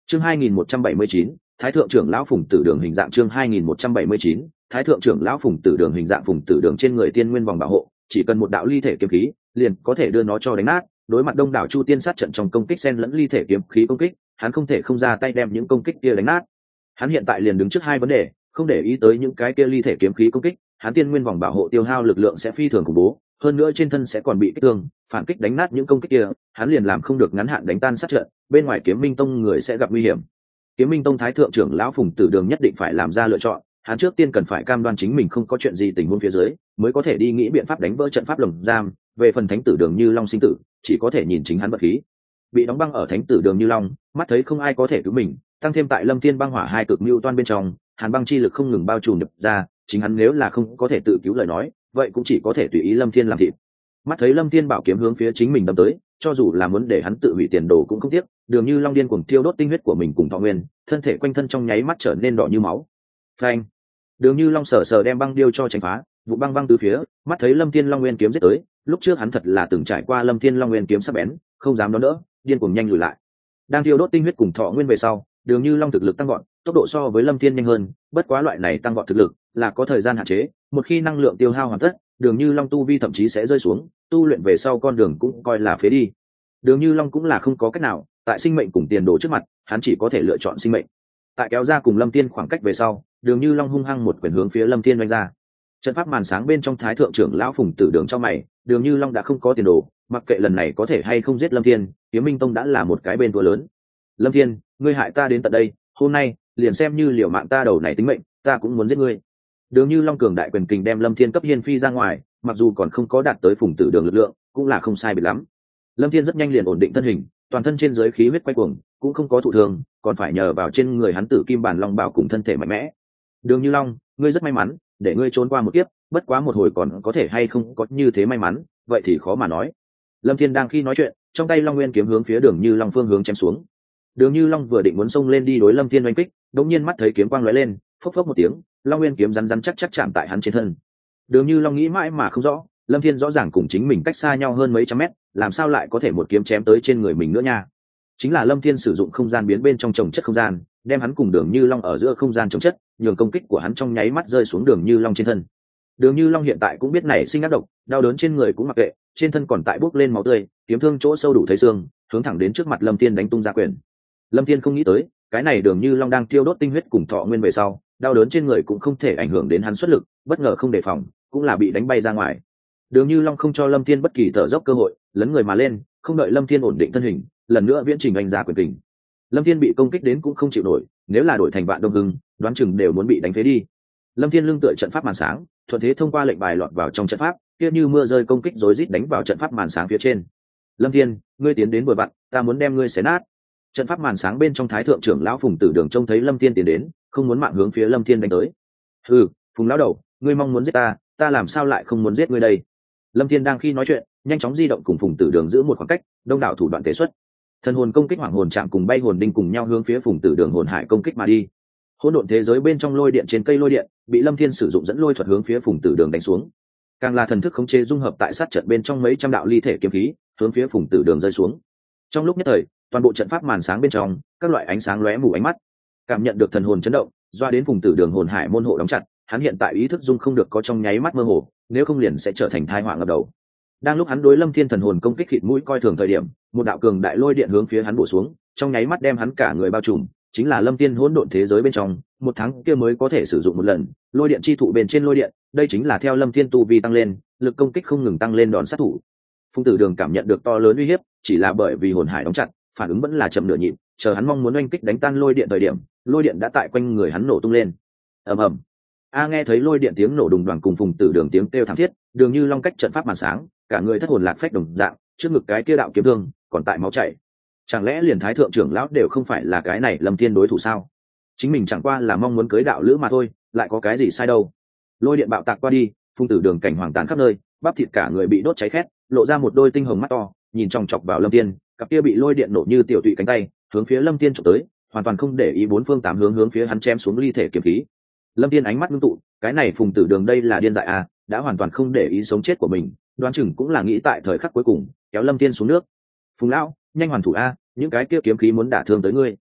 Chương 2179, Thái thượng trưởng lão Phùng Tử Đường hình dạng. Chương 2179, Thái thượng trưởng lão Phùng Tử Đường hình dạng. Phùng Tử Đường trên người tiên nguyên vòng bảo hộ, chỉ cần một đạo ly thể kiếm khí, liền có thể đưa nó cho đánh nát. Đối mặt đông đảo Chu Tiên sát trận trong công kích xen lẫn ly thể kiếm khí công kích, hắn không thể không ra tay đem những công kích kia đánh nát. Hắn hiện tại liền đứng trước hai vấn đề, không để ý tới những cái kia ly thể kiếm khí công kích, hắn tiên nguyên vòng bảo hộ tiêu hao lực lượng sẽ phi thường khủng bố, hơn nữa trên thân sẽ còn bị kích thương, phản kích đánh nát những công kích kia, hắn liền làm không được ngắn hạn đánh tan sát trận, bên ngoài Kiếm Minh Tông người sẽ gặp nguy hiểm. Kiếm Minh Tông Thái thượng trưởng lão Phùng Tử Đường nhất định phải làm ra lựa chọn, hắn trước tiên cần phải cam đoan chính mình không có chuyện gì tình huống phía dưới, mới có thể đi nghĩ biện pháp đánh vỡ trận pháp lồng giam. Về phần Thánh Tử Đường Như Long sinh tử, chỉ có thể nhìn chính hắn vật khí. Bị đóng băng ở Thánh Tử Đường Như Long, mắt thấy không ai có thể cứu mình, tăng thêm tại Lâm Thiên băng hỏa hai cực mưu toan bên trong, hàn băng chi lực không ngừng bao trùm nhập ra, chính hắn nếu là không có thể tự cứu lời nói, vậy cũng chỉ có thể tùy ý Lâm Thiên làm thịt. Mắt thấy Lâm Thiên bảo kiếm hướng phía chính mình đâm tới, cho dù là muốn để hắn tự hủy tiền đồ cũng không tiếc. Đường Như Long điên cuồng thiêu đốt tinh huyết của mình cùng thọ nguyên, thân thể quanh thân trong nháy mắt trở nên đỏ như máu. Phanh! Đường Như Long sờ sờ đem băng điêu cho tránh phá, vụ băng băng từ phía, mắt thấy Lâm Thiên Long Nguyên kiếm giết tới, lúc trước hắn thật là từng trải qua Lâm Thiên Long Nguyên kiếm sắc bén, không dám đón đỡ, điên cuồng nhanh lùi lại. Đang thiêu đốt tinh huyết cùng thọ nguyên về sau, Đường Như Long thực lực tăng vọt, tốc độ so với Lâm Thiên nhanh hơn, bất quá loại này tăng vọt thực lực là có thời gian hạn chế, một khi năng lượng tiêu hao hoàn tất, Đường Như Long tu vi thậm chí sẽ rơi xuống, tu luyện về sau con đường cũng coi là phế đi. Đường Như Long cũng là không có cách nào, tại sinh mệnh cùng tiền đồ trước mặt, hắn chỉ có thể lựa chọn sinh mệnh. Tại kéo ra cùng Lâm Thiên khoảng cách về sau, Đường Như Long hung hăng một quyền hướng phía Lâm Thiên đánh ra. Trận pháp màn sáng bên trong Thái thượng trưởng lão Phùng Tử Đường trong mày, Đường Như Long đã không có tiền đồ, mặc kệ lần này có thể hay không giết Lâm Thiên, Kiếm Minh Tông đã là một cái bên thua lớn. Lâm Thiên, ngươi hại ta đến tận đây, hôm nay liền xem như liều mạng ta đầu này tính mệnh, ta cũng muốn giết ngươi. Đường Như Long cường đại quyền kình đem Lâm Thiên cấp hiên phi ra ngoài, mặc dù còn không có đạt tới Phùng Tử Đường lực lượng, cũng là không sai biệt lắm. Lâm Thiên rất nhanh liền ổn định thân hình, toàn thân trên dưới khí huyết quay cuồng, cũng không có thụ thương, còn phải nhờ vào trên người hắn Tử Kim Bản Long bảo cùng thân thể mạnh mẽ. Đường Như Long, ngươi rất may mắn, để ngươi trốn qua một kiếp, bất quá một hồi còn có thể hay không có như thế may mắn, vậy thì khó mà nói. Lâm Thiên đang khi nói chuyện, trong tay Long Nguyên kiếm hướng phía Đường Như Long phương hướng chém xuống. Đường Như Long vừa định muốn xông lên đi đối Lâm Thiên oanh kích, đột nhiên mắt thấy kiếm quang lóe lên, phốc phốc một tiếng, Long Nguyên kiếm rắn rắn chắc chắc chạm tại hắn trên thân. Đường Như Long nghĩ mãi mà không rõ, Lâm Thiên rõ ràng cùng chính mình cách xa nhau hơn mấy trăm mét, làm sao lại có thể một kiếm chém tới trên người mình nữa nha? Chính là Lâm Thiên sử dụng không gian biến bên trong trồng chất không gian, đem hắn cùng Đường Như Long ở giữa không gian trồng chất, nhường công kích của hắn trong nháy mắt rơi xuống Đường Như Long trên thân. Đường Như Long hiện tại cũng biết nảy sinh ác độc, đau đớn trên người cũng mặc kệ, trên thân còn tại bốc lên máu tươi, kiếm thương chỗ sâu đủ thấy xương, hướng thẳng đến trước mặt Lâm Thiên đánh tung ra quyền. Lâm Thiên không nghĩ tới, cái này Đường Như Long đang tiêu đốt tinh huyết cùng thọ nguyên về sau, đau đớn trên người cũng không thể ảnh hưởng đến hắn xuất lực, bất ngờ không đề phòng, cũng là bị đánh bay ra ngoài. Đường Như Long không cho Lâm Thiên bất kỳ thở dốc cơ hội, lấn người mà lên, không đợi Lâm Thiên ổn định thân hình, lần nữa viễn trình anh ra quyền kình. Lâm Thiên bị công kích đến cũng không chịu nổi, nếu là đổi thành Vạn Đông Hưng, đoán chừng đều muốn bị đánh phế đi. Lâm Thiên lưng tựa trận pháp màn sáng, thuận thế thông qua lệnh bài lọt vào trong trận pháp, kia như mưa rơi công kích rối rít đánh vào trận pháp màn sáng phía trên. Lâm Thiên, ngươi tiến đến bồi bạn, ta muốn đem ngươi xé nát. Trận pháp màn sáng bên trong Thái thượng trưởng lão Phùng Tử Đường trông thấy Lâm Thiên tiến đến, không muốn mạng hướng phía Lâm Thiên đánh tới. Hừ, Phùng lão đầu, ngươi mong muốn giết ta, ta làm sao lại không muốn giết ngươi đây? Lâm Thiên đang khi nói chuyện, nhanh chóng di động cùng Phùng Tử Đường giữ một khoảng cách, đông đảo thủ đoạn tế xuất. Thần hồn công kích, hoàng hồn chạm cùng bay hồn đinh cùng nhau hướng phía Phùng Tử Đường hồn hải công kích mà đi. Hỗn độn thế giới bên trong lôi điện trên cây lôi điện, bị Lâm Thiên sử dụng dẫn lôi thuật hướng phía Phùng Tử Đường đánh xuống. Càng là thần thức khống chế dung hợp tại sát trận bên trong mấy trăm đạo ly thể kiếm khí, hướng phía Phùng Tử Đường rơi xuống. Trong lúc nhất thời, toàn bộ trận pháp màn sáng bên trong, các loại ánh sáng lóe mù ánh mắt. Cảm nhận được thần hồn chấn động, doa đến Phùng Tử Đường hồn hải môn hộ đóng chặt, hắn hiện tại ý thức dung không được có trong nháy mắt mơ hồ, nếu không liền sẽ trở thành tai họa ngập đầu. Đang lúc hắn đối Lâm Thiên thần hồn công kích khịt mũi coi thường thời điểm, một đạo cường đại lôi điện hướng phía hắn bổ xuống, trong nháy mắt đem hắn cả người bao trùm, chính là Lâm Thiên hỗn độn thế giới bên trong, một tháng kia mới có thể sử dụng một lần, lôi điện chi thụ bên trên lôi điện, đây chính là theo Lâm Thiên tu vi tăng lên, lực công kích không ngừng tăng lên đòn sát thủ. Phùng Tử Đường cảm nhận được to lớn uy hiếp, chỉ là bởi vì hồn hải đóng chặt, phản ứng vẫn là chậm nửa nhịp, chờ hắn mong muốn oanh kích đánh tan lôi điện thời điểm, lôi điện đã tại quanh người hắn nổ tung lên. Ầm ầm. Nghe thấy lôi điện tiếng nổ đùng đoàng cùng Phùng Tử Đường tiếng kêu thảm thiết, Đường Như Long cách trận pháp màn sáng, cả người thất hồn lạc phách đồng dạng, trước ngực cái kia đạo kiếm thương còn tại máu chảy. Chẳng lẽ liền Thái thượng trưởng lão đều không phải là cái này Lâm Thiên đối thủ sao? Chính mình chẳng qua là mong muốn cưới đạo lữ mà thôi, lại có cái gì sai đâu. Lôi điện bạo tạc qua đi, Phùng Tử Đường cảnh hoàng tàn khắp nơi, bắp thịt cả người bị đốt cháy khét, lộ ra một đôi tinh hồng mắt to, nhìn chòng chọc vào Lâm Thiên, cặp kia bị lôi điện nổ như tiểu tụy cánh tay, hướng phía Lâm Thiên chụp tới, hoàn toàn không để ý bốn phương tám hướng hướng phía hắn chém xuống ly thể kiếm khí. Lâm Thiên ánh mắt ngưng tụ, cái này Phùng Tử Đường đây là điên dại à, đã hoàn toàn không để ý sống chết của mình, đoán chừng cũng là nghĩ tại thời khắc cuối cùng kéo Lâm Thiên xuống nước. Phùng lão, nhanh hoàn thủ a, những cái kia kiếm khí muốn đả thương tới ngươi.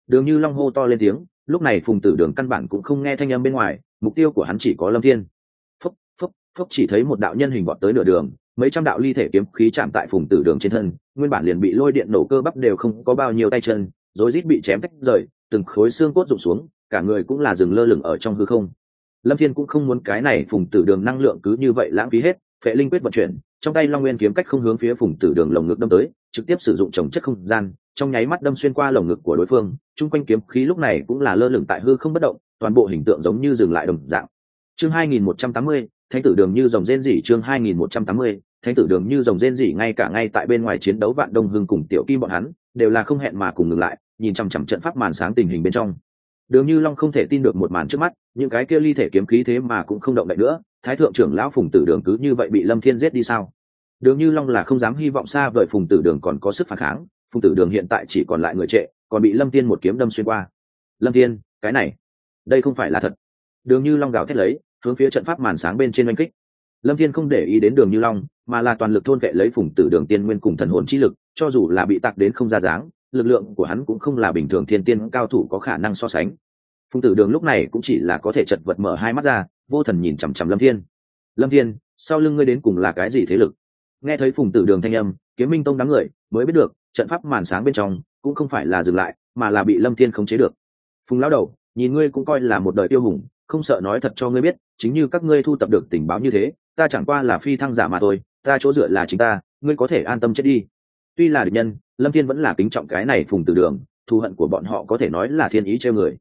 Đường Như Long hô to lên tiếng, lúc này Phùng Tử Đường căn bản cũng không nghe thanh âm bên ngoài, mục tiêu của hắn chỉ có Lâm Thiên. Phốc phốc phốc, chỉ thấy một đạo nhân hình vọt tới nửa đường, mấy trăm đạo ly thể kiếm khí chạm tại Phùng Tử Đường trên thân, nguyên bản liền bị lôi điện nổ cơ bắp đều không có bao nhiêu tay chân, rối rít bị chém tách rời, từng khối xương cốt rụng xuống, cả người cũng là dừng lơ lửng ở trong hư không. Lâm Thiên cũng không muốn cái này Phùng Tử Đường năng lượng cứ như vậy lãng phí hết, phệ linh quyết vận chuyển, trong tay Long Nguyên kiếm cách không hướng phía Phùng Tử Đường lồng ngực đâm tới, trực tiếp sử dụng trồng chất không gian, trong nháy mắt đâm xuyên qua lồng ngực của đối phương, chung quanh kiếm khí lúc này cũng là lơ lửng tại hư không bất động, toàn bộ hình tượng giống như dừng lại đồng dạng. Chương 2180, Thánh tử Đường như rồng rên rỉ. Chương 2180, Thánh tử Đường như rồng rên rỉ. Ngay tại bên ngoài chiến đấu, Vạn Đông Hưng cùng Tiểu Kim bọn hắn đều là không hẹn mà cùng ngừng lại, nhìn chằm chằm trận pháp màn sáng tình hình bên trong. Đường Như Long không thể tin được một màn trước mắt, những cái kia ly thể kiếm khí thế mà cũng không động đậy nữa, Thái thượng trưởng lão Phùng Tử Đường cứ như vậy bị Lâm Thiên giết đi sao? Đường Như Long là không dám hy vọng xa vời Phùng Tử Đường còn có sức phản kháng, Phùng Tử Đường hiện tại chỉ còn lại người trệ, còn bị Lâm Thiên một kiếm đâm xuyên qua. Lâm Thiên, cái này, đây không phải là thật. Đường Như Long gào thét lấy, hướng phía trận pháp màn sáng bên trên oanh kích. Lâm Thiên không để ý đến Đường Như Long, mà là toàn lực thôn vệ lấy Phùng Tử Đường tiên nguyên cùng thần hồn chi lực, cho dù là bị tạc đến không ra dáng, lực lượng của hắn cũng không là bình thường thiên tiên cao thủ có khả năng so sánh. Phùng Tử Đường lúc này cũng chỉ là có thể chật vật mở hai mắt ra, vô thần nhìn chằm chằm Lâm Thiên. Lâm Thiên, sau lưng ngươi đến cùng là cái gì thế lực? Nghe thấy Phùng Tử Đường thanh âm, Kiếm Minh Tông đám người mới biết được trận pháp màn sáng bên trong cũng không phải là dừng lại, mà là bị Lâm Thiên khống chế được. Phùng lão đầu, nhìn ngươi cũng coi là một đời tiêu hùng, không sợ nói thật cho ngươi biết, chính như các ngươi thu tập được tình báo như thế, ta chẳng qua là phi thăng giả mà thôi, ta chỗ dựa là chính ta, ngươi có thể an tâm chết đi. Tuy là địch nhân, Lâm Thiên vẫn là kính trọng cái này Phùng Tử Đường, thù hận của bọn họ có thể nói là thiên ý trêu người.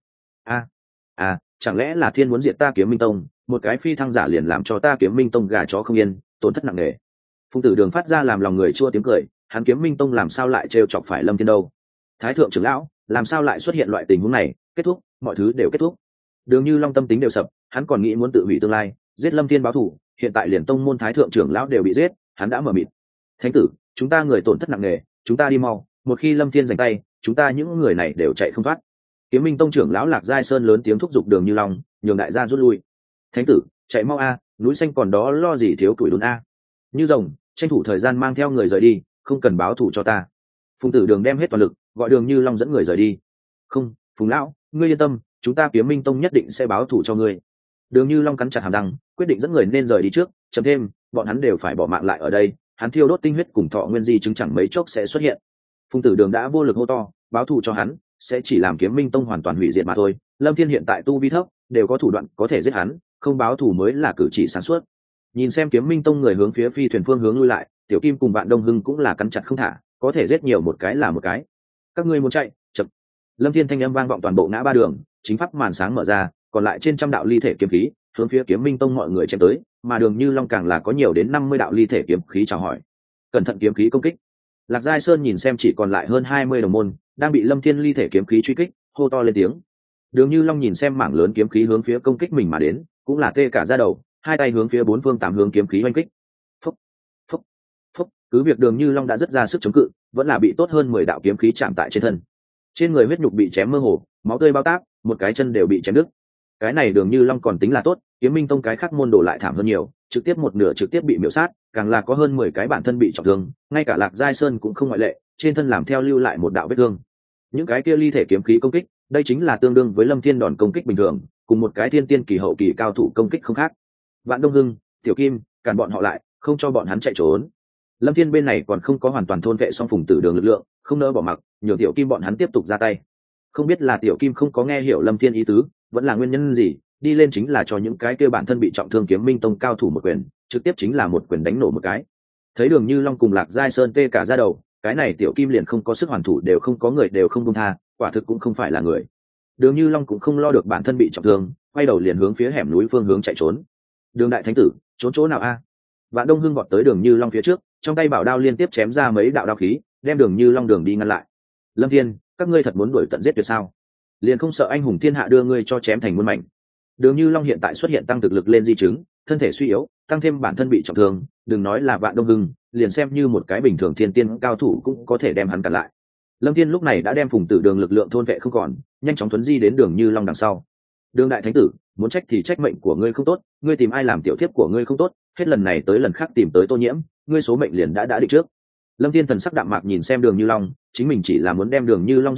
Chẳng lẽ là Thiên muốn diệt ta Kiếm Minh Tông, một cái phi thăng giả liền làm cho ta Kiếm Minh Tông gà chó không yên, tổn thất nặng nề. Phùng Tử Đường phát ra làm lòng người chua tiếng cười, hắn Kiếm Minh Tông làm sao lại trêu chọc phải Lâm Thiên đâu? Thái thượng trưởng lão, làm sao lại xuất hiện loại tình huống này? Kết thúc, mọi thứ đều kết thúc. Đường Như Long tâm tính đều sập, hắn còn nghĩ muốn tự hủy tương lai, giết Lâm Thiên báo thù, hiện tại liền tông môn thái thượng trưởng lão đều bị giết, hắn đã mở mịt. Thánh tử, chúng ta người tổn thất nặng nề, chúng ta đi mau, một khi Lâm Thiên giành tay, chúng ta những người này đều chạy không thoát. Kiếm Minh Tông trưởng lão Lạc Giai Sơn lớn tiếng thúc giục Đường Như Long, nhường đại gia rút lui. Thánh tử, chạy mau a, núi xanh còn đó lo gì thiếu tuổi đốn a. Như rồng, tranh thủ thời gian mang theo người rời đi, không cần báo thù cho ta. Phùng Tử Đường đem hết toàn lực, gọi Đường Như Long dẫn người rời đi. Không, Phùng lão, ngươi yên tâm, chúng ta Kiếm Minh Tông nhất định sẽ báo thù cho ngươi. Đường Như Long cắn chặt hàm răng, quyết định dẫn người nên rời đi trước, chấm thêm, bọn hắn đều phải bỏ mạng lại ở đây, hắn thiêu đốt tinh huyết cùng thọ nguyên di chứng chẳng mấy chốc sẽ xuất hiện. Phùng Tử Đường đã vô lực hô to, báo thù cho hắn sẽ chỉ làm Kiếm Minh Tông hoàn toàn hủy diệt mà thôi. Lâm Thiên hiện tại tu vi thấp, đều có thủ đoạn có thể giết hắn, không báo thù mới là cử chỉ sáng suốt. Nhìn xem Kiếm Minh Tông người hướng phía phi thuyền phương hướng lui lại, Tiểu Kim cùng Vạn Đông Hưng cũng là cắn chặt không thả, có thể giết nhiều một cái là một cái. Các ngươi muốn chạy, chậm. Lâm Thiên thanh âm vang vọng toàn bộ ngã ba đường, chính pháp màn sáng mở ra, còn lại trên trăm đạo ly thể kiếm khí hướng phía Kiếm Minh Tông mọi người chém tới, mà Đường Như Long càng là có nhiều đến 50 đạo ly thể kiếm khí chào hỏi. Cẩn thận kiếm khí công kích. Lạc Giai Sơn nhìn xem chỉ còn lại hơn 20 đồng môn, đang bị Lâm Thiên ly thể kiếm khí truy kích, hô to lên tiếng. Đường Như Long nhìn xem mảng lớn kiếm khí hướng phía công kích mình mà đến, cũng là tê cả da đầu, hai tay hướng phía bốn phương tám hướng kiếm khí oanh kích. Phúc, phúc, phúc, cứ việc Đường Như Long đã rất ra sức chống cự, vẫn là bị tốt hơn 10 đạo kiếm khí chạm tại trên thân. Trên người huyết nhục bị chém mơ hồ, máu tươi bao tác, một cái chân đều bị chém đứt. Cái này Đường Như Long còn tính là tốt, Kiếm Minh Tông cái khác môn đồ lại thảm hơn nhiều, trực tiếp một nửa trực tiếp bị miểu sát, càng là có hơn 10 cái bản thân bị trọng thương, ngay cả Lạc Giai Sơn cũng không ngoại lệ, trên thân làm theo lưu lại một đạo vết thương. Những cái kia ly thể kiếm khí công kích, đây chính là tương đương với Lâm Thiên đòn công kích bình thường, cùng một cái thiên tiên kỳ hậu kỳ cao thủ công kích không khác. Vạn Đông Hưng, Tiểu Kim, cản bọn họ lại, không cho bọn hắn chạy trốn. Lâm Thiên bên này còn không có hoàn toàn thôn vệ xong Phùng Tử Đường lực lượng, không nỡ bỏ mặc, nhường Tiểu Kim bọn hắn tiếp tục ra tay. Không biết là Tiểu Kim không có nghe hiểu Lâm Thiên ý tứ, vẫn là nguyên nhân gì, đi lên chính là cho những cái kia bản thân bị trọng thương Kiếm Minh Tông cao thủ một quyền, trực tiếp chính là một quyền đánh nổ một cái. Thấy Đường Như Long cùng Lạc Giai Sơn tê cả da đầu, cái này Tiểu Kim liền không có sức hoàn thủ, đều không có người đều không buông tha, quả thực cũng không phải là người. Đường Như Long cũng không lo được bản thân bị trọng thương, quay đầu liền hướng phía hẻm núi phương hướng chạy trốn. Đường đại thánh tử, trốn chỗ nào a? Vạn Đông Hưng vọt tới Đường Như Long phía trước, trong tay bảo đao liên tiếp chém ra mấy đạo đao khí, đem Đường Như Long đường đi ngăn lại. Lâm Thiên, các ngươi thật muốn đuổi tận giết tuyệt sao? Liền không sợ anh hùng thiên hạ đưa ngươi cho chém thành muôn mảnh. Đường Như Long hiện tại xuất hiện tăng thực lực lên di chứng, thân thể suy yếu, tăng thêm bản thân bị trọng thương, đừng nói là Vạn Đông Hưng, liền xem như một cái bình thường thiên tiên cao thủ cũng có thể đem hắn cản lại. Lâm Thiên lúc này đã đem Phùng Tử Đường lực lượng thôn vệ không còn, nhanh chóng tuấn di đến Đường Như Long đằng sau. Đường đại thánh tử, muốn trách thì trách mệnh của ngươi không tốt, ngươi tìm ai làm tiểu thiếp của ngươi không tốt, hết lần này tới lần khác tìm tới Tô Nhiễm, ngươi số mệnh liền đã định trước. Lâm Thiên thần sắc đạm mạc nhìn xem Đường Như Long, chính mình chỉ là muốn đem Đường Như Long giết chết,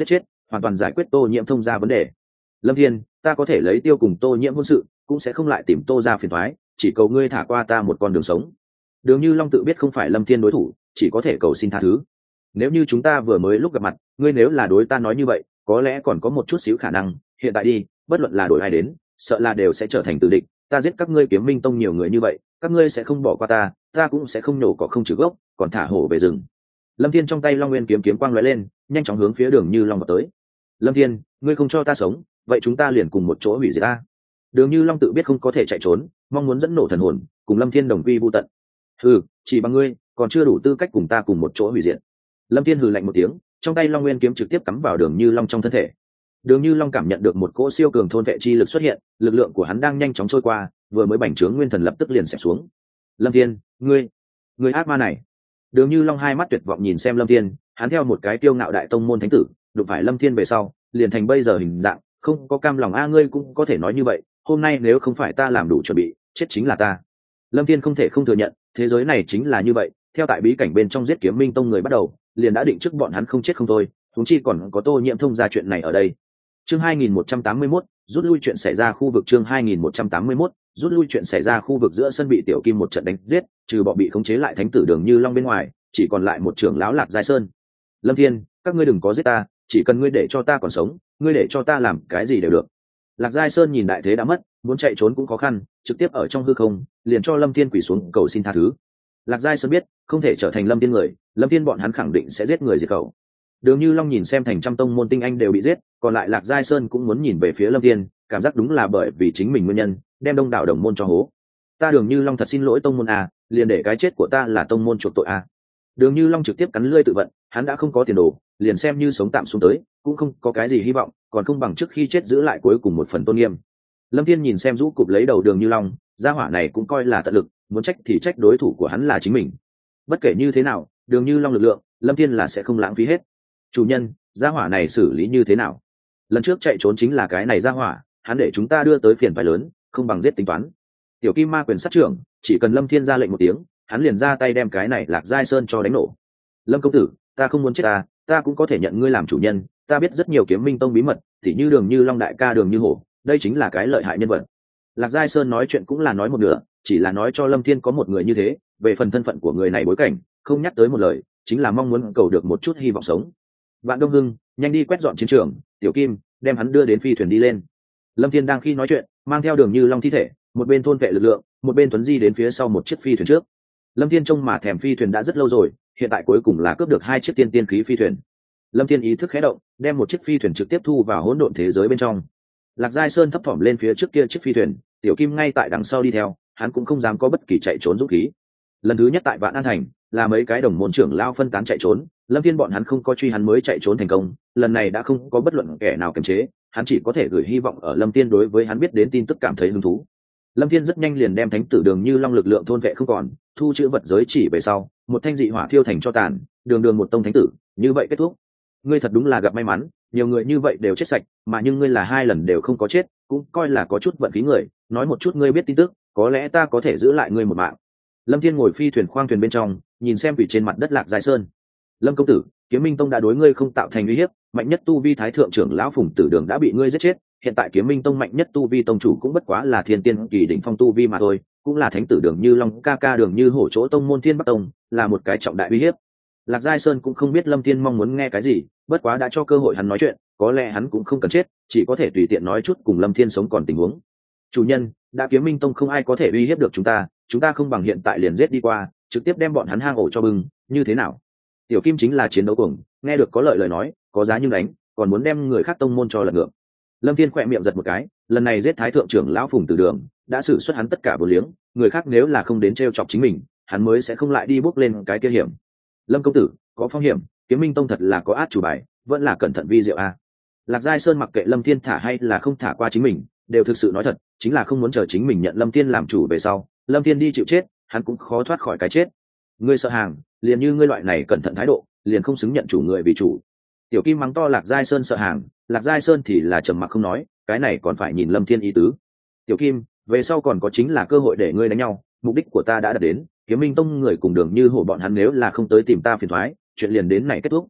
hoàn toàn giải quyết Tô Nhiễm thông gia vấn đề. Lâm Thiên, ta có thể lấy tiêu cùng Tô Nhiễm hôn sự, cũng sẽ không lại tìm Tô gia phiền toái, chỉ cầu ngươi thả qua ta một con đường sống. Đường Như Long tự biết không phải Lâm Thiên đối thủ, chỉ có thể cầu xin tha thứ. Nếu như chúng ta vừa mới lúc gặp mặt, ngươi nếu là đối ta nói như vậy, có lẽ còn có một chút xíu khả năng, hiện tại đi, bất luận là đổi ai đến, sợ là đều sẽ trở thành tử địch. Ta giết các ngươi Kiếm Minh tông nhiều người như vậy, các ngươi sẽ không bỏ qua ta, ta cũng sẽ không nổ cỏ không trừ gốc, còn thả hổ về rừng. Lâm Thiên trong tay Long Nguyên kiếm kiếm quang lóe lên, nhanh chóng hướng phía Đường Như Long vào tới. Lâm Thiên, ngươi không cho ta sống, vậy chúng ta liền cùng một chỗ hủy diệt ta. Đường Như Long tự biết không có thể chạy trốn, mong muốn dẫn nổ thần hồn, cùng Lâm Thiên đồng quy vu tận. Hừ, chỉ bằng ngươi, còn chưa đủ tư cách cùng ta cùng một chỗ hủy diệt. Lâm Thiên hừ lạnh một tiếng, trong tay Long Nguyên kiếm trực tiếp cắm vào Đường Như Long trong thân thể. Đường Như Long cảm nhận được một cỗ siêu cường thôn vệ chi lực xuất hiện, lực lượng của hắn đang nhanh chóng trôi qua, vừa mới bành trướng nguyên thần lập tức liền xẹp xuống. Lâm Thiên, ngươi ác ma này! Đường Như Long hai mắt tuyệt vọng nhìn xem Lâm Thiên, hắn theo một cái tiêu ngạo đại tông môn thánh tử, đụng phải Lâm Thiên về sau, liền thành bây giờ hình dạng, không có cam lòng ngươi cũng có thể nói như vậy, hôm nay nếu không phải ta làm đủ chuẩn bị, chết chính là ta. Lâm Thiên không thể không thừa nhận, thế giới này chính là như vậy, theo tại bí cảnh bên trong giết Kiếm Minh tông người bắt đầu, liền đã định trước bọn hắn không chết không thôi, huống chi còn có Tô Nhiễm thông ra chuyện này ở đây. Chương 2181, rút lui chuyện xảy ra khu vực chương 2181, rút lui chuyện xảy ra khu vực giữa sân bị Tiểu Kim một trận đánh giết, trừ bọn bị khống chế lại thánh tử Đường Như Long bên ngoài, chỉ còn lại một trưởng lão Lạc Giai Sơn. Lâm Thiên, các ngươi đừng có giết ta, chỉ cần ngươi để cho ta còn sống, ngươi để cho ta làm cái gì đều được. Lạc Giai Sơn nhìn đại thế đã mất, muốn chạy trốn cũng khó khăn, trực tiếp ở trong hư không, liền cho Lâm Thiên quỳ xuống cầu xin tha thứ. Lạc Giai Sơn biết, không thể trở thành Lâm Thiên người, Lâm Thiên bọn hắn khẳng định sẽ giết người diệt khẩu. Đường Như Long nhìn xem thành trăm tông môn tinh anh đều bị giết, còn lại Lạc Giai Sơn cũng muốn nhìn về phía Lâm Thiên, cảm giác đúng là bởi vì chính mình nguyên nhân, đem đông đảo đồng môn cho hố. Ta Đường Như Long thật xin lỗi tông môn a, liền để cái chết của ta là tông môn chuộc tội a. Đường Như Long trực tiếp cắn lưỡi tự vận, hắn đã không có tiền đồ, liền xem như sống tạm xuống tới, cũng không có cái gì hy vọng, còn không bằng trước khi chết giữ lại cuối cùng một phần tôn nghiêm. Lâm Thiên nhìn xem rũ cụp lấy đầu Đường Như Long, gia hỏa này cũng coi là tận lực, muốn trách thì trách đối thủ của hắn là chính mình. Bất kể như thế nào, Đường Như Long lực lượng, Lâm Thiên là sẽ không lãng phí hết. Chủ nhân, gia hỏa này xử lý như thế nào? Lần trước chạy trốn chính là cái này gia hỏa, hắn để chúng ta đưa tới phiền phải lớn, không bằng giết tính toán. Tiểu Kim Ma quyền sát trưởng, chỉ cần Lâm Thiên ra lệnh một tiếng, hắn liền ra tay đem cái này Lạc Giai Sơn cho đánh nổ. Lâm công tử, ta không muốn chết ta cũng có thể nhận ngươi làm chủ nhân, ta biết rất nhiều Kiếm Minh tông bí mật, tỉ như Đường Như Long đại ca Đường Như Hổ, đây chính là cái lợi hại nhân vật. Lạc Giai Sơn nói chuyện cũng là nói một nửa, chỉ là nói cho Lâm Thiên có một người như thế, về phần thân phận của người này bối cảnh, không nhắc tới một lời, chính là mong muốn cầu được một chút hy vọng sống. Vạn Đông Hưng, nhanh đi quét dọn chiến trường, Tiểu Kim, đem hắn đưa đến phi thuyền đi lên. Lâm Thiên đang khi nói chuyện, mang theo Đường Như Long thi thể, một bên thôn vệ lực lượng, một bên tuấn di đến phía sau một chiếc phi thuyền trước. Lâm Thiên trông mà thèm phi thuyền đã rất lâu rồi, hiện tại cuối cùng là cướp được hai chiếc tiên tiên khí phi thuyền. Lâm Thiên ý thức khẽ động, đem một chiếc phi thuyền trực tiếp thu vào hỗn độn thế giới bên trong. Lạc Giai Sơn thấp thỏm lên phía trước kia chiếc phi thuyền, Tiểu Kim ngay tại đằng sau đi theo, hắn cũng không dám có bất kỳ chạy trốn dũng khí. Lần thứ nhất tại Vạn An Thành, là mấy cái đồng môn trưởng lao phân tán chạy trốn, Lâm Thiên bọn hắn không có truy hắn mới chạy trốn thành công, lần này đã không có bất luận kẻ nào kiềm chế, hắn chỉ có thể gửi hy vọng ở Lâm Thiên đối với hắn biết đến tin tức cảm thấy hứng thú. Lâm Thiên rất nhanh liền đem thánh tử Đường Như Long lực lượng thôn vệ không còn, thu chữ vật giới chỉ về sau, một thanh dị hỏa thiêu thành cho tàn, đường một tông thánh tử, như vậy kết thúc. Ngươi thật đúng là gặp may mắn, nhiều người như vậy đều chết sạch, mà nhưng ngươi là hai lần đều không có chết, cũng coi là có chút vận khí người, nói một chút ngươi biết tin tức, có lẽ ta có thể giữ lại ngươi một mạng. Lâm Thiên ngồi phi thuyền khoang thuyền bên trong, nhìn xem vị trên mặt đất Lạc Giai Sơn. Lâm công tử, Kiếm Minh tông đã đối ngươi không tạo thành uy hiếp, mạnh nhất tu vi thái thượng trưởng lão Phùng Tử Đường đã bị ngươi giết chết, hiện tại Kiếm Minh tông mạnh nhất tu vi tông chủ cũng bất quá là thiên tiên kỳ đỉnh phong tu vi mà thôi, cũng là thánh tử Đường Như Long ca ca Đường Như Hổ chỗ tông môn Thiên Bắc tông, là một cái trọng đại uy hiếp. Lạc Giai Sơn cũng không biết Lâm Thiên mong muốn nghe cái gì, bất quá đã cho cơ hội hắn nói chuyện, có lẽ hắn cũng không cần chết, chỉ có thể tùy tiện nói chút cùng Lâm Thiên sống còn tình huống. Chủ nhân, đã Kiếm Minh tông không ai có thể uy hiếp được chúng ta không bằng hiện tại liền giết đi qua, trực tiếp đem bọn hắn hang ổ cho bưng, như thế nào? Tiểu Kim chính là chiến đấu cuồng, nghe được có lợi lời nói, có giá nhưng đánh, còn muốn đem người khác tông môn cho lật ngược. Lâm Thiên khỏe miệng giật một cái, lần này giết thái thượng trưởng lão Phùng Tử Đường, đã xử xuất hắn tất cả vô liếng, người khác nếu là không đến trêu chọc chính mình, hắn mới sẽ không lại đi bước lên cái kia hiểm. Lâm công tử, có phong hiểm, Kiếm Minh tông thật là có át chủ bài, vẫn là cẩn thận vi diệu a. Lạc Giai Sơn mặc kệ Lâm Thiên thả hay là không thả qua chính mình, đều thực sự nói thật, chính là không muốn chờ chính mình nhận Lâm Thiên làm chủ về sau, Lâm Thiên đi chịu chết, hắn cũng khó thoát khỏi cái chết. Ngươi sợ hàng, liền như ngươi loại này cẩn thận thái độ, liền không xứng nhận chủ người vì chủ. Tiểu Kim mắng to Lạc Giai Sơn sợ hàng, Lạc Giai Sơn thì là trầm mặc không nói, cái này còn phải nhìn Lâm Thiên ý tứ. Tiểu Kim, về sau còn có chính là cơ hội để ngươi đánh nhau, mục đích của ta đã đạt đến, Kiếm Minh tông người cùng Đường Như Hổ bọn hắn nếu là không tới tìm ta phiền toái, chuyện liền đến này kết thúc.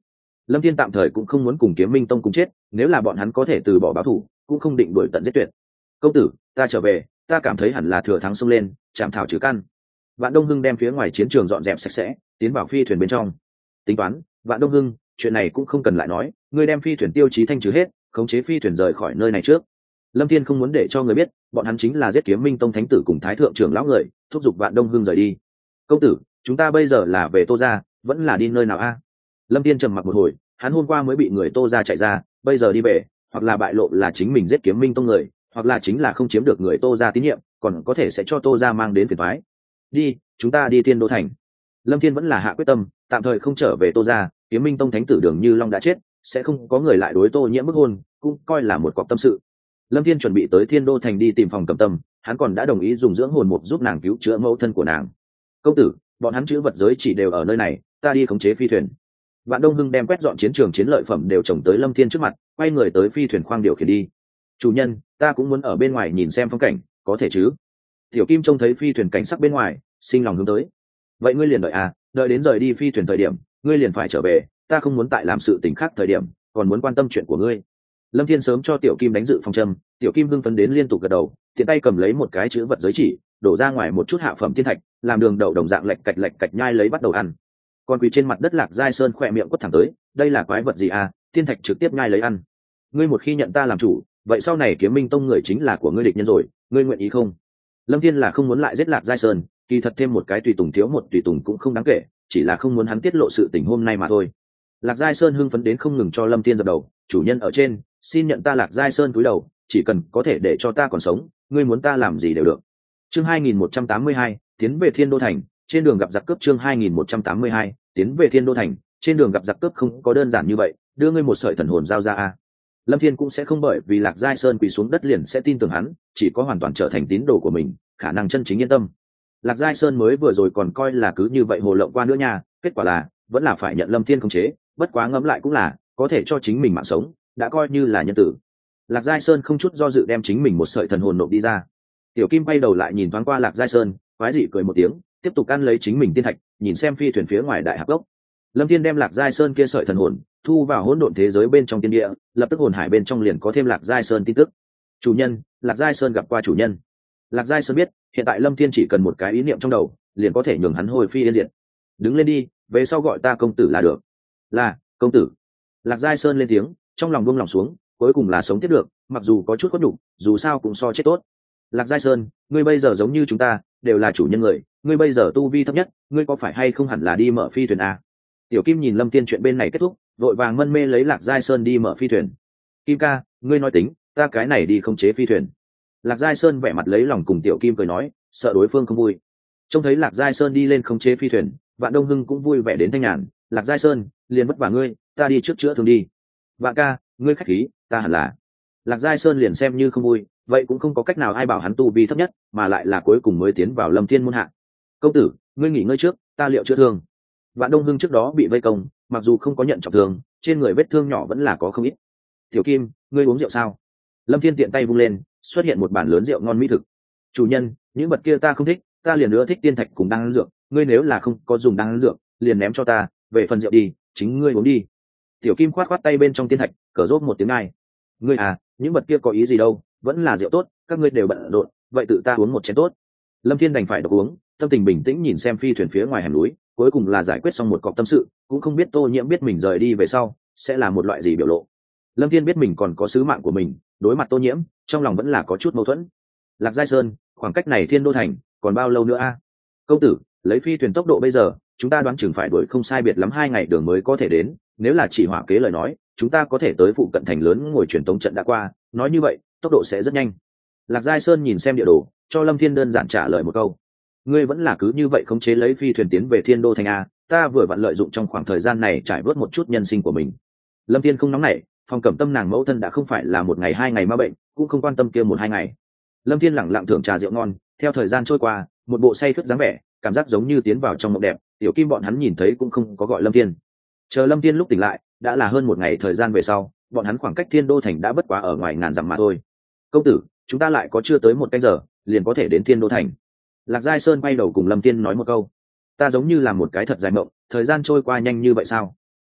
Lâm Thiên tạm thời cũng không muốn cùng Kiếm Minh Tông cùng chết, nếu là bọn hắn có thể từ bỏ báo thù, cũng không định đuổi tận giết tuyệt. Công tử, ta trở về, ta cảm thấy hẳn là thừa thắng xông lên, chạm thảo trừ căn. Vạn Đông Hưng đem phía ngoài chiến trường dọn dẹp sạch sẽ, tiến vào phi thuyền bên trong. Tính toán, Vạn Đông Hưng, chuyện này cũng không cần lại nói, ngươi đem phi thuyền tiêu chí thanh trừ hết, khống chế phi thuyền rời khỏi nơi này trước. Lâm Thiên không muốn để cho người biết, bọn hắn chính là giết Kiếm Minh Tông thánh tử cùng thái thượng trưởng lão người, thúc giục Vạn Đông Hưng rời đi. Công tử, chúng ta bây giờ là về Tô gia, vẫn là đi nơi nào a? Lâm Thiên trầm mặc một hồi, hắn hôm qua mới bị người Tô gia chạy ra, bây giờ đi về, hoặc là bại lộ là chính mình giết Kiếm Minh Tông người, hoặc là chính là không chiếm được người Tô gia tín nhiệm, còn có thể sẽ cho Tô gia mang đến phiền toái. Đi, chúng ta đi Thiên Đô thành. Lâm Thiên vẫn là hạ quyết tâm, tạm thời không trở về Tô gia, Kiếm Minh Tông thánh tử Đường Như Long đã chết, sẽ không có người lại đối Tô Nhiễm bức hôn, cũng coi là một cọc tâm sự. Lâm Thiên chuẩn bị tới Thiên Đô thành đi tìm Phòng Cẩm Tâm, hắn còn đã đồng ý dùng dưỡng hồn mục giúp nàng cứu chữa mẫu thân của nàng. Công tử, bọn hắn chữ vật giới chỉ đều ở nơi này, ta đi khống chế phi thuyền. Vạn Đông Hưng đem quét dọn chiến trường chiến lợi phẩm đều trồng tới Lâm Thiên trước mặt, quay người tới phi thuyền khoang điều khiển đi. Chủ nhân, ta cũng muốn ở bên ngoài nhìn xem phong cảnh, có thể chứ? Tiểu Kim trông thấy phi thuyền cảnh sắc bên ngoài, sinh lòng hướng tới. Vậy ngươi liền đợi à, đợi đến rời đi phi thuyền thời điểm, ngươi liền phải trở về, ta không muốn tại làm sự tình khác thời điểm, còn muốn quan tâm chuyện của ngươi. Lâm Thiên sớm cho Tiểu Kim đánh dự phòng châm, Tiểu Kim hưng phấn đến liên tục gật đầu, tiện tay cầm lấy một cái chữ vật giới chỉ, đổ ra ngoài một chút hạ phẩm thiên thạch, làm đường đậu đồng dạng lệch cạch nhai lấy bắt đầu ăn. Còn quỳ trên mặt đất Lạc Giai Sơn khỏe miệng quất thẳng tới, đây là quái vật gì à, thiên thạch trực tiếp nhai lấy ăn. Ngươi một khi nhận ta làm chủ, vậy sau này Kiếm Minh Tông người chính là của ngươi địch nhân rồi, ngươi nguyện ý không? Lâm Thiên là không muốn lại giết Lạc Giai Sơn, kỳ thật thêm một cái tùy tùng thiếu một tùy tùng cũng không đáng kể, chỉ là không muốn hắn tiết lộ sự tình hôm nay mà thôi. Lạc Giai Sơn hưng phấn đến không ngừng cho Lâm Thiên dập đầu, chủ nhân ở trên, xin nhận ta Lạc Giai Sơn cúi đầu, chỉ cần có thể để cho ta còn sống, ngươi muốn ta làm gì đều được. Chương 2182, tiến về Thiên Đô thành, trên đường gặp giặc cướp. Chương 2182, tiến về Thiên Đô thành, trên đường gặp giặc cướp. Không có đơn giản như vậy, đưa ngươi một sợi thần hồn giao ra a. Lâm Thiên cũng sẽ không bởi vì Lạc Giai Sơn quỳ xuống đất liền sẽ tin tưởng hắn, chỉ có hoàn toàn trở thành tín đồ của mình, khả năng chân chính yên tâm. Lạc Giai Sơn mới vừa rồi còn coi là cứ như vậy hồ lộng qua nữa nha, kết quả là vẫn là phải nhận Lâm Thiên khống chế, bất quá ngẫm lại cũng là có thể cho chính mình mạng sống, đã coi như là nhân tử. Lạc Giai Sơn không chút do dự đem chính mình một sợi thần hồn nộp đi ra. Tiểu Kim quay đầu lại nhìn thoáng qua Lạc Giai Sơn, quái dị cười một tiếng, tiếp tục ăn lấy chính mình tiên thạch, nhìn xem phi thuyền phía ngoài đại hạp gốc. Lâm Thiên đem Lạc Giai Sơn kia sợi thần hồn thu vào hỗn độn thế giới bên trong tiên địa, lập tức hồn hải bên trong liền có thêm Lạc Giai Sơn tin tức. Chủ nhân, Lạc Giai Sơn gặp qua chủ nhân. Lạc Giai Sơn biết, hiện tại Lâm Thiên chỉ cần một cái ý niệm trong đầu, liền có thể nhường hắn hồi phi yên diệt. Đứng lên đi, về sau gọi ta công tử là được. Là, công tử. Lạc Giai Sơn lên tiếng, trong lòng buông lòng xuống, cuối cùng là sống tiếp được, mặc dù có chút khuất nhục, dù sao cũng so chết tốt. Lạc Giai Sơn, ngươi bây giờ giống như chúng ta, đều là chủ nhân người, ngươi bây giờ tu vi thấp nhất, ngươi có phải hay không hẳn là đi mở phi thuyền a? Tiểu Kim nhìn Lâm Thiên chuyện bên này kết thúc, vội vàng mân mê lấy Lạc Giai Sơn đi mở phi thuyền. Kim ca, ngươi nói tính, ta cái này đi khống chế phi thuyền. Lạc Giai Sơn vẻ mặt lấy lòng cùng Tiểu Kim cười nói, sợ đối phương không vui. Trông thấy Lạc Giai Sơn đi lên khống chế phi thuyền, Vạn Đông Hưng cũng vui vẻ đến thanh nhàn. Lạc Giai Sơn, liền vất vả ngươi, ta đi trước chữa thương đi. Vạn ca, ngươi khách khí, ta hẳn là. Lạc Giai Sơn liền xem như không vui, vậy cũng không có cách nào ai bảo hắn tu vi thấp nhất, mà lại là cuối cùng mới tiến vào Lâm Thiên môn hạ. Công tử, ngươi nghỉ ngơi trước, ta liệu chữa thương. Vạn Đông Hưng trước đó bị vây công, mặc dù không có nhận trọng thương, trên người vết thương nhỏ vẫn là có không ít. Tiểu Kim, ngươi uống rượu sao? Lâm Thiên tiện tay vung lên, xuất hiện một bàn lớn rượu ngon mỹ thực. Chủ nhân, những vật kia ta không thích, ta liền nữa thích tiên thạch cùng đan dược, ngươi nếu là không có dùng đan dược, liền ném cho ta, về phần rượu đi, chính ngươi uống đi. Tiểu Kim khoát khoát tay bên trong tiên thạch, cờ rốt một tiếng ai. Ngươi à, những vật kia có ý gì đâu, vẫn là rượu tốt, các ngươi đều bận rộn, vậy tự ta uống một chén tốt. Lâm Thiên đành phải độc uống, tâm tình bình tĩnh nhìn xem phi thuyền phía ngoài hẻm núi, cuối cùng là giải quyết xong một cọc tâm sự, cũng không biết Tô Nhiễm biết mình rời đi về sau sẽ là một loại gì biểu lộ. Lâm Thiên biết mình còn có sứ mạng của mình, đối mặt Tô Nhiễm, trong lòng vẫn là có chút mâu thuẫn. Lạc Giai Sơn, khoảng cách này Thiên Đô thành còn bao lâu nữa a? Công tử, lấy phi thuyền tốc độ bây giờ, chúng ta đoán chừng phải đuổi không sai biệt lắm 2 ngày đường mới có thể đến, nếu là chỉ hỏa kế lời nói, chúng ta có thể tới phụ cận thành lớn ngồi truyền tống trận đã qua, nói như vậy, tốc độ sẽ rất nhanh. Lạc Giai Sơn nhìn xem địa đồ, cho Lâm Thiên đơn giản trả lời một câu. Ngươi vẫn là cứ như vậy khống chế lấy phi thuyền tiến về Thiên Đô thành a, ta vừa vặn lợi dụng trong khoảng thời gian này trải vớt một chút nhân sinh của mình. Lâm Thiên không nóng nảy, Phong Cẩm Tâm nàng mẫu thân đã không phải là 1 ngày 2 ngày ma bệnh, cũng không quan tâm kia 1-2 ngày. Lâm Thiên lẳng lặng thưởng trà rượu ngon, theo thời gian trôi qua, một bộ say khướt dáng vẻ, cảm giác giống như tiến vào trong mộng đẹp. Tiểu Kim bọn hắn nhìn thấy cũng không có gọi Lâm Thiên. Chờ Lâm Thiên lúc tỉnh lại, đã là hơn 1 ngày thời gian về sau, bọn hắn khoảng cách Thiên Đô thành đã bất quá ở ngoài ngàn dặm mà thôi. Công tử, chúng ta lại có chưa tới 1 canh giờ, liền có thể đến Thiên Đô thành. Lạc Giai Sơn quay đầu cùng Lâm Thiên nói một câu. Ta giống như là một cái thật dài mộng, thời gian trôi qua nhanh như vậy sao?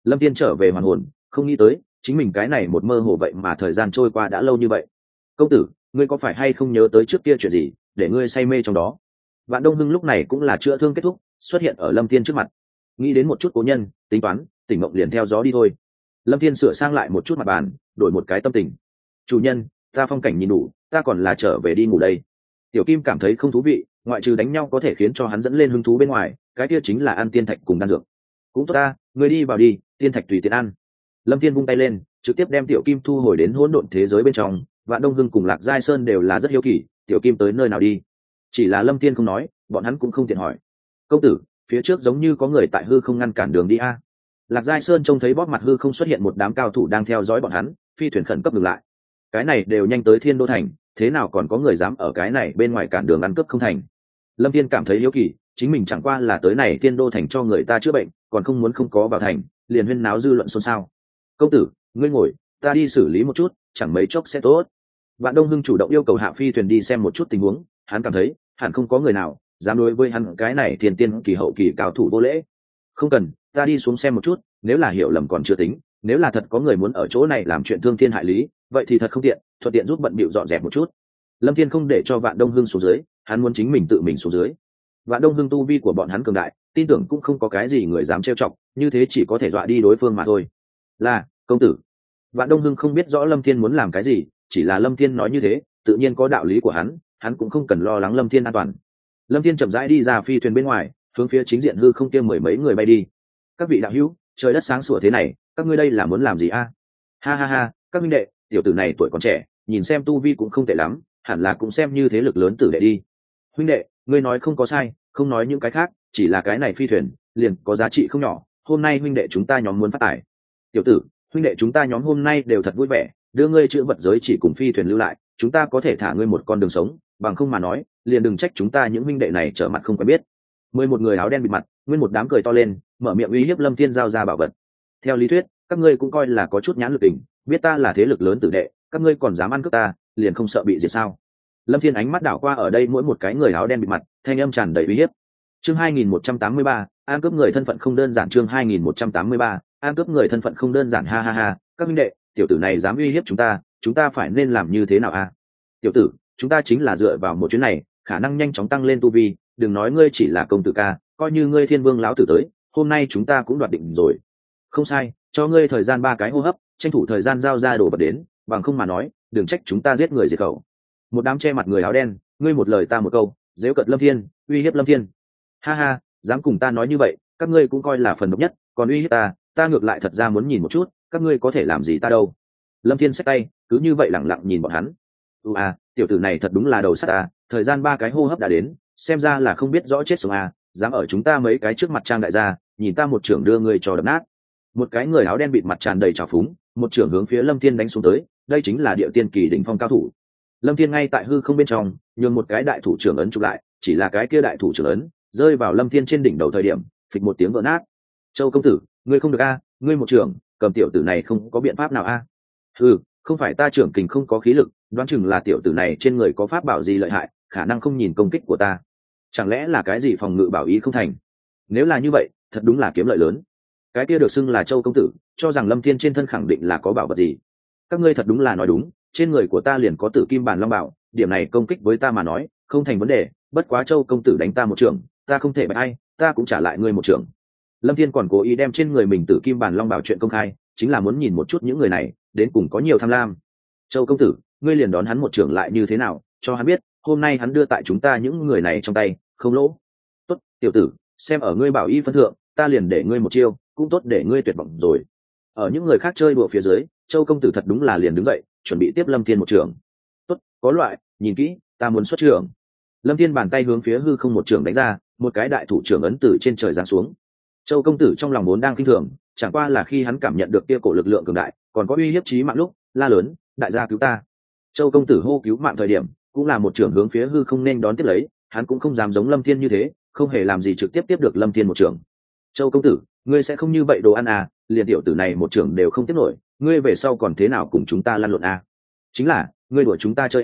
Lâm Thiên trở về hoàn hồn, không nghĩ tới chính mình cái này một mơ hồ vậy mà thời gian trôi qua đã lâu như vậy. Công tử, ngươi có phải hay không nhớ tới trước kia chuyện gì để ngươi say mê trong đó? Vạn Đông Hưng lúc này cũng là chữa thương kết thúc, xuất hiện ở Lâm Thiên trước mặt. Nghĩ đến một chút cố nhân, tính toán tỉnh mộng liền theo gió đi thôi. Lâm Thiên sửa sang lại một chút mặt bàn, đổi một cái tâm tình. Chủ nhân, ta phong cảnh nhìn đủ, ta còn là trở về đi ngủ đây. Tiểu Kim cảm thấy không thú vị, ngoại trừ đánh nhau có thể khiến cho hắn dẫn lên hứng thú bên ngoài, cái kia chính là ăn tiên thạch cùng đan dược. Cũng tốt ta, ngươi đi vào đi, tiên thạch tùy tiện ăn. Lâm Thiên vung tay lên, trực tiếp đem Tiểu Kim thu hồi đến hỗn độn thế giới bên trong. Vạn Đông Hưng cùng Lạc Giai Sơn đều là rất hiếu kỳ, Tiểu Kim tới nơi nào đi. Chỉ là Lâm Thiên không nói, bọn hắn cũng không tiện hỏi. Công tử, phía trước giống như có người tại hư không ngăn cản đường đi a. Lạc Giai Sơn trông thấy bóp mặt hư không xuất hiện một đám cao thủ đang theo dõi bọn hắn, phi thuyền khẩn cấp ngừng lại. Cái này đều nhanh tới Thiên Đô thành, thế nào còn có người dám ở cái này bên ngoài cản đường ăn cướp không thành? Lâm Thiên cảm thấy hiếu kỳ, chính mình chẳng qua là tới này Thiên Đô thành cho người ta chữa bệnh, còn không muốn không có vào thành, liền huyên náo dư luận xôn xao. Công tử, ngươi ngồi, ta đi xử lý một chút, chẳng mấy chốc sẽ tốt. Vạn Đông Hưng chủ động yêu cầu hạ phi thuyền đi xem một chút tình huống, hắn cảm thấy hẳn không có người nào dám đối với hắn cái này thiên tiên kỳ hậu kỳ cao thủ vô lễ. Không cần, ta đi xuống xem một chút, nếu là hiểu lầm còn chưa tính, nếu là thật có người muốn ở chỗ này làm chuyện thương thiên hại lý, vậy thì thật không tiện, thuận tiện giúp bận bịu dọn dẹp một chút. Lâm Thiên không để cho Vạn Đông Hưng xuống dưới, hắn muốn chính mình tự mình xuống dưới. Vạn Đông Hưng tu vi của bọn hắn cường đại, tin tưởng cũng không có cái gì người dám trêu chọc, như thế chỉ có thể dọa đi đối phương mà thôi. Là, công tử. Vạn Đông Hưng không biết rõ Lâm Thiên muốn làm cái gì, chỉ là Lâm Thiên nói như thế, tự nhiên có đạo lý của hắn cũng không cần lo lắng Lâm Thiên an toàn. Lâm Thiên chậm rãi đi ra phi thuyền bên ngoài, hướng phía chính diện hư không kia mười mấy người bay đi. Các vị đạo hữu, trời đất sáng sủa thế này, các ngươi đây là muốn làm gì a? Ha ha ha, các minh đệ, tiểu tử này tuổi còn trẻ, nhìn xem tu vi cũng không tệ lắm, hẳn là cũng xem như thế lực lớn tử đệ đi. Huynh đệ, ngươi nói không có sai, không nói những cái khác, chỉ là cái này phi thuyền liền có giá trị không nhỏ, hôm nay huynh đệ chúng ta nhóm muốn phát tài. Tiểu tử, huynh đệ chúng ta nhóm hôm nay đều thật vui vẻ, đưa ngươi chữ vật giới chỉ cùng phi thuyền lưu lại, chúng ta có thể thả ngươi một con đường sống, bằng không mà nói liền đừng trách chúng ta những huynh đệ này trở mặt không quen biết. 11 người áo đen bịt mặt, nguyên một đám cười to lên, mở miệng uy hiếp Lâm Thiên giao ra bảo vật. Theo lý thuyết, các ngươi cũng coi là có chút nhãn lực đỉnh, biết ta là thế lực lớn tử đệ, các ngươi còn dám ăn cướp ta, liền không sợ bị diệt sao? Lâm Thiên ánh mắt đảo qua ở đây mỗi một cái người áo đen bịt mặt, thanh âm tràn đầy uy hiếp. Chương 2183, ăn cướp người thân phận không đơn giản. Chương 2183, ăn cướp người thân phận không đơn giản. Ha ha ha, các huynh đệ, tiểu tử này dám uy hiếp chúng ta phải nên làm như thế nào a? Tiểu tử, chúng ta chính là dựa vào một chuyến này, khả năng nhanh chóng tăng lên tu vi, đừng nói ngươi chỉ là công tử ca, coi như ngươi Thiên Vương lão tử tới, hôm nay chúng ta cũng đoạt định rồi. Không sai, cho ngươi thời gian 3 cái hô hấp, tranh thủ thời gian giao ra đồ vật đến, bằng không mà nói, đừng trách chúng ta giết người diệt khẩu. Một đám che mặt người áo đen, ngươi một lời ta một câu, giễu cợt Lâm Thiên, uy hiếp Lâm Thiên. Ha ha, dám cùng ta nói như vậy, các ngươi cũng coi là phần độc nhất, còn uy hiếp ta ngược lại thật ra muốn nhìn một chút, các ngươi có thể làm gì ta đâu. Lâm Thiên xách tay, cứ như vậy lẳng lặng nhìn bọn hắn. Tiểu tử này thật đúng là đầu sắt thời gian 3 cái hô hấp đã đến, xem ra là không biết rõ chết sống dám ở chúng ta mấy cái trước mặt trang đại gia, nhìn ta một trưởng đưa người cho đập nát. Một cái người áo đen bịt mặt tràn đầy trào phúng, một trưởng hướng phía Lâm Thiên đánh xuống tới, đây chính là địa tiên kỳ đỉnh phong cao thủ. Lâm Thiên ngay tại hư không bên trong, nhường một cái đại thủ trưởng ấn chụp lại, chỉ là cái kia đại thủ trưởng ấn rơi vào Lâm Thiên trên đỉnh đầu thời điểm, phịch một tiếng vỡ nát. Châu công tử, ngươi không được ngươi một trưởng, cầm tiểu tử này không có biện pháp nào không phải ta trưởng kình không có khí lực, đoán chừng là tiểu tử này trên người có pháp bảo gì lợi hại, khả năng không nhìn công kích của ta. Chẳng lẽ là cái gì phòng ngự bảo ý không thành? Nếu là như vậy, thật đúng là kiếm lợi lớn. Cái kia được xưng là Châu công tử, cho rằng Lâm Thiên trên thân khẳng định là có bảo vật gì. Các ngươi thật đúng là nói đúng, trên người của ta liền có Tử Kim Bản Long Bảo, điểm này công kích với ta mà nói, không thành vấn đề, bất quá Châu công tử đánh ta một trưởng, ta không thể bại ai, ta cũng trả lại ngươi một trưởng. Lâm Thiên còn cố ý đem trên người mình Tử Kim Bản Long Bảo chuyện công khai, chính là muốn nhìn một chút những người này đến cùng có nhiều tham lam. Châu công tử, ngươi liền đón hắn một trưởng lại như thế nào, cho hắn biết hôm nay hắn đưa tại chúng ta những người này trong tay không lỗ. Tốt, tiểu tử, xem ở ngươi bảo y phân thượng, ta liền để ngươi một chiêu, cũng tốt để ngươi tuyệt vọng rồi. Ở những người khác chơi đùa phía dưới, Châu công tử thật đúng là liền đứng dậy, chuẩn bị tiếp Lâm Thiên một trưởng. Tốt, có loại, nhìn kỹ, ta muốn xuất trưởng. Lâm Thiên bàn tay hướng phía hư không một trưởng đánh ra, một cái đại thủ trưởng ấn từ trên trời giáng xuống. Châu công tử trong lòng vốn đang kinh thường, chẳng qua là khi hắn cảm nhận được kia cổ lực lượng cường đại, còn có uy hiếp chí mạng lúc, la lớn, đại gia cứu ta. Châu công tử hô cứu mạng thời điểm, cũng là một trưởng hướng phía hư không nên đón tiếp lấy, hắn cũng không dám giống Lâm Thiên như thế, không hề làm gì trực tiếp tiếp được Lâm Thiên một trưởng. Châu công tử, ngươi sẽ không như vậy đồ ăn liền tiểu tử này một trưởng đều không tiếp nổi, ngươi về sau còn thế nào cùng chúng ta lăn lộn Chính là, ngươi đuổi chúng ta chơi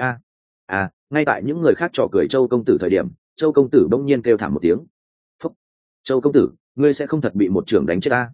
ngay tại những người khác trò cười Châu công tử thời điểm, Châu công tử bỗng nhiên kêu thảm một tiếng. Phúc! Châu công tử, ngươi sẽ không thật bị một trưởng đánh chết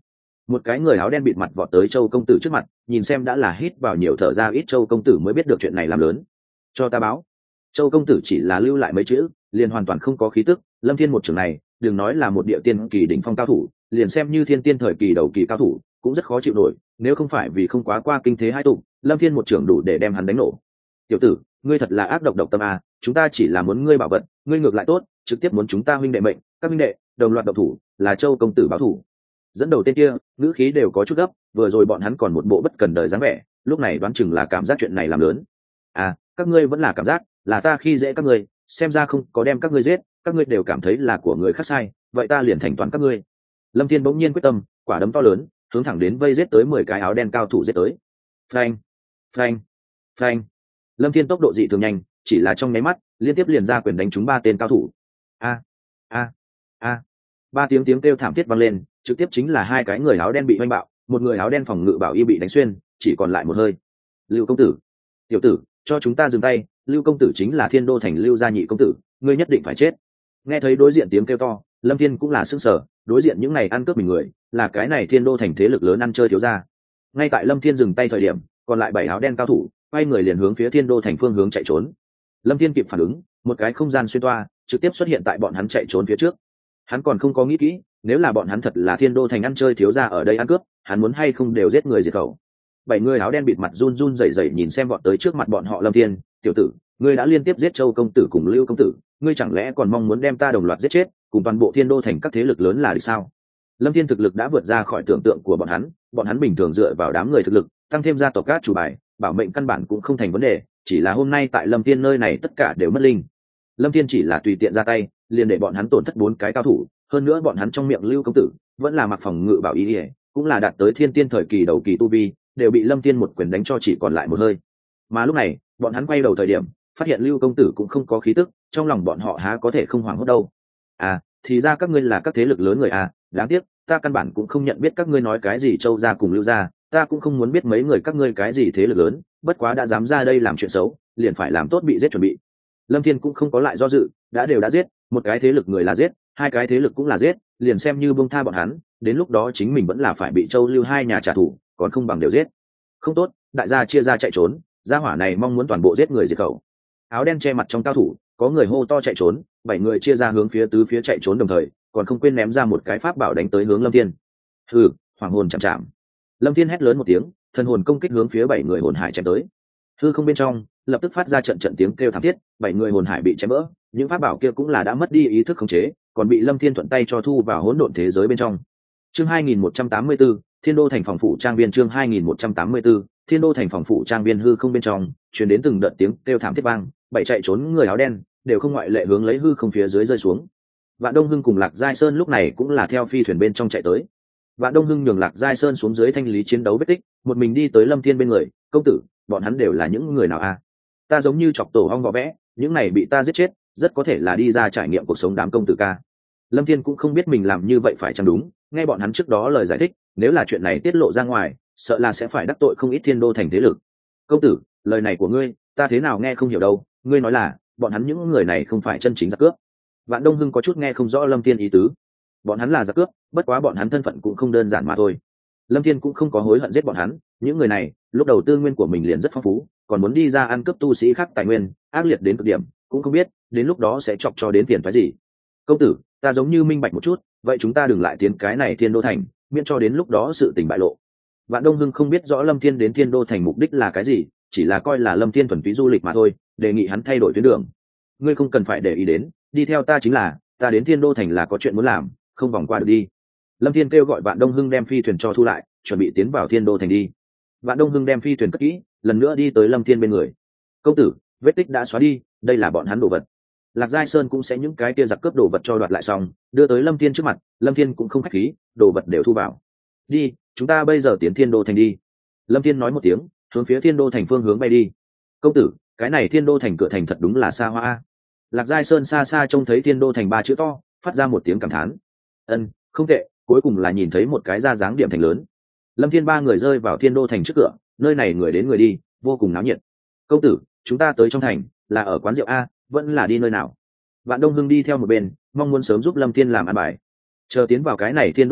một cái người áo đen bịt mặt vọt tới Châu công tử trước mặt, nhìn xem đã là hít vào nhiều thở ra ít, Châu công tử mới biết được chuyện này làm lớn. Cho ta báo. Châu công tử chỉ là lưu lại mấy chữ, liền hoàn toàn không có khí tức. Lâm Thiên một trường này, đừng nói là một địa tiên kỳ đỉnh phong cao thủ, liền xem như thiên tiên thời kỳ đầu kỳ cao thủ cũng rất khó chịu nổi, nếu không phải vì không quá qua kinh thế hai tụng, Lâm Thiên một trường đủ để đem hắn đánh nổ. Tiểu tử, ngươi thật là ác độc độc tâm a, chúng ta chỉ là muốn ngươi bảo vật, ngươi ngược lại tốt, trực tiếp muốn chúng ta huynh đệ mệnh, các huynh đệ đồng loạt độc thủ, là Châu công tử báo thủ. Dẫn đầu tên kia ngữ khí đều có chút gấp, vừa rồi bọn hắn còn một bộ bất cần đời dáng vẻ, lúc này đoán chừng là cảm giác chuyện này làm lớn. À, các ngươi vẫn là cảm giác là ta khi dễ các ngươi, xem ra không có đem các ngươi giết, các ngươi đều cảm thấy là của người khác sai, vậy ta liền thành toàn các ngươi. Lâm Thiên bỗng nhiên quyết tâm, quả đấm to lớn hướng thẳng đến vây giết tới 10 cái áo đen cao thủ giết tới. Phanh, phanh, phanh. Lâm Thiên tốc độ dị thường nhanh, chỉ là trong nháy mắt liên tiếp liền ra quyền đánh trúng 3 tên cao thủ. A a a. 3 tiếng kêu thảm thiết vang lên, trực tiếp chính là 2 cái người áo đen bị vênh bạo, một người áo đen phòng ngự bảo y bị đánh xuyên, chỉ còn lại một hơi. Lưu công tử, tiểu tử, cho chúng ta dừng tay, Lưu công tử chính là Thiên Đô thành Lưu gia nhị công tử, ngươi nhất định phải chết. Nghe thấy đối diện tiếng kêu to, Lâm Thiên cũng là sững sờ, đối diện những này ăn cướp mình người, là cái này Thiên Đô thành thế lực lớn ăn chơi thiếu gia. Ngay tại Lâm Thiên dừng tay thời điểm, còn lại 7 áo đen cao thủ quay người liền hướng phía Thiên Đô thành phương hướng chạy trốn. Lâm Thiên kịp phản ứng, một cái không gian xuyên toa trực tiếp xuất hiện tại bọn hắn chạy trốn phía trước. Hắn còn không có nghĩ kỹ, nếu là bọn hắn thật là Thiên Đô thành ăn chơi thiếu gia ở đây ăn cướp, hắn muốn hay không đều giết người diệt khẩu. 7 người áo đen bịt mặt run run rẩy rẩy nhìn xem bọn tới trước mặt bọn họ. Lâm Thiên, tiểu tử, ngươi đã liên tiếp giết Châu công tử cùng Lưu công tử, ngươi chẳng lẽ còn mong muốn đem ta đồng loạt giết chết, cùng toàn bộ Thiên Đô thành các thế lực lớn là được sao? Lâm Thiên thực lực đã vượt ra khỏi tưởng tượng của bọn hắn bình thường dựa vào đám người thực lực, tăng thêm gia tộc các chủ bài, bảo mệnh căn bản cũng không thành vấn đề, chỉ là hôm nay tại Lâm Thiên nơi này tất cả đều mất linh. Lâm Thiên chỉ là tùy tiện ra tay, liền để bọn hắn tổn thất 4 cái cao thủ, hơn nữa bọn hắn trong miệng Lưu công tử vẫn là mặc phòng ngự bảo y, cũng là đạt tới thiên tiên thời kỳ đầu kỳ tu vi, đều bị Lâm Thiên một quyền đánh cho chỉ còn lại một hơi. Mà lúc này, bọn hắn quay đầu thời điểm, phát hiện Lưu công tử cũng không có khí tức, trong lòng bọn họ há có thể không hoảng hốt đâu. À, thì ra các ngươi là các thế lực lớn người à, đáng tiếc, ta căn bản cũng không nhận biết các ngươi nói cái gì Châu gia cùng Lưu gia, ta cũng không muốn biết mấy người các ngươi cái gì thế lực lớn, bất quá đã dám ra đây làm chuyện xấu, liền phải làm tốt bị giết chuẩn bị. Lâm Thiên cũng không có lại do dự, đã giết, một cái thế lực người là giết, 2 cái thế lực cũng là giết, liền xem như buông tha bọn hắn, đến lúc đó chính mình vẫn là phải bị Châu Lưu 2 nhà trả thù, còn không bằng đều giết. Không tốt, đại gia chia ra chạy trốn, gia hỏa này mong muốn toàn bộ giết người diệt khẩu. Áo đen che mặt trong cao thủ, có người hô to chạy trốn, 7 người chia ra hướng phía tứ phía chạy trốn, đồng thời còn không quên ném ra một cái pháp bảo đánh tới hướng Lâm Thiên. Hừ, hoàng hồn chạm chạm. Lâm Thiên hét lớn một tiếng, thần hồn công kích hướng phía 7 người hồn hải chém tới. Hư không bên trong lập tức phát ra trận tiếng kêu thảm thiết, 7 người hồn hải bị chém vỡ, những pháp bảo kia cũng là đã mất đi ý thức khống chế, còn bị Lâm Thiên thuận tay cho thu vào hỗn độn thế giới bên trong. Chương 2184, Thiên Đô thành phòng phủ trang viên. Chương 2184, Thiên Đô thành phòng phủ trang viên. Hư không bên trong truyền đến từng đợt tiếng kêu thảm thiết vang, 7 chạy trốn người áo đen đều không ngoại lệ hướng lấy hư không phía dưới rơi xuống. Vạn Đông Hưng cùng Lạc Giai Sơn lúc này cũng là theo phi thuyền bên trong chạy tới. Vạn Đông Hưng nhường Lạc Giai Sơn xuống dưới thanh lý chiến đấu vết tích, một mình đi tới Lâm Thiên bên người. Công tử, bọn hắn đều là những người nào a? Ta giống như chọc tổ ong vỏ vẽ, những này bị ta giết chết, rất có thể là đi ra trải nghiệm cuộc sống đám công tử ca. Lâm Thiên cũng không biết mình làm như vậy phải chăng đúng, nghe bọn hắn trước đó lời giải thích, nếu là chuyện này tiết lộ ra ngoài, sợ là sẽ phải đắc tội không ít Thiên Đô thành thế lực. Công tử, lời này của ngươi, ta thế nào nghe không hiểu đâu, ngươi nói là bọn hắn những người này không phải chân chính giặc cướp. Vạn Đông Hưng có chút nghe không rõ Lâm Thiên ý tứ. Bọn hắn là giặc cướp, bất quá bọn hắn thân phận cũng không đơn giản mà thôi. Lâm Thiên cũng không có hối hận giết bọn hắn, những người này lúc đầu tư nguyên của mình liền rất phong phú, còn muốn đi ra ăn cướp tu sĩ khác tài nguyên, ác liệt đến cực điểm, cũng không biết đến lúc đó sẽ chọc cho đến tiền phái gì. Công tử, ta giống như minh bạch một chút, vậy chúng ta đừng lại tiến cái này Thiên Đô thành, miễn cho đến lúc đó sự tình bại lộ. Vạn Đông Hưng không biết rõ Lâm Thiên đến Thiên Đô thành mục đích là cái gì, chỉ là coi là Lâm Thiên thuần túy du lịch mà thôi, đề nghị hắn thay đổi tuyến đường. Ngươi không cần phải để ý đến, đi theo ta chính là, ta đến Thiên Đô thành là có chuyện muốn làm, không vòng qua được đi. Lâm Thiên kêu gọi Vạn Đông Hưng đem phi thuyền cho thu lại, chuẩn bị tiến vào Thiên Đô thành đi. Vạn Đông Hưng đem phi thuyền cất kỹ, lần nữa đi tới Lâm Thiên bên người. Công tử, vết tích đã xóa đi, đây là bọn hắn đồ vật. Lạc Giai Sơn cũng sẽ những cái kia giặc cướp đồ vật cho đoạt lại xong, đưa tới Lâm Thiên trước mặt. Lâm Thiên cũng không khách khí, đồ vật đều thu vào. Đi, chúng ta bây giờ tiến Thiên Đô thành đi. Lâm Thiên nói một tiếng, hướng phía Thiên Đô thành phương hướng bay đi. Công tử, cái này Thiên Đô thành cửa thành thật đúng là xa hoa. Lạc Giai Sơn xa xa trông thấy Thiên Đô thành 3 chữ to, phát ra một tiếng cảm thán. Ân, không tệ, cuối cùng là nhìn thấy một cái ra dáng điểm thành lớn. Lâm Thiên 3 người rơi vào Thiên Đô thành trước cửa, nơi này người đến người đi, vô cùng náo nhiệt. Công tử, chúng ta tới trong thành, là ở quán rượu a, vẫn là đi nơi nào? Vạn Đông Hưng đi theo một bên, mong muốn sớm giúp Lâm Thiên làm ăn bài. Chờ tiến vào cái này Thiên Đô thành,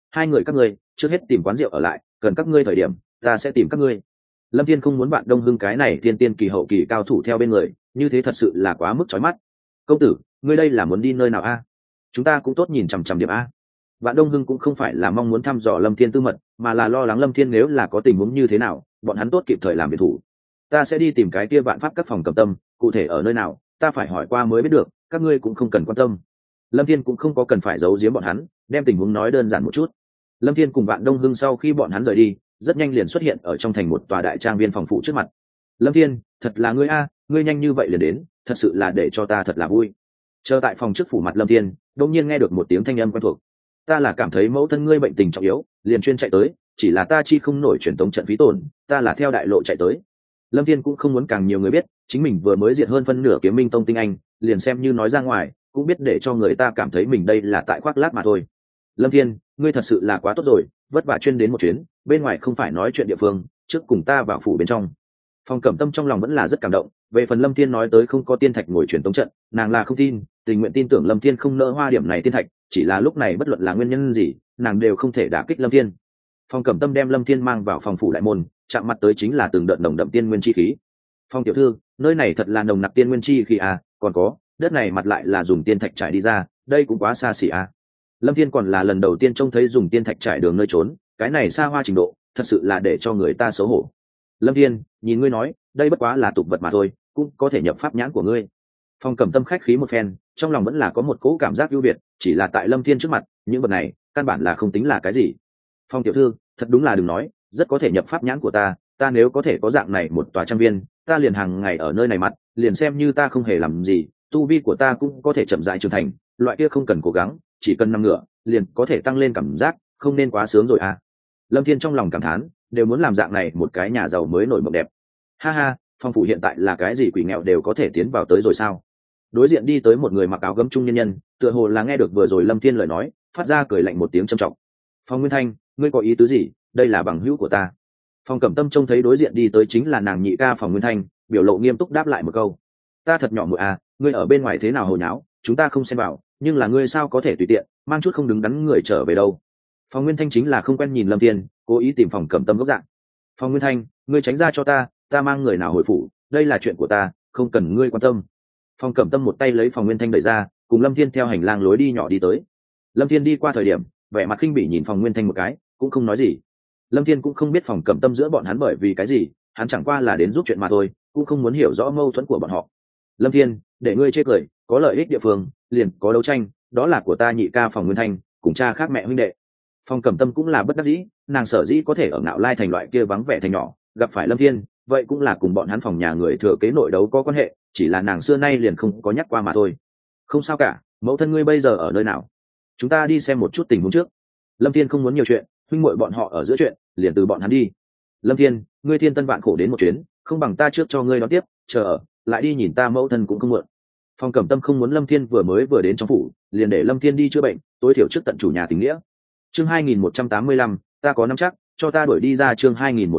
hai người các ngươi trước hết tìm quán rượu ở lại, cần các ngươi thời điểm ta sẽ tìm các ngươi. Lâm Thiên không muốn bạn Đông Hưng cái này tiên tiên kỳ hậu kỳ cao thủ theo bên người, như thế thật sự là quá mức chói mắt. Công tử, ngươi đây là muốn đi nơi nào a? Chúng ta cũng tốt nhìn chằm chằm điểm a. Vạn Đông Hưng cũng không phải là mong muốn thăm dò Lâm Thiên tư mật, mà là lo lắng Lâm Thiên nếu là có tình huống như thế nào, bọn hắn tốt kịp thời làm biệt thủ. Ta sẽ đi tìm cái kia vạn pháp các phòng Cẩm Tâm, cụ thể ở nơi nào, ta phải hỏi qua mới biết được, các ngươi cũng không cần quan tâm. Lâm Thiên cũng không có cần phải giấu giếm bọn hắn, đem tình huống nói đơn giản một chút. Lâm Thiên cùng Vạn Đông Hưng sau khi bọn hắn rời đi, rất nhanh liền xuất hiện ở trong thành một tòa đại trang viên phòng phụ trước mặt. Lâm Thiên, thật là ngươi a, ngươi nhanh như vậy liền đến, thật sự là để cho ta thật là vui. Chờ tại phòng trước phủ mặt Lâm Thiên, đột nhiên nghe được một tiếng thanh âm quen thuộc. Ta là cảm thấy mẫu thân ngươi bệnh tình trọng yếu, liền chuyên chạy tới, chỉ là ta chi không nổi truyền tống trận phí tổn, ta là theo đại lộ chạy tới. Lâm Thiên cũng không muốn càng nhiều người biết, chính mình vừa mới diệt hơn phân nửa Kiếm Minh Tông tinh anh, liền xem như nói ra ngoài, cũng biết để cho người ta cảm thấy mình đây là tại khoác lác mà thôi. Lâm Thiên, ngươi thật sự là quá tốt rồi, vất vả chuyên đến một chuyến, bên ngoài không phải nói chuyện địa phương, trước cùng ta vào phủ bên trong. Phong Cẩm Tâm trong lòng vẫn là rất cảm động, về phần Lâm Thiên nói tới không có tiên thạch ngồi truyền tống trận, nàng là không tin, tình nguyện tin tưởng Lâm Thiên không nỡ hoa điểm này tiên thạch, chỉ là lúc này bất luận là nguyên nhân gì, nàng đều không thể đả kích Lâm Thiên. Phong Cẩm Tâm đem Lâm Thiên mang vào phòng phủ đại môn, chạm mặt tới chính là từng đợt nồng đậm tiên nguyên chi khí. Phong tiểu thư, nơi này thật là nồng nặc tiên nguyên chi khí à, còn có, đất này mặt lại là dùng tiên thạch trải đi ra, đây cũng quá xa xỉ à. Lâm Thiên còn là lần đầu tiên trông thấy dùng tiên thạch trải đường nơi trốn, cái này xa hoa trình độ, thật sự là để cho người ta xấu hổ. Lâm Thiên, nhìn ngươi nói, đây bất quá là tục vật mà thôi, cũng có thể nhập pháp nhãn của ngươi. Phong Cẩm Tâm khách khí một phen, trong lòng vẫn là có một cỗ cảm giác ưu việt, chỉ là tại Lâm Thiên trước mặt, những vật này căn bản là không tính là cái gì. Phong tiểu thư, thật đúng là đừng nói, rất có thể nhập pháp nhãn của ta, ta nếu có thể có dạng này một tòa trang viên, ta liền hàng ngày ở nơi này mặt, liền xem như ta không hề làm gì, tu vi của ta cũng có thể chậm rãi trưởng thành, loại kia không cần cố gắng, chỉ cần nằm ngửa, liền có thể tăng lên cảm giác, không nên quá sướng rồi à. Lâm Thiên trong lòng cảm thán, đều muốn làm dạng này một cái nhà giàu mới nổi bật đẹp. Ha ha, Phong phủ hiện tại là cái gì quỷ nghèo đều có thể tiến vào tới rồi sao? Đối diện đi tới một người mặc áo gấm trung nhân nhân, tựa hồ là nghe được vừa rồi Lâm Thiên lời nói, phát ra cười lạnh một tiếng trầm trọng. Phong Nguyên Thanh, ngươi có ý tứ gì? Đây là bằng hữu của ta. Phong Cẩm Tâm trông thấy đối diện đi tới chính là nàng nhị ca Phong Nguyên Thanh, biểu lộ nghiêm túc đáp lại một câu. Ta thật nhỏ muội à, ngươi ở bên ngoài thế nào hồi nháo, chúng ta không xen vào, nhưng là ngươi sao có thể tùy tiện mang chút không đứng đắn người trở về đâu. Phong Nguyên Thanh chính là không quen nhìn Lâm Thiên, cố ý tìm Phong Cẩm Tâm gốc dạng. Phong Nguyên Thanh, ngươi tránh ra cho ta, ta mang người nào hồi phủ, đây là chuyện của ta, không cần ngươi quan tâm. Phong Cẩm Tâm một tay lấy Phong Nguyên Thanh đẩy ra, cùng Lâm Thiên theo hành lang lối đi nhỏ đi tới. Lâm Thiên đi qua thời điểm, vẻ mặt khinh bỉ nhìn Phong Nguyên Thanh một cái, cũng không nói gì. Lâm Thiên cũng không biết Phong Cẩm Tâm giữa bọn hắn bởi vì cái gì, hắn chẳng qua là đến giúp chuyện mà thôi, cũng không muốn hiểu rõ mâu thuẫn của bọn họ. Lâm Thiên, để ngươi chê cười, có lợi ích địa phương, liền có đấu tranh, đó là của ta nhị ca Phong Nguyên Thanh, cùng cha khác mẹ huynh đệ. Phong Cẩm Tâm cũng là bất đắc dĩ, nàng sở dĩ có thể ở Ngạo Lai thành loại kia vắng vẻ thành nhỏ, gặp phải Lâm Thiên, vậy cũng là cùng bọn hắn phòng nhà người thừa kế nội đấu có quan hệ, chỉ là nàng xưa nay liền không có nhắc qua mà thôi. Không sao cả, mẫu thân ngươi bây giờ ở nơi nào? Chúng ta đi xem một chút tình huống trước. Lâm Thiên không muốn nhiều chuyện, huynh muội bọn họ ở giữa chuyện, liền từ bọn hắn đi. Lâm Thiên, ngươi thiên tân vạn khổ đến một chuyến, không bằng ta trước cho ngươi đón tiếp, chờ ở, lại đi nhìn ta mẫu thân cũng không muộn. Phong Cẩm Tâm không muốn Lâm Thiên vừa đến trong phủ, liền để Lâm Thiên đi chữa bệnh, tối thiểu trước tận chủ nhà tình nghĩa. Chương 2185, ta có nắm chắc, cho ta đuổi đi ra. Chương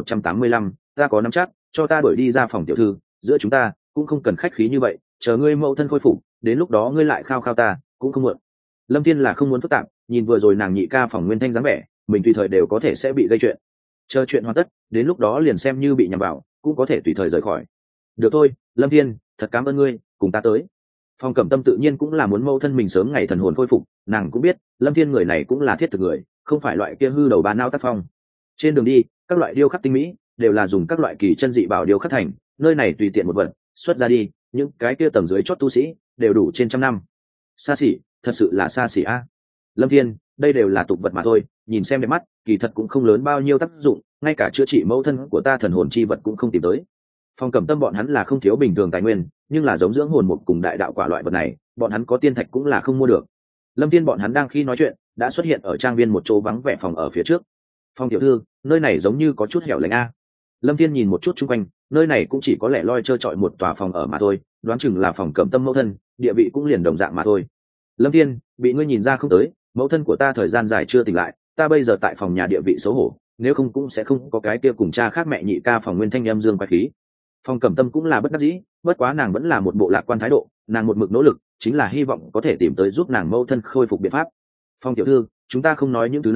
2185, ta có nắm chắc, cho ta đuổi đi ra. Phòng tiểu thư, giữa chúng ta cũng không cần khách khí như vậy, chờ ngươi mẫu thân khôi phục, đến lúc đó ngươi lại khao khao ta, cũng không muộn. Lâm Thiên là không muốn phức tạp, nhìn vừa rồi nàng nhị ca Phòng Nguyên Thanh dáng vẻ, mình tùy thời đều có thể sẽ bị gây chuyện. Chờ chuyện hoàn tất, đến lúc đó liền xem như bị nhầm vào, cũng có thể tùy thời rời khỏi. Được thôi, Lâm Thiên, thật cảm ơn ngươi, cùng ta tới. Phong Cẩm Tâm tự nhiên cũng là muốn mẫu thân mình sớm ngày thần hồn khôi phục, nàng cũng biết Lâm Thiên người này cũng là thiết thực người, không phải loại kia hư đầu ba nao tác phong. Trên đường đi, các loại điêu khắc tinh mỹ đều là dùng các loại kỳ chân dị bảo điêu khắc thành, nơi này tùy tiện một vật xuất ra đi, những cái kia tầng dưới chót tu sĩ đều đủ trên trăm năm. Xa xỉ, thật sự là xa xỉ a. Lâm Thiên, đây đều là tục vật mà thôi, nhìn xem đẹp mắt, kỳ thật cũng không lớn bao nhiêu tác dụng, ngay cả chữa trị mẫu thân của ta thần hồn chi vật cũng không tìm tới. Phong Cẩm Tâm bọn hắn là không thiếu bình thường tài nguyên, nhưng là giống dưỡng hồn mục cùng đại đạo quả loại vật này, bọn hắn có tiên thạch cũng là không mua được. Lâm Thiên bọn hắn đang khi nói chuyện, đã xuất hiện ở trang viên một chỗ vắng vẻ phòng ở phía trước. Phong tiểu thư, nơi này giống như có chút hẻo lánh a. Lâm Thiên nhìn một chút xung quanh, nơi này cũng chỉ có lẻ loi trơ trọi một tòa phòng ở mà thôi, đoán chừng là phòng Cẩm Tâm mẫu thân, địa vị cũng liền đồng dạng mà thôi. Lâm Thiên, bị ngươi nhìn ra không tới, mẫu thân của ta thời gian dài chưa tỉnh lại, ta bây giờ tại phòng nhà địa vị xấu hổ, nếu không cũng sẽ không có cái kia cùng cha khác mẹ nhị ca Phòng Nguyên Thanh âm dương quái khí. Phong Cẩm Tâm cũng là bất đắc dĩ, bất quá nàng vẫn là một bộ lạc quan thái độ, nàng một mực nỗ lực, chính là hy vọng có thể tìm tới giúp nàng mẫu thân khôi phục biện pháp. Phong tiểu thư, chúng ta không nói những thứ này,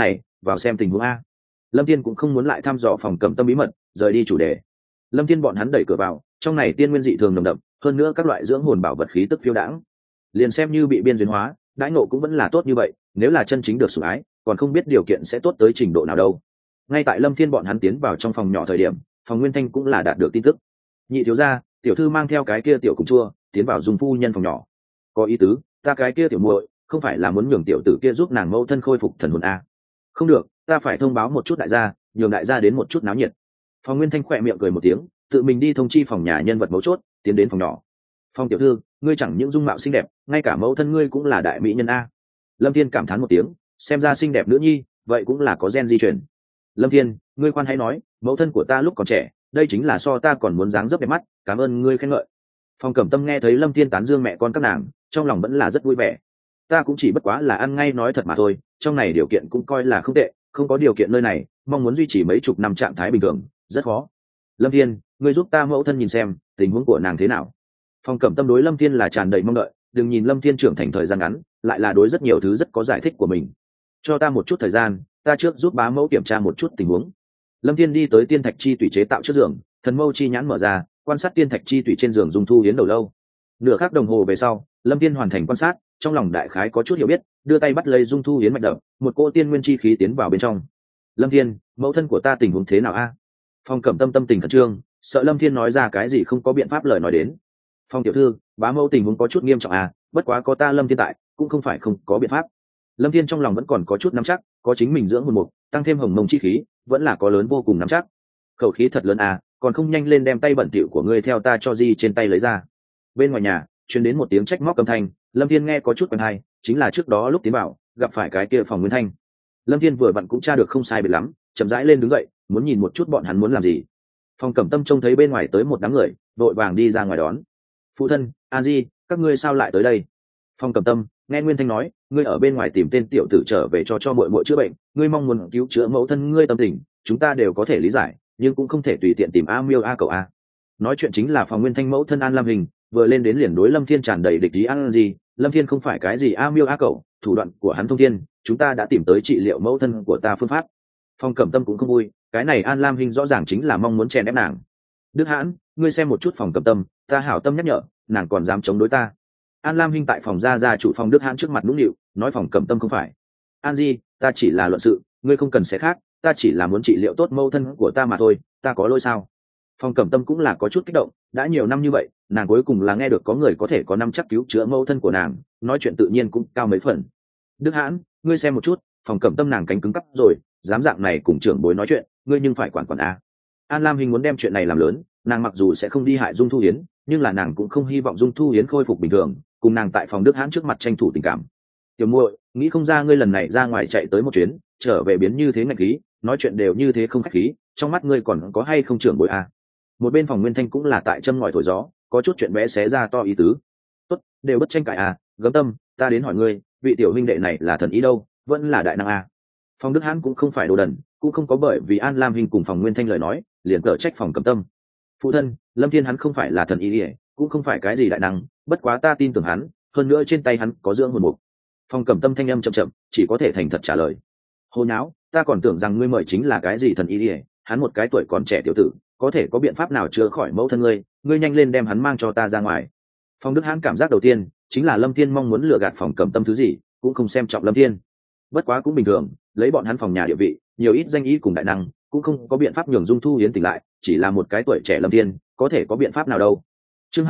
vào xem tình huống a. Lâm Thiên cũng không muốn lại thăm dò phòng Cẩm Tâm bí mật, rời đi chủ đề. Lâm Thiên bọn hắn đẩy cửa vào, trong này tiên nguyên dị thường nồng đậm, hơn nữa các loại dưỡng hồn bảo vật khí tức phiêu đãng. Liền xem như bị biên duyên hóa, đãi ngộ cũng vẫn là tốt như vậy, nếu là chân chính được sủng ái, còn không biết điều kiện sẽ tốt tới trình độ nào đâu. Ngay tại Lâm Thiên bọn hắn tiến vào trong phòng nhỏ thời điểm, phòng Nguyên Thanh cũng là đạt được tin tức. Nhị thiếu gia, tiểu thư mang theo cái kia tiểu cùng chua, tiến vào dùng phu nhân phòng nhỏ. Có ý tứ, ta cái kia tiểu muội, không phải là muốn nhường tiểu tử kia giúp nàng mẫu thân khôi phục thần hồn a? Không được, ta phải thông báo một chút đại gia, nhường đại gia đến một chút náo nhiệt. Phòng Nguyên Thanh khỏe miệng cười một tiếng, tự mình đi thông chi phòng nhà nhân vật mấu chốt, tiến đến phòng nhỏ. Phong tiểu thư, ngươi chẳng những dung mạo xinh đẹp, ngay cả mẫu thân ngươi cũng là đại mỹ nhân a. Lâm Thiên cảm thán một tiếng, xem ra xinh đẹp nữ nhi, vậy cũng là có gen di truyền. Lâm Thiên, ngươi khoan hãy nói, mẫu thân của ta lúc còn trẻ, đây chính là so ta còn muốn dáng dấp đẹp mắt, cảm ơn ngươi khen ngợi. Phong Cẩm Tâm nghe thấy Lâm Thiên tán dương mẹ con các nàng, trong lòng vẫn là rất vui vẻ. Ta cũng chỉ bất quá là ăn ngay nói thật mà thôi, trong này điều kiện cũng coi là không tệ, không có điều kiện nơi này, mong muốn duy trì mấy chục năm trạng thái bình thường, rất khó. Lâm Thiên, ngươi giúp ta mẫu thân nhìn xem, tình huống của nàng thế nào. Phong Cẩm Tâm đối Lâm Thiên là tràn đầy mong đợi, đừng nhìn Lâm Thiên trưởng thành thời gian ngắn, lại là đối rất nhiều thứ rất có giải thích của mình. Cho ta một chút thời gian, ta trước giúp bá mẫu kiểm tra một chút tình huống. Lâm Thiên đi tới tiên thạch chi tủy chế tạo trước giường, thần mâu chi nhãn mở ra, quan sát tiên thạch chi tủy trên giường Dung Thu Hiến đầu lâu. Nửa khắc đồng hồ về sau, Lâm Thiên hoàn thành quan sát, trong lòng đại khái có chút hiểu biết, đưa tay bắt lấy Dung Thu Hiến mạch đập, một cỗ tiên nguyên chi khí tiến vào bên trong. Lâm Thiên, mẫu thân của ta tình huống thế nào a? Phong Cẩm Tâm tâm tình khẩn trương, sợ Lâm Thiên nói ra cái gì không có biện pháp lời nói đến. Phong tiểu thư, bá mẫu tình huống có chút nghiêm trọng à, bất quá có ta Lâm Thiên tại, cũng không phải không có biện pháp. Lâm Thiên trong lòng vẫn còn có chút nắm chắc, có chính mình dưỡng hồn mục, tăng thêm hồng mông chi khí, vẫn là có lớn vô cùng nắm chắc. Khẩu khí thật lớn à, còn không nhanh lên đem tay bẩn thỉu của ngươi theo ta cho di trên tay lấy ra. Bên ngoài nhà, truyền đến một tiếng trách móc âm thanh, Lâm Thiên nghe có chút quen tai, chính là trước đó lúc tiến vào, gặp phải cái kia phòng Nguyên Thanh. Lâm Thiên vừa vặn cũng tra được không sai biệt lắm, chậm rãi lên đứng dậy, muốn nhìn một chút bọn hắn muốn làm gì. Phong Cẩm Tâm trông thấy bên ngoài tới một đám người, vội vàng đi ra ngoài đón. Phụ thân, An Di, các ngươi sao lại tới đây? Phong Cẩm Tâm nghe Nguyên Thanh nói, ngươi ở bên ngoài tìm tên tiểu tử trở về cho muội muội chữa bệnh, ngươi mong muốn cứu chữa mẫu thân ngươi tâm tình, chúng ta đều có thể lý giải, nhưng cũng không thể tùy tiện tìm A Miêu A cậu A. Nói chuyện chính là Phòng Nguyên Thanh mẫu thân An Lam Hình, vừa lên đến liền đối Lâm Thiên tràn đầy địch ý. An Di, Lâm Thiên không phải cái gì A Miêu A cậu, thủ đoạn của hắn thông thiên, chúng ta đã tìm tới trị liệu mẫu thân của ta phương pháp. Phong Cẩm Tâm cũng không vui, cái này An Lam Hình rõ ràng chính là mong muốn chèn ép nàng. Đức Hãn, ngươi xem một chút Phong Cẩm Tâm, ta hảo tâm nhắc nhở, nàng còn dám chống đối ta. An Lam Hinh tại phòng gia chủ Phong Đức Hãn trước mặt nũng nịu, nói Phong Cẩm Tâm không phải. An Di, ta chỉ là luận sự, ngươi không cần sẽ khác, ta chỉ là muốn trị liệu tốt mẫu thân của ta mà thôi, ta có lỗi sao? Phong Cẩm Tâm cũng là có chút kích động, đã nhiều năm như vậy, nàng cuối cùng là nghe được có người có thể có năm chắc cứu chữa mẫu thân của nàng, nói chuyện tự nhiên cũng cao mấy phần. Đức Hãn, ngươi xem một chút, Phong Cẩm Tâm nàng cánh cứng cắp rồi, dám dạng này cùng trưởng bối nói chuyện, ngươi nhưng phải quản a. An Lam Hinh muốn đem chuyện này làm lớn, nàng mặc dù sẽ không đi hại Dung Thu Hiến, nhưng là nàng cũng không hy vọng Dung Thu Hiến khôi phục bình thường, cùng nàng tại phòng Đức Hãn trước mặt tranh thủ tình cảm. Tiểu muội, nghĩ không ra ngươi lần này ra ngoài chạy tới một chuyến, trở về biến như thế ngạch khí, nói chuyện đều như thế không khách khí, trong mắt ngươi còn có hay không trưởng bối a? Một bên phòng Nguyên Thanh cũng là tại châm ngòi thổi gió, có chút chuyện bé xé ra to ý tứ. Tốt, đều bất tranh cãi à, Gấm Tâm, ta đến hỏi ngươi, vị tiểu huynh đệ này là thần ý đâu, vẫn là đại năng a? Phòng Đức Hãn cũng không phải đồ đần, cũng không có bởi vì An Lam Hinh cùng phòng Nguyên Thanh lời nói, liền cở trách phòng Cẩm Tâm. Phụ thân, Lâm Thiên hắn không phải là thần ý, cũng không phải cái gì đại năng, bất quá ta tin tưởng hắn, hơn nữa trên tay hắn có dưỡng hồn mục. Phong Cẩm Tâm thanh âm chậm chậm, chỉ có thể thành thật trả lời. Hồ nháo, ta còn tưởng rằng ngươi mời chính là cái gì thần ý, hắn một cái tuổi còn trẻ tiểu tử, có thể có biện pháp nào chữa khỏi mẫu thân ngươi, ngươi nhanh lên đem hắn mang cho ta ra ngoài. Phong Đức Hãn cảm giác đầu tiên chính là Lâm Thiên mong muốn lừa gạt phòng Cẩm Tâm thứ gì, cũng không xem trọng Lâm Thiên. Bất quá cũng bình thường, lấy bọn hắn phòng nhà địa vị, nhiều ít danh ý cùng đại năng, cũng không có biện pháp nhường Dung Thu Hiến tỉnh lại, chỉ là một cái tuổi trẻ Lâm Thiên, có thể có biện pháp nào đâu. Chương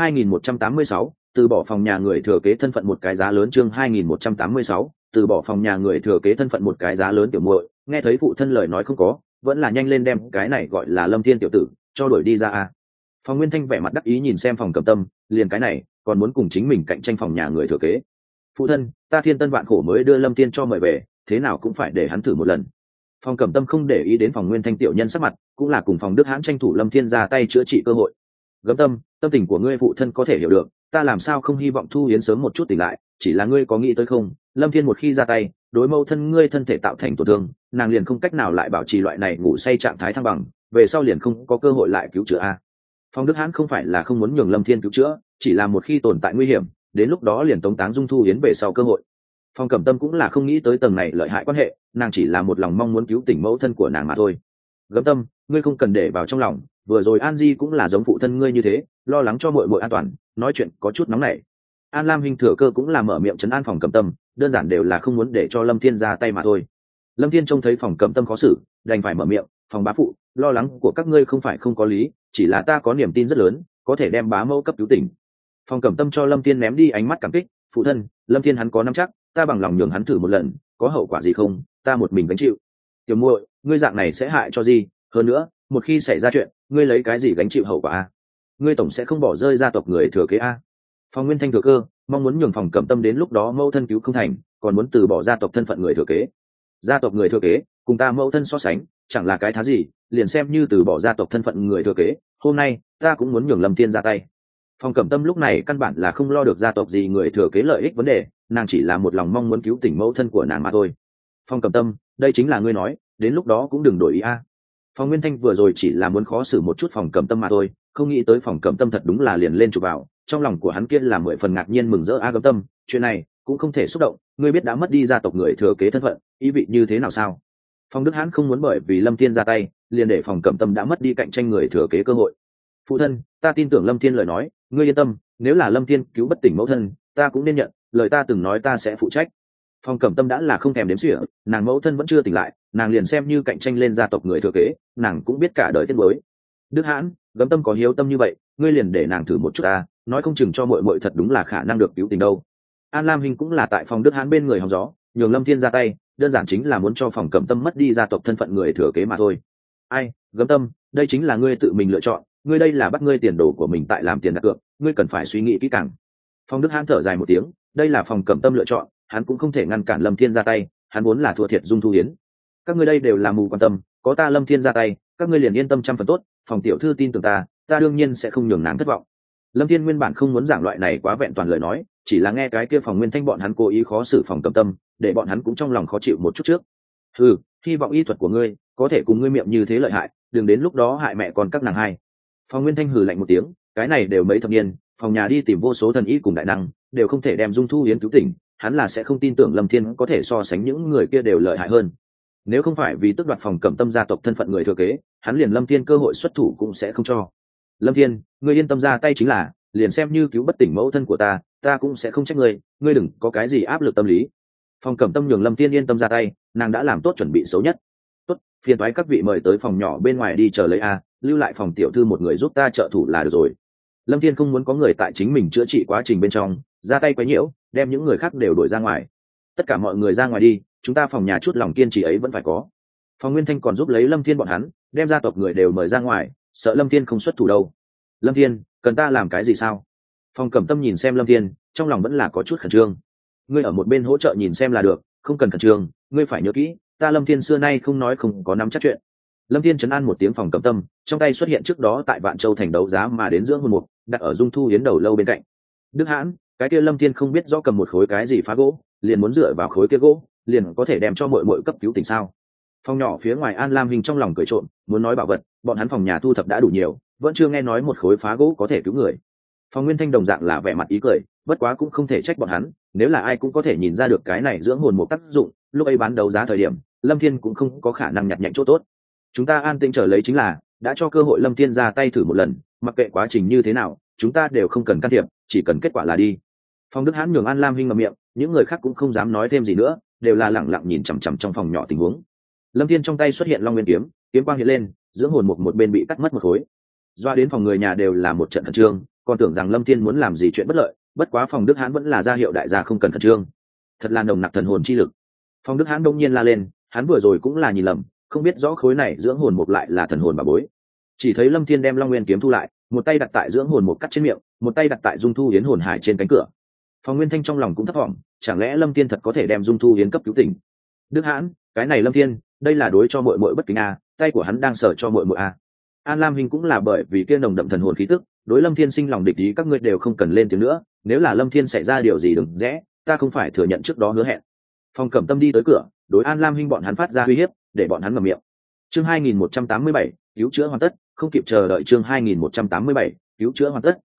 2186, từ bỏ phòng nhà người thừa kế thân phận một cái giá lớn. Chương 2186, từ bỏ phòng nhà người thừa kế thân phận một cái giá lớn. Tiểu muội, nghe thấy phụ thân lời nói không có, vẫn là nhanh lên đem cái này gọi là Lâm Thiên tiểu tử cho đuổi đi ra a. Phòng Nguyên Thanh vẻ mặt đắc ý nhìn xem phòng Cẩm Tâm, liền cái này còn muốn cùng chính mình cạnh tranh phòng nhà người thừa kế. Phụ thân, ta thiên tân vạn khổ mới đưa Lâm Thiên cho mời về, thế nào cũng phải để hắn thử một lần. Phòng Cẩm Tâm không để ý đến phòng Nguyên Thanh tiểu nhân sắc mặt, cũng là cùng phòng Đức Hãn tranh thủ Lâm Thiên ra tay chữa trị cơ hội. Gấm Tâm, tâm tình của ngươi phụ thân có thể hiểu được, ta làm sao không hy vọng Thu Hiến sớm một chút tỉnh lại, chỉ là ngươi có nghĩ tới không, Lâm Thiên một khi ra tay, đối mẫu thân ngươi thân thể tạo thành tổn thương, nàng liền không cách nào lại bảo trì loại này ngủ say trạng thái thăng bằng, về sau liền không có cơ hội lại cứu chữa a. Phong Đức Hãn không phải là không muốn nhường Lâm Thiên cứu chữa, chỉ là một khi tồn tại nguy hiểm, đến lúc đó liền tống táng Dung Thu Hiến về sau cơ hội. Phong Cẩm Tâm cũng là không nghĩ tới tầng này lợi hại quan hệ, nàng chỉ là một lòng mong muốn cứu tỉnh mẫu thân của nàng mà thôi. Gấm tâm, ngươi không cần để vào trong lòng, vừa rồi An Di cũng là giống phụ thân ngươi như thế, lo lắng cho muội muội an toàn, nói chuyện có chút nóng nảy. An Lam Hinh thừa cơ cũng là mở miệng trấn an Phòng Cẩm Tâm, đơn giản đều là không muốn để cho Lâm Thiên ra tay mà thôi. Lâm Thiên trông thấy Phòng Cẩm Tâm khó xử, đành phải mở miệng, Phòng bá phụ, lo lắng của các ngươi không phải không có lý, chỉ là ta có niềm tin rất lớn, có thể đem bá mẫu cấp cứu tỉnh. Phòng Cẩm Tâm cho Lâm Thiên ném đi ánh mắt cảm kích, phụ thân, Lâm Thiên hắn có nắm chắc, ta bằng lòng nhường hắn thử một lần, có hậu quả gì không, ta một mình gánh chịu. Tiểu muội, ngươi dạng này sẽ hại cho gì? Hơn nữa, một khi xảy ra chuyện, ngươi lấy cái gì gánh chịu hậu quả a? Ngươi tổng sẽ không bỏ rơi gia tộc người thừa kế a? Phòng Nguyên Thanh thừa cơ, mong muốn nhường Phòng Cẩm Tâm đến lúc đó mẫu thân cứu không thành, còn muốn từ bỏ gia tộc thân phận người thừa kế. Gia tộc người thừa kế, cùng ta mẫu thân so sánh, chẳng là cái thá gì, liền xem như từ bỏ gia tộc thân phận người thừa kế, hôm nay ta cũng muốn nhường Lâm Thiên ra tay. Phòng Cẩm Tâm lúc này căn bản là không lo được gia tộc gì người thừa kế lợi ích vấn đề, nàng chỉ là một lòng mong muốn cứu tỉnh mẫu thân của nàng mà thôi. Phòng Cẩm Tâm, đây chính là ngươi nói, đến lúc đó cũng đừng đổi ý a. Phòng Nguyên Thanh vừa rồi chỉ là muốn khó xử một chút Phòng Cẩm Tâm mà thôi, không nghĩ tới Phòng Cẩm Tâm thật đúng là liền lên chụp vào, trong lòng của hắn kia là 10 phần ngạc nhiên mừng rỡ. A Cẩm Tâm, chuyện này cũng không thể xúc động, ngươi biết đã mất đi gia tộc người thừa kế thân phận, ý vị như thế nào sao? Phong Đức Hãn không muốn bởi vì Lâm Thiên ra tay, liền để Phòng Cẩm Tâm đã mất đi cạnh tranh người thừa kế cơ hội. Phụ thân, ta tin tưởng Lâm Thiên lời nói, ngươi yên tâm, nếu là Lâm Thiên cứu bất tỉnh mẫu thân, ta cũng nên nhận, lời ta từng nói ta sẽ phụ trách. Phòng Cẩm Tâm đã là không thèm đếm xỉa, nàng mẫu thân vẫn chưa tỉnh lại, nàng liền xem như cạnh tranh lên gia tộc người thừa kế, nàng cũng biết cả đời tiếc nuối. Đức Hãn, Gấm Tâm có hiếu tâm như vậy, ngươi liền để nàng thử một chút ta, nói không chừng cho muội muội thật đúng là khả năng được cứu tình đâu. An Lam Hinh cũng là tại Phòng Đức Hãn bên người hòng gió, nhường Lâm Thiên ra tay, đơn giản chính là muốn cho Phòng Cẩm Tâm mất đi gia tộc thân phận người thừa kế mà thôi. Ai, Gấm Tâm, đây chính là ngươi tự mình lựa chọn, ngươi đây là bắt ngươi tiền đồ của mình tại làm tiền đặt cược, ngươi cần phải suy nghĩ kỹ càng. Phong Đức Hãn thở dài một tiếng, đây là Phòng Cẩm Tâm lựa chọn, hắn cũng không thể ngăn cản Lâm Thiên ra tay, hắn muốn là thua thiệt Dung Thu Hiến. Các ngươi đây đều là mù quan tâm, có ta Lâm Thiên ra tay, các ngươi liền yên tâm 100% tốt, Phòng tiểu thư tin tưởng ta, ta đương nhiên sẽ không nhường nàng thất vọng. Lâm Thiên nguyên bản không muốn giảng loại này quá vẹn toàn lời nói, chỉ là nghe cái kia Phòng Nguyên Thanh bọn hắn cố ý khó xử Phòng Cẩm Tâm, để bọn hắn cũng trong lòng khó chịu một chút trước. Hy vọng y thuật của ngươi có thể cùng ngươi miệng như thế lợi hại, đừng đến lúc đó hại mẹ con các nàng hai. Phòng Nguyên Thanh hừ lạnh một tiếng, cái này đều mấy thập niên, phòng nhà đi tìm vô số thần y cùng đại năng, đều không thể đem Dung Thu Hiến cứu tỉnh, hắn là sẽ không tin tưởng Lâm Thiên có thể so sánh những người kia đều lợi hại hơn. Nếu không phải vì tước đoạt Phòng Cẩm Tâm gia tộc thân phận người thừa kế, hắn liền Lâm Thiên cơ hội xuất thủ cũng sẽ không cho. Lâm Thiên, ngươi yên tâm ra tay chính là, liền xem như cứu bất tỉnh mẫu thân của ta, ta cũng sẽ không trách ngươi, ngươi đừng có cái gì áp lực tâm lý. Phòng Cẩm Tâm nhường Lâm Thiên yên tâm ra tay, nàng đã làm tốt chuẩn bị xấu nhất. Tốt, phiền toái các vị mời tới phòng nhỏ bên ngoài đi chờ lấy a, lưu lại Phòng tiểu thư một người giúp ta trợ thủ là được rồi. Lâm Thiên không muốn có người tại chính mình chữa trị quá trình bên trong ra tay quấy nhiễu, đem những người khác đều đuổi ra ngoài. Tất cả mọi người ra ngoài đi, chúng ta phòng nhà chút lòng kiên trì ấy vẫn phải có. Phòng Nguyên Thanh còn giúp lấy Lâm Thiên bọn hắn, đem gia tộc người đều mời ra ngoài, sợ Lâm Thiên không xuất thủ đâu. Lâm Thiên, cần ta làm cái gì sao? Phòng Cẩm Tâm nhìn xem Lâm Thiên, trong lòng vẫn là có chút khẩn trương. Ngươi ở một bên hỗ trợ nhìn xem là được, không cần khẩn trương, ngươi phải nhớ kỹ, ta Lâm Thiên xưa nay không nói không có nắm chắc chuyện. Lâm Thiên trấn an một tiếng Phòng Cẩm Tâm, trong tay xuất hiện trước đó tại Vạn Châu thành đấu giá mà đến dưỡng hồn mục, đặt ở Dung Thu Hiến đầu lâu bên cạnh. Đức Hãn, cái kia Lâm Thiên không biết rõ cầm một khối cái gì phá gỗ, liền muốn dựa vào khối kia gỗ, liền có thể đem cho muội muội cấp cứu tỉnh sao? Phòng nhỏ phía ngoài An Lam Hình trong lòng cười trộm, muốn nói bảo vật, bọn hắn phòng nhà thu thập đã đủ nhiều, vẫn chưa nghe nói một khối phá gỗ có thể cứu người. Phòng Nguyên Thanh đồng dạng là vẻ mặt ý cười, bất quá cũng không thể trách bọn hắn, nếu là ai cũng có thể nhìn ra được cái này dưỡng hồn mục tác dụng, lúc ấy bán đấu giá thời điểm, Lâm Thiên cũng không có khả năng nhặt nhạnh chỗ tốt. Chúng ta an tĩnh chờ lấy chính là, đã cho cơ hội Lâm Thiên ra tay thử một lần, mặc kệ quá trình như thế nào, chúng ta đều không cần can thiệp, chỉ cần kết quả là đi. Phong Đức Hãn nhường An Lam Hinh ngậm miệng, những người khác cũng không dám nói thêm gì nữa, đều là lẳng lặng nhìn chằm chằm trong phòng nhỏ tình huống. Lâm Thiên trong tay xuất hiện Long Nguyên kiếm, kiếm quang hiện lên, dưỡng hồn mục một bên bị cắt mất một khối. Doa đến phòng người nhà đều là một trận khẩn trương, còn tưởng rằng Lâm Thiên muốn làm gì chuyện bất lợi, bất quá Phong Đức Hãn vẫn là ra hiệu đại gia không cần khẩn trương. Thật là nồng nặc thần hồn chi lực. Phong Đức Hãn đông nhiên la lên, hắn vừa rồi cũng là nhìn lầm, không biết rõ khối này dưỡng hồn mục lại là thần hồn bà bối. Chỉ thấy Lâm Thiên đem Long Nguyên kiếm thu lại, một tay đặt tại dưỡng hồn mục cắt trên miệng, một tay đặt tại Dung Thu Hiến hồn hải trên cánh cửa. Phong Nguyên Thanh trong lòng cũng thấp vọng, chẳng lẽ Lâm Thiên thật có thể đem Dung Thu Hiến cấp cứu tỉnh? Đức Hãn, cái này Lâm Thiên, đây là đối cho muội muội bất kính a, tay của hắn đang sờ cho muội muội a. An Lam Hình cũng là bởi vì kia nồng đậm thần hồn khí tức, đối Lâm Thiên sinh lòng địch ý, các ngươi đều không cần lên tiếng nữa, nếu là Lâm Thiên xảy ra điều gì đừng rẽ, ta không phải thừa nhận trước đó hứa hẹn. Phong Cẩm Tâm đi tới cửa, đối An Lam Hình bọn hắn phát ra uy hiếp, để bọn hắn ngậm miệng. Chương 2187, cứu chữa hoàn tất, không kịp chờ đợi chương 2187, cứu chữa hoàn tất,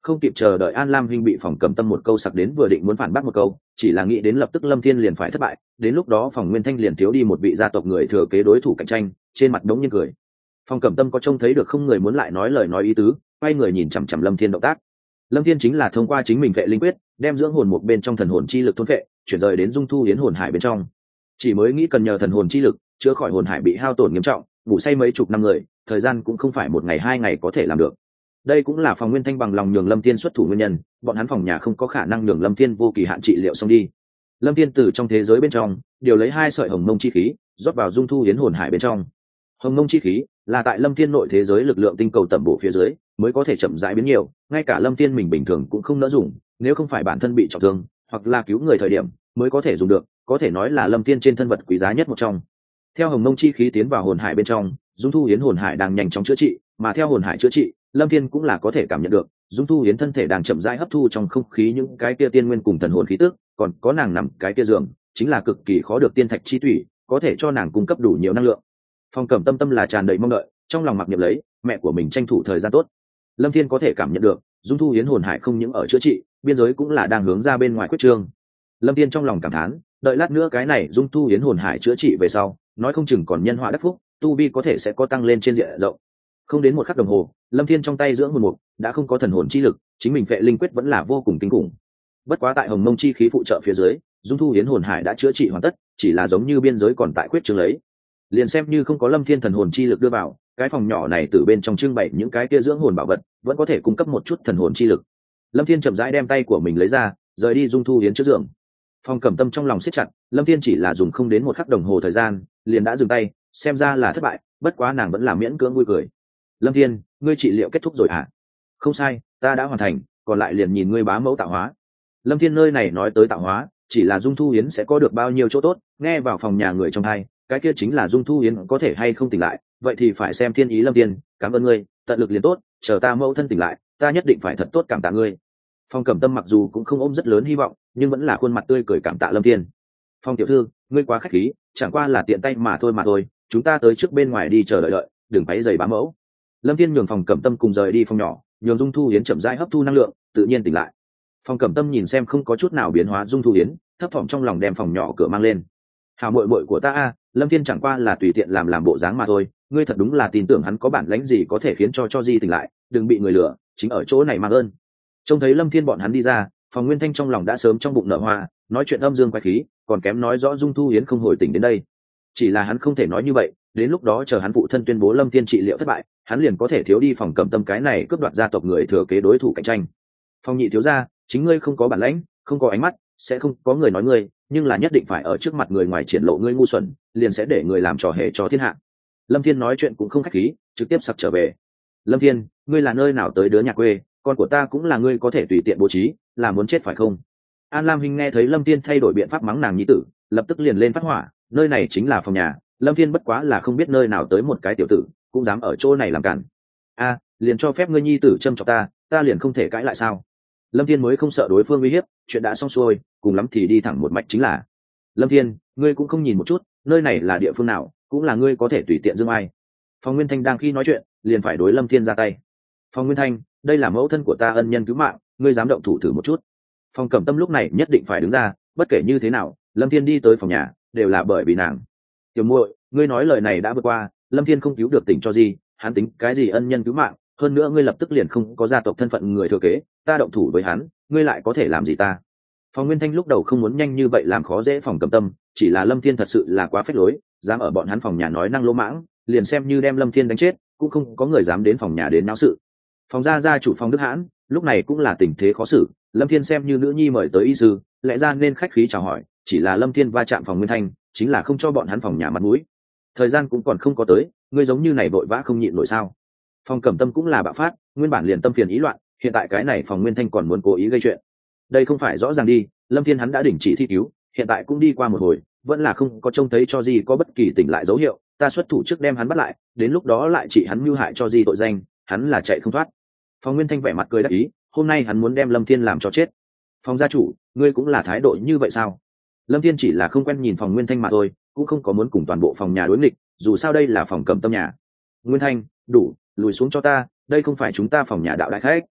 Không kịp chờ đợi An Lam Hinh bị Phòng Cẩm Tâm một câu sặc đến vừa định muốn phản bác một câu, chỉ là nghĩ đến lập tức Lâm Thiên liền phải thất bại, đến lúc đó Phòng Nguyên Thanh liền thiếu đi một vị gia tộc người thừa kế đối thủ cạnh tranh, trên mặt đống nhiên cười. Phòng Cẩm Tâm có trông thấy được không người muốn lại nói lời nói ý tứ, quay người nhìn chằm chằm Lâm Thiên động tác. Lâm Thiên chính là thông qua chính mình vệ linh quyết, đem dưỡng hồn một bên trong thần hồn chi lực thôn vệ, chuyển rời đến Dung Thu Yến hồn hải bên trong. Chỉ mới nghĩ cần nhờ thần hồn chi lực chữa khỏi hồn hải bị hao tổn nghiêm trọng, ngủ say mấy chục năm người, thời gian cũng không phải một ngày hai ngày có thể làm được. Đây cũng là Phòng Nguyên Thanh bằng lòng nhường Lâm Thiên xuất thủ nguyên nhân, bọn hắn phòng nhà không có khả năng nhường Lâm Thiên vô kỳ hạn trị liệu xong đi. Lâm Thiên từ trong thế giới bên trong điều lấy 2 sợi hồng mông chi khí, rót vào Dung Thu Yến hồn hải bên trong. Hồng mông chi khí là tại Lâm Thiên nội thế giới lực lượng tinh cầu tẩm bổ phía dưới mới có thể chậm rãi biến nhiều, ngay cả Lâm Thiên mình bình thường cũng không nỡ dùng, nếu không phải bản thân bị trọng thương hoặc là cứu người thời điểm mới có thể dùng được, có thể nói là Lâm Thiên trên thân vật quý giá nhất một trong. Theo hồng mông chi khí tiến vào hồn hải bên trong, Dung Thu Yến hồn hải đang nhanh chóng chữa trị, mà theo hồn hải chữa trị, Lâm Thiên cũng là có thể cảm nhận được Dung Thu Yến thân thể đang chậm rãi hấp thu trong không khí những cái kia tiên nguyên cùng thần hồn khí tức, còn có nàng nằm cái kia giường chính là cực kỳ khó được tiên thạch chi thủy, có thể cho nàng cung cấp đủ nhiều năng lượng. Phong Cẩm Tâm là tràn đầy mong đợi, trong lòng mặc niệm lấy mẹ của mình tranh thủ thời gian tốt. Lâm Thiên có thể cảm nhận được Dung Thu Yến hồn hải không những ở chữa trị, biên giới cũng là đang hướng ra bên ngoài quyết trương. Lâm Thiên trong lòng cảm thán, đợi lát nữa cái này Dung Thu Yến hồn hải chữa trị về sau, nói không chừng còn nhân họa đắc phúc, tu vi có thể sẽ có tăng lên trên diện rộng. Không đến một khắc đồng hồ, Lâm Thiên trong tay dưỡng hồn mục đã không có thần hồn chi lực, chính mình vệ linh quyết vẫn là vô cùng kinh khủng. Bất quá tại hồng mông chi khí phụ trợ phía dưới, Dung Thu Yến hồn hải đã chữa trị hoàn tất, chỉ là giống như biên giới còn tại quyết trương lấy. Liền xem như không có Lâm Thiên thần hồn chi lực đưa vào, cái phòng nhỏ này từ bên trong trưng bày những cái kia dưỡng hồn bảo vật vẫn có thể cung cấp một chút thần hồn chi lực. Lâm Thiên chậm rãi đem tay của mình lấy ra, rời đi Dung Thu Yến trước giường. Phong Cẩm Tâm trong lòng siết chặt, Lâm Thiên chỉ là dùng không đến một khắc đồng hồ thời gian liền đã dừng tay, xem ra là thất bại, bất quá nàng vẫn là miễn cưỡng vui cười. Lâm Thiên, ngươi trị liệu kết thúc rồi à? Không sai, ta đã hoàn thành, còn lại liền nhìn ngươi bá mẫu tạo hóa. Lâm Thiên nơi này nói tới tạo hóa, chỉ là Dung Thu Yến sẽ có được bao nhiêu chỗ tốt, nghe vào phòng nhà người trong hai, cái kia chính là Dung Thu Yến có thể hay không tỉnh lại, vậy thì phải xem thiên ý Lâm Thiên, cảm ơn ngươi, tận lực liền tốt, chờ ta mẫu thân tỉnh lại, ta nhất định phải thật tốt cảm tạ ngươi. Phong Cẩm Tâm mặc dù cũng không ôm rất lớn hy vọng, nhưng vẫn là khuôn mặt tươi cười cảm tạ Lâm Thiên. Phong tiểu thư, ngươi quá khách khí, chẳng qua là tiện tay mà thôi, chúng ta tới trước bên ngoài đi chờ đợi, đừng váy giày bá mẫu. Lâm Thiên nhường Phong Cẩm Tâm cùng rời đi phòng nhỏ, nhường Dung Thu Yến chậm rãi hấp thu năng lượng, tự nhiên tỉnh lại. Phong Cẩm Tâm nhìn xem không có chút nào biến hóa Dung Thu Yến, thấp thỏm trong lòng đem phòng nhỏ cửa mang lên. Hảo muội muội của ta a, Lâm Thiên chẳng qua là tùy tiện làm bộ dáng mà thôi, ngươi thật đúng là tin tưởng hắn có bản lãnh gì có thể khiến cho Di tỉnh lại, đừng bị người lừa, chính ở chỗ này mang ơn. Trông thấy Lâm Thiên bọn hắn đi ra, Phòng Nguyên Thanh trong lòng đã sớm trong bụng nở hoa, nói chuyện âm dương quái khí, còn kém nói rõ Dung Thu Yến không hồi tỉnh đến đây. Chỉ là hắn không thể nói như vậy, đến lúc đó chờ hắn phụ thân tuyên bố Lâm Thiên trị liệu thất bại, hắn liền có thể thiếu đi Phòng Cẩm Tâm cái này cướp đoạt gia tộc người thừa kế đối thủ cạnh tranh. Phong nhị thiếu gia, chính ngươi không có bản lãnh, không có ánh mắt, sẽ không có người nói ngươi, nhưng là nhất định phải ở trước mặt người ngoài triển lộ ngươi ngu xuẩn, liền sẽ để người làm trò hề cho thiên hạ. Lâm Thiên nói chuyện cũng không khách khí, trực tiếp sặc trở về. Lâm Thiên, ngươi là nơi nào tới đứa nhà quê, con của ta cũng là ngươi có thể tùy tiện bố trí, là muốn chết phải không? An Lam Hinh nghe thấy Lâm Thiên thay đổi biện pháp mắng nàng nhi tử, lập tức liền lên phát hỏa, nơi này chính là phòng nhà, Lâm Thiên bất quá là không biết nơi nào tới một cái tiểu tử, cũng dám ở chỗ này làm cản. A, liền cho phép ngươi nhi tử châm chọc ta liền không thể cãi lại sao? Lâm Thiên mới không sợ đối phương uy hiếp, chuyện đã xong xuôi, cùng lắm thì đi thẳng một mạch chính là. Lâm Thiên, ngươi cũng không nhìn một chút, nơi này là địa phương nào, cũng là ngươi có thể tùy tiện dương ai. Phong Nguyên Thanh đang khi nói chuyện, liền phải đối Lâm Thiên ra tay. Phong Nguyên Thanh, đây là mẫu thân của ta ân nhân cứu mạng, ngươi dám động thủ thử một chút. Phong Cẩm Tâm lúc này nhất định phải đứng ra, bất kể như thế nào, Lâm Thiên đi tới phòng nhà, đều là bởi vì nàng. Tiểu muội, ngươi nói lời này đã vượt qua, Lâm Thiên không cứu được tỉnh cho gì, hắn tính cái gì ân nhân cứu mạng, hơn nữa ngươi lập tức liền không có gia tộc thân phận người thừa kế, ta động thủ với hắn, ngươi lại có thể làm gì ta? Phong Nguyên Thanh lúc đầu không muốn nhanh như vậy làm khó dễ Phòng Cẩm Tâm, chỉ là Lâm Thiên thật sự là quá phách lối, dám ở bọn hắn phòng nhà nói năng lỗ mãng, liền xem như đem Lâm Thiên đánh chết, cũng không có người dám đến phòng nhà đến náo sự. Phòng gia chủ Phong Đức Hãn lúc này cũng là tình thế khó xử, Lâm Thiên xem như nữ nhi mời tới y sư, lẽ ra nên khách khí chào hỏi, chỉ là Lâm Thiên va chạm Phòng Nguyên Thanh, chính là không cho bọn hắn phòng nhà mặt mũi. Thời gian cũng còn không có tới, ngươi giống như này vội vã không nhịn nổi sao? Phong Cẩm Tâm cũng là bạo phát, nguyên bản liền tâm phiền ý loạn, hiện tại cái này Phòng Nguyên Thanh còn muốn cố ý gây chuyện. Đây không phải rõ ràng đi, Lâm Thiên hắn đã đình chỉ thi cứu, hiện tại cũng đi qua một hồi, vẫn là không có trông thấy cho gì có bất kỳ tỉnh lại dấu hiệu, ta xuất thủ trước đem hắn bắt lại, đến lúc đó lại trị hắn mưu hại cho gì tội danh, hắn là chạy không thoát. Phong Nguyên Thanh vẻ mặt cười đắc ý, hôm nay hắn muốn đem Lâm Thiên làm cho chết. Phong gia chủ, ngươi cũng là thái độ như vậy sao? Lâm Thiên chỉ là không quen nhìn Phong Nguyên Thanh mà thôi, cũng không có muốn cùng toàn bộ phòng nhà đối nghịch, dù sao đây là phòng Cẩm Tâm nhà. Nguyên Thanh, đủ, lùi xuống cho ta, đây không phải chúng ta phòng nhà đạo đại khách.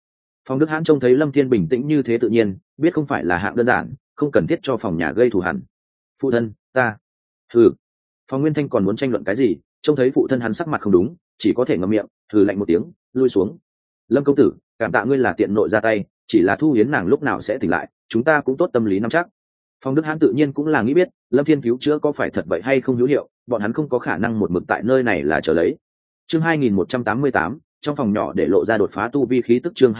Phong Đức Hãn trông thấy Lâm Thiên bình tĩnh như thế tự nhiên, biết không phải là hạng đơn giản, không cần thiết cho phòng nhà gây thù hằn. Phụ thân, ta. Phong Nguyên Thanh còn muốn tranh luận cái gì, trông thấy phụ thân hắn sắc mặt không đúng, chỉ có thể ngậm miệng, hừ lạnh một tiếng, lui xuống. Lâm công tử, cảm tạ ngươi là tiện nội ra tay, chỉ là Thu Hiến nàng lúc nào sẽ tỉnh lại, chúng ta cũng tốt tâm lý nắm chắc. Phong Đức Hãn tự nhiên cũng là nghĩ biết, Lâm Thiên cứu chữa có phải thật vậy hay không hữu hiệu, bọn hắn không có khả năng một mực tại nơi này là chờ lấy. Chương 2188, trong phòng nhỏ để lộ ra đột phá tu vi khí tức. Chương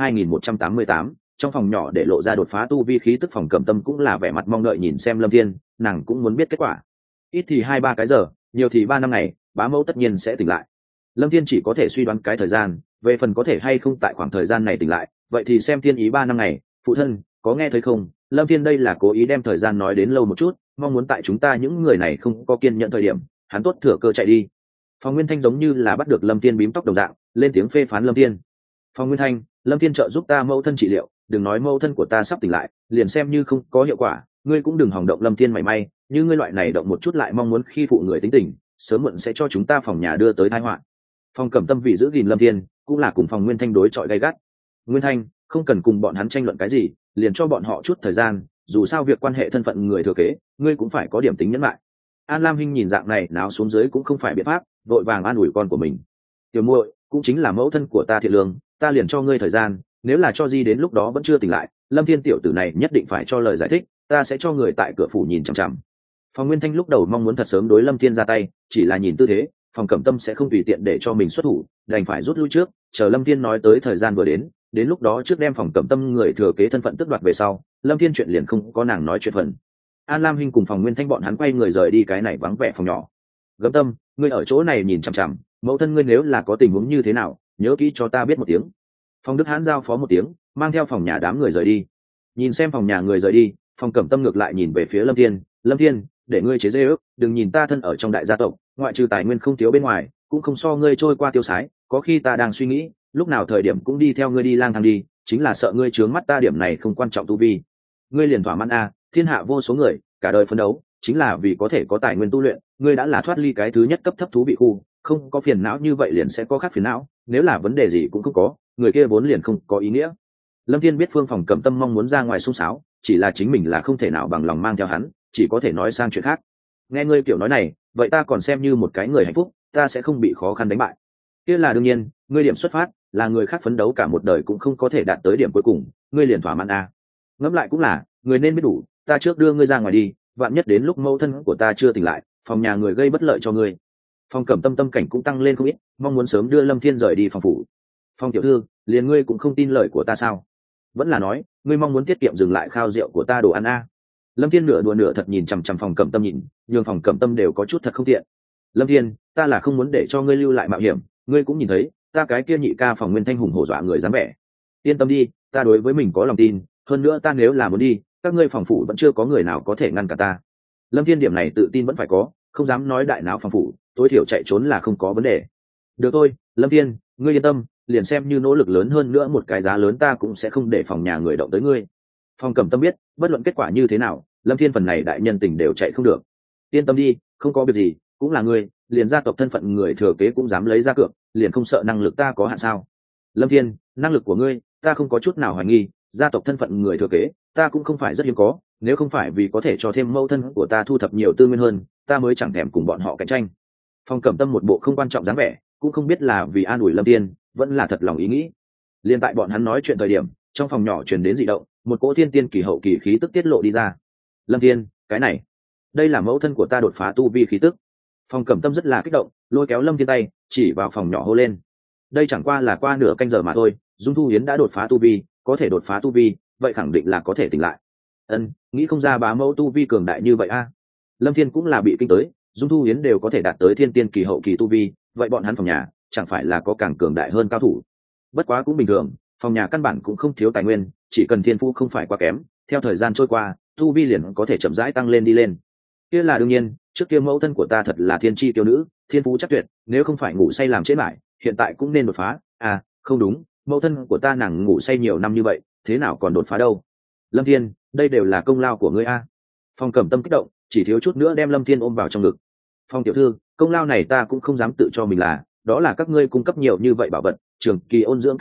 2188, trong phòng nhỏ để lộ ra đột phá tu vi khí tức. Phòng Cẩm Tâm cũng là vẻ mặt mong đợi nhìn xem Lâm Thiên, nàng cũng muốn biết kết quả. Ít thì 2-3 cái giờ, nhiều thì 3 năm ngày, bá mẫu tất nhiên sẽ tỉnh lại. Lâm Thiên chỉ có thể suy đoán cái thời gian, về phần có thể hay không tại khoảng thời gian này tỉnh lại, vậy thì xem thiên ý 3 năm ngày. Phụ thân, có nghe thấy không? Lâm Thiên đây là cố ý đem thời gian nói đến lâu một chút, mong muốn tại chúng ta những người này không có kiên nhẫn thời điểm, hắn tốt thừa cơ chạy đi. Phong Nguyên Thanh giống như là bắt được Lâm Thiên bím tóc đồng dạng, lên tiếng phê phán Lâm Thiên. Phong Nguyên Thanh, Lâm Thiên trợ giúp ta mẫu thân trị liệu, đừng nói mẫu thân của ta sắp tỉnh lại, liền xem như không có hiệu quả, ngươi cũng đừng hòng động Lâm Thiên mảy may, như ngươi loại này động một chút lại mong muốn khi phụ người tính tình, sớm muộn sẽ cho chúng ta phòng nhà đưa tới tai họa. Phong Cẩm Tâm vì giữ gìn Lâm Thiên, cũng là cùng Phong Nguyên Thanh đối chọi gay gắt. Nguyên Thanh, không cần cùng bọn hắn tranh luận cái gì, liền cho bọn họ chút thời gian, dù sao việc quan hệ thân phận người thừa kế, ngươi cũng phải có điểm tính nhẫn lại. An Lam Hinh nhìn dạng này náo xuống dưới cũng không phải biện pháp, vội vàng an ủi con của mình. Tiểu muội, cũng chính là mẫu thân của ta thiện lương, ta liền cho ngươi thời gian, nếu là cho Di đến lúc đó vẫn chưa tỉnh lại, Lâm Thiên tiểu tử này nhất định phải cho lời giải thích, ta sẽ cho người tại cửa phủ nhìn chằm chằm. Phong Nguyên Thanh lúc đầu mong muốn thật sớm đối Lâm Thiên ra tay, chỉ là nhìn tư thế, Phong Cẩm Tâm sẽ không tùy tiện để cho mình xuất thủ, đành phải rút lui trước, chờ Lâm Thiên nói tới thời gian vừa đến lúc đó trước đem Phong Cẩm Tâm người thừa kế thân phận tước đoạt về sau, Lâm Thiên chuyện liền không có nàng nói chuyện phần. An Lam Hinh cùng Phong Nguyên Thanh bọn hắn quay người rời đi cái này vắng vẻ phòng nhỏ. Gấm Tâm, ngươi ở chỗ này nhìn chằm chằm, mẫu thân ngươi nếu là có tình huống như thế nào, nhớ kỹ cho ta biết một tiếng. Phong Đức Hãn giao phó một tiếng, mang theo phòng nhà đám người rời đi. Nhìn xem phòng nhà người rời đi, Phong Cẩm Tâm ngược lại nhìn về phía Lâm Thiên. Lâm Thiên, để ngươi chế dê ước, đừng nhìn ta thân ở trong đại gia tộc, ngoại trừ tài nguyên không thiếu bên ngoài, cũng không so ngươi trôi qua tiêu sái. Có khi ta đang suy nghĩ, lúc nào thời điểm cũng đi theo ngươi đi lang thang đi, chính là sợ ngươi trướng mắt ta điểm này không quan trọng tu vi. Ngươi liền thỏa mãn a, thiên hạ vô số người, cả đời phấn đấu, chính là vì có thể có tài nguyên tu luyện. Ngươi đã là thoát ly cái thứ nhất cấp thấp thú bị khu, không có phiền não như vậy liền sẽ có khác phiền não. Nếu là vấn đề gì cũng không có, người kia vốn liền không có ý nghĩa. Lâm Thiên biết Phương Phòng Cẩm Tâm mong muốn ra ngoài xung sáo, chỉ là chính mình là không thể nào bằng lòng mang theo hắn, chỉ có thể nói sang chuyện khác. Nghe ngươi kiểu nói này, vậy ta còn xem như một cái người hạnh phúc, ta sẽ không bị khó khăn đánh bại. Kia là đương nhiên, ngươi điểm xuất phát là người khác phấn đấu cả một đời cũng không có thể đạt tới điểm cuối cùng, ngươi liền thỏa mãn a. Ngẫm lại cũng là, người nên biết đủ, ta trước đưa ngươi ra ngoài đi, vạn nhất đến lúc mẫu thân của ta chưa tỉnh lại, phòng nhà người gây bất lợi cho ngươi. Phong Cẩm Tâm tâm cảnh cũng tăng lên không ít, mong muốn sớm đưa Lâm Thiên rời đi phòng phủ. Phong tiểu thư, liền ngươi cũng không tin lời của ta sao? Vẫn là nói, ngươi mong muốn tiết kiệm dừng lại khao rượu của ta đồ ăn a? Lâm Thiên nửa đùa nửa thật nhìn chằm chằm Phong Cẩm Tâm nhìn, nhưng Phong Cẩm Tâm đều có chút thật không tiện. Lâm Thiên, ta là không muốn để cho ngươi lưu lại mạo hiểm, ngươi cũng nhìn thấy, ta cái kia nhị ca Phong Nguyên Thanh hùng hổ dọa người dám vẻ. Yên tâm đi, ta đối với mình có lòng tin, hơn nữa ta nếu là muốn đi, các ngươi phòng phủ vẫn chưa có người nào có thể ngăn cả ta. Lâm Thiên điểm này tự tin vẫn phải có, không dám nói đại náo phòng phủ, tối thiểu chạy trốn là không có vấn đề. Được thôi, Lâm Thiên, ngươi yên tâm, liền xem như nỗ lực lớn hơn nữa một cái giá lớn ta cũng sẽ không để phòng nhà người động tới ngươi. Phong Cẩm Tâm biết, bất luận kết quả như thế nào, Lâm Thiên phần này đại nhân tình đều chạy không được. Yên tâm đi, không có việc gì, cũng là ngươi, liền gia tộc thân phận người thừa kế cũng dám lấy ra cược, liền không sợ năng lực ta có hạn sao? Lâm Thiên, năng lực của ngươi, ta không có chút nào hoài nghi, gia tộc thân phận người thừa kế, ta cũng không phải rất hiếm có, nếu không phải vì có thể cho thêm mẫu thân của ta thu thập nhiều tư nguyên hơn, ta mới chẳng thèm cùng bọn họ cạnh tranh. Phong Cẩm Tâm một bộ không quan trọng dáng vẻ, cũng không biết là vì an ủi Lâm Thiên, vẫn là thật lòng ý nghĩ. Liên tại bọn hắn nói chuyện thời điểm, trong phòng nhỏ truyền đến dị động, một cỗ thiên tiên kỳ hậu kỳ khí tức tiết lộ đi ra. Lâm Thiên, cái này, đây là mẫu thân của ta đột phá tu vi khí tức. Phong Cẩm Tâm rất là kích động, lôi kéo Lâm Thiên tay, chỉ vào phòng nhỏ hô lên. Đây chẳng qua là qua nửa canh giờ mà thôi, Dung Thu Hiến đã đột phá tu vi, có thể đột phá tu vi, vậy khẳng định là có thể tỉnh lại. Nghĩ không ra bá mẫu tu vi cường đại như vậy a. Lâm Thiên cũng là bị kinh tới, Dung Thu Hiến đều có thể đạt tới thiên tiên kỳ hậu kỳ tu vi, vậy bọn hắn phòng nhà chẳng phải là có càng cường đại hơn cao thủ. Bất quá cũng bình thường, phòng nhà căn bản cũng không thiếu tài nguyên, chỉ cần thiên phú không phải quá kém, theo thời gian trôi qua tu vi liền có thể chậm rãi tăng lên đi lên. Kia là đương nhiên, trước kia mẫu thân của ta thật là thiên chi tiêu nữ, thiên phú chắc tuyệt, nếu không phải ngủ say làm chết lại, hiện tại cũng nên đột phá. À không đúng, mẫu thân của ta nàng ngủ say nhiều năm như vậy, thế nào còn đột phá đâu? Lâm Thiên, đây đều là công lao của ngươi a. Phong Cẩm Tâm kích động, chỉ thiếu chút nữa đem Lâm Thiên ôm vào trong ngực. Phong tiểu thư, công lao này ta cũng không dám tự cho mình là, đó là các ngươi cung cấp nhiều như vậy bảo vật, trường kỳ ôn dưỡng kết quả,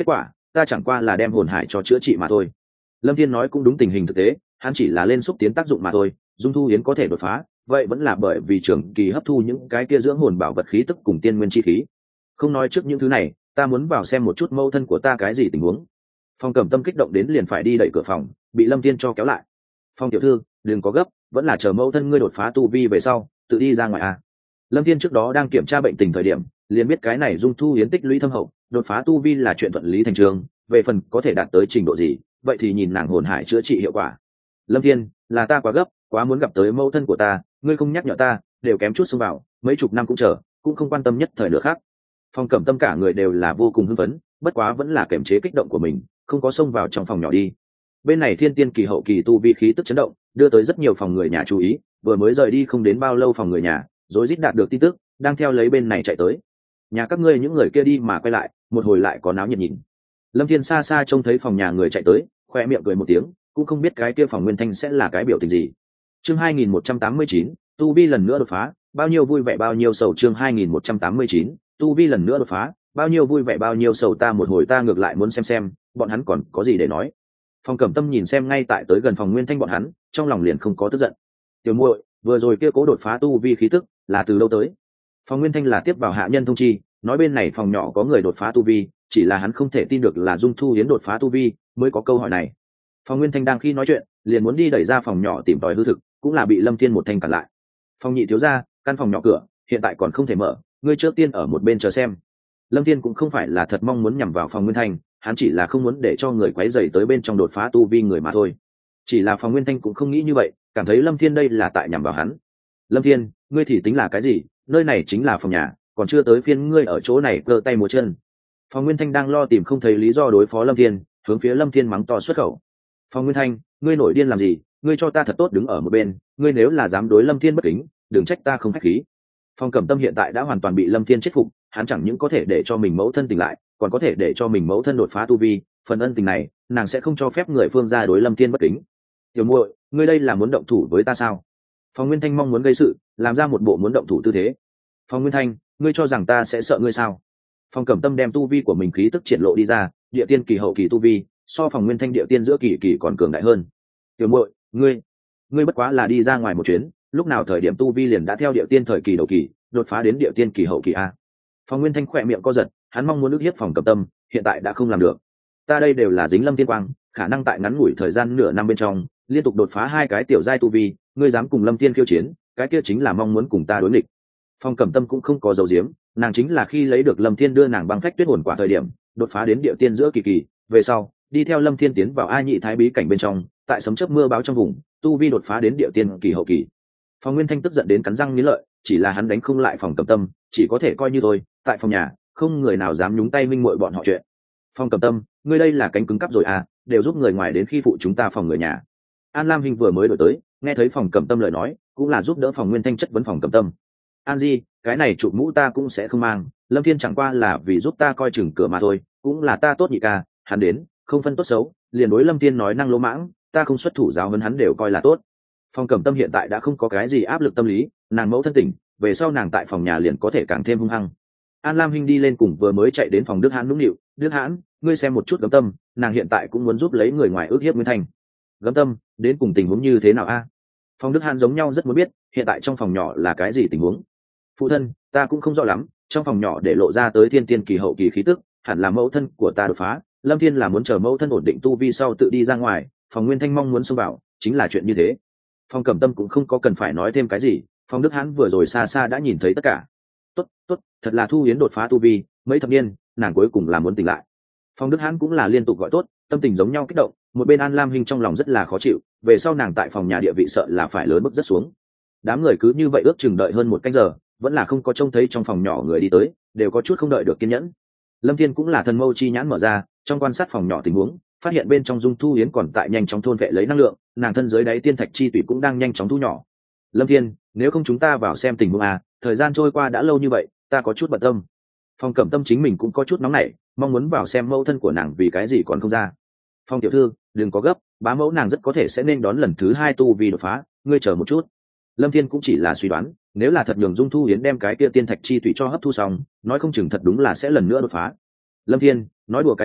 ta chẳng qua là đem hồn hải cho chữa trị mà thôi. Lâm Thiên nói cũng đúng tình hình thực tế, hắn chỉ là lên xúc tiến tác dụng mà thôi. Dung Thu Yến có thể đột phá, vậy vẫn là bởi vì trường kỳ hấp thu những cái kia dưỡng hồn bảo vật khí tức cùng tiên nguyên chi khí. Không nói trước những thứ này, ta muốn vào xem một chút mẫu thân của ta cái gì tình huống. Phong Cẩm Tâm kích động đến liền phải đi đẩy cửa phòng, bị Lâm Thiên cho kéo lại. Phong tiểu thư, đừng có gấp, vẫn là chờ mẫu thân ngươi đột phá tu vi về sau, tự đi ra ngoài à. Lâm Thiên trước đó đang kiểm tra bệnh tình thời điểm, liền biết cái này Dung Thu Yến tích lũy thâm hậu, đột phá tu vi là chuyện thuận lý thành trương, về phần có thể đạt tới trình độ gì, vậy thì nhìn nàng hồn hải chữa trị hiệu quả. Lâm Thiên, là ta quá gấp, quá muốn gặp tới mẫu thân của ta, ngươi không nhắc nhở ta, đều kém chút xông vào, mấy chục năm cũng chờ, cũng không quan tâm nhất thời nữa khác. Phong Cẩm Tâm cả người đều là vô cùng hưng phấn, bất quá vẫn là kiềm chế kích động của mình, không có xông vào trong phòng nhỏ đi. Bên này thiên tiên kỳ hậu kỳ tu vi khí tức chấn động, đưa tới rất nhiều phòng người nhà chú ý, vừa mới rời đi không đến bao lâu phòng người nhà, rối rít đạt được tin tức, đang theo lấy bên này chạy tới. Nhà các ngươi những người kia đi mà quay lại, một hồi lại có náo nhiệt nhìn. Lâm Thiên xa xa trông thấy phòng nhà người chạy tới, khoe miệng cười một tiếng, cũng không biết cái kia phòng Nguyên Thanh sẽ là cái biểu tình gì. Chương 2189, tu vi lần nữa đột phá, bao nhiêu vui vẻ bao nhiêu sầu. Chương 2189, tu vi lần nữa đột phá, bao nhiêu vui vẻ bao nhiêu sầu. Ta một hồi ta ngược lại muốn xem bọn hắn còn có gì để nói. Phong Cẩm Tâm nhìn xem ngay tại tới gần phòng Nguyên Thanh bọn hắn, trong lòng liền không có tức giận. Tiểu muội, vừa rồi kia cố đột phá tu vi khí tức là từ đâu tới? Phòng Nguyên Thanh là tiếp vào hạ nhân thông chi, nói bên này phòng nhỏ có người đột phá tu vi, chỉ là hắn không thể tin được là Dung Thu Yến đột phá tu vi, mới có câu hỏi này. Phòng Nguyên Thanh đang khi nói chuyện, liền muốn đi đẩy ra phòng nhỏ tìm tòi hư thực, cũng là bị Lâm Thiên một thanh cản lại. Phòng nhị thiếu gia, căn phòng nhỏ cửa hiện tại còn không thể mở, ngươi trước tiên ở một bên chờ xem. Lâm Thiên cũng không phải là thật mong muốn nhằm vào phòng Nguyên Thanh, hắn chỉ là không muốn để cho người quấy rầy tới bên trong đột phá tu vi người mà thôi. Chỉ là phòng Nguyên Thanh cũng không nghĩ như vậy, cảm thấy Lâm Thiên đây là tại nhằm vào hắn. Lâm Thiên, ngươi thì tính là cái gì, nơi này chính là phòng nhà, còn chưa tới phiên ngươi ở chỗ này cơ tay múa chân. Phòng Nguyên Thanh đang lo tìm không thấy lý do đối phó Lâm Thiên, hướng phía Lâm Thiên mắng to xuất khẩu. Phòng Nguyên Thanh, ngươi nổi điên làm gì, ngươi cho ta thật tốt đứng ở một bên, ngươi nếu là dám đối Lâm Thiên bất kính, đừng trách ta không khách khí. Phong Cẩm Tâm hiện tại đã hoàn toàn bị Lâm Thiên chết phục, hắn chẳng những có thể để cho mình mẫu thân tỉnh lại, còn có thể để cho mình mẫu thân đột phá tu vi, phần ân tình này, nàng sẽ không cho phép người phương gia đối Lâm Thiên bất kính. Tiểu muội, ngươi đây là muốn động thủ với ta sao? Phong Nguyên Thanh mong muốn gây sự, làm ra một bộ muốn động thủ tư thế. Phong Nguyên Thanh, ngươi cho rằng ta sẽ sợ ngươi sao? Phong Cẩm Tâm đem tu vi của mình khí tức triển lộ đi ra, địa tiên kỳ hậu kỳ tu vi, so Phong Nguyên Thanh địa tiên giữa kỳ kỳ còn cường đại hơn. Tiểu muội, ngươi bất quá là đi ra ngoài một chuyến, lúc nào thời điểm tu vi liền đã theo địa tiên thời kỳ đầu kỳ, đột phá đến địa tiên kỳ hậu kỳ a. Phong Nguyên Thanh khỏe miệng co giật, hắn mong muốn ức hiếp Phong Cẩm Tâm, hiện tại đã không làm được. Ta đây đều là dính Lâm Thiên quang, khả năng tại ngắn ngủi thời gian nửa năm bên trong, liên tục đột phá 2 cái tiểu giai tu vi, ngươi dám cùng Lâm Thiên khiêu chiến, cái kia chính là mong muốn cùng ta đối nghịch. Phong Cẩm Tâm cũng không có dấu diếm, nàng chính là khi lấy được Lâm Thiên đưa nàng băng phách tuyết hồn quả thời điểm, đột phá đến địa tiên giữa kỳ kỳ, về sau, đi theo Lâm Thiên tiến vào A Nhị Thái bí cảnh bên trong, tại sấm chớp mưa báo trong vùng, tu vi đột phá đến địa tiên kỳ hậu kỳ. Phong Nguyên Thanh tức giận đến cắn răng nghiến lợi, chỉ là hắn đánh không lại Phong Cẩm Tâm, chỉ có thể coi như thôi, tại phòng nhà, không người nào dám nhúng tay minh muội bọn họ chuyện. Phong Cẩm Tâm, ngươi đây là cánh cứng cắp rồi à, đều giúp người ngoài đến khi phụ chúng ta phòng người nhà. An Lam Hinh vừa mới đổi tới, nghe thấy Phong Cẩm Tâm lời nói, cũng là giúp đỡ Phong Nguyên Thanh chất vấn Phong Cẩm Tâm. An Di, cái này chụp mũ ta cũng sẽ không mang, Lâm Thiên chẳng qua là vì giúp ta coi chừng cửa mà thôi, cũng là ta tốt nhị ca, hắn đến, không phân tốt xấu, liền đối Lâm Thiên nói năng lỗ mãng, ta không xuất thủ giáo huấn hắn đều coi là tốt. Phong Cẩm Tâm hiện tại đã không có cái gì áp lực tâm lý, nàng mẫu thân tỉnh, về sau nàng tại phòng nhà liền có thể càng thêm hung hăng. An Lam Hinh đi lên cùng vừa mới chạy đến phòng Đức Hãn nũng nịu, Đức Hãn, ngươi xem một chút Gấm Tâm, nàng hiện tại cũng muốn giúp lấy người ngoài ước hiếp Nguyên Thanh. Gấm Tâm, đến cùng tình huống như thế nào a? Phòng Đức Hãn giống nhau rất muốn biết, hiện tại trong phòng nhỏ là cái gì tình huống. Phụ thân, ta cũng không rõ lắm, trong phòng nhỏ để lộ ra tới thiên tiên kỳ hậu kỳ khí tức, hẳn là mẫu thân của ta đột phá, Lâm Thiên là muốn chờ mẫu thân ổn định tu vi sau tự đi ra ngoài, phòng Nguyên Thanh mong muốn xông vào, chính là chuyện như thế. Phong Cẩm Tâm cũng không có cần phải nói thêm cái gì, Phong Đức Hãn vừa rồi xa xa đã nhìn thấy tất cả. Tốt, thật là Thu Yến đột phá tu vi, mấy thập niên, nàng cuối cùng là muốn tỉnh lại. Phong Đức Hãn cũng là liên tục gọi tốt, tâm tình giống nhau kích động, một bên An Lam Hinh trong lòng rất là khó chịu, về sau nàng tại phòng nhà địa vị sợ là phải lớn bước rất xuống. Đám người cứ như vậy ước chừng đợi hơn 1 canh giờ, vẫn là không có trông thấy trong phòng nhỏ người đi tới, đều có chút không đợi được kiên nhẫn. Lâm Thiên cũng là thần mâu chi nhãn mở ra, trong quan sát phòng nhỏ tình huống, phát hiện bên trong Dung Thu Yến còn tại nhanh chóng thôn vệ lấy năng lượng, nàng thân dưới đáy tiên thạch chi tủy cũng đang nhanh chóng thu nhỏ. Lâm Thiên, nếu không chúng ta vào xem tình huống à, thời gian trôi qua đã lâu như vậy, ta có chút bận tâm. Phong Cẩm Tâm chính mình cũng có chút nóng nảy, mong muốn vào xem mẫu thân của nàng vì cái gì còn không ra. Phong tiểu thư, đừng có gấp, bá mẫu nàng rất có thể sẽ nên đón lần thứ 2 tu vi đột phá, ngươi chờ một chút. Lâm Thiên cũng chỉ là suy đoán, nếu là thật nhường Dung Thu Yến đem cái kia tiên thạch chi tủy cho hấp thu xong, nói không chừng thật đúng là sẽ lần nữa đột phá. Lâm Thiên, nói đùa cái gì,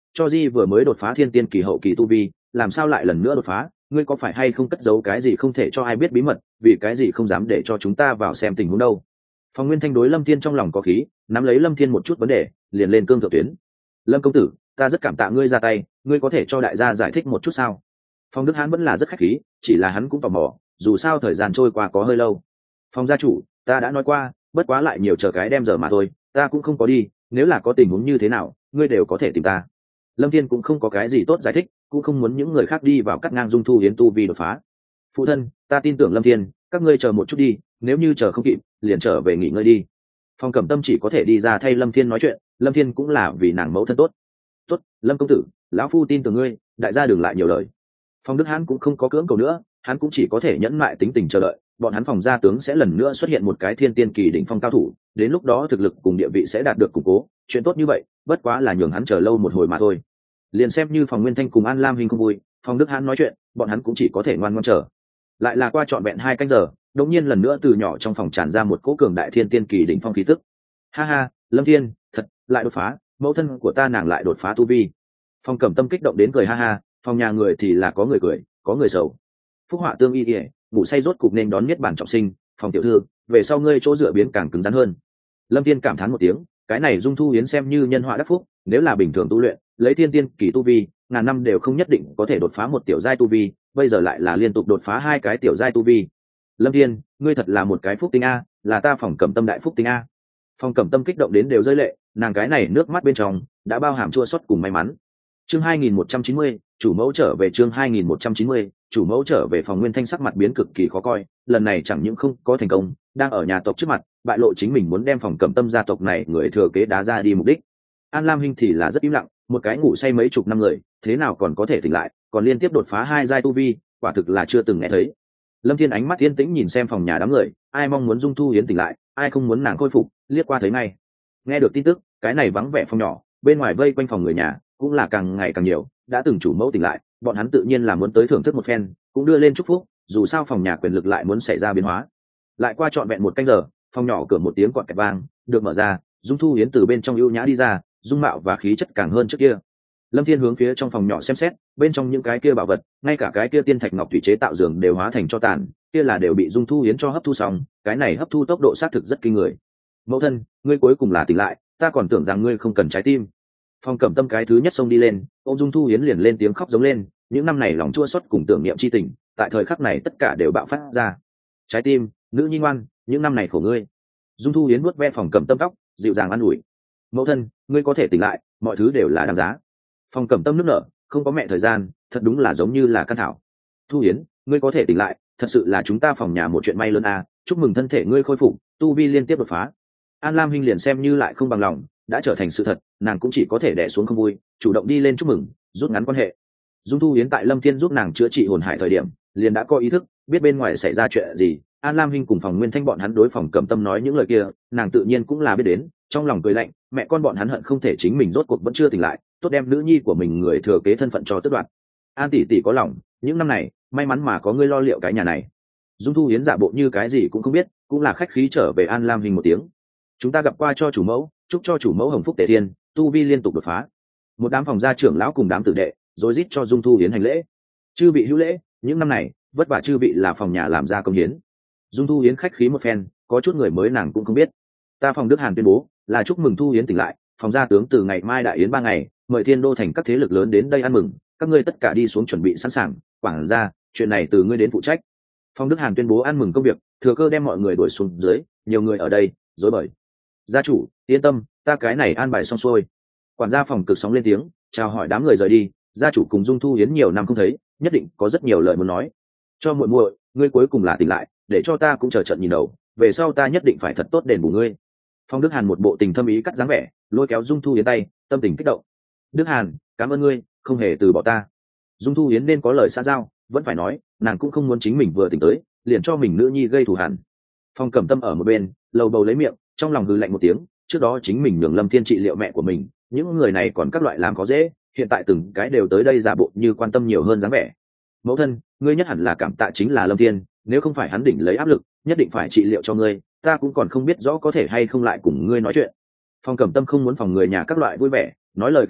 cho di vừa mới đột phá thiên tiên kỳ hậu kỳ tu vi, làm sao lại lần nữa đột phá? Ngươi có phải hay không cất giấu cái gì không thể cho ai biết bí mật, vì cái gì không dám để cho chúng ta vào xem tình huống đâu? Phong Nguyên Thanh đối Lâm Thiên trong lòng có khí, nắm lấy Lâm Thiên một chút vấn đề, liền lên cương thượng tuyến. Lâm công tử, ta rất cảm tạ ngươi ra tay, ngươi có thể cho đại gia giải thích một chút sao? Phong Đức Hán vẫn là rất khách khí, chỉ là hắn cũng tò mò, dù sao thời gian trôi qua có hơi lâu. Phong gia chủ, ta đã nói qua, bất quá lại nhiều chờ cái đem giờ mà thôi, ta cũng không có đi, nếu là có tình huống như thế nào, ngươi đều có thể tìm ta. Lâm Thiên cũng không có cái gì tốt giải thích, cũng không muốn những người khác đi vào cắt ngang Dung Thu Hiến tu vi đột phá. Phụ thân, ta tin tưởng Lâm Thiên, các ngươi chờ một chút đi, nếu như chờ không kịp, liền trở về nghỉ ngơi đi. Phong Cẩm Tâm chỉ có thể đi ra thay Lâm Thiên nói chuyện, Lâm Thiên cũng là vì nàng mẫu thân tốt. Tốt, Lâm công tử, lão phu tin tưởng ngươi, đại gia đừng lại nhiều lời. Phong Đức Hán cũng không có cưỡng cầu nữa, hắn cũng chỉ có thể nhẫn mại tính tình chờ đợi, bọn hắn Phòng gia tướng sẽ lần nữa xuất hiện một cái thiên tiên kỳ đỉnh phong cao thủ, đến lúc đó thực lực cùng địa vị sẽ đạt được củng cố, chuyện tốt như vậy, bất quá là nhường hắn chờ lâu một hồi mà thôi. Liền xem như Phòng Nguyên Thanh cùng An Lam Hinh không vui, Phong Đức Hán nói chuyện, bọn hắn cũng chỉ có thể ngoan ngoãn chờ. Lại là qua trọn vẹn 2 canh giờ, đột nhiên lần nữa từ nhỏ trong phòng tràn ra một cỗ cường đại thiên tiên kỳ đỉnh phong khí tức. Ha ha, Lâm Thiên, thật, lại đột phá, mẫu thân của ta nàng lại đột phá tu vi. Phong Cẩm Tâm kích động đến cười ha ha, phòng nhà người thì là có người cười, có người sầu. Phúc họa tương y ỉa, ngủ say rốt cục nên đón niết bản trọng sinh, Phong tiểu thư, về sau ngươi chỗ dựa biến càng cứng rắn hơn. Lâm Thiên cảm thán một tiếng, cái này Dung Thu Yến xem như nhân họa đắc phúc, nếu là bình thường tu luyện, lấy thiên tiên kỳ tu vi, ngàn năm đều không nhất định có thể đột phá một tiểu giai tu vi, bây giờ lại là liên tục đột phá 2 cái tiểu giai tu vi. Lâm Thiên, ngươi thật là một cái phúc tinh a, là ta Phong Cẩm Tâm đại phúc tinh a. Phong Cẩm Tâm kích động đến đều rơi lệ, nàng cái này nước mắt bên trong đã bao hàm chua xót cùng may mắn. Chương 2190, chủ mẫu trở về. Chương 2190, chủ mẫu trở về. Phòng Nguyên Thanh sắc mặt biến cực kỳ khó coi, lần này chẳng những không có thành công, đang ở nhà tộc trước mặt bại lộ chính mình muốn đem Phòng Cẩm Tâm gia tộc này người thừa kế đá ra đi mục đích. An Lam Hinh thì là rất im lặng, một cái ngủ say mấy chục năm người, thế nào còn có thể tỉnh lại, còn liên tiếp đột phá 2 giai tu vi, quả thực là chưa từng nghe thấy. Lâm Thiên ánh mắt yên tĩnh nhìn xem phòng nhà đám người, ai mong muốn Dung Thu Yến tỉnh lại, ai không muốn nàng khôi phục, liếc qua thấy ngay. Nghe được tin tức, cái này vắng vẻ phòng nhỏ, bên ngoài vây quanh phòng người nhà cũng là càng ngày càng nhiều, đã từng chủ mẫu tỉnh lại, bọn hắn tự nhiên là muốn tới thưởng thức một phen, cũng đưa lên chúc phúc, dù sao phòng nhà quyền lực lại muốn xảy ra biến hóa. Lại qua trọn vẹn 1 canh giờ, phòng nhỏ cửa một tiếng quạt kẹt vang, được mở ra, Dung Thu Yến từ bên trong ưu nhã đi ra, dung mạo và khí chất càng hơn trước kia. Lâm Thiên hướng phía trong phòng nhỏ xem xét, bên trong những cái kia bảo vật, ngay cả cái kia tiên thạch ngọc thủy chế tạo giường đều hóa thành tro tàn, kia là đều bị Dung Thu Yến cho hấp thu xong, cái này hấp thu tốc độ xác thực rất kinh người. Mẫu thân, ngươi cuối cùng là tỉnh lại, ta còn tưởng rằng ngươi không cần trái tim. Phong Cẩm Tâm cái thứ nhất xông đi lên, ôm Dung Thu Yến liền lên tiếng khóc giống lên, những năm này lòng chua xót cùng tưởng niệm chi tình, tại thời khắc này tất cả đều bạo phát ra. Trái tim, nữ nhi ngoan, những năm này khổ ngươi. Dung Thu Yến vuốt ve Phong Cẩm Tâm tóc, dịu dàng an ủi. Mẫu thân, ngươi có thể tỉnh lại, mọi thứ đều là đáng giá. Phong Cẩm Tâm nước nở, không có mẹ thời gian, thật đúng là giống như là căn thảo. Thu Yến, ngươi có thể tỉnh lại, thật sự là chúng ta phòng nhà một chuyện may lớn à, chúc mừng thân thể ngươi khôi phục, tu vi liên tiếp đột phá. An Lam Hinh liền xem như lại không bằng lòng, đã trở thành sự thật, nàng cũng chỉ có thể đè xuống không vui, chủ động đi lên chúc mừng, rút ngắn quan hệ. Dung Thu Yến tại Lâm Thiên giúp nàng chữa trị hồn hải thời điểm, liền đã có ý thức, biết bên ngoài xảy ra chuyện gì. An Lam Hinh cùng Phòng Nguyên Thanh bọn hắn đối Phòng Cẩm Tâm nói những lời kia, nàng tự nhiên cũng là biết đến, trong lòng cười lạnh, mẹ con bọn hắn hận không thể chính mình rốt cuộc vẫn chưa tỉnh lại, tốt đem nữ nhi của mình người thừa kế thân phận cho tước đoạt. An tỷ tỷ có lòng, những năm này may mắn mà có ngươi lo liệu cái nhà này. Dung Thu Yến giả bộ như cái gì cũng không biết, cũng là khách khí trở về An Lam Hinh một tiếng. Chúng ta gặp qua cho chủ mẫu, chúc cho chủ mẫu hồng phúc tề thiên, tu vi liên tục đột phá. Một đám phòng gia trưởng lão cùng đám tử đệ rối rít cho Dung Thu Yến hành lễ. Chư vị hữu lễ, những năm này vất vả chư vị là phòng nhà làm ra công hiến. Dung Thu Yến khách khí một phen, có chút người mới nàng cũng không biết. Ta Phòng Đức Hàn tuyên bố là chúc mừng Thu Yến tỉnh lại, phòng gia tướng từ ngày mai đại yến 3 ngày, mời Thiên Đô thành các thế lực lớn đến đây ăn mừng, các ngươi tất cả đi xuống chuẩn bị sẵn sàng, quảng ra, chuyện này từ ngươi đến phụ trách. Phong Đức Hàn tuyên bố ăn mừng công việc, thừa cơ đem mọi người đuổi xuống dưới, nhiều người ở đây rối bời. Gia chủ yên tâm, ta cái này an bài xong xuôi. Quản gia phòng cực sóng lên tiếng chào hỏi đám người rời đi. Gia chủ cùng Dung Thu Yến nhiều năm không thấy, nhất định có rất nhiều lời muốn nói. Cho muội muội, ngươi cuối cùng là tỉnh lại, để cho ta cũng chờ trận nhìn đầu, về sau ta nhất định phải thật tốt đền bù ngươi. Phong Đức Hàn một bộ tình thâm ý cắt dáng vẻ, lôi kéo Dung Thu Yến tay, tâm tình kích động. Đức Hàn, cảm ơn ngươi, không hề từ bỏ ta. Dung Thu Yến nên có lời xã giao, vẫn phải nói, nàng cũng không muốn chính mình vừa tỉnh tới, liền cho mình nữ nhi gây thù hằn. Phong Cẩm Tâm ở một bên, lầu bầu lấy miệng, trong lòng hừ lạnh một tiếng, trước đó chính mình nhường Lâm Thiên trị liệu mẹ của mình, những người này còn các loại làm có dễ, hiện tại từng cái đều tới đây giả bộ như quan tâm nhiều hơn dáng vẻ. Mẫu thân, ngươi nhất hẳn là cảm tạ chính là Lâm Thiên, nếu không phải hắn đỉnh lấy áp lực, nhất định phải trị liệu cho ngươi, ta cũng còn không biết rõ có thể hay không lại cùng ngươi nói chuyện. Phong Cẩm Tâm không muốn phòng người nhà các loại vui vẻ, nói lời cảm tạ,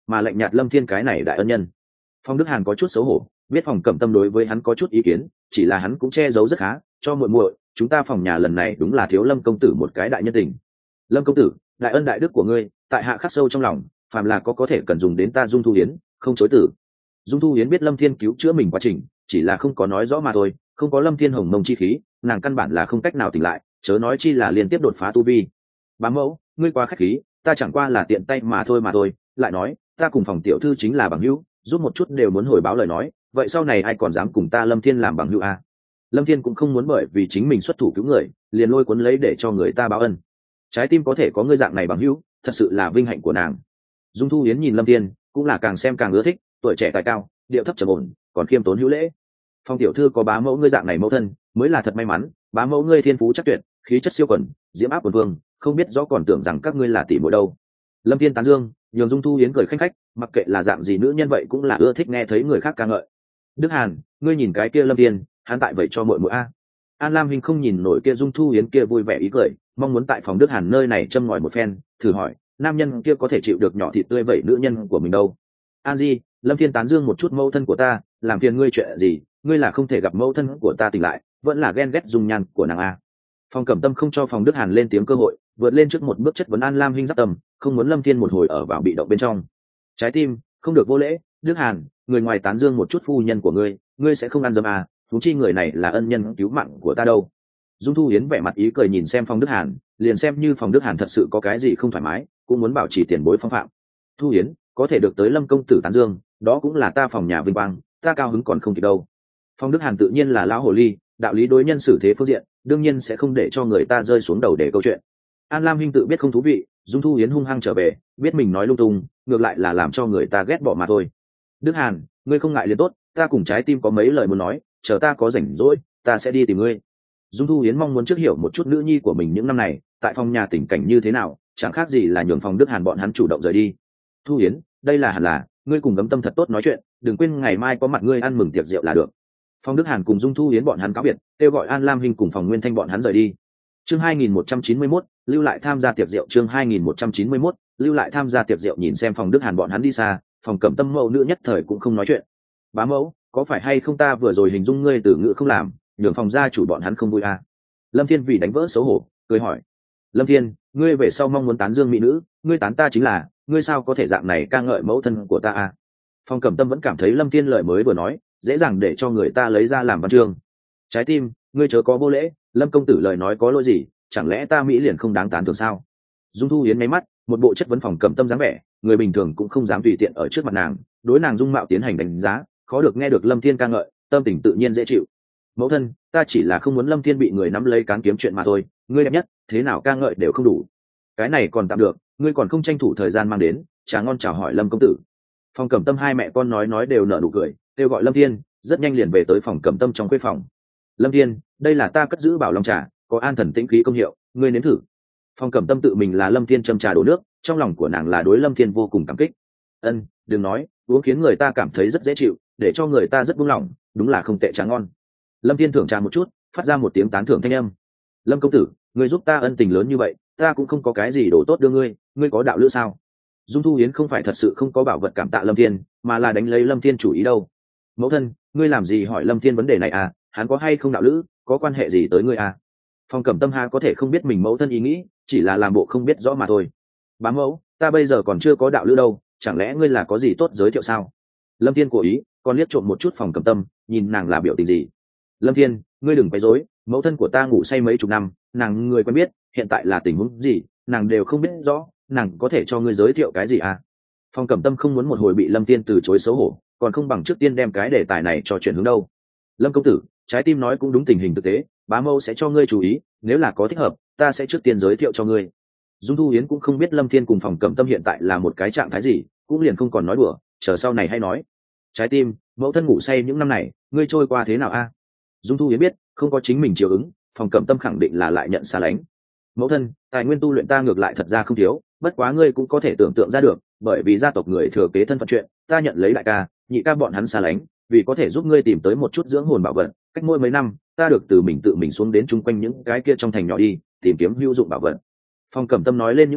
mà lạnh nhạt lâm thiên cái này đại ân nhân. Phong Đức Hàn có chút xấu hổ, biết Phòng Cẩm Tâm đối với hắn có chút ý kiến, chỉ là hắn cũng che giấu rất khá, cho muội muội, chúng ta phòng nhà lần này đúng là thiếu Lâm công tử một cái đại nhân tình. Lâm công tử, đại ân đại đức của ngươi, tại hạ khắc sâu trong lòng, phàm là có thể cần dùng đến ta Dung Thu Hiến, không chối từ. Dung Thu Hiến biết Lâm Thiên cứu chữa mình quá trình, chỉ là không có nói rõ mà thôi, không có Lâm Thiên hồng mông chi khí, nàng căn bản là không cách nào tỉnh lại, chớ nói chi là liên tiếp đột phá tu vi. Bá mẫu, ngươi quá khách khí, ta chẳng qua là tiện tay mà thôi, lại nói, ta cùng Phòng tiểu thư chính là bằng hữu, giúp một chút đều muốn hồi báo lời nói, vậy sau này ai còn dám cùng ta Lâm Thiên làm bằng hữu a? Lâm Thiên cũng không muốn bởi vì chính mình xuất thủ cứu người, liền lôi cuốn lấy để cho người ta báo ân. Trái tim có thể có ngươi dạng này bằng hữu, thật sự là vinh hạnh của nàng. Dung Thu Hiến nhìn Lâm Thiên, cũng là càng xem càng ưa thích, tuổi trẻ tài cao, điệu thấp trầm ổn, còn khiêm tốn hữu lễ. Phong tiểu thư có bá mẫu ngươi dạng này mẫu thân, mới là thật may mắn, bá mẫu ngươi thiên phú chắc tuyệt, khí chất siêu quần, diễm áp quần vương, không biết rõ còn tưởng rằng các ngươi là tỷ muội đâu. Lâm Thiên tán dương, nhường Dung Thu Hiến cười khanh khách, mặc kệ là dạng gì nữ nhân vậy cũng là ưa thích nghe thấy người khác ca ngợi. Đức Hàn, ngươi nhìn cái kia Lâm Thiên, hắn tại vậy cho muội muội a. An Lam Hinh không nhìn nổi kia Dung Thu Hiến kia vui vẻ ý cười, mong muốn tại phòng Đức Hàn nơi này châm ngòi một phen, thử hỏi, nam nhân kia có thể chịu được nhỏ thịt tươi vậy nữ nhân của mình đâu. An Di, Lâm Thiên tán dương một chút mẫu thân của ta, làm phiền ngươi chuyện gì, ngươi là không thể gặp mẫu thân của ta tỉnh lại, vẫn là ghen ghét dung nhan của nàng a. Phòng Cẩm Tâm không cho phòng Đức Hàn lên tiếng cơ hội, vượt lên trước một bước chất vấn An Lam Hinh giáp tâm, không muốn Lâm Thiên một hồi ở vào bị động bên trong. Trái tim, không được vô lễ, Đức Hàn, người ngoài tán dương một chút phu nhân của ngươi sẽ không ăn dấm à, thú chi người này là ân nhân cứu mạng của ta đâu. Dung Thu Hiến vẻ mặt ý cười nhìn xem Phong Đức Hàn, liền xem như Phong Đức Hàn thật sự có cái gì không thoải mái, cũng muốn bảo trì tiền bối phong phạm. Thu Hiến, có thể được tới Lâm công tử tán dương, đó cũng là ta phòng nhà vinh quang, ta cao hứng còn không kịp đâu. Phong Đức Hàn tự nhiên là lão hồ ly, đạo lý đối nhân xử thế phương diện, đương nhiên sẽ không để cho người ta rơi xuống đầu để câu chuyện. An Lam Hinh tự biết không thú vị, Dung Thu Hiến hung hăng trở về, biết mình nói lung tung, ngược lại là làm cho người ta ghét bỏ mà thôi. Đức Hàn, ngươi không ngại liền tốt, ta cùng trái tim có mấy lời muốn nói, chờ ta có rảnh rỗi, ta sẽ đi tìm ngươi. Dung Thu Hiến mong muốn trước hiểu một chút nữ nhi của mình những năm này, tại phòng nhà tình cảnh như thế nào, chẳng khác gì là nhường phòng Đức Hàn bọn hắn chủ động rời đi. Thu Hiến, đây là hẳn là, ngươi cùng Gấm Tâm thật tốt nói chuyện, đừng quên ngày mai có mặt ngươi ăn mừng tiệc rượu là được. Phòng Đức Hàn cùng Dung Thu Hiến bọn hắn cáo biệt, kêu gọi An Lam Hinh cùng phòng Nguyên Thanh bọn hắn rời đi. Chương 2191, lưu lại tham gia tiệc rượu. Chương 2191, lưu lại tham gia tiệc rượu. Nhìn xem phòng Đức Hàn bọn hắn đi xa, phòng Cẩm Tâm mẫu nữ nhất thời cũng không nói chuyện. Bá mẫu, có phải hay không ta vừa rồi hình dung ngươi từ ngữ không làm, nhường phòng gia chủ bọn hắn không vui à? Lâm Thiên vì đánh vỡ xấu hổ, cười hỏi. Lâm Thiên, ngươi về sau mong muốn tán dương mỹ nữ, ngươi tán ta chính là, ngươi sao có thể dạng này ca ngợi mẫu thân của ta à? Phòng Cẩm Tâm vẫn cảm thấy Lâm Thiên lời mới vừa nói, dễ dàng để cho người ta lấy ra làm văn chương. Trái tim, ngươi chớ có vô lễ, Lâm công tử lời nói có lỗi gì, chẳng lẽ ta mỹ liền không đáng tán thưởng sao? Dung Thu Hiến máy mắt, một bộ chất vấn Phòng Cẩm Tâm dáng vẻ, người bình thường cũng không dám tùy tiện ở trước mặt nàng, đối nàng dung mạo tiến hành đánh giá, khó được nghe được Lâm Thiên ca ngợi, tâm tình tự nhiên dễ chịu. Mẫu thân, ta chỉ là không muốn Lâm Thiên bị người nắm lấy cán kiếm chuyện mà thôi, ngươi đẹp nhất, thế nào ca ngợi đều không đủ. Cái này còn tạm được, ngươi còn không tranh thủ thời gian mang đến, trà ngon chào hỏi Lâm công tử. Phòng Cẩm Tâm hai mẹ con nói đều nở nụ cười, kêu gọi Lâm Thiên, rất nhanh liền về tới Phòng Cẩm Tâm trong khuê phòng. Lâm Thiên, đây là ta cất giữ bảo long trà, có an thần tĩnh khí công hiệu, ngươi nếm thử. Phòng Cẩm Tâm tự mình là Lâm Thiên châm trà đổ nước, trong lòng của nàng là đối Lâm Thiên vô cùng cảm kích. Ân, đừng nói, uống khiến người ta cảm thấy rất dễ chịu, để cho người ta rất buông lỏng, đúng là không tệ trà ngon. Lâm Thiên thưởng trà một chút, phát ra một tiếng tán thưởng thanh âm. Lâm công tử, ngươi giúp ta ân tình lớn như vậy, ta cũng không có cái gì đồ tốt đưa ngươi, ngươi có đạo lữ sao? Dung Thu Hiến không phải thật sự không có bảo vật cảm tạ Lâm Thiên, mà là đánh lấy Lâm Thiên chủ ý đâu. Mẫu thân, ngươi làm gì hỏi Lâm Thiên vấn đề này à? Hắn có hay không đạo lữ, có quan hệ gì tới ngươi à? Phòng Cẩm Tâm ha có thể không biết mình mẫu thân ý nghĩ, chỉ là làm bộ không biết rõ mà thôi. Bá mẫu, ta bây giờ còn chưa có đạo lữ đâu, chẳng lẽ ngươi là có gì tốt giới thiệu sao? Lâm Thiên cố ý, còn liếc trộm một chút Phòng Cẩm Tâm, nhìn nàng là biểu tình gì. Lâm Thiên, ngươi đừng quấy rối, mẫu thân của ta ngủ say mấy chục năm, nàng người quen biết, hiện tại là tình huống gì, nàng đều không biết rõ, nàng có thể cho ngươi giới thiệu cái gì à? Phòng Cẩm Tâm không muốn một hồi bị Lâm Thiên từ chối xấu hổ, còn không bằng trước tiên đem cái đề tài này cho chuyện hướng đâu. Lâm công tử, trái tim nói cũng đúng tình hình thực tế, bá mẫu sẽ cho ngươi chú ý, nếu là có thích hợp, ta sẽ trước tiên giới thiệu cho ngươi. Dung Thu Hiến cũng không biết Lâm Thiên cùng Phòng Cẩm Tâm hiện tại là một cái trạng thái gì, cũng liền không còn nói đùa, chờ sau này hay nói. Trái tim, mẫu thân ngủ say những năm này, ngươi trôi qua thế nào a? Dung Thu Hiến biết, không có chính mình chiều ứng, Phòng Cẩm Tâm khẳng định là lại nhận xa lánh. Mẫu thân, tài nguyên tu luyện ta ngược lại thật ra không thiếu, bất quá ngươi cũng có thể tưởng tượng ra được, bởi vì gia tộc người thừa kế thân phận chuyện, ta nhận lấy đại ca, nhị ca bọn hắn xa lánh, vì có thể giúp ngươi tìm tới một chút dưỡng hồn bảo vật, cách mỗi mấy năm, ta được từ mình tự mình xuống đến chung quanh những cái kia trong thành nhỏ đi, tìm kiếm hữu dụng bảo vật. Phòng Cẩm Tâm nói lên những này,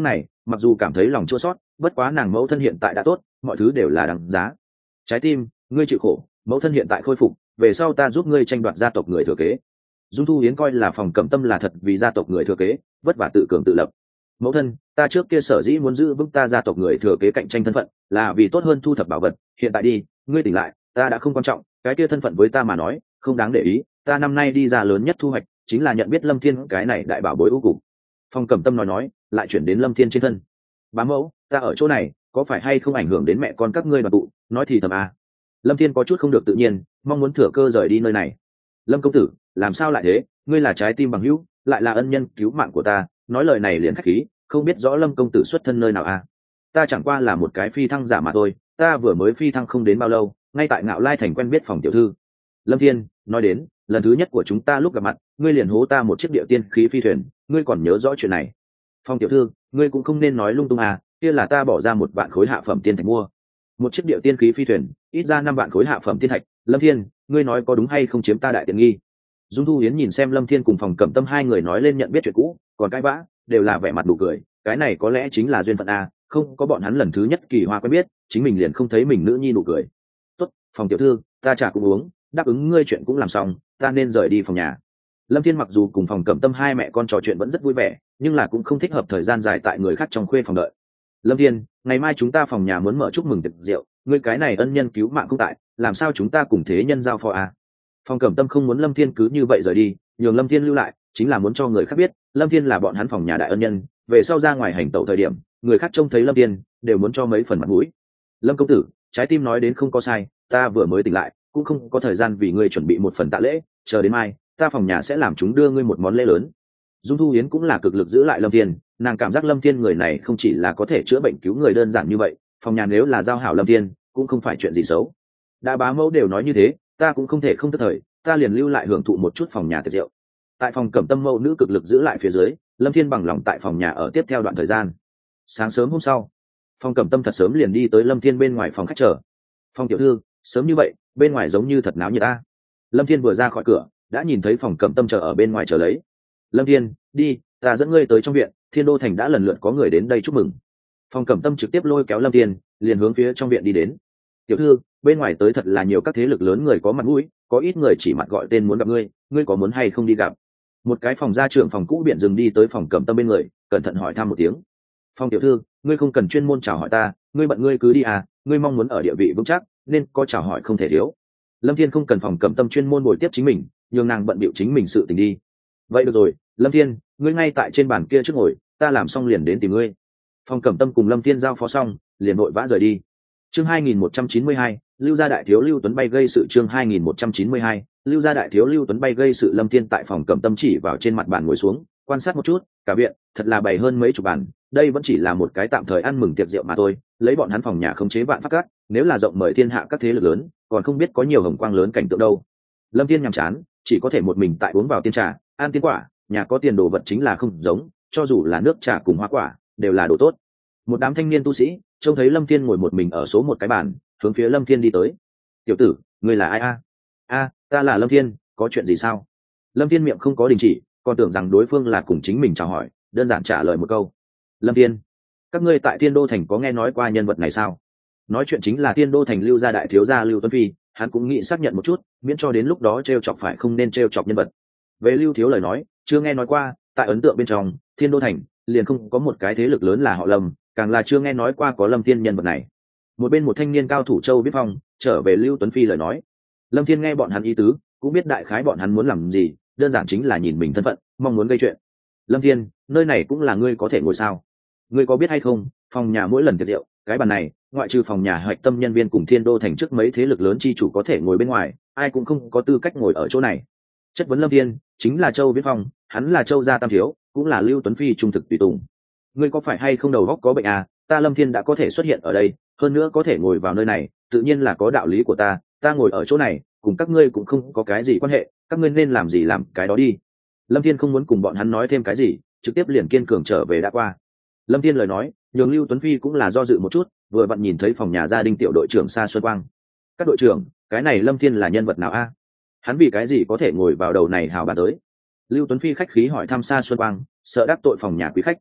mặc dù cảm thấy lòng chua sót, bất quá nàng mẫu thân hiện tại đã tốt, mọi thứ đều là đáng giá. Trái tim, ngươi chịu khổ, mẫu thân hiện tại khôi phục, về sau ta giúp ngươi tranh đoạt gia tộc người thừa kế. Dung Thu Yến coi là Phòng Cẩm Tâm là thật vì gia tộc người thừa kế vất vả tự cường tự lập. Mẫu thân, ta trước kia sở dĩ muốn giữ vững ta gia tộc người thừa kế cạnh tranh thân phận là vì tốt hơn thu thập bảo vật, hiện tại đi, ngươi tỉnh lại, ta đã không quan trọng, cái kia thân phận với ta mà nói không đáng để ý, ta năm nay đi ra lớn nhất thu hoạch chính là nhận biết Lâm Thiên cái này đại bảo bối ưu cục. Phong Cẩm Tâm nói lại chuyển đến Lâm Thiên trên thân. Bá mẫu, ta ở chỗ này có phải hay không ảnh hưởng đến mẹ con các ngươi đoàn tụ, nói thì thầm à. Lâm Thiên có chút không được tự nhiên, mong muốn thừa cơ rời đi nơi này. Lâm công tử, làm sao lại thế, ngươi là trái tim bằng hữu, lại là ân nhân cứu mạng của ta, nói lời này liền khách khí, không biết rõ Lâm công tử xuất thân nơi nào à. Ta chẳng qua là một cái phi thăng giả mà thôi, ta vừa mới phi thăng không đến bao lâu, ngay tại Ngạo Lai thành quen biết Phòng tiểu thư. Lâm Thiên nói đến, lần thứ nhất của chúng ta lúc gặp mặt, ngươi liền hố ta một chiếc địa tiên khí phi thuyền, ngươi còn nhớ rõ chuyện này. Phong tiểu thư, ngươi cũng không nên nói lung tung à, kia là ta bỏ ra 1 vạn khối hạ phẩm tiên thạch mua. Một chiếc địa tiên khí phi thuyền, ít ra 5 vạn khối hạ phẩm tiên thạch, Lâm Thiên, ngươi nói có đúng hay không chiếm ta đại tiện nghi. Dung Thu Yến nhìn xem Lâm Thiên cùng Phòng Cẩm Tâm hai người nói lên nhận biết chuyện cũ, còn cãi vã, đều là vẻ mặt đủ cười, cái này có lẽ chính là duyên phận a, không có bọn hắn lần thứ nhất kỳ hoa quen biết, chính mình liền không thấy mình nữ nhi nụ cười. Tốt, Phòng tiểu thư, ta trà cũng uống, đáp ứng ngươi chuyện cũng làm xong, ta nên rời đi phòng nhà. Lâm Thiên mặc dù cùng Phòng Cẩm Tâm hai mẹ con trò chuyện vẫn rất vui vẻ, nhưng là cũng không thích hợp thời gian dài tại người khác trong khuê phòng đợi. Lâm Thiên, ngày mai chúng ta phòng nhà muốn mở chúc mừng tiệc rượu, ngươi cái này ân nhân cứu mạng không tại, làm sao chúng ta cùng thế nhân giao phó à? Phòng Cẩm Tâm không muốn Lâm Thiên cứ như vậy rời đi, nhường Lâm Thiên lưu lại chính là muốn cho người khác biết Lâm Thiên là bọn hắn phòng nhà đại ân nhân, về sau ra ngoài hành tẩu thời điểm người khác trông thấy Lâm Thiên đều muốn cho mấy phần mặt mũi. Lâm công tử, trái tim nói đến không có sai, ta vừa mới tỉnh lại cũng không có thời gian vì ngươi chuẩn bị một phần tạ lễ, chờ đến mai ta phòng nhà sẽ làm chúng đưa ngươi một món lễ lớn. Dung Thu Yến cũng là cực lực giữ lại Lâm Thiên, nàng cảm giác Lâm Thiên người này không chỉ là có thể chữa bệnh cứu người đơn giản như vậy, phòng nhà nếu là giao hảo Lâm Thiên cũng không phải chuyện gì xấu. Đã bá mẫu đều nói như thế, ta cũng không thể không tức thời, ta liền lưu lại hưởng thụ một chút phòng nhà tiệc rượu. Tại phòng Cẩm Tâm mẫu nữ cực lực giữ lại phía dưới, Lâm Thiên bằng lòng tại phòng nhà ở tiếp theo đoạn thời gian. Sáng sớm hôm sau, phòng Cẩm Tâm thật sớm liền đi tới Lâm Thiên bên ngoài phòng khách chờ. Phong tiểu thư, sớm như vậy, bên ngoài giống như thật náo nhiệt ta. Lâm Thiên vừa ra khỏi cửa đã nhìn thấy phòng Cẩm Tâm chờ ở bên ngoài chờ lấy. Lâm Thiên, đi, ta dẫn ngươi tới trong viện, Thiên Đô thành đã lần lượt có người đến đây chúc mừng. Phòng Cẩm Tâm trực tiếp lôi kéo Lâm Thiên liền hướng phía trong viện đi đến. Tiểu thư, bên ngoài tới thật là nhiều các thế lực lớn người có mặt mũi, có ít người chỉ mặt gọi tên muốn gặp ngươi, ngươi có muốn hay không đi gặp? Một cái phòng gia trưởng phòng cũ biển dừng đi tới phòng Cẩm Tâm bên người, cẩn thận hỏi thăm một tiếng. Phong tiểu thư, ngươi không cần chuyên môn chào hỏi ta, ngươi bận ngươi cứ đi à, ngươi mong muốn ở địa vị vững chắc nên có chào hỏi không thể thiếu. Lâm Thiên không cần phòng Cẩm Tâm chuyên môn bồi tiếp chính mình, nhường nàng bận bịu chính mình sự tình đi. Vậy được rồi, Lâm Thiên, ngươi ngay tại trên bàn kia trước ngồi, ta làm xong liền đến tìm ngươi. Phòng Cẩm Tâm cùng Lâm Thiên giao phó xong liền vội vã rời đi. Chương 2192, Lưu gia đại thiếu Lưu Tuấn bay gây sự. Chương 2192, Lưu gia đại thiếu Lưu Tuấn bay gây sự. Lâm Thiên tại phòng Cẩm Tâm chỉ vào trên mặt bàn ngồi xuống, quan sát một chút, cả viện thật là bày hơn mấy chục bàn, đây vẫn chỉ là một cái tạm thời ăn mừng tiệc rượu mà thôi, lấy bọn hắn phòng nhà khống chế vạn pháp cát, nếu là rộng mời thiên hạ các thế lực lớn, còn không biết có nhiều hồng quang lớn cảnh tượng đâu. Lâm Thiên nhàm chán, chỉ có thể một mình tại uống vào tiên trà, ăn tiên quả, nhà có tiền đồ vật chính là không giống, cho dù là nước trà cùng hoa quả, đều là đồ tốt. Một đám thanh niên tu sĩ trông thấy Lâm Thiên ngồi một mình ở số một cái bàn, hướng phía Lâm Thiên đi tới. Tiểu tử, ngươi là ai a? A, ta là Lâm Thiên, có chuyện gì sao? Lâm Thiên miệng không có đình chỉ, còn tưởng rằng đối phương là cùng chính mình chào hỏi, đơn giản trả lời một câu. Lâm Thiên, các ngươi tại Thiên Đô thành có nghe nói qua nhân vật này sao? Nói chuyện chính là Thiên Đô thành Lưu gia đại thiếu gia Lưu Tuấn Phi, hắn cũng nghĩ xác nhận một chút, miễn cho đến lúc đó trêu chọc phải không nên trêu chọc nhân vật. Về Lưu thiếu lời nói, chưa nghe nói qua, tại ấn tượng bên trong, Thiên Đô thành liền không có một cái thế lực lớn là họ Lâm, càng là chưa nghe nói qua có Lâm Thiên nhân vật này. Một bên một thanh niên cao thủ Châu Biết Phong trở về Lưu Tuấn Phi lời nói. Lâm Thiên nghe bọn hắn ý tứ, cũng biết đại khái bọn hắn muốn làm gì, đơn giản chính là nhìn mình thân phận, mong muốn gây chuyện. Lâm Thiên, nơi này cũng là ngươi có thể ngồi sao? Ngươi có biết hay không, phòng nhà mỗi lần tiệc rượu, cái bàn này, ngoại trừ phòng nhà hạch tâm nhân viên cùng Thiên Đô thành trước mấy thế lực lớn chi chủ có thể ngồi bên ngoài, ai cũng không có tư cách ngồi ở chỗ này. Chất vấn Lâm Thiên chính là Châu Biết Phong, hắn là Châu gia tam thiếu, cũng là Lưu Tuấn Phi trung thực tùy tùng. Ngươi có phải hay không đầu óc có bệnh à? Ta Lâm Thiên đã có thể xuất hiện ở đây, hơn nữa có thể ngồi vào nơi này, tự nhiên là có đạo lý của ta ngồi ở chỗ này, cùng các ngươi cũng không có cái gì quan hệ, các ngươi nên làm gì làm cái đó đi. Lâm Thiên không muốn cùng bọn hắn nói thêm cái gì, trực tiếp liền kiên cường trở về đã qua. Lâm Thiên lời nói, nhường Lưu Tuấn Phi cũng là do dự một chút, vừa vặn nhìn thấy phòng nhà gia đình tiểu đội trưởng Sa Xuân Quang. Các đội trưởng, cái này Lâm Thiên là nhân vật nào a? Hắn vì cái gì có thể ngồi vào đầu này hào bàn tới? Lưu Tuấn Phi khách khí hỏi thăm Sa Xuân Quang, sợ đắc tội phòng nhà quý khách.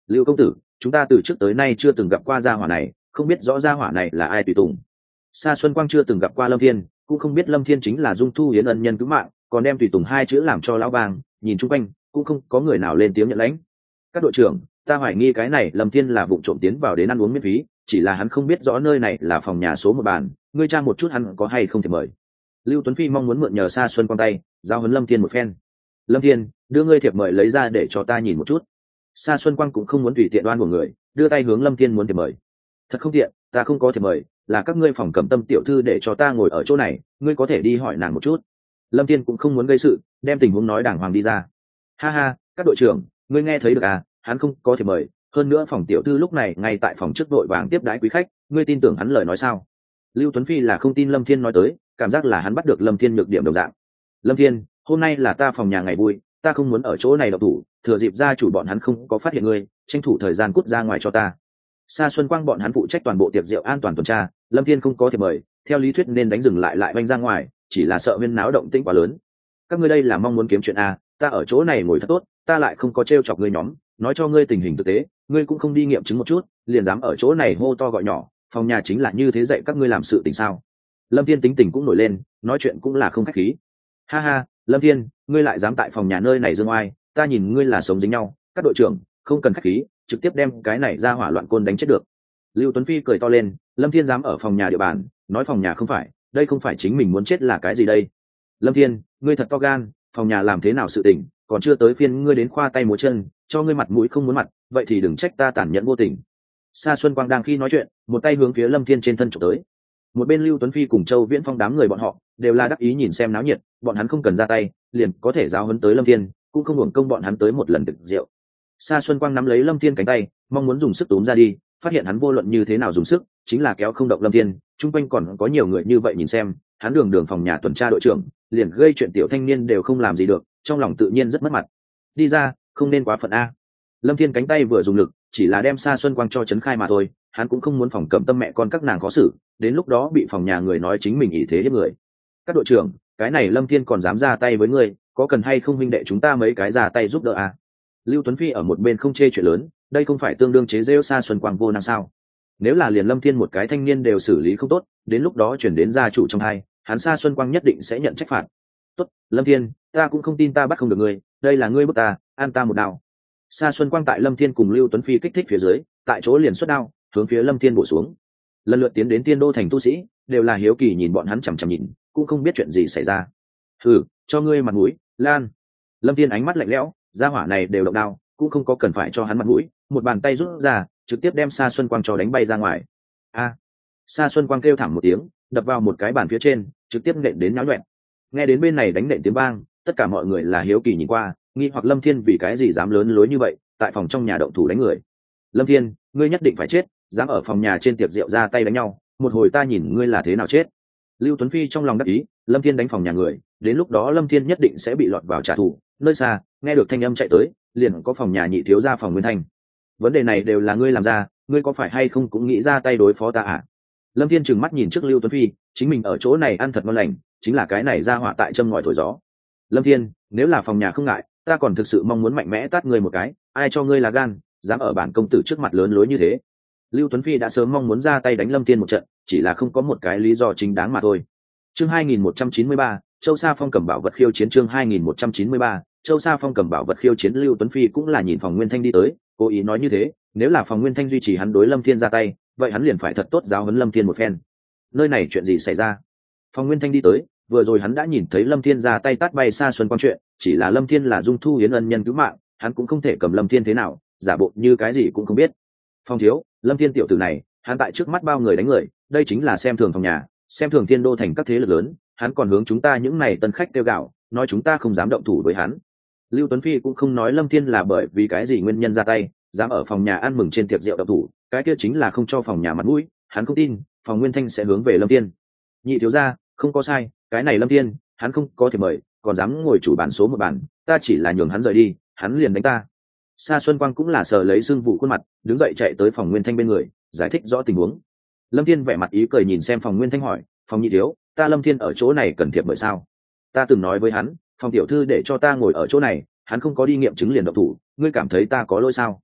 Lưu công tử, chúng ta từ trước tới nay chưa từng gặp qua gia hỏa này, không biết rõ gia hỏa này là ai tùy tùng. Sa Xuân Quang chưa từng gặp qua Lâm Thiên, cũng không biết Lâm Thiên chính là Dung Thu Yến ân nhân cứu mạng, còn đem tùy tùng hai chữ làm cho lão vàng, nhìn chung quanh cũng không có người nào lên tiếng nhận lãnh. Các đội trưởng, ta hoài nghi cái này Lâm Thiên là vụ trộm tiến vào đến ăn uống miễn phí, chỉ là hắn không biết rõ nơi này là phòng nhà số một bàn, ngươi tra một chút hắn có hay không thì mời. Lưu Tuấn Phi mong muốn mượn nhờ Sa Xuân Quang tay giao huấn Lâm Thiên một phen. Lâm Thiên, đưa ngươi thiệp mời lấy ra để cho ta nhìn một chút. Sa Xuân Quang cũng không muốn tùy tiện đoan của người, đưa tay hướng Lâm Thiên muốn thiệp mời. Thật không tiện, ta không có thiệp mời, là các ngươi phòng Cẩm Tâm tiểu thư để cho ta ngồi ở chỗ này, ngươi có thể đi hỏi nàng một chút. Lâm Thiên cũng không muốn gây sự, đem tình huống nói đàng hoàng đi ra. Ha ha, các đội trưởng, ngươi nghe thấy được à, hắn không có thiệp mời, hơn nữa phòng tiểu thư lúc này ngay tại phòng trước đội vàng tiếp đái quý khách, ngươi tin tưởng hắn lời nói sao? Lưu Tuấn Phi là không tin Lâm Thiên nói tới, cảm giác là hắn bắt được Lâm Thiên nhược điểm đồng dạng. Lâm Thiên, hôm nay là ta phòng nhà ngày vui, ta không muốn ở chỗ này độc thủ, thừa dịp gia chủ bọn hắn không có phát hiện ngươi, tranh thủ thời gian cút ra ngoài cho ta. Sa Xuân Quang bọn hắn phụ trách toàn bộ tiệc rượu an toàn tuần tra, Lâm Thiên không có thiệp mời, theo lý thuyết nên đánh dừng lại vanh ra ngoài, chỉ là sợ huyên náo động tĩnh quá lớn. Các ngươi đây là mong muốn kiếm chuyện à? Ta ở chỗ này ngồi thật tốt, ta lại không có trêu chọc ngươi nhóm, nói cho ngươi tình hình thực tế, ngươi cũng không đi nghiệm chứng một chút, liền dám ở chỗ này hô to gọi nhỏ, phòng nhà chính là như thế dạy các ngươi làm sự tình sao? Lâm Thiên tính tình cũng nổi lên, nói chuyện cũng là không khách khí. Ha ha, Lâm Thiên, ngươi lại dám tại phòng nhà nơi này dương oai, ta nhìn ngươi là sống dính nhau, các đội trưởng không cần khách khí, trực tiếp đem cái này ra hỏa loạn côn đánh chết được. Lưu Tuấn Phi cười to lên, Lâm Thiên dám ở phòng nhà địa bàn, nói phòng nhà không phải, đây không phải chính mình muốn chết là cái gì đây? Lâm Thiên, ngươi thật to gan, phòng nhà làm thế nào sự tình, còn chưa tới phiên ngươi đến khoa tay múa chân, cho ngươi mặt mũi không muốn mặt, vậy thì đừng trách ta tàn nhẫn vô tình. Sa Xuân Quang đang khi nói chuyện, một tay hướng phía Lâm Thiên trên thân chụp tới. Một bên Lưu Tuấn Phi cùng Châu Viễn Phong đám người bọn họ đều là đắc ý nhìn xem náo nhiệt, bọn hắn không cần ra tay, liền có thể giáo huấn tới Lâm Thiên, cũng không hưởng công bọn hắn tới một lần thực rượu. Sa Xuân Quang nắm lấy Lâm Thiên cánh tay, mong muốn dùng sức túm ra đi, phát hiện hắn vô luận như thế nào dùng sức, chính là kéo không động Lâm Thiên. Trung quanh còn có nhiều người như vậy nhìn xem, hắn đường phòng nhà tuần tra đội trưởng, liền gây chuyện tiểu thanh niên đều không làm gì được, trong lòng tự nhiên rất mất mặt. Đi ra, không nên quá phận a. Lâm Thiên cánh tay vừa dùng lực, chỉ là đem Sa Xuân Quang cho chấn khai mà thôi, hắn cũng không muốn phòng Cẩm Tâm mẹ con các nàng khó xử, đến lúc đó bị phòng nhà người nói chính mình ỷ thế hiếp người. Các đội trưởng, cái này Lâm Thiên còn dám ra tay với ngươi, có cần hay không huynh đệ chúng ta mấy cái ra tay giúp đỡ à? Lưu Tuấn Phi ở một bên không chê chuyện lớn, đây không phải tương đương chế rêu Sa Xuân Quang vô năng sao? Nếu là liền Lâm Thiên một cái thanh niên đều xử lý không tốt, đến lúc đó chuyển đến gia chủ trong hai, hắn Sa Xuân Quang nhất định sẽ nhận trách phạt. Tốt, Lâm Thiên, ta cũng không tin ta bắt không được ngươi, đây là ngươi bức ta, an ta một đao. Sa Xuân Quang tại Lâm Thiên cùng Lưu Tuấn Phi kích thích phía dưới, tại chỗ liền xuất đao, hướng phía Lâm Thiên bổ xuống. Lần lượt tiến đến Tiên Đô thành tu sĩ, đều là hiếu kỳ nhìn bọn hắn chằm chằm nhìn, cũng không biết chuyện gì xảy ra. Hừ, cho ngươi mặt mũi, Lan. Lâm Thiên ánh mắt lạnh lẽo, gia hỏa này đều động đao, cũng không có cần phải cho hắn mặt mũi, một bàn tay rút ra, trực tiếp đem Sa Xuân Quang cho đánh bay ra ngoài. A! Sa Xuân Quang kêu thảm một tiếng, đập vào một cái bàn phía trên, trực tiếp nện đến nháo nhọẹt. Nghe đến bên này đánh nện tiếng vang, tất cả mọi người là hiếu kỳ nhìn qua, nghi hoặc Lâm Thiên vì cái gì dám lớn lối như vậy, tại phòng trong nhà động thủ đánh người. Lâm Thiên, ngươi nhất định phải chết, dám ở phòng nhà trên tiệc rượu ra tay đánh nhau, một hồi ta nhìn ngươi là thế nào chết. Lưu Tuấn Phi trong lòng đắc ý, Lâm Thiên đánh phòng nhà người, đến lúc đó Lâm Thiên nhất định sẽ bị lọt vào trả thù. Nơi xa, nghe được thanh âm chạy tới, liền có phòng nhà nhị thiếu gia phòng Nguyên Thanh. Vấn đề này đều là ngươi làm ra, ngươi có phải hay không cũng nghĩ ra tay đối phó ta à? Lâm Thiên trừng mắt nhìn trước Lưu Tuấn Phi, chính mình ở chỗ này ăn thật ngon lành, chính là cái này ra hỏa tại châm ngòi thổi gió. Lâm Thiên, nếu là phòng nhà không ngại, ta còn thực sự mong muốn mạnh mẽ tát ngươi một cái, ai cho ngươi là gan, dám ở bản công tử trước mặt lớn lối như thế. Lưu Tuấn Phi đã sớm mong muốn ra tay đánh Lâm Thiên một trận, chỉ là không có một cái lý do chính đáng mà thôi. Chương 2193, Châu Sa Phong cầm bảo vật khiêu chiến. Chương 2193, Châu Sa Phong cầm bảo vật khiêu chiến. Lưu Tuấn Phi cũng là nhìn phòng Nguyên Thanh đi tới, cố ý nói như thế, nếu là phòng Nguyên Thanh duy trì hắn đối Lâm Thiên ra tay, vậy hắn liền phải thật tốt giáo huấn Lâm Thiên một phen. Nơi này chuyện gì xảy ra? Phòng Nguyên Thanh đi tới, vừa rồi hắn đã nhìn thấy Lâm Thiên ra tay tát bay Sa Xuân Quang chuyện, chỉ là Lâm Thiên là Dung Thu Yến ân nhân cứu mạng, hắn cũng không thể cầm Lâm Thiên thế nào, giả bộ như cái gì cũng không biết. Phong thiếu, Lâm Thiên tiểu tử này, hắn tại trước mắt bao người đánh người, đây chính là xem thường phòng nhà, xem thường Thiên Đô thành các thế lực lớn, hắn còn hướng chúng ta những này tân khách kêu gạo, nói chúng ta không dám động thủ với hắn. Lưu Tuấn Phi cũng không nói Lâm Thiên là bởi vì cái gì nguyên nhân ra tay, dám ở phòng nhà ăn mừng trên tiệc rượu động thủ, cái kia chính là không cho phòng nhà mặt mũi, hắn không tin phòng Nguyên Thanh sẽ hướng về Lâm Thiên. Nhị thiếu gia, không có sai, cái này Lâm Thiên, hắn không có thể mời, còn dám ngồi chủ bàn số một bàn, ta chỉ là nhường hắn rời đi, hắn liền đánh ta. Sa Xuân Quang cũng là sờ lấy sưng vụ khuôn mặt, đứng dậy chạy tới phòng Nguyên Thanh bên người, giải thích rõ tình huống. Lâm Thiên vẻ mặt ý cười nhìn xem phòng Nguyên Thanh hỏi, phòng nhị thiếu, ta Lâm Thiên ở chỗ này cần thiệp mời sao? Ta từng nói với hắn, phòng tiểu thư để cho ta ngồi ở chỗ này, hắn không có đi nghiệm chứng liền động thủ, ngươi cảm thấy ta có lỗi sao?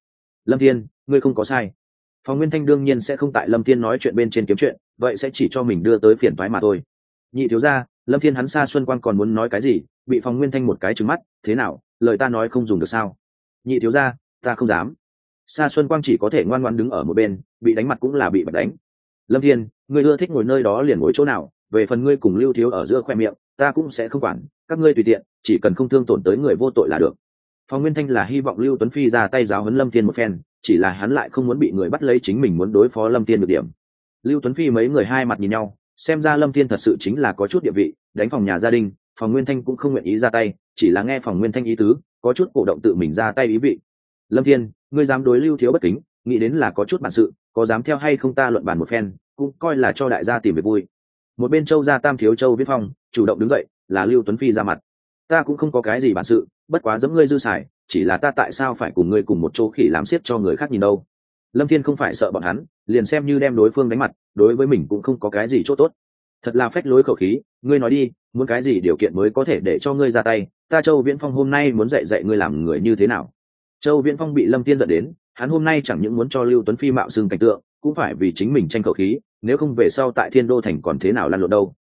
Lâm Thiên, ngươi không có sai. Phòng Nguyên Thanh đương nhiên sẽ không tại Lâm Thiên nói chuyện bên trên kiếm chuyện, vậy sẽ chỉ cho mình đưa tới phiền toái mà thôi. Nhị thiếu gia, Lâm Thiên hắn Sa Xuân Quang còn muốn nói cái gì, bị Phòng Nguyên Thanh một cái trừng mắt, thế nào, lời ta nói không dùng được sao? Nhị thiếu gia, ta không dám. Sa Xuân Quang chỉ có thể ngoan ngoãn đứng ở một bên, bị đánh mặt cũng là bị bật đánh. Lâm Thiên, ngươi ưa thích ngồi nơi đó liền ngồi chỗ nào, về phần ngươi cùng Lưu Thiếu ở giữa khoe miệng, ta cũng sẽ không quản, các ngươi tùy tiện, chỉ cần không thương tổn tới người vô tội là được. Phòng Nguyên Thanh là hy vọng Lưu Tuấn Phi ra tay giáo huấn Lâm Thiên một phen, chỉ là hắn lại không muốn bị người bắt lấy chính mình muốn đối phó Lâm Thiên được điểm. Lưu Tuấn Phi mấy người hai mặt nhìn nhau, xem ra Lâm Thiên thật sự chính là có chút địa vị, đánh phòng nhà gia đình, Phòng Nguyên Thanh cũng không nguyện ý ra tay, chỉ là nghe Phòng Nguyên Thanh ý tứ, có chút cổ động tự mình ra tay ý vị. Lâm Thiên, ngươi dám đối Lưu Thiếu bất kính, nghĩ đến là có chút bản sự, có dám theo hay không ta luận bàn một phen, cũng coi là cho đại gia tìm về vui. Một bên Châu gia Tam thiếu Châu Viết Phong chủ động đứng dậy, là Lưu Tuấn Phi ra mặt. Ta cũng không có cái gì bản sự, bất quá giẫm ngươi dư xài, chỉ là ta tại sao phải cùng ngươi cùng một chỗ khỉ làm xiết cho người khác nhìn đâu. Lâm Thiên không phải sợ bọn hắn, liền xem như đem đối phương đánh mặt, đối với mình cũng không có cái gì chỗ tốt. Thật là phách lối khẩu khí, ngươi nói đi, muốn cái gì điều kiện mới có thể để cho ngươi ra tay, ta Châu Viễn Phong hôm nay muốn dạy ngươi làm người như thế nào. Châu Viễn Phong bị Lâm Thiên giận đến, hắn hôm nay chẳng những muốn cho Lưu Tuấn Phi mạo xưng cảnh tượng, cũng phải vì chính mình tranh khẩu khí, nếu không về sau tại Thiên Đô thành còn thế nào lăn lộn đâu.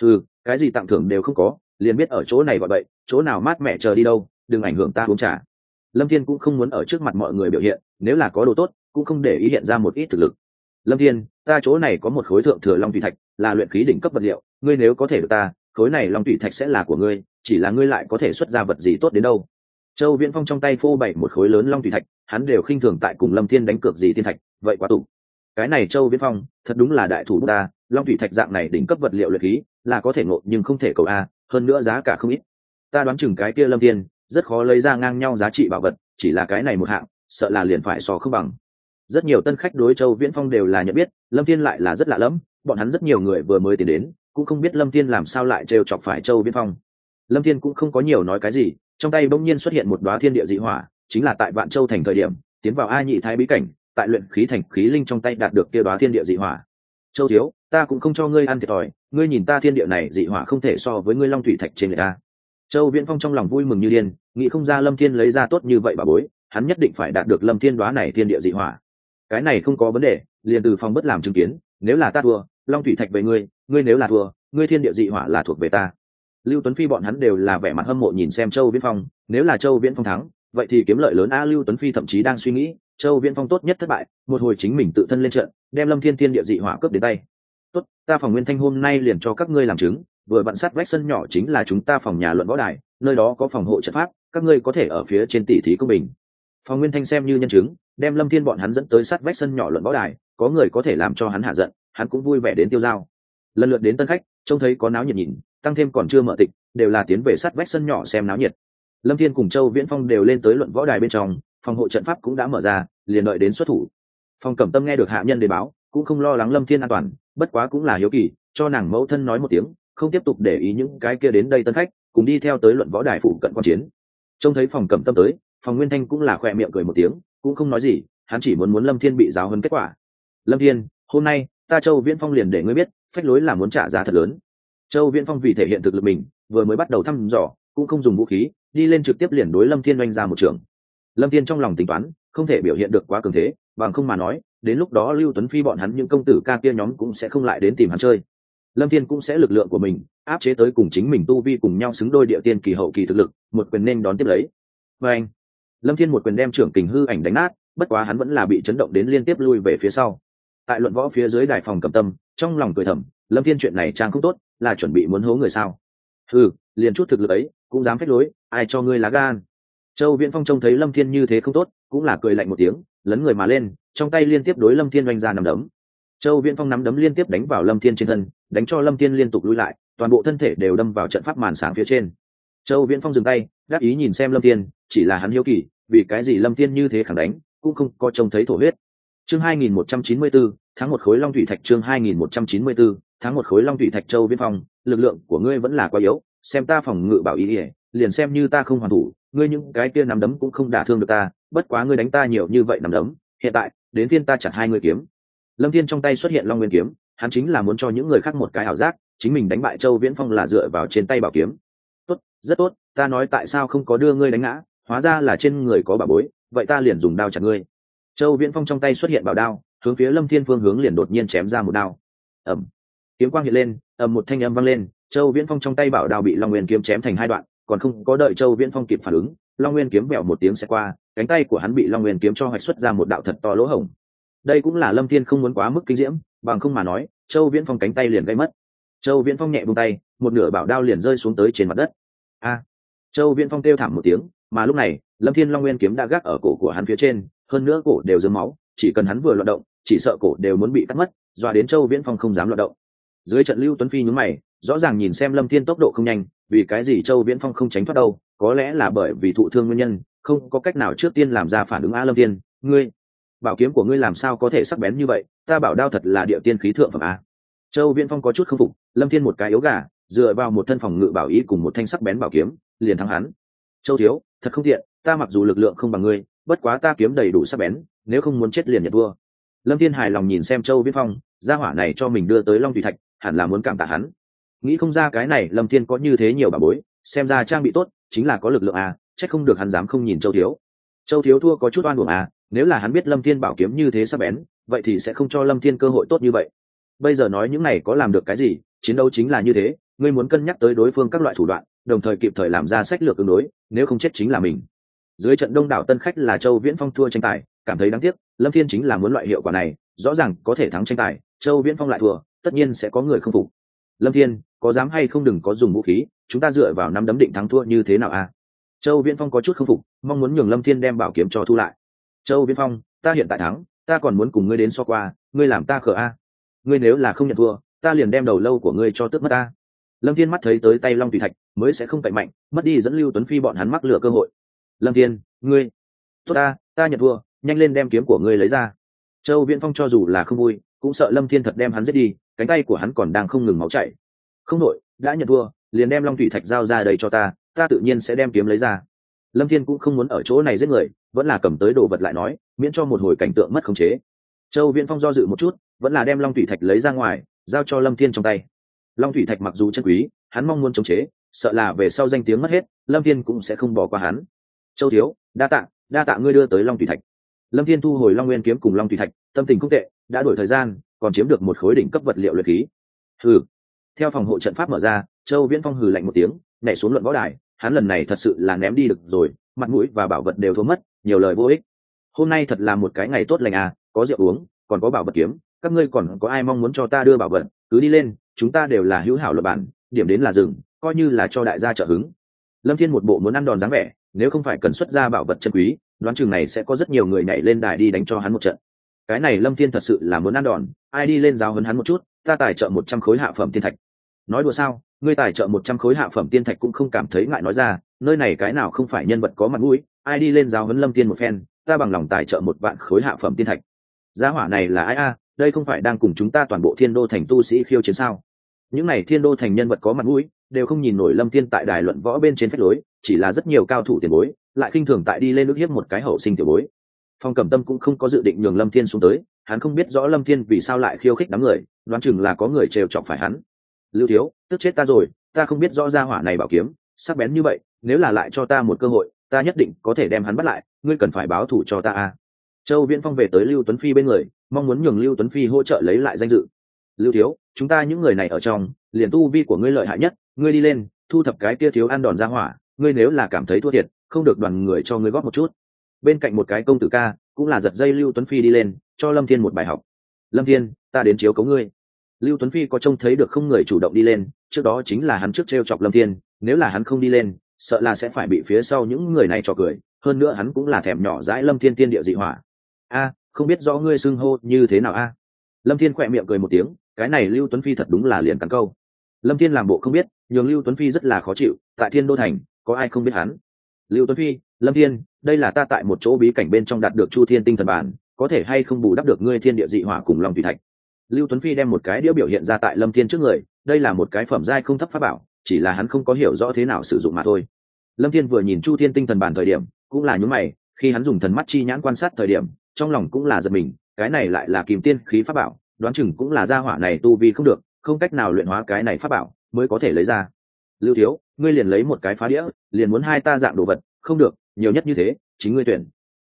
Cái gì tặng thưởng đều không có, liền biết ở chỗ này gọi bậy, chỗ nào mát mẹ chờ đi đâu, đừng ảnh hưởng ta uống trà. Lâm Thiên cũng không muốn ở trước mặt mọi người biểu hiện, nếu là có đồ tốt cũng không để ý hiện ra một ít thực lực. Lâm Thiên, ta chỗ này có một khối thượng thừa long thủy thạch, là luyện khí đỉnh cấp vật liệu, ngươi nếu có thể được ta, khối này long thủy thạch sẽ là của ngươi, chỉ là ngươi lại có thể xuất ra vật gì tốt đến đâu. Châu Viễn Phong trong tay phô bày một khối lớn long thủy thạch, hắn đều khinh thường tại cùng Lâm Thiên đánh cược gì thiên thạch, vậy quá tủ. Cái này Châu Viễn Phong, thật đúng là đại thủ ta, long thủy thạch dạng này đỉnh cấp vật liệu luyện khí, là có thể ngộ nhưng không thể cầu a, hơn nữa giá cả không ít. Ta đoán chừng cái kia Lâm Thiên rất khó lấy ra ngang nhau giá trị bảo vật, chỉ là cái này một hạng, sợ là liền phải so không bằng. Rất nhiều tân khách đối Châu Viễn Phong đều là nhận biết, Lâm Thiên lại là rất lạ lẫm, bọn hắn rất nhiều người vừa mới tiến đến, cũng không biết Lâm Thiên làm sao lại trêu chọc phải Châu Viễn Phong. Lâm Thiên cũng không có nhiều nói cái gì, trong tay bỗng nhiên xuất hiện một đóa thiên địa dị hỏa, chính là tại Vạn Châu thành thời điểm, tiến vào A Nhị Thái bí cảnh, tại luyện khí thành khí linh trong tay đạt được kia đóa thiên địa dị hỏa. Châu thiếu, ta cũng không cho ngươi ăn thiệt thòi, ngươi nhìn ta thiên địa này dị hỏa không thể so với ngươi long thủy thạch trên người ta. Châu Viễn Phong trong lòng vui mừng như điên, nghĩ không ra Lâm Thiên lấy ra tốt như vậy bà bối, hắn nhất định phải đạt được Lâm Thiên đóa này thiên địa dị hỏa. Cái này không có vấn đề, liền từ phòng bất làm chứng kiến, nếu là ta thua, long thủy thạch về ngươi, ngươi nếu là thua, ngươi thiên địa dị hỏa là thuộc về ta. Lưu Tuấn Phi bọn hắn đều là vẻ mặt hâm mộ nhìn xem Châu Viễn Phong, nếu là Châu Viễn Phong thắng, vậy thì kiếm lợi lớn a. Lưu Tuấn Phi thậm chí đang suy nghĩ, Châu Viễn Phong tốt nhất thất bại, một hồi chính mình tự thân lên trận, đem Lâm Thiên thiên địa dị hỏa cướp đến tay. Tốt, ta phòng Nguyên Thanh hôm nay liền cho các ngươi làm chứng, vừa vặn sát vách sân nhỏ chính là chúng ta phòng nhà luận võ đài, nơi đó có phòng hộ trận pháp, các ngươi có thể ở phía trên tỉ thí công bình. Phòng Nguyên Thanh xem như nhân chứng, đem Lâm Thiên bọn hắn dẫn tới sát vách sân nhỏ luận võ đài, có người có thể làm cho hắn hạ giận, hắn cũng vui vẻ đến tiêu dao. Lần lượt đến tân khách, trông thấy có náo nhiệt nhìn, tăng thêm còn chưa mở tịch, đều là tiến về sát vách sân nhỏ xem náo nhiệt. Lâm Thiên cùng Châu Viễn Phong đều lên tới luận võ đài bên trong, phòng hộ trận pháp cũng đã mở ra, liền đợi đến xuất thủ. Phong Cẩm Tâm nghe được hạ nhân đề báo, cũng không lo lắng Lâm Thiên an toàn, bất quá cũng là hiếu kỳ, cho nàng mẫu thân nói một tiếng, không tiếp tục để ý những cái kia đến đây tân khách, cùng đi theo tới luận võ đài phụ cận quan chiến. Trông thấy Phòng Cẩm Tâm tới, Phòng Nguyên Thanh cũng là khỏe miệng cười một tiếng, cũng không nói gì, hắn chỉ muốn Lâm Thiên bị giáo huấn kết quả. Lâm Thiên, hôm nay ta Châu Viễn Phong liền để ngươi biết, phách lối là muốn trả giá thật lớn. Châu Viễn Phong vì thể hiện thực lực mình, vừa mới bắt đầu thăm dò, cũng không dùng vũ khí, đi lên trực tiếp liền đối Lâm Thiên oanh ra một trường. Lâm Thiên trong lòng tính toán, không thể biểu hiện được quá cường thế, bằng không mà nói, đến lúc đó Lưu Tuấn Phi bọn hắn những công tử ca kia nhóm cũng sẽ không lại đến tìm hắn chơi. Lâm Thiên cũng sẽ lực lượng của mình áp chế tới cùng chính mình tu vi cùng nhau xứng đôi địa tiên kỳ hậu kỳ thực lực, một quyền nên đón tiếp lấy. Và anh, Lâm Thiên một quyền đem trưởng kình hư ảnh đánh nát, bất quá hắn vẫn là bị chấn động đến liên tiếp lui về phía sau. Tại luận võ phía dưới đài Phòng Cẩm Tâm, trong lòng cười thầm, Lâm Thiên chuyện này trang không tốt, là chuẩn bị muốn hố người sao? Liền chút thực lực ấy cũng dám phách lối, ai cho ngươi lá gan? Châu Viễn Phong trông thấy Lâm Thiên như thế không tốt, cũng là cười lạnh một tiếng, lấn người mà lên, trong tay liên tiếp đối Lâm Thiên oanh ra nắm đấm. Châu Viễn Phong nắm đấm liên tiếp đánh vào Lâm Thiên trên thân, đánh cho Lâm Thiên liên tục lùi lại, toàn bộ thân thể đều đâm vào trận pháp màn sáng phía trên. Châu Viễn Phong dừng tay, đáp ý nhìn xem Lâm Thiên, chỉ là hắn hiếu kỳ, vì cái gì Lâm Thiên như thế khẳng đánh, cũng không có trông thấy thổ huyết. Chương 2194, tháng một khối long thủy thạch. Chương 2194, tháng một khối long thủy thạch. Châu Viễn Phong, lực lượng của ngươi vẫn là quá yếu, xem ta phòng ngự bảo ý, liền xem như ta không hoàn thủ, ngươi những cái kia nắm đấm cũng không đả thương được ta, bất quá ngươi đánh ta nhiều như vậy nắm đấm, hiện tại đến phiên ta chặt hai ngươi kiếm. Lâm Thiên trong tay xuất hiện Long Nguyên kiếm, hắn chính là muốn cho những người khác một cái ảo giác, chính mình đánh bại Châu Viễn Phong là dựa vào trên tay bảo kiếm. Tốt, rất tốt, ta nói tại sao không có đưa ngươi đánh ngã, hóa ra là trên người có bảo bối, vậy ta liền dùng đao chặt ngươi. Châu Viễn Phong trong tay xuất hiện bảo đao, hướng phía Lâm Thiên phương hướng liền đột nhiên chém ra một đao. Ầm, kiếm quang hiện lên, một thanh âm vang lên, Châu Viễn Phong trong tay bảo đao bị Long Nguyên kiếm chém thành hai đoạn, còn không có đợi Châu Viễn Phong kịp phản ứng, Long Nguyên kiếm vèo một tiếng xẹt qua, cánh tay của hắn bị Long Nguyên kiếm cho hoạch xuất ra một đạo thật to lỗ hổng. Đây cũng là Lâm Thiên không muốn quá mức kinh diễm, bằng không mà nói, Châu Viễn Phong cánh tay liền gãy mất. Châu Viễn Phong nhẹ buông tay, một nửa bảo đao liền rơi xuống tới trên mặt đất. A! Châu Viễn Phong kêu thảm một tiếng, mà lúc này, Lâm Thiên Long Nguyên kiếm đã gác ở cổ của hắn phía trên, hơn nữa cổ đều rớm máu, chỉ cần hắn vừa loạn động, chỉ sợ cổ đều muốn bị cắt mất, dọa đến Châu Viễn Phong không dám loạn động. Dưới trận Lưu Tuấn Phi nhướng mày, rõ ràng nhìn xem Lâm Thiên tốc độ không nhanh, vì cái gì Châu Viễn Phong không tránh thoát đâu, có lẽ là bởi vì thụ thương nguyên nhân, không có cách nào trước tiên làm ra phản ứng. A Lâm Thiên, ngươi, bảo kiếm của ngươi làm sao có thể sắc bén như vậy, ta bảo đao thật là địa tiên khí thượng phẩm a. Châu Viễn Phong có chút không phục, Lâm Thiên một cái yếu gà, dựa vào một thân phòng ngự bảo ý cùng một thanh sắc bén bảo kiếm, liền thắng hắn. Châu thiếu, thật không tiện, ta mặc dù lực lượng không bằng ngươi, bất quá ta kiếm đầy đủ sắc bén, nếu không muốn chết liền nhận thua. Lâm Thiên hài lòng nhìn xem Châu Viễn Phong, gia hỏa này cho mình đưa tới Long Thủy Thạch, hẳn là muốn cảm tạ hắn. Nghĩ không ra cái này Lâm Thiên có như thế nhiều bảo bối, xem ra trang bị tốt, chính là có lực lượng à, chắc không được hắn dám không nhìn Châu thiếu. Châu thiếu thua có chút oan uổng à, nếu là hắn biết Lâm Thiên bảo kiếm như thế sắc bén, vậy thì sẽ không cho Lâm Thiên cơ hội tốt như vậy. Bây giờ nói những này có làm được cái gì, chiến đấu chính là như thế, ngươi muốn cân nhắc tới đối phương các loại thủ đoạn, đồng thời kịp thời làm ra sách lược ứng đối, nếu không chết chính là mình. Dưới trận đông đảo tân khách là Châu Viễn Phong thua tranh tài, cảm thấy đáng tiếc, Lâm Thiên chính là muốn loại hiệu quả này, rõ ràng có thể thắng tranh tài, Châu Viễn Phong lại thua, tất nhiên sẽ có người không phục. Lâm Thiên, có dám hay không đừng có dùng vũ khí, chúng ta dựa vào năm đấm định thắng thua như thế nào a? Châu Viễn Phong có chút không phục, mong muốn nhường Lâm Thiên đem bảo kiếm cho thu lại. Châu Viễn Phong, ta hiện tại thắng, ta còn muốn cùng ngươi đến so qua, ngươi làm ta khờ a. Ngươi nếu là không nhận thua, ta liền đem đầu lâu của ngươi cho tước mất ta. Lâm Thiên mắt thấy tới tay Long Thủy Thạch, mới sẽ không cậy mạnh, mất đi dẫn Lưu Tuấn Phi bọn hắn mắc lửa cơ hội. Lâm Thiên, ngươi, tốt ta nhận thua, nhanh lên đem kiếm của ngươi lấy ra. Châu Viễn Phong cho dù là không vui, cũng sợ Lâm Thiên thật đem hắn giết đi, cánh tay của hắn còn đang không ngừng máu chảy. Không nội, đã nhận thua, liền đem Long Thủy Thạch giao ra đây cho ta tự nhiên sẽ đem kiếm lấy ra. Lâm Thiên cũng không muốn ở chỗ này giết người, vẫn là cầm tới đồ vật lại nói, miễn cho một hồi cảnh tượng mất khống chế. Châu Viễn Phong do dự một chút, vẫn là đem Long Thủy Thạch lấy ra ngoài, giao cho Lâm Thiên trong tay. Long Thủy Thạch mặc dù chân quý, hắn mong muốn chống chế, sợ là về sau danh tiếng mất hết, Lâm Thiên cũng sẽ không bỏ qua hắn. Châu thiếu, đa tạ ngươi đưa tới Long Thủy Thạch. Lâm Thiên thu hồi Long Nguyên kiếm cùng Long Thủy Thạch, tâm tình không tệ, đã đổi thời gian, còn chiếm được một khối đỉnh cấp vật liệu luyện khí. Hừ. Theo phòng hộ trận pháp mở ra, Châu Viễn Phong hừ lạnh một tiếng, nhảy xuống luận võ đài, hắn lần này thật sự là ném đi được rồi, mặt mũi và bảo vật đều thua mất, nhiều lời vô ích. Hôm nay thật là một cái ngày tốt lành à, có rượu uống, còn có bảo vật kiếm, các ngươi còn có ai mong muốn cho ta đưa bảo vật, cứ đi lên, chúng ta đều là hữu hảo luật bản, điểm đến là dừng, coi như là cho đại gia trợ hứng. Lâm Thiên một bộ muốn ăn đòn dáng vẻ, nếu không phải cần xuất ra bảo vật chân quý, đoán chừng này sẽ có rất nhiều người nhảy lên đài đi đánh cho hắn một trận. Cái này Lâm Thiên thật sự là muốn ăn đòn, ai đi lên giáo huấn hắn một chút, ta tài trợ 100 khối hạ phẩm tiên thạch. Nói đùa sao, ngươi tài trợ 100 khối hạ phẩm tiên thạch cũng không cảm thấy ngại nói ra, nơi này cái nào không phải nhân vật có mặt mũi, ai đi lên giáo huấn Lâm Thiên một phen, ta bằng lòng tài trợ 1 vạn khối hạ phẩm tiên thạch. Gia hỏa này là ai a? Đây không phải đang cùng chúng ta toàn bộ Thiên Đô thành tu sĩ khiêu chiến sao? Những này Thiên Đô thành nhân vật có mặt mũi, đều không nhìn nổi Lâm Thiên tại đài luận võ bên trên phách lối, chỉ là rất nhiều cao thủ tiền bối, lại khinh thường tại đi lên ước hiếp một cái hậu sinh tiểu bối. Phong Cẩm Tâm cũng không có dự định nhường Lâm Thiên xuống tới, hắn không biết rõ Lâm Thiên vì sao lại khiêu khích đám người, đoán chừng là có người trêu chọc phải hắn. Lưu thiếu, tức chết ta rồi, ta không biết rõ gia hỏa này bảo kiếm sắc bén như vậy, nếu là lại cho ta một cơ hội, ta nhất định có thể đem hắn bắt lại, ngươi cần phải báo thù cho ta a. Châu Viễn Phong về tới Lưu Tuấn Phi bên người, mong muốn nhường Lưu Tuấn Phi hỗ trợ lấy lại danh dự. Lưu thiếu, chúng ta những người này ở trong, liền tu vi của ngươi lợi hại nhất, ngươi đi lên, thu thập cái kia thiếu ăn đòn gia hỏa, ngươi nếu là cảm thấy thua thiệt, không được đoàn người cho ngươi góp một chút. Bên cạnh một cái công tử ca, cũng là giật dây Lưu Tuấn Phi đi lên, cho Lâm Thiên một bài học. Lâm Thiên, ta đến chiếu cố ngươi. Lưu Tuấn Phi có trông thấy được không người chủ động đi lên, trước đó chính là hắn trước trêu chọc Lâm Thiên, nếu là hắn không đi lên, sợ là sẽ phải bị phía sau những người này trò cười, hơn nữa hắn cũng là thèm nhỏ dãi Lâm Thiên tiên địa dị hỏa. A, không biết rõ ngươi xưng hô như thế nào a? Lâm Thiên khẽ miệng cười một tiếng, cái này Lưu Tuấn Phi thật đúng là liền cắn câu. Lâm Thiên làm bộ không biết, nhường Lưu Tuấn Phi rất là khó chịu, tại Thiên Đô thành, có ai không biết hắn? Lưu Tuấn Phi, Lâm Thiên, đây là ta tại một chỗ bí cảnh bên trong đạt được Chu Thiên tinh thần bản, có thể hay không bù đắp được ngươi thiên địa dị hỏa cùng Long Thủy Thạch. Lưu Tuấn Phi đem một cái đĩa biểu hiện ra tại Lâm Thiên trước người, đây là một cái phẩm giai không thấp pháp bảo, chỉ là hắn không có hiểu rõ thế nào sử dụng mà thôi. Lâm Thiên vừa nhìn Chu Thiên tinh thần bản thời điểm, cũng là nhướng mày, khi hắn dùng thần mắt chi nhãn quan sát thời điểm, trong lòng cũng là giật mình, cái này lại là Kim Tiên khí pháp bảo, đoán chừng cũng là gia hỏa này tu vi không được, không cách nào luyện hóa cái này pháp bảo, mới có thể lấy ra. Lưu thiếu, ngươi liền lấy một cái phá đĩa, liền muốn hai ta dạng đồ vật, không được, nhiều nhất như thế, chính ngươi tuyển.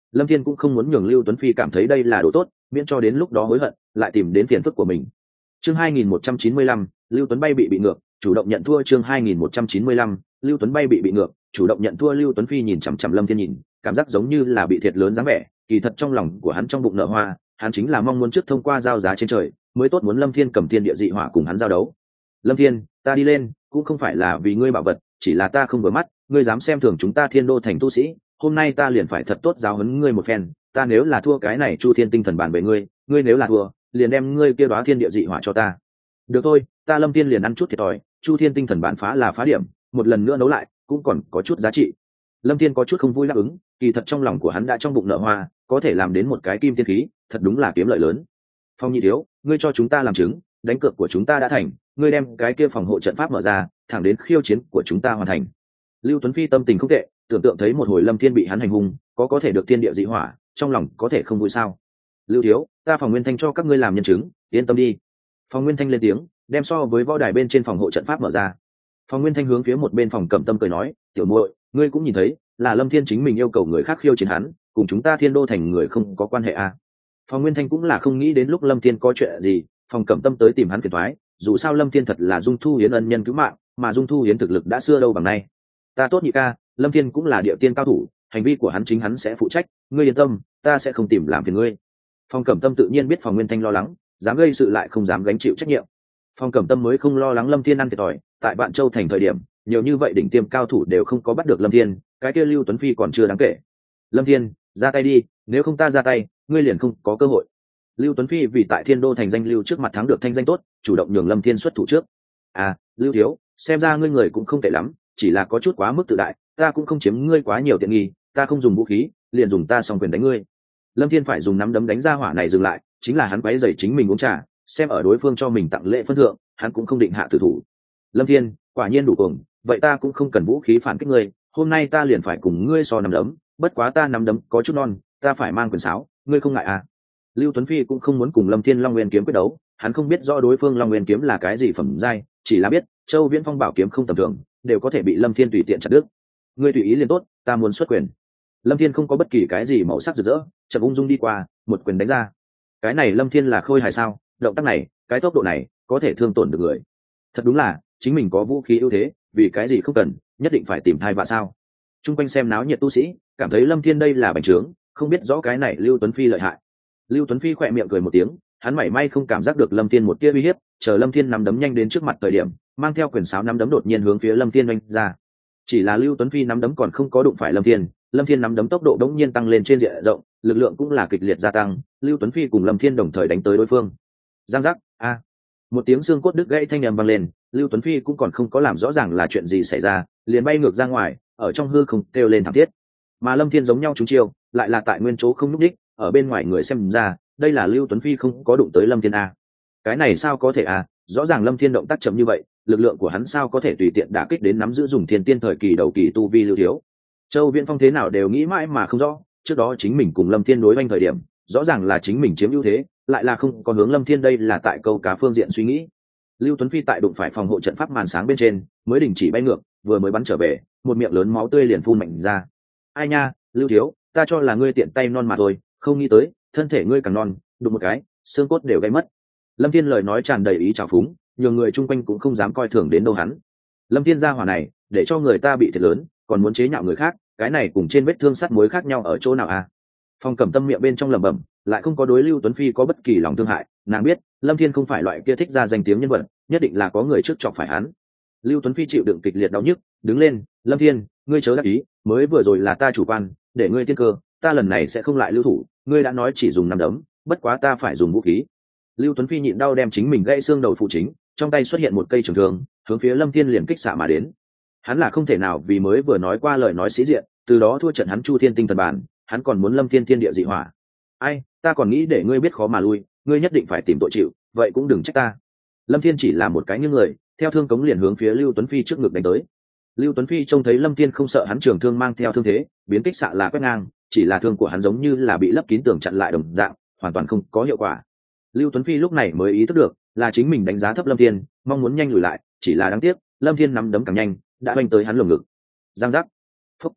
Lâm Thiên cũng không muốn nhường Lưu Tuấn Phi cảm thấy đây là đồ tốt, miễn cho đến lúc đó hối hận lại tìm đến phiền phức của mình. Chương 2195, Lưu Tuấn bay bị ngược, chủ động nhận thua. Chương 2195, Lưu Tuấn bay bị ngược, chủ động nhận thua. Lưu Tuấn Phi nhìn chằm chằm Lâm Thiên nhìn, cảm giác giống như là bị thiệt lớn dáng vẻ, kỳ thật trong lòng của hắn trong bụng nở hoa, hắn chính là mong muốn trước thông qua giao giá trên trời, mới tốt muốn Lâm Thiên cầm thiên địa dị hỏa cùng hắn giao đấu. Lâm Thiên, ta đi lên, cũng không phải là vì ngươi bảo vật, chỉ là ta không vừa mắt, ngươi dám xem thường chúng ta Thiên Đô thành tu sĩ, hôm nay ta liền phải thật tốt giáo huấn ngươi một phen, ta nếu là thua cái này Chu Thiên tinh thần bản về ngươi, ngươi nếu là thua, liền đem ngươi kia đóa thiên địa dị hỏa cho ta. Được thôi, ta Lâm Thiên liền ăn chút thiệt thòi, Chu Thiên tinh thần bản phá là phá điểm, một lần nữa nấu lại, cũng còn có chút giá trị. Lâm Thiên có chút không vui đáp ứng, kỳ thật trong lòng của hắn đã trong bụng nở hoa, có thể làm đến một cái kim tiên khí, thật đúng là kiếm lợi lớn. Phong Nhị thiếu, ngươi cho chúng ta làm chứng, đánh cược của chúng ta đã thành, ngươi đem cái kia phòng hộ trận pháp mở ra, thẳng đến khiêu chiến của chúng ta hoàn thành. Lưu Tuấn Phi tâm tình không tệ, tưởng tượng thấy một hồi Lâm Thiên bị hắn hành hung, có thể được thiên địa dị hỏa, trong lòng có thể không vui sao? Lưu thiếu, ta phòng Nguyên Thanh cho các ngươi làm nhân chứng, yên tâm đi. Phòng Nguyên Thanh lên tiếng, đem so với võ đài bên trên phòng hộ trận pháp mở ra. Phòng Nguyên Thanh hướng phía một bên phòng Cẩm Tâm cười nói, tiểu muội, ngươi cũng nhìn thấy, là Lâm Thiên chính mình yêu cầu người khác khiêu chiến hắn, cùng chúng ta Thiên Đô thành người không có quan hệ à? Phòng Nguyên Thanh cũng là không nghĩ đến lúc Lâm Thiên có chuyện gì, phòng Cẩm Tâm tới tìm hắn phiền toái, dù sao Lâm Thiên thật là Dung Thu Hiến ân nhân cứu mạng, mà Dung Thu Hiến thực lực đã xưa đâu bằng nay. Ta tốt nhị ca, Lâm Thiên cũng là địa tiên cao thủ, hành vi của hắn chính hắn sẽ phụ trách, ngươi yên tâm, ta sẽ không tìm làm phiền ngươi. Phòng Cẩm Tâm tự nhiên biết Phòng Nguyên Thanh lo lắng, dám gây sự lại không dám gánh chịu trách nhiệm. Phòng Cẩm Tâm mới không lo lắng Lâm Thiên ăn thiệt thòi, tại Vạn Châu thành thời điểm, nhiều như vậy đỉnh tiêm cao thủ đều không có bắt được Lâm Thiên, cái kia Lưu Tuấn Phi còn chưa đáng kể. Lâm Thiên, ra tay đi, nếu không ta ra tay, ngươi liền không có cơ hội. Lưu Tuấn Phi vì tại Thiên Đô thành danh lưu trước mặt thắng được thanh danh tốt, chủ động nhường Lâm Thiên xuất thủ trước. À, Lưu thiếu, xem ra ngươi người cũng không tệ lắm, chỉ là có chút quá mức tự đại, ta cũng không chiếm ngươi quá nhiều tiện nghi, ta không dùng vũ khí, liền dùng ta song quyền đánh ngươi. Lâm Thiên phải dùng nắm đấm đánh ra hỏa này dừng lại, chính là hắn quấy rầy chính mình uống trà, xem ở đối phương cho mình tặng lễ phân thượng, hắn cũng không định hạ tử thủ. Lâm Thiên, quả nhiên đủ cuồng, vậy ta cũng không cần vũ khí phản kích ngươi, hôm nay ta liền phải cùng ngươi so nắm đấm, bất quá ta nắm đấm có chút non, ta phải mang quyền sáo, ngươi không ngại à? Lưu Tuấn Phi cũng không muốn cùng Lâm Thiên Long Nguyên kiếm quyết đấu, hắn không biết rõ đối phương Long Nguyên kiếm là cái gì phẩm giai, chỉ là biết Châu Viễn Phong bảo kiếm không tầm thường, đều có thể bị Lâm Thiên tùy tiện chặt đứt. Ngươi tùy ý liền tốt, ta muốn xuất quyền. Lâm Thiên không có bất kỳ cái gì màu sắc rực rỡ, chậm ung dung đi qua, một quyền đánh ra. Cái này Lâm Thiên là khôi hài sao? Động tác này, cái tốc độ này, có thể thương tổn được người. Thật đúng là, chính mình có vũ khí ưu thế, vì cái gì không cần, nhất định phải tìm thai vạ sao? Trung quanh xem náo nhiệt tu sĩ, cảm thấy Lâm Thiên đây là bành trướng, không biết rõ cái này Lưu Tuấn Phi lợi hại. Lưu Tuấn Phi khỏe miệng cười một tiếng, hắn mảy may không cảm giác được Lâm Thiên một tia uy hiếp, chờ Lâm Thiên nắm đấm nhanh đến trước mặt thời điểm, mang theo quyền sáo nắm đấm đột nhiên hướng phía Lâm Thiên oanh ra. Chỉ là Lưu Tuấn Phi nắm đấm còn không có đụng phải Lâm Thiên nắm đấm tốc độ đống nhiên tăng lên trên diện rộng, lực lượng cũng là kịch liệt gia tăng, Lưu Tuấn Phi cùng Lâm Thiên đồng thời đánh tới đối phương. Giang giác, a. Một tiếng xương cốt đứt gãy thanh âm vang lên, Lưu Tuấn Phi cũng còn không có làm rõ ràng là chuyện gì xảy ra, liền bay ngược ra ngoài, ở trong hư không kêu lên thảm thiết. Mà Lâm Thiên giống nhau trúng chiêu, lại là tại nguyên chỗ không lúc đích, ở bên ngoài người xem ra, đây là Lưu Tuấn Phi không có đụng tới Lâm Thiên a. Cái này sao có thể a, rõ ràng Lâm Thiên động tác chậm như vậy, lực lượng của hắn sao có thể tùy tiện đả kích đến nắm giữ dùng thiên tiên thời kỳ đầu kỳ tu vi Lưu thiếu. Châu Viễn Phong thế nào đều nghĩ mãi mà không rõ, trước đó chính mình cùng Lâm Thiên đối oanh thời điểm, rõ ràng là chính mình chiếm ưu thế, lại là không có hướng Lâm Thiên, đây là tại câu cá phương diện suy nghĩ. Lưu Tuấn Phi tại đụng phải phòng hộ trận pháp màn sáng bên trên, mới đình chỉ bay ngược, vừa mới bắn trở về, một miệng lớn máu tươi liền phun mạnh ra. Ai nha, Lưu thiếu, ta cho là ngươi tiện tay non mà thôi, không nghĩ tới, thân thể ngươi càng non, đụng một cái, xương cốt đều gãy mất. Lâm Thiên lời nói tràn đầy ý trào phúng, nhiều người chung quanh cũng không dám coi thường đến đâu hắn. Lâm Thiên gia hỏa này, để cho người ta bị thiệt lớn, còn muốn chế nhạo người khác, cái này cùng trên vết thương sắt muối khác nhau ở chỗ nào à? Phong Cẩm Tâm miệng bên trong lẩm bẩm, lại không có đối Lưu Tuấn Phi có bất kỳ lòng thương hại, nàng biết Lâm Thiên không phải loại kia thích ra danh tiếng nhân vật, nhất định là có người trước chọc phải hắn. Lưu Tuấn Phi chịu đựng kịch liệt đau nhức, đứng lên, Lâm Thiên, ngươi chớ đắc ý, mới vừa rồi là ta chủ quan, để ngươi tiên cơ, ta lần này sẽ không lại lưu thủ, ngươi đã nói chỉ dùng nắm đấm, bất quá ta phải dùng vũ khí. Lưu Tuấn Phi nhịn đau đem chính mình gãy xương đầu phụ chính, trong tay xuất hiện một cây trường thương, hướng phía Lâm Thiên liền kích xạ mà đến. Hắn là không thể nào vì mới vừa nói qua lời nói sĩ diện, từ đó thua trận hắn Chu Thiên tinh thần bản, hắn còn muốn Lâm Thiên thiên địa dị hỏa. Ai, ta còn nghĩ để ngươi biết khó mà lui, ngươi nhất định phải tìm tội chịu, vậy cũng đừng trách ta. Lâm Thiên chỉ là một cái nghiêng người, theo thương cống liền hướng phía Lưu Tuấn Phi trước ngực đánh tới. Lưu Tuấn Phi trông thấy Lâm Thiên không sợ hắn trường thương mang theo thương thế, biến kích xạ là quét ngang, chỉ là thương của hắn giống như là bị lấp kín tường chặn lại đồng dạng, hoàn toàn không có hiệu quả. Lưu Tuấn Phi lúc này mới ý thức được, là chính mình đánh giá thấp Lâm Thiên, mong muốn nhanh lùi lại, chỉ là đáng tiếc, Lâm Thiên nắm đấm càng nhanh, đã đánh tới hắn lồng ngực. Giang giác. Phúc.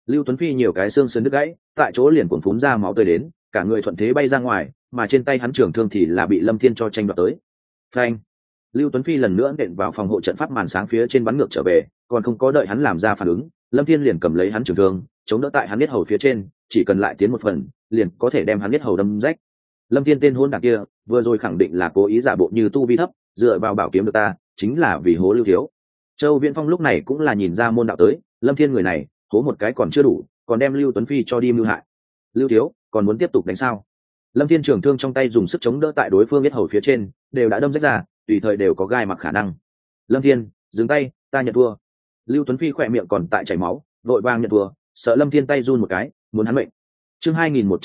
Lưu Tuấn Phi nhiều cái xương sườn đứt gãy, tại chỗ liền cuộn phúng ra máu tươi đến, cả người thuận thế bay ra ngoài, mà trên tay hắn trường thương thì là bị Lâm Thiên cho tranh đoạt tới. Phanh! Lưu Tuấn Phi lần nữa nện vào phòng hộ trận pháp màn sáng phía trên, bắn ngược trở về, còn không có đợi hắn làm ra phản ứng, Lâm Thiên liền cầm lấy hắn trường thương, chống đỡ tại hắn huyết hầu phía trên, chỉ cần lại tiến một phần, liền có thể đem hắn huyết hầu đâm rách. Lâm Thiên tên hôn đảng kia, vừa rồi khẳng định là cố ý giả bộ như tu vi thấp, dựa vào bảo kiếm được ta, chính là vì hố Lưu Thiếu. Châu Viễn Phong lúc này cũng là nhìn ra môn đạo tới, Lâm Thiên người này, hố một cái còn chưa đủ, còn đem Lưu Tuấn Phi cho đi mưu hại. Lưu Thiếu, còn muốn tiếp tục đánh sao? Lâm Thiên trường thương trong tay dùng sức chống đỡ tại đối phương huyết hầu phía trên, đều đã đâm rách ra, tùy thời đều có gai mặc khả năng. Lâm Thiên, dừng tay, ta nhận thua. Lưu Tuấn Phi khỏe miệng còn tại chảy máu, vội vàng nhận thua, sợ Lâm Thiên tay run một cái, muốn hắn mệnh. Chương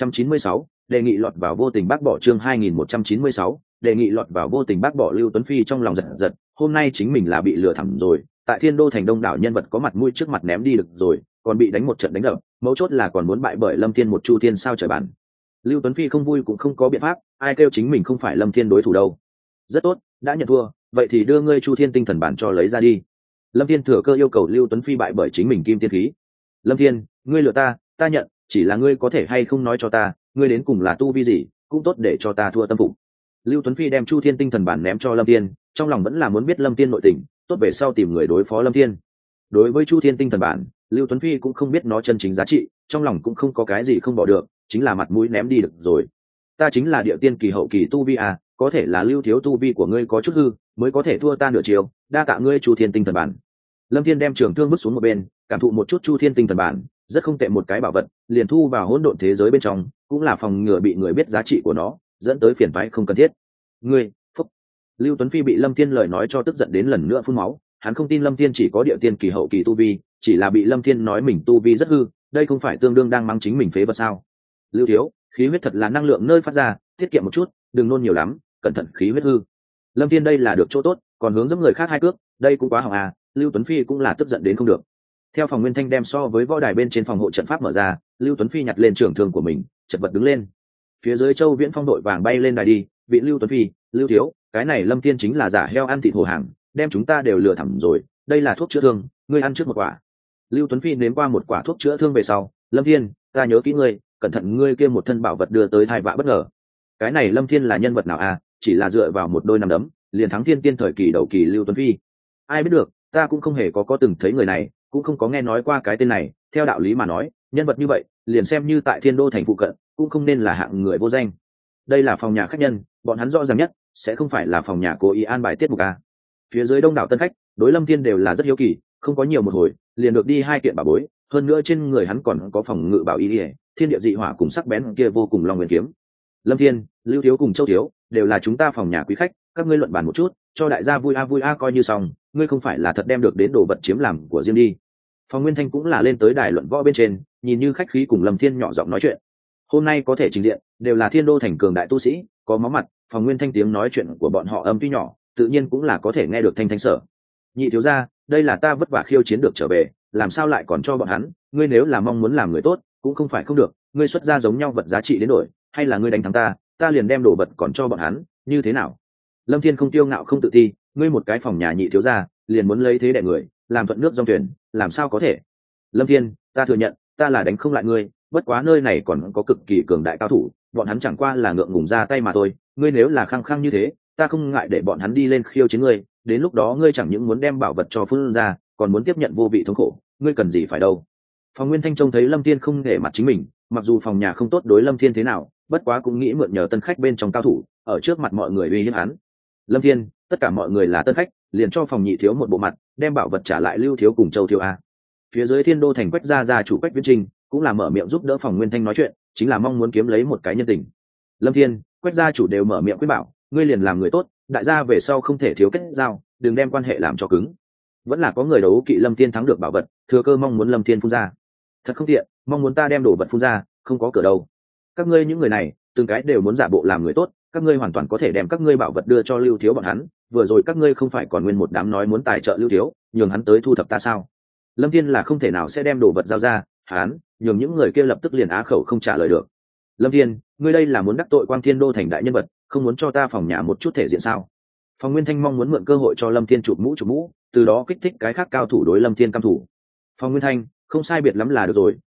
2196, đề nghị lọt vào vô tình bác bỏ. Chương 2196, đề nghị lọt vào vô tình bác bỏ. Lưu Tuấn Phi trong lòng giật giật, hôm nay chính mình là bị lừa thẳng rồi, tại Thiên Đô thành đông đảo nhân vật có mặt mũi trước mặt ném đi được rồi, còn bị đánh một trận đánh đập, mấu chốt là còn muốn bại bởi Lâm Thiên một chu thiên sao trời bản. Lưu Tuấn Phi không vui cũng không có biện pháp, ai kêu chính mình không phải Lâm Thiên đối thủ đâu. Rất tốt, đã nhận thua, vậy thì đưa ngươi chu thiên tinh thần bản cho lấy ra đi. Lâm Thiên thừa cơ yêu cầu Lưu Tuấn Phi bại bởi chính mình kim tiên khí. Lâm Thiên, ngươi lừa ta, ta nhận, chỉ là ngươi có thể hay không nói cho ta, ngươi đến cùng là tu vi gì, cũng tốt để cho ta thua tâm phục. Lưu Tuấn Phi đem chu thiên tinh thần bản ném cho Lâm Thiên, trong lòng vẫn là muốn biết Lâm Thiên nội tình, tốt về sau tìm người đối phó Lâm Thiên. Đối với chu thiên tinh thần bản, Lưu Tuấn Phi cũng không biết nó chân chính giá trị, trong lòng cũng không có cái gì không bỏ được, chính là mặt mũi ném đi được rồi. Ta chính là địa tiên kỳ hậu kỳ tu vi à, có thể là Lưu Thiếu tu vi của ngươi có chút hư, mới có thể thua ta nửa chiều, đa tạ ngươi chu thiên tinh thần bản. Lâm Thiên đem trường thương vứt xuống một bên, cảm thụ một chút chu thiên tinh thần bản, rất không tệ một cái bảo vật, liền thu vào hỗn độn thế giới bên trong, cũng là phòng ngừa bị người biết giá trị của nó, dẫn tới phiền toái không cần thiết. Ngươi, phúc. Lưu Tuấn Phi bị Lâm Thiên lời nói cho tức giận đến lần nữa phun máu, hắn không tin Lâm Thiên chỉ có địa tiên kỳ hậu kỳ tu vi, chỉ là bị Lâm Thiên nói mình tu vi rất hư, đây không phải tương đương đang mắng chính mình phế vật sao? Lưu Thiếu, khí huyết thật là năng lượng nơi phát ra, tiết kiệm một chút, đừng nôn nhiều lắm, cẩn thận khí huyết hư. Lâm Thiên đây là được chỗ tốt, còn hướng dẫn người khác hai cước, đây cũng quá hỏng à. Lưu Tuấn Phi cũng là tức giận đến không được. Theo phòng Nguyên Thanh đem so với võ đài bên trên phòng hộ trận pháp mở ra, Lưu Tuấn Phi nhặt lên trường thương của mình, chật vật đứng lên. Phía dưới Châu Viễn Phong đội vàng bay lên đài đi, vị Lưu Tuấn Phi, Lưu Thiếu, cái này Lâm Thiên chính là giả heo ăn thịt hổ hàng, đem chúng ta đều lừa thẳm rồi, đây là thuốc chữa thương, ngươi ăn trước một quả. Lưu Tuấn Phi nếm qua một quả thuốc chữa thương về sau, Lâm Thiên, ta nhớ kỹ ngươi, cẩn thận ngươi kia một thân bảo vật đưa tới tai vạ bất ngờ. Cái này Lâm Thiên là nhân vật nào à, chỉ là dựa vào một đôi nắm đấm, liền thắng thiên tiên thời kỳ đầu kỳ Lưu Tuấn Phi. Ai biết được, ta cũng không hề có từng thấy người này, cũng không có nghe nói qua cái tên này, theo đạo lý mà nói, nhân vật như vậy, liền xem như tại Thiên Đô thành phụ cận, cũng không nên là hạng người vô danh. Đây là phòng nhà khách nhân, bọn hắn rõ ràng nhất, sẽ không phải là phòng nhà cố ý an bài tiết mục à. Phía dưới đông đảo tân khách, đối Lâm Thiên đều là rất hiếu kỳ, không có nhiều một hồi, liền được đi hai kiện bảo bối, hơn nữa trên người hắn còn có phòng ngự bảo y, thiên địa dị hỏa cùng sắc bén kia vô cùng long nguyên kiếm. Lâm Thiên, Lưu Thiếu cùng Châu Thiếu đều là chúng ta phòng nhà quý khách, các ngươi luận bàn một chút, cho đại gia vui a coi như xong, ngươi không phải là thật đem được đến đồ vật chiếm làm của riêng đi. Phòng Nguyên Thanh cũng là lên tới đài luận võ bên trên, nhìn như khách khí cùng Lâm Thiên nhỏ giọng nói chuyện. Hôm nay có thể trình diện, đều là Thiên Đô thành cường đại tu sĩ, có máu mặt, Phòng Nguyên Thanh tiếng nói chuyện của bọn họ âm tuy nhỏ, tự nhiên cũng là có thể nghe được thanh thanh sở. Nhị thiếu gia, đây là ta vất vả khiêu chiến được trở về, làm sao lại còn cho bọn hắn, ngươi nếu là mong muốn làm người tốt, cũng không phải không được, ngươi xuất ra giống nhau vật giá trị đến đổi, hay là ngươi đánh thắng ta, ta liền đem đồ vật còn cho bọn hắn, như thế nào? Lâm Thiên không tiêu ngạo không tự ti, ngươi một cái phòng nhà nhị thiếu gia, liền muốn lấy thế đẻ người, làm thuận nước dòng thuyền, làm sao có thể? Lâm Thiên, ta thừa nhận, ta là đánh không lại ngươi, bất quá nơi này còn có cực kỳ cường đại cao thủ, bọn hắn chẳng qua là ngượng ngùng ra tay mà thôi, ngươi nếu là khăng khăng như thế, ta không ngại để bọn hắn đi lên khiêu chiến ngươi, đến lúc đó ngươi chẳng những muốn đem bảo vật cho phun ra, còn muốn tiếp nhận vô vị thống khổ, ngươi cần gì phải đâu. Phòng Nguyên Thanh trông thấy Lâm Thiên không nể mặt chính mình, mặc dù phòng nhà không tốt đối Lâm Thiên thế nào, bất quá cũng nghĩ mượn nhờ tân khách bên trong cao thủ, ở trước mặt mọi người uy hiếp hắn. Lâm Thiên, tất cả mọi người là tân khách, liền cho phòng nhị thiếu một bộ mặt, đem bảo vật trả lại Lưu Thiếu cùng Châu Thiếu a. Phía dưới Thiên Đô thành Quách gia chủ Quách Viễn Trinh cũng là mở miệng giúp đỡ phòng Nguyên Thanh nói chuyện, chính là mong muốn kiếm lấy một cái nhân tình. Lâm Thiên, Quách gia chủ đều mở miệng khuyên bảo, ngươi liền làm người tốt, đại gia về sau không thể thiếu kết giao, đừng đem quan hệ làm cho cứng. Vẫn là có người đấu kỵ Lâm Thiên thắng được bảo vật, thừa cơ mong muốn Lâm Thiên phun ra. Thật không tiện, mong muốn ta đem đồ vật phun ra, không có cửa đâu. Các ngươi những người này, từng cái đều muốn giả bộ làm người tốt, các ngươi hoàn toàn có thể đem các ngươi bảo vật đưa cho Lưu Thiếu bọn hắn, vừa rồi các ngươi không phải còn nguyên một đám nói muốn tài trợ Lưu Thiếu, nhường hắn tới thu thập ta sao? Lâm Thiên là không thể nào sẽ đem đồ vật giao ra, hắn, nhường những người kia lập tức liền á khẩu không trả lời được. Lâm Thiên, ngươi đây là muốn đắc tội Quang Thiên Đô thành đại nhân vật, không muốn cho ta phòng nhà một chút thể diện sao? Phòng Nguyên Thanh mong muốn mượn cơ hội cho Lâm Thiên chụp mũ, từ đó kích thích cái khác cao thủ đối Lâm Thiên căm thủ. Phòng Nguyên Thanh, không sai biệt lắm là được rồi,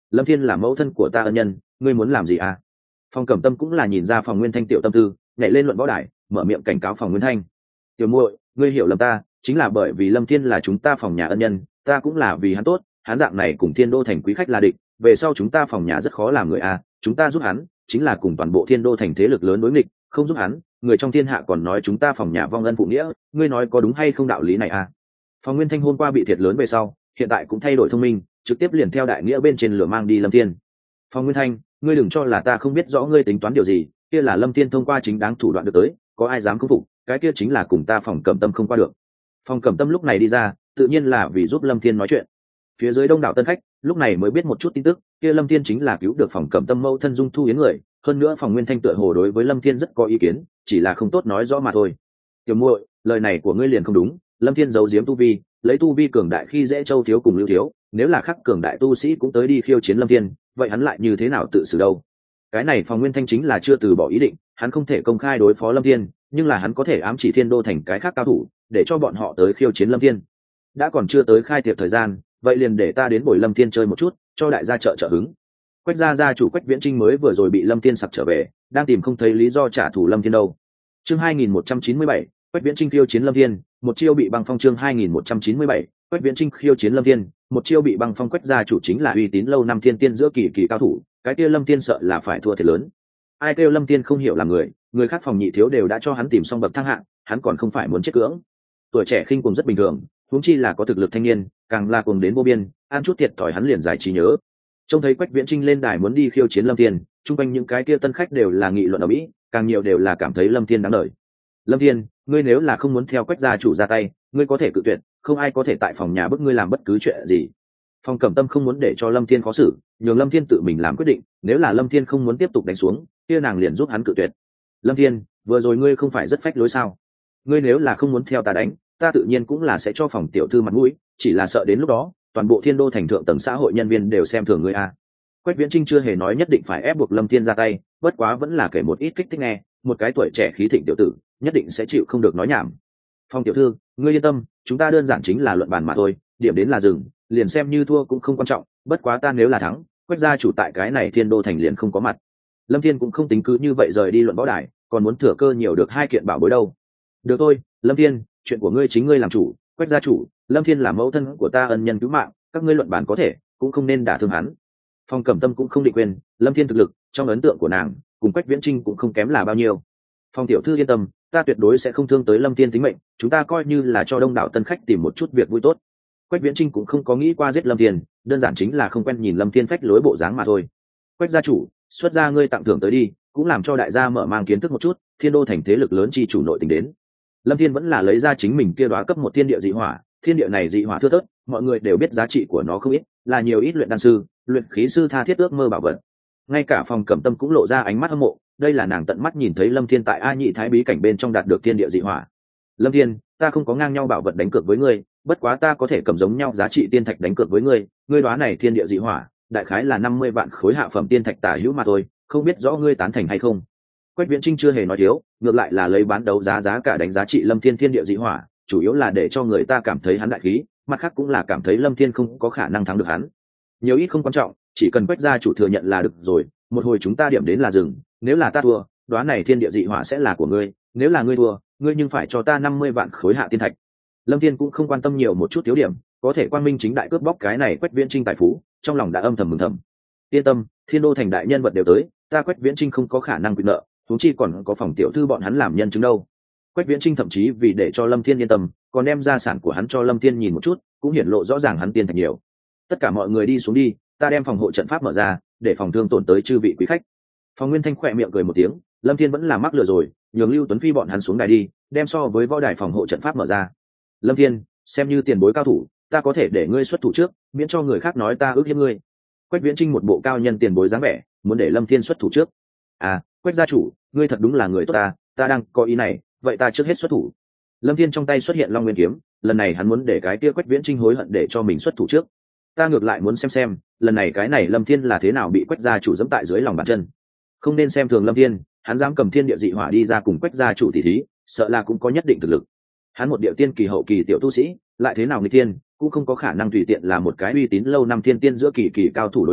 Lâm Thiên là mẫu thân của ta ân nhân, ngươi muốn làm gì à? Phòng Cẩm Tâm cũng là nhìn ra Phòng Nguyên Thanh tiểu tâm tư, nhảy lên luận võ đài, mở miệng cảnh cáo Phòng Nguyên Thanh. Tiểu muội, ngươi hiểu lầm ta, chính là bởi vì Lâm Thiên là chúng ta phòng nhà ân nhân, ta cũng là vì hắn tốt, hắn dạng này cùng Thiên Đô thành quý khách là địch, về sau chúng ta phòng nhà rất khó làm người à, chúng ta giúp hắn, chính là cùng toàn bộ Thiên Đô thành thế lực lớn đối nghịch, không giúp hắn, người trong thiên hạ còn nói chúng ta phòng nhà vong ân phụ nghĩa, ngươi nói có đúng hay không đạo lý này à? Phòng Nguyên Thanh hôm qua bị thiệt lớn về sau, hiện tại cũng thay đổi thông minh, trực tiếp liền theo đại nghĩa bên trên lửa mang đi Lâm Thiên. Phòng Nguyên Thanh, ngươi đừng cho là ta không biết rõ ngươi tính toán điều gì, kia là Lâm Thiên thông qua chính đáng thủ đoạn được tới, có ai dám khâm phục, cái kia chính là cùng ta Phòng Cẩm Tâm không qua được. Phòng Cẩm Tâm lúc này đi ra, tự nhiên là vì giúp Lâm Thiên nói chuyện. Phía dưới đông đảo tân khách lúc này mới biết một chút tin tức, kia Lâm Thiên chính là cứu được Phòng Cẩm Tâm mẫu thân Dung Thu Yến người, hơn nữa Phòng Nguyên Thanh tựa hồ đối với Lâm Thiên rất có ý kiến, chỉ là không tốt nói rõ mà thôi. Tiểu muội, lời này của ngươi liền không đúng, Lâm Thiên giấu giếm tu vi, lấy tu vi cường đại khi dễ Châu thiếu cùng Lưu thiếu, nếu là khắc cường đại tu sĩ cũng tới đi khiêu chiến Lâm Thiên, vậy hắn lại như thế nào tự xử đâu? Cái này Phòng Nguyên Thanh chính là chưa từ bỏ ý định, hắn không thể công khai đối phó Lâm Thiên, nhưng là hắn có thể ám chỉ Thiên Đô thành cái khác cao thủ, để cho bọn họ tới khiêu chiến Lâm Thiên. Đã còn chưa tới khai tiệc thời gian, vậy liền để ta đến bồi Lâm Thiên chơi một chút, cho đại gia trợ hứng. Quách gia chủ Quách Viễn Trinh mới vừa rồi bị Lâm Thiên sặc trở về, đang tìm không thấy lý do trả thù Lâm Thiên đâu. Chương 2197, Quách Viễn Trinh khiêu chiến Lâm Thiên, một chiêu bị băng phong. Chương 2197, Quách Viễn Trinh khiêu chiến Lâm Thiên, một chiêu bị băng phong. Quách gia chủ chính là uy tín lâu năm thiên tiên giữa kỳ cao thủ, cái kia Lâm Thiên sợ là phải thua thiệt lớn. Ai kêu Lâm Thiên không hiểu là người khác phòng nhị thiếu đều đã cho hắn tìm xong bậc thang hạng, hắn còn không phải muốn chết cưỡng. Tuổi trẻ khinh cuồng rất bình thường, huống chi là có thực lực thanh niên, càng là cuồng đến vô biên, ăn chút thiệt thòi hắn liền giải trí nhớ. Trông thấy Quách Viễn Trinh lên đài muốn đi khiêu chiến Lâm Thiên, chung quanh những cái kia tân khách đều là nghị luận ở mỹ, càng nhiều đều là cảm thấy Lâm Thiên đáng đời. Lâm Thiên, ngươi nếu là không muốn theo Quách gia chủ ra tay, ngươi có thể cự tuyệt, không ai có thể tại phòng nhà bức ngươi làm bất cứ chuyện gì. Phòng Cẩm Tâm không muốn để cho Lâm Thiên khó xử, nhường Lâm Thiên tự mình làm quyết định, nếu là Lâm Thiên không muốn tiếp tục đánh xuống, kia nàng liền giúp hắn cự tuyệt. Lâm Thiên, vừa rồi ngươi không phải rất phách lối sao? Ngươi nếu là không muốn theo ta đánh, ta tự nhiên cũng là sẽ cho phòng tiểu thư mặt mũi, chỉ là sợ đến lúc đó, toàn bộ Thiên Đô thành thượng tầng xã hội nhân viên đều xem thường ngươi a. Quách Viễn Trinh chưa hề nói nhất định phải ép buộc Lâm Thiên ra tay, bất quá vẫn là kể một ít kích thích nghe, một cái tuổi trẻ khí thịnh tiểu tử, nhất định sẽ chịu không được nói nhảm. Phong tiểu thư, ngươi yên tâm, chúng ta đơn giản chính là luận bàn mà thôi, điểm đến là dừng, liền xem như thua cũng không quan trọng, bất quá ta nếu là thắng, Quách gia chủ tại cái này Thiên Đô thành liền không có mặt. Lâm Thiên cũng không tính cứ như vậy rời đi luận võ đài, còn muốn thừa cơ nhiều được 2 kiện bảo bối đâu. Được thôi, Lâm Thiên, chuyện của ngươi chính ngươi làm chủ, Quách gia chủ, Lâm Thiên là mẫu thân của ta ân nhân cứu mạng, các ngươi luận bàn có thể, cũng không nên đả thương hắn. Phong Cẩm Tâm cũng không định quên, Lâm Thiên thực lực, trong ấn tượng của nàng, cùng Quách Viễn Trinh cũng không kém là bao nhiêu. Phong tiểu thư yên tâm, ta tuyệt đối sẽ không thương tới Lâm Thiên tính mệnh, chúng ta coi như là cho đông đảo tân khách tìm một chút việc vui tốt. Quách Viễn Trinh cũng không có nghĩ qua giết Lâm Thiên, đơn giản chính là không quen nhìn Lâm Thiên phách lối bộ dáng mà thôi. Quách gia chủ, xuất ra ngươi tặng thưởng tới đi, cũng làm cho đại gia mở mang kiến thức một chút, Thiên Đô thành thế lực lớn chi chủ nội tình đến. Lâm Thiên vẫn là lấy ra chính mình kia đóa cấp 1 thiên địa dị hỏa, thiên địa này dị hỏa thưa thớt, mọi người đều biết giá trị của nó không ít, là nhiều ít luyện đan sư, luyện khí sư tha thiết ước mơ bảo vật. Ngay cả Phòng Cẩm Tâm cũng lộ ra ánh mắt hâm mộ, đây là nàng tận mắt nhìn thấy Lâm Thiên tại A Nhị Thái bí cảnh bên trong đạt được thiên địa dị hỏa. Lâm Thiên, ta không có ngang nhau bảo vật đánh cược với ngươi, bất quá ta có thể cầm giống nhau giá trị tiên thạch đánh cược với ngươi, ngươi đóa này thiên địa dị hỏa, đại khái là 50 vạn khối hạ phẩm tiên thạch tả hữu mà thôi, không biết rõ ngươi tán thành hay không. Quách Viễn Trinh chưa hề nói thiếu, ngược lại là lấy bán đấu giá cả đánh giá trị Lâm Thiên thiên địa dị hỏa, chủ yếu là để cho người ta cảm thấy hắn đại khí, mặt khác cũng là cảm thấy Lâm Thiên không có khả năng thắng được hắn. Nhiều ít không quan trọng, chỉ cần Quách gia chủ thừa nhận là được rồi, một hồi chúng ta điểm đến là dừng, nếu là ta thua, đóa này thiên địa dị hỏa sẽ là của ngươi, nếu là ngươi thua, ngươi nhưng phải cho ta 50 vạn khối hạ tiên thạch. Lâm Thiên cũng không quan tâm nhiều một chút thiếu điểm, có thể quang minh chính đại cướp bóc cái này Quách Viễn Trinh tài phú, trong lòng đã âm thầm mừng thầm. Yên tâm, Thiên Đô thành đại nhân vật đều tới, ta Quách Viễn Trinh không có khả năng quy nợ, huống chi còn có phòng tiểu thư bọn hắn làm nhân chứng đâu. Quách Viễn Trinh thậm chí vì để cho Lâm Thiên yên tâm, còn đem gia sản của hắn cho Lâm Thiên nhìn một chút, cũng hiển lộ rõ ràng hắn tiên thạch nhiều. Tất cả mọi người đi xuống đi, ta đem phòng hộ trận pháp mở ra, để phòng thương tổn tới chư vị quý khách. Phòng Nguyên Thanh khỏe miệng cười một tiếng, Lâm Thiên vẫn là mắc lừa rồi, nhường Lưu Tuấn Phi bọn hắn xuống đài đi, đem so với võ đài phòng hộ trận pháp mở ra. Lâm Thiên, xem như tiền bối cao thủ, ta có thể để ngươi xuất thủ trước, miễn cho người khác nói ta ước hiếp ngươi. Quách Viễn Trinh một bộ cao nhân tiền bối dáng vẻ, muốn để Lâm Thiên xuất thủ trước. À, Quách gia chủ, ngươi thật đúng là người tốt ta đang có ý này, vậy ta trước hết xuất thủ. Lâm Thiên trong tay xuất hiện Long Nguyên kiếm, lần này hắn muốn để cái kia Quách Viễn Trinh hối hận để cho mình xuất thủ trước. Ta ngược lại muốn xem, lần này cái này Lâm Thiên là thế nào bị Quách gia chủ giẫm tại dưới lòng bàn chân. Không nên xem thường Lâm Thiên, hắn dám cầm thiên địa dị hỏa đi ra cùng Quách gia chủ tỷ thí, sợ là cũng có nhất định thực lực. Hắn một địa tiên kỳ hậu kỳ tiểu tu sĩ, lại thế nào nghịch tiên, cũng không có khả năng tùy tiện là một cái uy tín lâu năm thiên tiên giữa kỳ cao thủ đối thủ,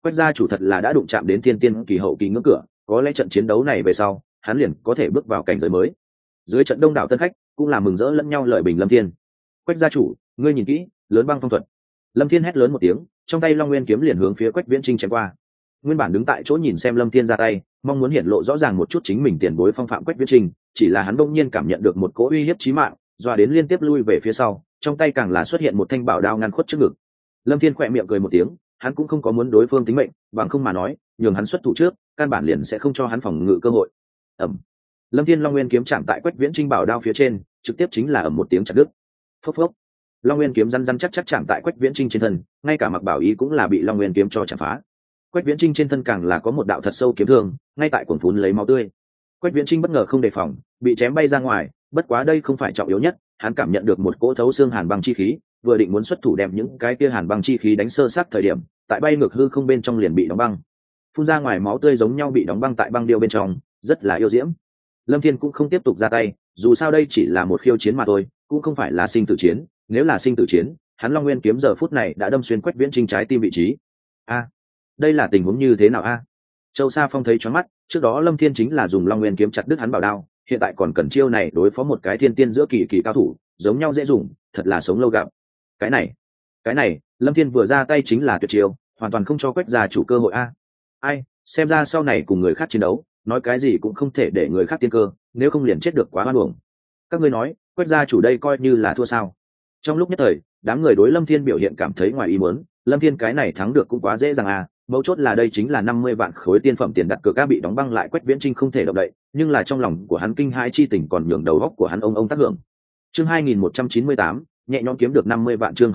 Quách gia chủ thật là đã đụng chạm đến thiên tiên kỳ hậu kỳ ngưỡng cửa, có lẽ trận chiến đấu này về sau hắn liền có thể bước vào cảnh giới mới. Dưới trận đông đảo tân khách cũng là mừng rỡ lẫn nhau lợi bình Lâm Thiên. Quách gia chủ, ngươi nhìn kỹ, lớn băng phong thuật. Lâm Thiên hét lớn một tiếng, trong tay Long Nguyên kiếm liền hướng phía Quách Viễn Trinh chém qua. Nguyên bản đứng tại chỗ nhìn xem Lâm Thiên ra tay, mong muốn hiện lộ rõ ràng một chút chính mình tiền bối phong phạm Quách Viễn Trinh, chỉ là hắn bỗng nhiên cảm nhận được một cỗ uy hiếp chí mạng, doa đến liên tiếp lui về phía sau, trong tay càng là xuất hiện một thanh bảo đao ngăn khuất trước ngực. Lâm Thiên khẽ miệng cười một tiếng, hắn cũng không có muốn đối phương tính mệnh, bằng không mà nói, nhường hắn xuất thủ trước, căn bản liền sẽ không cho hắn phòng ngự cơ hội. Ầm. Lâm Thiên Long Nguyên kiếm chạm tại Quách Viễn Trinh bảo đao phía trên, trực tiếp chính là ầm một tiếng chặt đứt. Phốc phốc. Long Nguyên kiếm răn chắc chạm tại Quách Viễn Trinh trên thân, ngay cả mặc bảo y cũng là bị Long Nguyên kiếm cho chạm phá. Quách Viễn Trinh trên thân càng là có một đạo thật sâu kiếm thương, ngay tại cuồn phún lấy máu tươi. Quách Viễn Trinh bất ngờ không đề phòng, bị chém bay ra ngoài, bất quá đây không phải trọng yếu nhất, hắn cảm nhận được một cỗ thấu xương hàn băng chi khí, vừa định muốn xuất thủ đem những cái kia hàn băng chi khí đánh sơ sát thời điểm, tại bay ngược hư không bên trong liền bị đóng băng. Phun ra ngoài máu tươi giống nhau bị đóng băng tại băng điêu bên trong, rất là yêu diễm. Lâm Thiên cũng không tiếp tục ra tay, dù sao đây chỉ là một khiêu chiến mà thôi, cũng không phải là sinh tử chiến, nếu là sinh tử chiến, hắn Long Nguyên kiếm giờ phút này đã đâm xuyên Quách Viễn Trinh trái tim vị trí. A, đây là tình huống như thế nào a? Châu Sa Phong thấy choáng mắt, trước đó Lâm Thiên chính là dùng Long Nguyên kiếm chặt đứt hắn bảo đao, hiện tại còn cần chiêu này đối phó một cái thiên tiên giữa kỳ kỳ cao thủ, giống nhau dễ dùng, thật là sống lâu gặp. Cái này, Lâm Thiên vừa ra tay chính là tuyệt chiêu, hoàn toàn không cho Quách gia chủ cơ hội a. Ai, xem ra sau này cùng người khác chiến đấu, nói cái gì cũng không thể để người khác tiên cơ, nếu không liền chết được quá oan uổng. Các ngươi nói, Quách gia chủ đây coi như là thua sao? Trong lúc nhất thời, đám người đối Lâm Thiên biểu hiện cảm thấy ngoài ý muốn, Lâm Thiên cái này thắng được cũng quá dễ dàng à, mấu chốt là đây chính là 50 vạn khối tiên phẩm tiền đặt cược đã bị đóng băng lại. Quách Viễn Trinh không thể động đậy, nhưng là trong lòng của hắn kinh hãi chi tình còn nhường đầu óc của hắn ông tác hưởng. Chương 2198, nhẹ nhõm kiếm được 50 vạn. Chương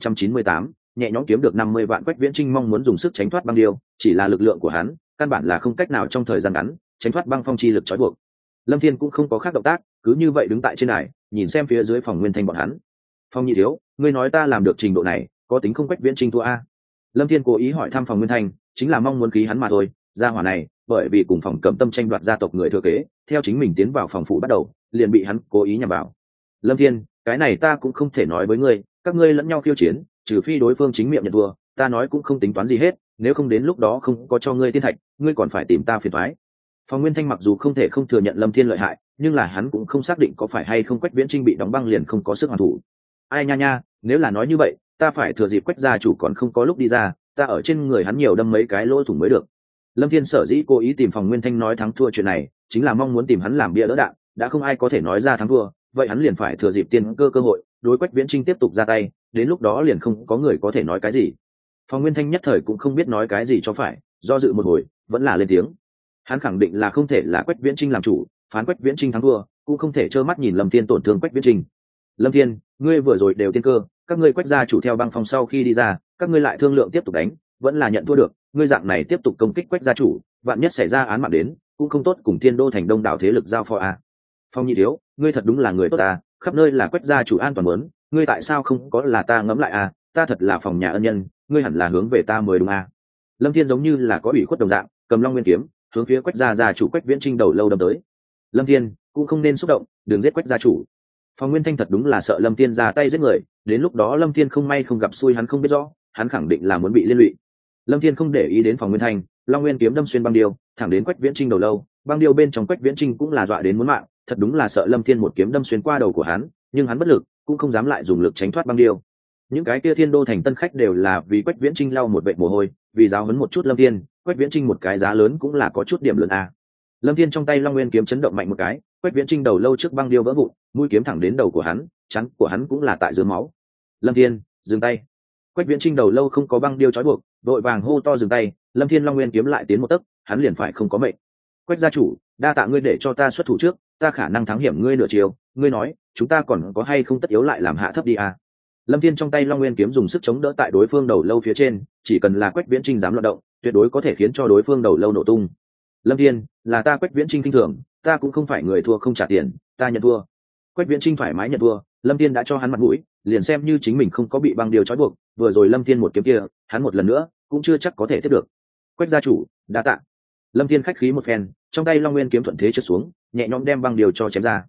2198, nhẹ nhõm kiếm được 50 vạn. Quách Viễn Trinh mong muốn dùng sức tránh thoát băng điêu, chỉ là lực lượng của hắn căn bản là không cách nào trong thời gian ngắn tránh thoát băng phong chi lực trói buộc. Lâm Thiên cũng không có khác động tác, cứ như vậy đứng tại trên đài, nhìn xem phía dưới phòng Nguyên Thanh bọn hắn. Phong Nhị thiếu, ngươi nói ta làm được trình độ này, có tính không Quách Viễn Trinh thua a? Lâm Thiên cố ý hỏi thăm phòng Nguyên Thanh, chính là mong muốn khí hắn mà thôi. Gia hỏa này, bởi vì cùng phòng Cẩm Tâm tranh đoạt gia tộc người thừa kế, theo chính mình tiến vào phòng phủ bắt đầu, liền bị hắn cố ý nhằm vào. Lâm Thiên, cái này ta cũng không thể nói với ngươi, các ngươi lẫn nhau khiêu chiến, trừ phi đối phương chính miệng nhận thua, ta nói cũng không tính toán gì hết, nếu không đến lúc đó không có cho ngươi tiên thạch, ngươi còn phải tìm ta phiền toái. Phòng Nguyên Thanh mặc dù không thể không thừa nhận Lâm Thiên lợi hại, nhưng là hắn cũng không xác định có phải hay không Quách Viễn Trinh bị đóng băng liền không có sức hoàn thủ. Ai nha, nếu là nói như vậy, ta phải thừa dịp Quách gia chủ còn không có lúc đi ra, ta ở trên người hắn nhiều đâm mấy cái lỗ thủng mới được. Lâm Thiên sở dĩ cố ý tìm Phòng Nguyên Thanh nói thắng thua chuyện này, chính là mong muốn tìm hắn làm bia đỡ đạn, đã không ai có thể nói ra thắng thua, vậy hắn liền phải thừa dịp tiên cơ hội, đối Quách Viễn Trinh tiếp tục ra tay, đến lúc đó liền không có người có thể nói cái gì. Phòng Nguyên Thanh nhất thời cũng không biết nói cái gì cho phải, do dự một hồi, vẫn là lên tiếng. Hắn khẳng định là không thể là Quách Viễn Trinh làm chủ, phán Quách Viễn Trinh thắng thua, cũng không thể trơ mắt nhìn Lâm Thiên tổn thương Quách Viễn Trinh. Lâm Thiên, ngươi vừa rồi đều tiên cơ, các ngươi Quách gia chủ theo băng phòng sau khi đi ra, các ngươi lại thương lượng tiếp tục đánh, vẫn là nhận thua được, ngươi dạng này tiếp tục công kích Quách gia chủ, vạn nhất xảy ra án mạng đến, cũng không tốt cùng Thiên Đô thành đông đảo thế lực giao phó a. Phong Nhị thiếu, ngươi thật đúng là người tốt ta, khắp nơi là Quách gia chủ an toàn muốn, ngươi tại sao không có là ta ngẫm lại a, ta thật là phòng nhà ân nhân, ngươi hẳn là hướng về ta mới đúng a. Lâm Thiên giống như là có ủy khuất đồng dạng, cầm Long Nguyên kiếm, hướng phía Quách gia chủ Quách Viễn Trinh đầu lâu đâm tới. Lâm Thiên cũng không nên xúc động, đừng giết Quách gia chủ. Phòng Nguyên Thanh thật đúng là sợ Lâm Thiên ra tay giết người, đến lúc đó Lâm Thiên không may không gặp xui hắn không biết rõ, hắn khẳng định là muốn bị liên lụy. Lâm Thiên không để ý đến Phòng Nguyên Thanh, Long Nguyên kiếm đâm xuyên băng điêu, thẳng đến Quách Viễn Trinh đầu lâu, băng điêu bên trong Quách Viễn Trinh cũng là dọa đến muốn mạng, thật đúng là sợ Lâm Thiên một kiếm đâm xuyên qua đầu của hắn, nhưng hắn bất lực, cũng không dám lại dùng lực tránh thoát băng điêu. Những cái kia Thiên Đô thành tân khách đều là vì Quách Viễn Trinh lau một vệt mồ hôi, vì giáo huấn một chút Lâm Thiên, Quách Viễn Trinh một cái giá lớn cũng là có chút điểm lớn a. Lâm Thiên trong tay Long Nguyên kiếm chấn động mạnh một cái, Quách Viễn Trinh đầu lâu trước băng điêu vỡ vụn, mũi kiếm thẳng đến đầu của hắn, chắn của hắn cũng là tại dưới máu. Lâm Thiên, dừng tay. Quách Viễn Trinh đầu lâu không có băng điêu trói buộc, đội vàng hô to dừng tay. Lâm Thiên Long Nguyên kiếm lại tiến một tấc, hắn liền phải không có mệnh. Quách gia chủ, đa tạ ngươi để cho ta xuất thủ trước, ta khả năng thắng hiểm ngươi nửa chiều, ngươi nói, chúng ta còn có hay không tất yếu lại làm hạ thấp đi à? Lâm Thiên trong tay Long Nguyên kiếm dùng sức chống đỡ tại đối phương đầu lâu phía trên, chỉ cần là Quách Viễn Trinh dám loạn động, tuyệt đối có thể khiến cho đối phương đầu lâu nổ tung. Lâm Thiên, là ta Quách Viễn Trinh kinh thường, ta cũng không phải người thua không trả tiền, ta nhận thua. Quách Viễn Trinh thoải mái nhận thua, Lâm Thiên đã cho hắn mặt mũi, liền xem như chính mình không có bị băng điều trói buộc, vừa rồi Lâm Thiên một kiếm kia, hắn một lần nữa cũng chưa chắc có thể tiếp được. Quách gia chủ, đa tạ. Lâm Thiên khách khí một phen, trong tay Long Nguyên kiếm thuận thế trượt xuống, nhẹ nhõm đem băng điều cho chém ra.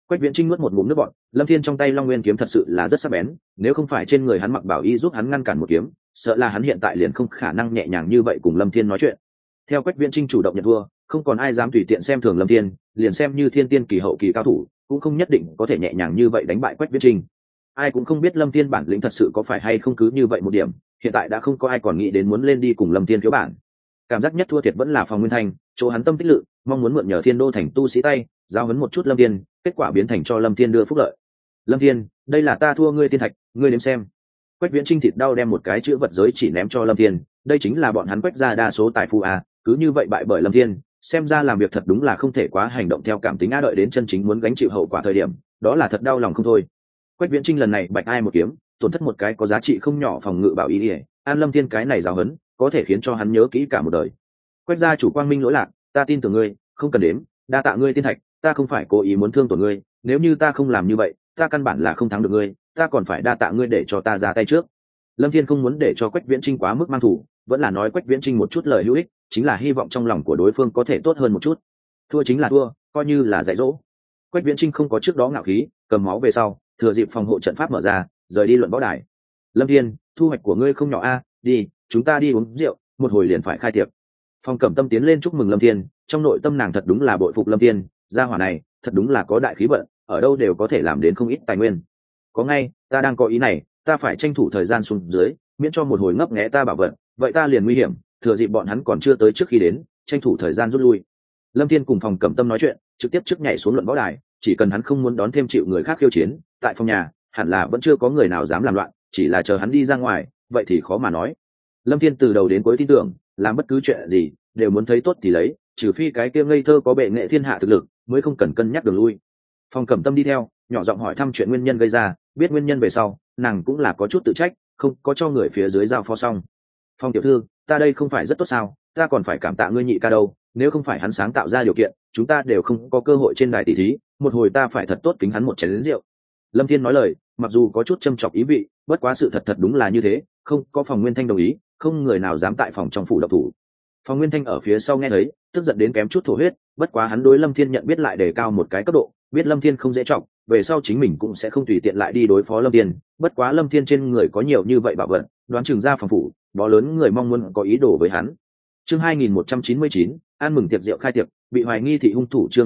Quách Viễn Trinh nuốt một ngụm nước bọt, Lâm Thiên trong tay Long Nguyên kiếm thật sự là rất sắc bén, nếu không phải trên người hắn mặc bảo y giúp hắn ngăn cản một kiếm, sợ là hắn hiện tại liền không khả năng nhẹ nhàng như vậy cùng Lâm Thiên nói chuyện. Theo Quách Viễn Trinh chủ động nhận thua, không còn ai dám tùy tiện xem thường Lâm Thiên, liền xem như thiên tiên kỳ hậu kỳ cao thủ, cũng không nhất định có thể nhẹ nhàng như vậy đánh bại Quách Viễn Trinh. Ai cũng không biết Lâm Thiên bản lĩnh thật sự có phải hay không cứ như vậy một điểm, hiện tại đã không có ai còn nghĩ đến muốn lên đi cùng Lâm Thiên khiếu bản. Cảm giác nhất thua thiệt vẫn là Phòng Nguyên Thanh, chỗ hắn tâm tích lự, mong muốn mượn nhờ Thiên Đô thành tu sĩ tay, giao huấn một chút Lâm Thiên, kết quả biến thành cho Lâm Thiên đưa phúc lợi. Lâm Thiên, đây là ta thua ngươi tiên thạch, ngươi đếm xem. Quách Viễn Trinh thịt đau đem một cái chữ vật giới chỉ ném cho Lâm Thiên, đây chính là bọn hắn Quách gia đa số tài phú à, cứ như vậy bại bởi Lâm Thiên, xem ra làm việc thật đúng là không thể quá hành động theo cảm tính á, đợi đến chân chính muốn gánh chịu hậu quả thời điểm, đó là thật đau lòng không thôi. Quách Viễn Trinh lần này bạch ai một kiếm, tổn thất một cái có giá trị không nhỏ phòng ngự bảo y, an Lâm Thiên cái này giáo huấn, có thể khiến cho hắn nhớ kỹ cả một đời. Quách gia chủ quang minh lỗi lạc, ta tin tưởng ngươi, không cần đếm, đa tạ ngươi tiên thạch, ta không phải cố ý muốn thương tổn ngươi, nếu như ta không làm như vậy, ta căn bản là không thắng được ngươi, ta còn phải đa tạ ngươi để cho ta ra tay trước. Lâm Thiên không muốn để cho Quách Viễn Trinh quá mức mang thủ, vẫn là nói Quách Viễn Trinh một chút lời hữu ích, chính là hy vọng trong lòng của đối phương có thể tốt hơn một chút. Thua chính là thua, coi như là dạy dỗ. Quách Viễn Trinh không có trước đó ngạo khí, cầm máu về sau, thừa dịp phòng hộ trận pháp mở ra, rời đi luận võ đài. Lâm Thiên, thu hoạch của ngươi không nhỏ a, đi, chúng ta đi uống rượu, một hồi liền phải khai tiệc. Phong Cẩm Tâm tiến lên chúc mừng Lâm Thiên, trong nội tâm nàng thật đúng là bội phục Lâm Thiên, gia hỏa này, thật đúng là có đại khí vận, ở đâu đều có thể làm đến không ít tài nguyên. Có ngay, ta đang có ý này, ta phải tranh thủ thời gian xuống dưới, miễn cho một hồi ngấp nghé ta bảo vật, vậy ta liền nguy hiểm, thừa dịp bọn hắn còn chưa tới trước khi đến, tranh thủ thời gian rút lui. Lâm Thiên cùng Phòng Cẩm Tâm nói chuyện, trực tiếp trước nhảy xuống luận võ đài, chỉ cần hắn không muốn đón thêm chịu người khác khiêu chiến, tại phòng nhà, hẳn là vẫn chưa có người nào dám làm loạn, chỉ là chờ hắn đi ra ngoài, vậy thì khó mà nói. Lâm Thiên từ đầu đến cuối tin tưởng, làm bất cứ chuyện gì đều muốn thấy tốt thì lấy, trừ phi cái kia ngây thơ có bệ nghệ thiên hạ thực lực, mới không cần cân nhắc đường lui. Phòng Cẩm Tâm đi theo, nhỏ giọng hỏi thăm chuyện nguyên nhân gây ra, biết nguyên nhân về sau, nàng cũng là có chút tự trách, không có cho người phía dưới giao phó xong. Phong tiểu thư, ta đây không phải rất tốt sao, ta còn phải cảm tạ ngươi nhị ca đâu, nếu không phải hắn sáng tạo ra điều kiện, chúng ta đều không có cơ hội trên đài tỷ thí, một hồi ta phải thật tốt kính hắn một chén lớn rượu. Lâm Thiên nói lời, mặc dù có chút châm chọc ý vị, bất quá sự thật thật đúng là như thế, không có Phòng Nguyên Thanh đồng ý, không người nào dám tại phòng trong phủ độc thủ. Phòng Nguyên Thanh ở phía sau nghe thấy, tức giận đến kém chút thổ huyết, bất quá hắn đối Lâm Thiên nhận biết lại đề cao một cái cấp độ, biết Lâm Thiên không dễ trọng, về sau chính mình cũng sẽ không tùy tiện lại đi đối phó Lâm Thiên, bất quá Lâm Thiên trên người có nhiều như vậy bảo vật, đoán chừng ra phòng phủ, bó lớn người mong muốn có ý đồ với hắn. Chương 2199, ăn mừng tiệc rượu khai tiệc, bị hoài nghi thị hung thủ. Chương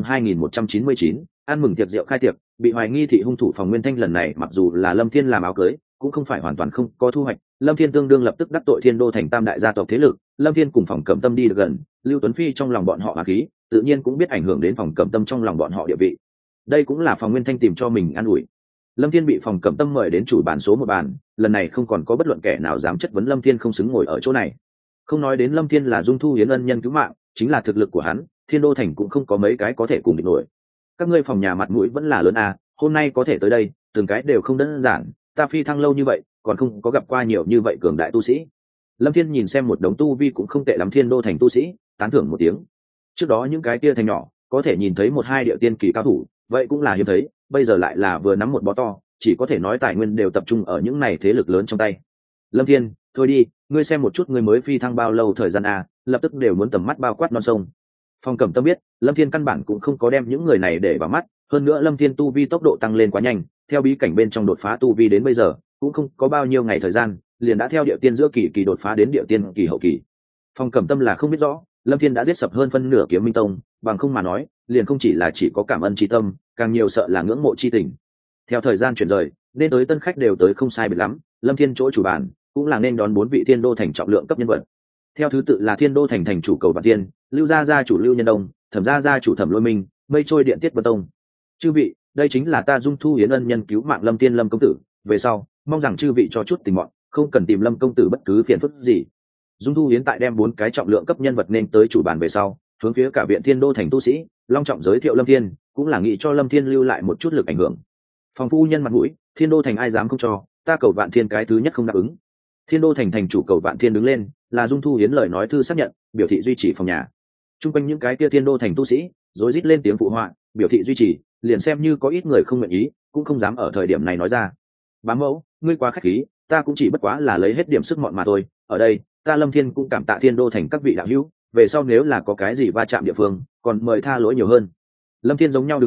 2199, ăn mừng tiệc rượu khai tiệc, bị hoài nghi thị hung thủ. Phòng Nguyên Thanh lần này mặc dù là Lâm Thiên làm áo cưới, cũng không phải hoàn toàn không có thu hoạch. Lâm Thiên tương đương lập tức đắc tội Thiên Đô thành tam đại gia tộc thế lực, Lâm Thiên cùng Phòng Cẩm Tâm đi được gần, Lưu Tuấn Phi trong lòng bọn họ hòa khí, tự nhiên cũng biết ảnh hưởng đến Phòng Cẩm Tâm trong lòng bọn họ địa vị. Đây cũng là Phòng Nguyên Thanh tìm cho mình an ủi. Lâm Thiên bị Phòng Cẩm Tâm mời đến chủ bàn số một bàn, lần này không còn có bất luận kẻ nào dám chất vấn Lâm Thiên không xứng ngồi ở chỗ này. Không nói đến Lâm Thiên là Dung Thu Hiến ân nhân cứu mạng, chính là thực lực của hắn, Thiên Đô thành cũng không có mấy cái có thể cùng địch nổi. Các ngươi phòng nhà mặt mũi vẫn là lớn à, hôm nay có thể tới đây, từng cái đều không đơn giản, ta phi thăng lâu như vậy, còn không có gặp qua nhiều như vậy cường đại tu sĩ. Lâm Thiên nhìn xem một đống tu vi cũng không tệ lắm Thiên Đô thành tu sĩ, tán thưởng một tiếng. Trước đó những cái kia thành nhỏ, có thể nhìn thấy một hai địa tiên kỳ cao thủ, vậy cũng là hiếm thấy, bây giờ lại là vừa nắm một bó to, chỉ có thể nói tài nguyên đều tập trung ở những này thế lực lớn trong tay. Lâm Thiên, thôi đi, ngươi xem một chút ngươi mới phi thăng bao lâu thời gian à, lập tức đều muốn tầm mắt bao quát non sông. Phong Cẩm Tâm biết, Lâm Thiên căn bản cũng không có đem những người này để vào mắt, hơn nữa Lâm Thiên tu vi tốc độ tăng lên quá nhanh, theo bí cảnh bên trong đột phá tu vi đến bây giờ, cũng không có bao nhiêu ngày thời gian, liền đã theo địa tiên giữa kỳ đột phá đến địa tiên kỳ hậu kỳ. Phong Cẩm Tâm là không biết rõ, Lâm Thiên đã giết sập hơn phân nửa Kiếm Minh Tông, bằng không mà nói, liền không chỉ là chỉ có cảm ơn tri tâm, càng nhiều sợ là ngưỡng mộ tri tình. Theo thời gian chuyển rời, nên tới tân khách đều tới không sai biệt lắm, Lâm Thiên chỗ chủ bàn cũng là nên đón 4 vị Thiên Đô thành trọng lượng cấp nhân vật. Theo thứ tự là Thiên Đô thành thành chủ Cầu Vạn Tiên, Lưu gia gia chủ Lưu Nhân Đông, Thẩm gia gia chủ Thẩm Lôi Minh, Mây Trôi Điện Tiết Vân Tông. Chư vị, đây chính là ta Dung Thu Hiến ân nhân cứu mạng Lâm Tiên Lâm công tử, về sau, mong rằng chư vị cho chút tình mọn, không cần tìm Lâm công tử bất cứ phiền phức gì. Dung Thu Hiến tại đem 4 cái trọng lượng cấp nhân vật nên tới chủ bàn về sau, hướng phía cả viện Thiên Đô thành tu sĩ, long trọng giới thiệu Lâm Thiên, cũng là nghĩ cho Lâm Thiên lưu lại một chút lực ảnh hưởng. Phòng phu nhân mặt mũi, Thiên Đô thành ai dám không cho, ta Cầu Vạn Thiên cái thứ nhất không đáp ứng. Thiên Đô thành thành chủ Cầu Vạn Thiên đứng lên, là Dung Thu Hiến lời nói thư xác nhận, biểu thị duy trì phòng nhà. Trung quanh những cái kia Thiên Đô thành tu sĩ, rối rít lên tiếng phụ họa, biểu thị duy trì, liền xem như có ít người không nguyện ý, cũng không dám ở thời điểm này nói ra. Bá mẫu, ngươi quá khách khí, ta cũng chỉ bất quá là lấy hết điểm sức mọn mà thôi, ở đây, ta Lâm Thiên cũng cảm tạ Thiên Đô thành các vị đạo hữu, về sau nếu là có cái gì va chạm địa phương, còn mời tha lỗi nhiều hơn. Lâm Thiên giống nhau đứng lên,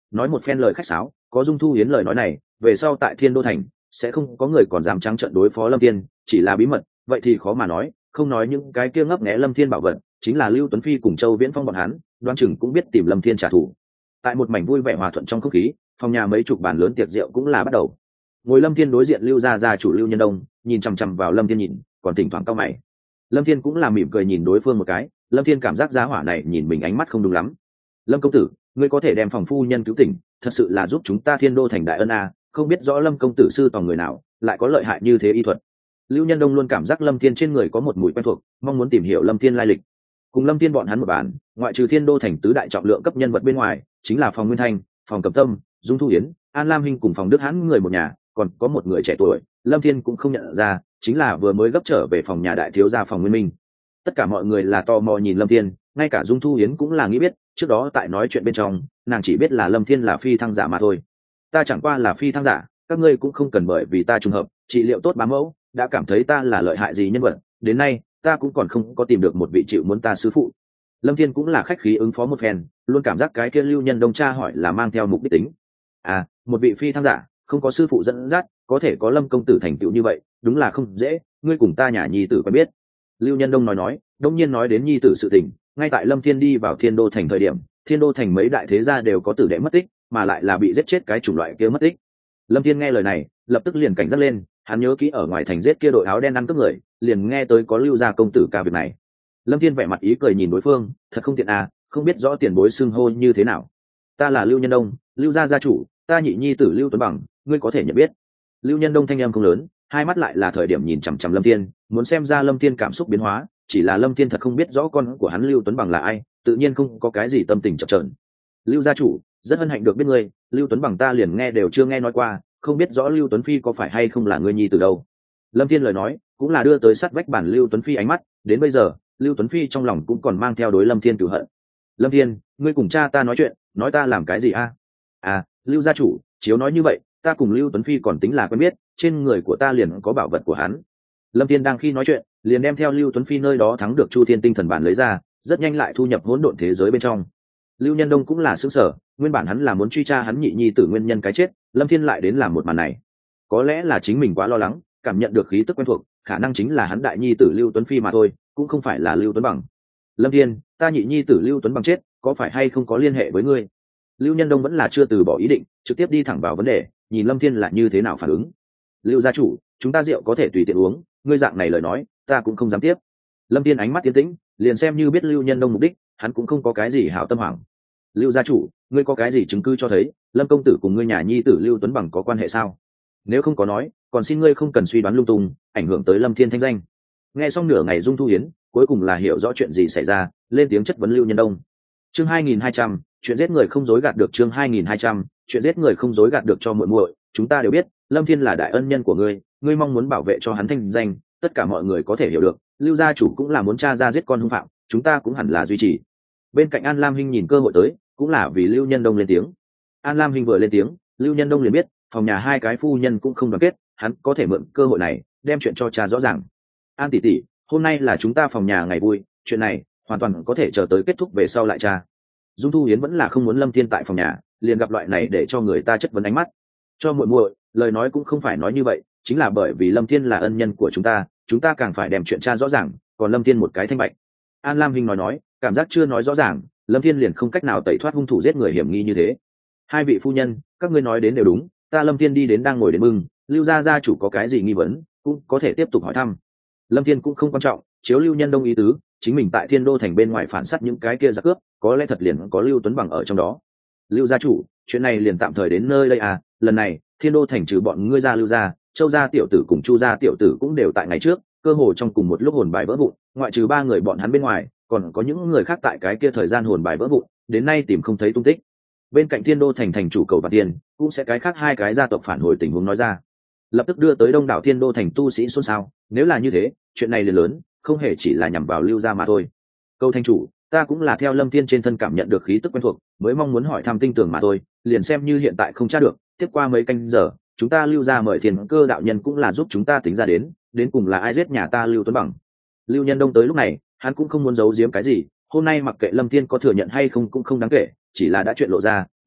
nói một phen lời khách sáo, có Dung Thu Hiến lời nói này, về sau tại Thiên Đô thành sẽ không có người còn dám trắng trợn đối phó Lâm Thiên, chỉ là bí mật, vậy thì khó mà nói, không nói những cái kia ngấp nghé Lâm Thiên bảo vật, chính là Lưu Tuấn Phi cùng Châu Viễn Phong bọn hắn, đoán chừng cũng biết tìm Lâm Thiên trả thù. Tại một mảnh vui vẻ hòa thuận trong không khí, phòng nhà mấy chục bàn lớn tiệc rượu cũng là bắt đầu. Ngồi Lâm Thiên đối diện Lưu gia chủ Lưu Nhân Đông, nhìn chằm chằm vào Lâm Thiên nhìn, còn thỉnh thoảng cau mày. Lâm Thiên cũng là mỉm cười nhìn đối phương một cái, Lâm Thiên cảm giác giá hỏa này nhìn mình ánh mắt không đúng lắm. Lâm công tử, ngươi có thể đem phòng phu nhân cứu tỉnh, thật sự là giúp chúng ta Thiên Đô thành đại ân a, không biết rõ Lâm công tử sư tòng người nào, lại có lợi hại như thế y thuật. Lưu Nhân Đông luôn cảm giác Lâm Thiên trên người có một mùi quen thuộc, mong muốn tìm hiểu Lâm Thiên lai lịch. Cùng Lâm Thiên bọn hắn một bàn, ngoại trừ Thiên Đô thành tứ đại trọng lượng cấp nhân vật bên ngoài, chính là phòng Nguyên Thanh, phòng Cẩm Tâm, Dung Thu Yến, An Lam Hinh cùng phòng Đức Hãn người một nhà, còn có một người trẻ tuổi, Lâm Thiên cũng không nhận ra, chính là vừa mới gấp trở về phòng nhà đại thiếu gia phòng Nguyên Minh. Tất cả mọi người là tò mò nhìn Lâm Thiên, ngay cả Dung Thu Yến cũng là nghĩ biết, trước đó tại nói chuyện bên trong, nàng chỉ biết là Lâm Thiên là phi thăng giả mà thôi. Ta chẳng qua là phi thăng giả, các ngươi cũng không cần bởi vì ta trùng hợp, trị liệu tốt bám mẫu, đã cảm thấy ta là lợi hại gì nhân vật, đến nay ta cũng còn không có tìm được một vị chịu muốn ta sư phụ. Lâm Thiên cũng là khách khí ứng phó một phen, luôn cảm giác cái kia Lưu Nhân Đông cha hỏi là mang theo mục đích tính. À, một vị phi thăng giả, không có sư phụ dẫn dắt, có thể có Lâm công tử thành tựu như vậy, đúng là không dễ, ngươi cùng ta nhà nhi tử quen biết. Lưu Nhân Đông nói, đông nhiên nói đến nhi tử sự tình, ngay tại Lâm Thiên đi vào Thiên Đô thành thời điểm, Thiên Đô thành mấy đại thế gia đều có tử đệ mất tích, mà lại là bị giết chết cái chủng loại kia mất tích. Lâm Thiên nghe lời này, lập tức liền cảnh giác lên, hắn nhớ kỹ ở ngoài thành giết kia đội áo đen ăn cướp người, liền nghe tới có Lưu gia công tử ca việc này. Lâm Thiên vẻ mặt ý cười nhìn đối phương, thật không tiện à, không biết rõ tiền bối xưng hô như thế nào. Ta là Lưu Nhân Đông, Lưu gia gia chủ, ta nhị nhi tử Lưu Tuấn Bằng, ngươi có thể nhận biết. Lưu Nhân Đông thanh em không lớn, hai mắt lại là thời điểm nhìn chằm chằm Lâm Thiên, muốn xem ra Lâm Thiên cảm xúc biến hóa, chỉ là Lâm Thiên thật không biết rõ con của hắn Lưu Tuấn Bằng là ai, tự nhiên không có cái gì tâm tình chập chờn. Lưu gia chủ, rất hân hạnh được biết ngươi, Lưu Tuấn Bằng ta liền nghe đều chưa nghe nói qua, không biết rõ Lưu Tuấn Phi có phải hay không là ngươi nhi từ đâu. Lâm Thiên lời nói cũng là đưa tới sát vách bản Lưu Tuấn Phi ánh mắt, đến bây giờ Lưu Tuấn Phi trong lòng cũng còn mang theo đối Lâm Thiên cửu hận. Lâm Thiên, ngươi cùng cha ta nói chuyện, nói ta làm cái gì a? À, Lưu gia chủ, chiếu nói như vậy, ta cùng Lưu Tuấn Phi còn tính là quen biết, trên người của ta liền có bảo vật của hắn. Lâm Thiên đang khi nói chuyện, liền đem theo Lưu Tuấn Phi nơi đó thắng được Chu Thiên Tinh Thần bản lấy ra, rất nhanh lại thu nhập hỗn độn thế giới bên trong. Lưu Nhân Đông cũng là sững sờ, nguyên bản hắn là muốn truy tra hắn nhị nhi tử nguyên nhân cái chết, Lâm Thiên lại đến làm một màn này. Có lẽ là chính mình quá lo lắng, cảm nhận được khí tức quen thuộc, khả năng chính là hắn đại nhi tử Lưu Tuấn Phi mà thôi, cũng không phải là Lưu Tuấn Bằng. Lâm Thiên, ta nhị nhi tử Lưu Tuấn Bằng chết, có phải hay không có liên hệ với ngươi? Lưu Nhân Đông vẫn là chưa từ bỏ ý định, trực tiếp đi thẳng vào vấn đề, nhìn Lâm Thiên là như thế nào phản ứng. Lưu gia chủ, chúng ta rượu có thể tùy tiện uống, ngươi dạng này lời nói, ta cũng không dám tiếp. Lâm Thiên ánh mắt tiến tĩnh, liền xem như biết Lưu Nhân Đông mục đích, hắn cũng không có cái gì hảo tâm hoảng. Lưu gia chủ, ngươi có cái gì chứng cứ cho thấy Lâm công tử cùng ngươi nhà nhi tử Lưu Tuấn Bằng có quan hệ sao? Nếu không có nói, còn xin ngươi không cần suy đoán lung tung, ảnh hưởng tới Lâm Thiên thanh danh. Nghe xong nửa ngày Dung Thu Hiến, cuối cùng là hiểu rõ chuyện gì xảy ra, lên tiếng chất vấn Lưu Nhân Đông. Chương 2200, chuyện giết người không dối gạt được. Chương 2200, chuyện giết người không dối gạt được cho muội muội, chúng ta đều biết, Lâm Thiên là đại ân nhân của ngươi, ngươi mong muốn bảo vệ cho hắn thanh danh, tất cả mọi người có thể hiểu được, Lưu gia chủ cũng là muốn tra ra giết con hung phạm, chúng ta cũng hẳn là duy trì. Bên cạnh An Lam Hinh nhìn cơ hội tới, cũng là vì Lưu Nhân Đông lên tiếng. An Lam Hinh vừa lên tiếng, Lưu Nhân Đông liền biết, phòng nhà hai cái phu nhân cũng không đoàn kết, hắn có thể mượn cơ hội này, đem chuyện cho cha rõ ràng. An tỷ tỷ, hôm nay là chúng ta phòng nhà ngày vui, chuyện này hoàn toàn có thể chờ tới kết thúc về sau lại cha. Dung Thu Hiến vẫn là không muốn Lâm Thiên tại phòng nhà, liền gặp loại này để cho người ta chất vấn ánh mắt. Cho muội muội, lời nói cũng không phải nói như vậy, chính là bởi vì Lâm Thiên là ân nhân của chúng ta càng phải đem chuyện cha rõ ràng, còn Lâm Thiên một cái thanh bạch. An Lam Hinh nói, cảm giác chưa nói rõ ràng, Lâm Thiên liền không cách nào tẩy thoát hung thủ giết người hiểm nghi như thế. Hai vị phu nhân, các ngươi nói đến đều đúng, ta Lâm Thiên đi đến đang ngồi đến mừng, Lưu gia gia chủ có cái gì nghi vấn, cũng có thể tiếp tục hỏi thăm. Lâm Thiên cũng không quan trọng, chiếu Lưu Nhân Đông ý tứ, chính mình tại Thiên Đô thành bên ngoài phản sát những cái kia giặc cướp, có lẽ thật liền có Lưu Tuấn Bằng ở trong đó. Lưu gia chủ, chuyện này liền tạm thời đến nơi đây à, lần này Thiên Đô thành trừ bọn ngươi gia Lưu gia, Châu gia tiểu tử cùng Chu gia tiểu tử cũng đều tại ngày trước, cơ hồ trong cùng một lúc hồn bài vỡ vụn, ngoại trừ ba người bọn hắn bên ngoài, còn có những người khác tại cái kia thời gian hồn bài vỡ vụn, đến nay tìm không thấy tung tích. Bên cạnh Thiên Đô thành thành chủ Cầu Vạn Tiên cũng sẽ cái khác hai cái gia tộc phản hồi tình huống nói ra, lập tức đưa tới đông đảo Thiên Đô thành tu sĩ xôn xao. Nếu là như thế, chuyện này liền lớn, không hề chỉ là nhằm vào Lưu gia mà thôi. Câu thành chủ, ta cũng là theo Lâm Thiên trên thân cảm nhận được khí tức quen thuộc, mới mong muốn hỏi thăm tinh tường mà thôi, liền xem như hiện tại không tra được, tiếp qua mấy canh giờ, chúng ta Lưu gia mời Thiên Cơ đạo nhân cũng là giúp chúng ta tính ra đến cùng là ai giết nhà ta Lưu Tuấn Bằng. Lưu Nhân Đông tới lúc này, hắn cũng không muốn giấu giếm cái gì, hôm nay mặc kệ Lâm Thiên có thừa nhận hay không cũng không đáng kể, chỉ là đã chuyện lộ ra,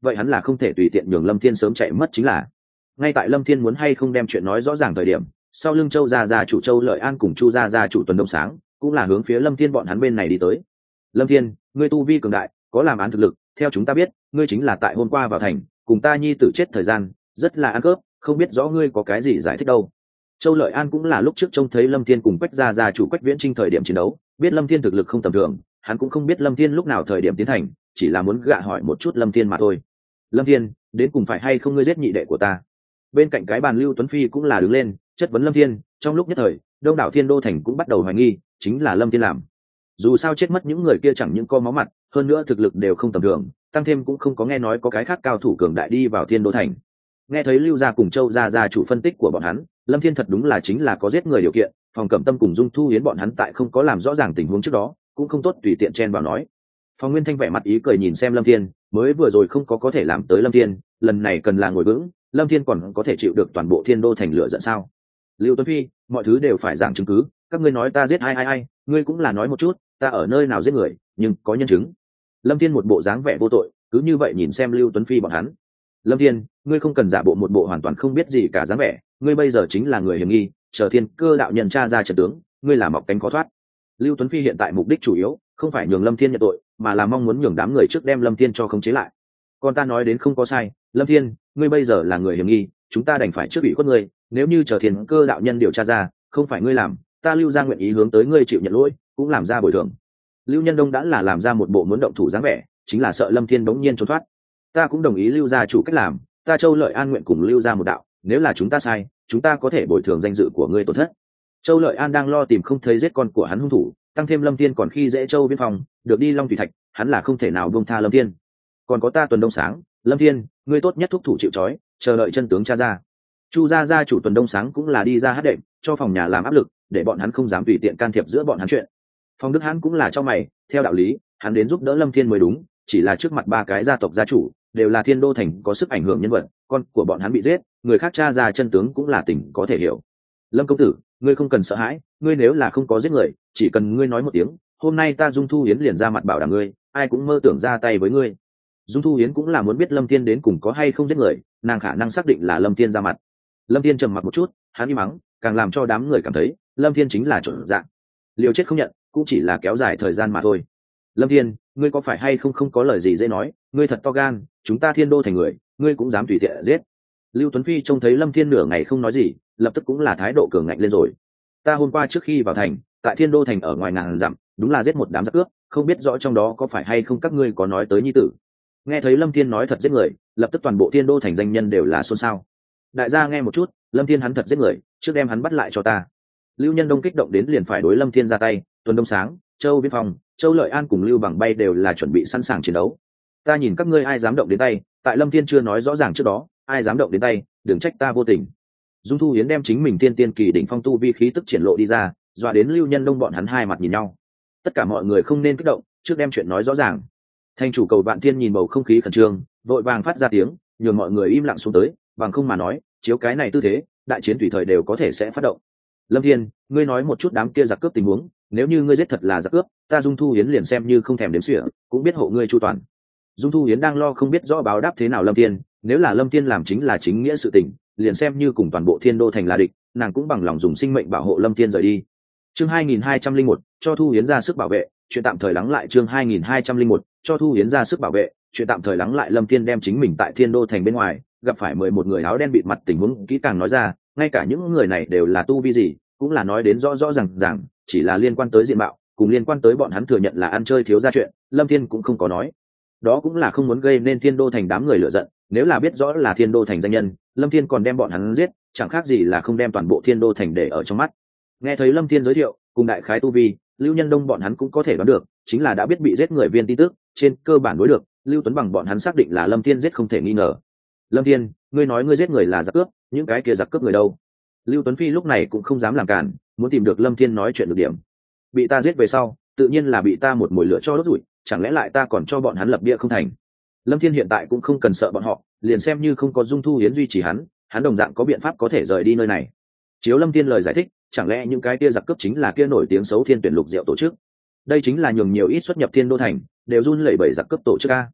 vậy hắn là không thể tùy tiện nhường Lâm Thiên sớm chạy mất chính là. Ngay tại Lâm Thiên muốn hay không đem chuyện nói rõ ràng thời điểm, sau lưng Châu gia chủ Châu Lợi An cùng Chu gia chủ Tuần Đông Sáng cũng là hướng phía Lâm Thiên bọn hắn bên này đi tới. Lâm Thiên, ngươi tu vi cường đại, có làm án thực lực, theo chúng ta biết, ngươi chính là tại hôm qua vào thành, cùng ta nhi tử chết thời gian, rất là ăn cướp, không biết rõ ngươi có cái gì giải thích đâu. Châu Lợi An cũng là lúc trước trông thấy Lâm Thiên cùng Quách gia chủ Quách Viễn Trinh thời điểm chiến đấu, biết Lâm Thiên thực lực không tầm thường, hắn cũng không biết Lâm Thiên lúc nào thời điểm tiến thành, chỉ là muốn gạ hỏi một chút Lâm Thiên mà thôi. Lâm Thiên, đến cùng phải hay không ngươi giết nhị đệ của ta? Bên cạnh cái bàn Lưu Tuấn Phi cũng là đứng lên, chất vấn Lâm Thiên, trong lúc nhất thời, đông đảo Thiên Đô thành cũng bắt đầu hoài nghi, chính là Lâm Thiên làm. Dù sao chết mất những người kia chẳng những có máu mặt, hơn nữa thực lực đều không tầm thường, tăng thêm cũng không có nghe nói có cái khác cao thủ cường đại đi vào Thiên Đô thành. Nghe thấy Lưu gia cùng Châu gia chủ phân tích của bọn hắn, Lâm Thiên thật đúng là chính là có giết người điều kiện, Phòng Cẩm Tâm cùng Dung Thu Hiến bọn hắn tại không có làm rõ ràng tình huống trước đó, cũng không tốt tùy tiện chen vào nói. Phòng Nguyên Thanh vẻ mặt ý cười nhìn xem Lâm Thiên, mới vừa rồi không có thể làm tới Lâm Thiên, lần này cần là ngồi vững, Lâm Thiên còn có thể chịu được toàn bộ Thiên Đô thành lửa giận sao? Lưu Tuấn Phi, mọi thứ đều phải giảng chứng cứ, các ngươi nói ta giết ai, ngươi cũng là nói một chút, ta ở nơi nào giết người, nhưng có nhân chứng. Lâm Thiên một bộ dáng vẻ vô tội, cứ như vậy nhìn xem Lưu Tuấn Phi bọn hắn. Lâm Thiên, ngươi không cần giả bộ một bộ hoàn toàn không biết gì cả dáng vẻ, ngươi bây giờ chính là người hiểm nghi, chờ Thiên Cơ đạo nhân tra ra trận tướng, ngươi là mọc cánh khó thoát. Lưu Tuấn Phi hiện tại mục đích chủ yếu không phải nhường Lâm Thiên nhận tội, mà là mong muốn nhường đám người trước đem Lâm Thiên cho khống chế lại. Còn ta nói đến không có sai, Lâm Thiên, ngươi bây giờ là người hiểm nghi, chúng ta đành phải trước bị khuất ngươi, nếu như chờ Thiên Cơ đạo nhân điều tra ra, không phải ngươi làm, ta Lưu gia nguyện ý hướng tới ngươi chịu nhận lỗi, cũng làm ra bồi thường. Lưu Nhân Đông đã là làm ra một bộ muốn động thủ dáng vẻ, chính là sợ Lâm Thiên bỗng nhiên trốn thoát. Ta cũng đồng ý Lưu gia chủ cách làm, ta Châu Lợi An nguyện cùng Lưu gia một đạo, nếu là chúng ta sai, chúng ta có thể bồi thường danh dự của ngươi tổn thất. Châu Lợi An đang lo tìm không thấy giết con của hắn hung thủ, tăng thêm Lâm Thiên còn khi dễ Châu Viễn Phong, được đi Long Thủy Thạch, hắn là không thể nào buông tha Lâm Thiên. Còn có ta Tuần Đông Sáng, Lâm Thiên, ngươi tốt nhất thúc thủ chịu trói, chờ đợi chân tướng tra ra. Chu gia chủ Tuần Đông Sáng cũng là đi ra hát đệm, cho phòng nhà làm áp lực, để bọn hắn không dám tùy tiện can thiệp giữa bọn hắn chuyện. Phong Đức hắn cũng là cho mày, theo đạo lý, hắn đến giúp đỡ Lâm Thiên mới đúng, chỉ là trước mặt ba cái gia tộc gia chủ, đều là Thiên Đô thành có sức ảnh hưởng nhân vật, con của bọn hắn bị giết, người khác tra ra chân tướng cũng là tình có thể hiểu. Lâm công tử, ngươi không cần sợ hãi, ngươi nếu là không có giết người, chỉ cần ngươi nói một tiếng, hôm nay ta Dung Thu Hiến liền ra mặt bảo đảm ngươi, ai cũng mơ tưởng ra tay với ngươi. Dung Thu Hiến cũng là muốn biết Lâm Thiên đến cùng có hay không giết người, nàng khả năng xác định là Lâm Thiên ra mặt. Lâm Thiên trầm mặc một chút, hắn im mắng, càng làm cho đám người cảm thấy Lâm Thiên chính là trộn dạng, liều chết không nhận, cũng chỉ là kéo dài thời gian mà thôi. Lâm Thiên, ngươi có phải hay không có lời gì dễ nói, ngươi thật to gan, chúng ta Thiên Đô thành người, ngươi cũng dám tùy tiện giết. Lưu Tuấn Phi trông thấy Lâm Thiên nửa ngày không nói gì, lập tức cũng là thái độ cường ngạnh lên rồi. Ta hôm qua trước khi vào thành, tại Thiên Đô thành ở ngoài ngàn dặm, đúng là giết một đám giặc cướp, không biết rõ trong đó có phải hay không các ngươi có nói tới nhi tử. Nghe thấy Lâm Thiên nói thật giết người, lập tức toàn bộ Thiên Đô thành danh nhân đều là xôn xao. Đại gia nghe một chút, Lâm Thiên hắn thật giết người, trước đem hắn bắt lại cho ta. Lưu Nhân Đông kích động đến liền phải đối Lâm Thiên ra tay, Tuần Đông Sáng, Châu Viễn Phong, Châu Lợi An cùng Lưu Bằng Bay đều là chuẩn bị sẵn sàng chiến đấu. Ta nhìn các ngươi ai dám động đến tay, tại Lâm Thiên chưa nói rõ ràng trước đó, ai dám động đến tay, đừng trách ta vô tình. Dung Thu Hiến đem chính mình tiên kỳ đỉnh phong tu vi khí tức triển lộ đi ra, dọa đến Lưu Nhân Đông bọn hắn hai mặt nhìn nhau. Tất cả mọi người không nên kích động, trước đem chuyện nói rõ ràng. Thành chủ Cầu Vạn Thiên nhìn bầu không khí khẩn trương, vội vàng phát ra tiếng, nhường mọi người im lặng xuống tới, bằng không mà nói, chiếu cái này tư thế, đại chiến tùy thời đều có thể sẽ phát động. Lâm Thiên, ngươi nói một chút đám kia giặc cướp tình huống, nếu như ngươi giết thật là giặc cướp, ta Dung Thu Hiến liền xem như không thèm đếm xỉa, cũng biết hộ ngươi chu toàn. Dung Thu Hiến đang lo không biết rõ báo đáp thế nào Lâm Thiên, nếu là Lâm Thiên làm chính là chính nghĩa sự tình, liền xem như cùng toàn bộ Thiên Đô thành là địch, nàng cũng bằng lòng dùng sinh mệnh bảo hộ Lâm Thiên rời đi. Chương 2201, cho Thu Hiến ra sức bảo vệ, chuyện tạm thời lắng lại. Chương 2201, cho Thu Hiến ra sức bảo vệ, chuyện tạm thời lắng lại. Lâm Thiên đem chính mình tại Thiên Đô thành bên ngoài gặp phải 11 người áo đen bịt mặt tình huống kỹ càng nói ra, ngay cả những người này đều là tu vi gì, cũng là nói đến rõ rõ ràng, chỉ là liên quan tới diện mạo, cùng liên quan tới bọn hắn thừa nhận là ăn chơi thiếu gia chuyện, Lâm Thiên cũng không có nói. Đó cũng là không muốn gây nên Thiên Đô thành đám người lửa giận, nếu là biết rõ là Thiên Đô thành danh nhân, Lâm Thiên còn đem bọn hắn giết, chẳng khác gì là không đem toàn bộ Thiên Đô thành để ở trong mắt. Nghe thấy Lâm Thiên giới thiệu, cùng đại khái tu vi, Lưu Nhân Đông bọn hắn cũng có thể đoán được, chính là đã biết bị giết người viên tin tức, trên cơ bản đối được, Lưu Tuấn Bằng bọn hắn xác định là Lâm Thiên giết không thể nghi ngờ. Lâm Thiên, ngươi nói ngươi giết người là giặc cướp, những cái kia giặc cướp người đâu? Lưu Tuấn Phi lúc này cũng không dám làm cản, muốn tìm được Lâm Thiên nói chuyện được điểm. Bị ta giết về sau, tự nhiên là bị ta một mồi lửa cho đốt rủi, chẳng lẽ lại ta còn cho bọn hắn lập bia không thành? Lâm Thiên hiện tại cũng không cần sợ bọn họ, liền xem như không có Dung Thu Hiến duy trì hắn đồng dạng có biện pháp có thể rời đi nơi này. Chiếu Lâm Thiên lời giải thích, chẳng lẽ những cái kia giặc cướp chính là kia nổi tiếng xấu Thiên Tuyển Lục Diệu tổ chức? Đây chính là nhường nhiều ít xuất nhập Thiên Đô thành, đều run lẩy bẩy giặc cướp tổ chức a.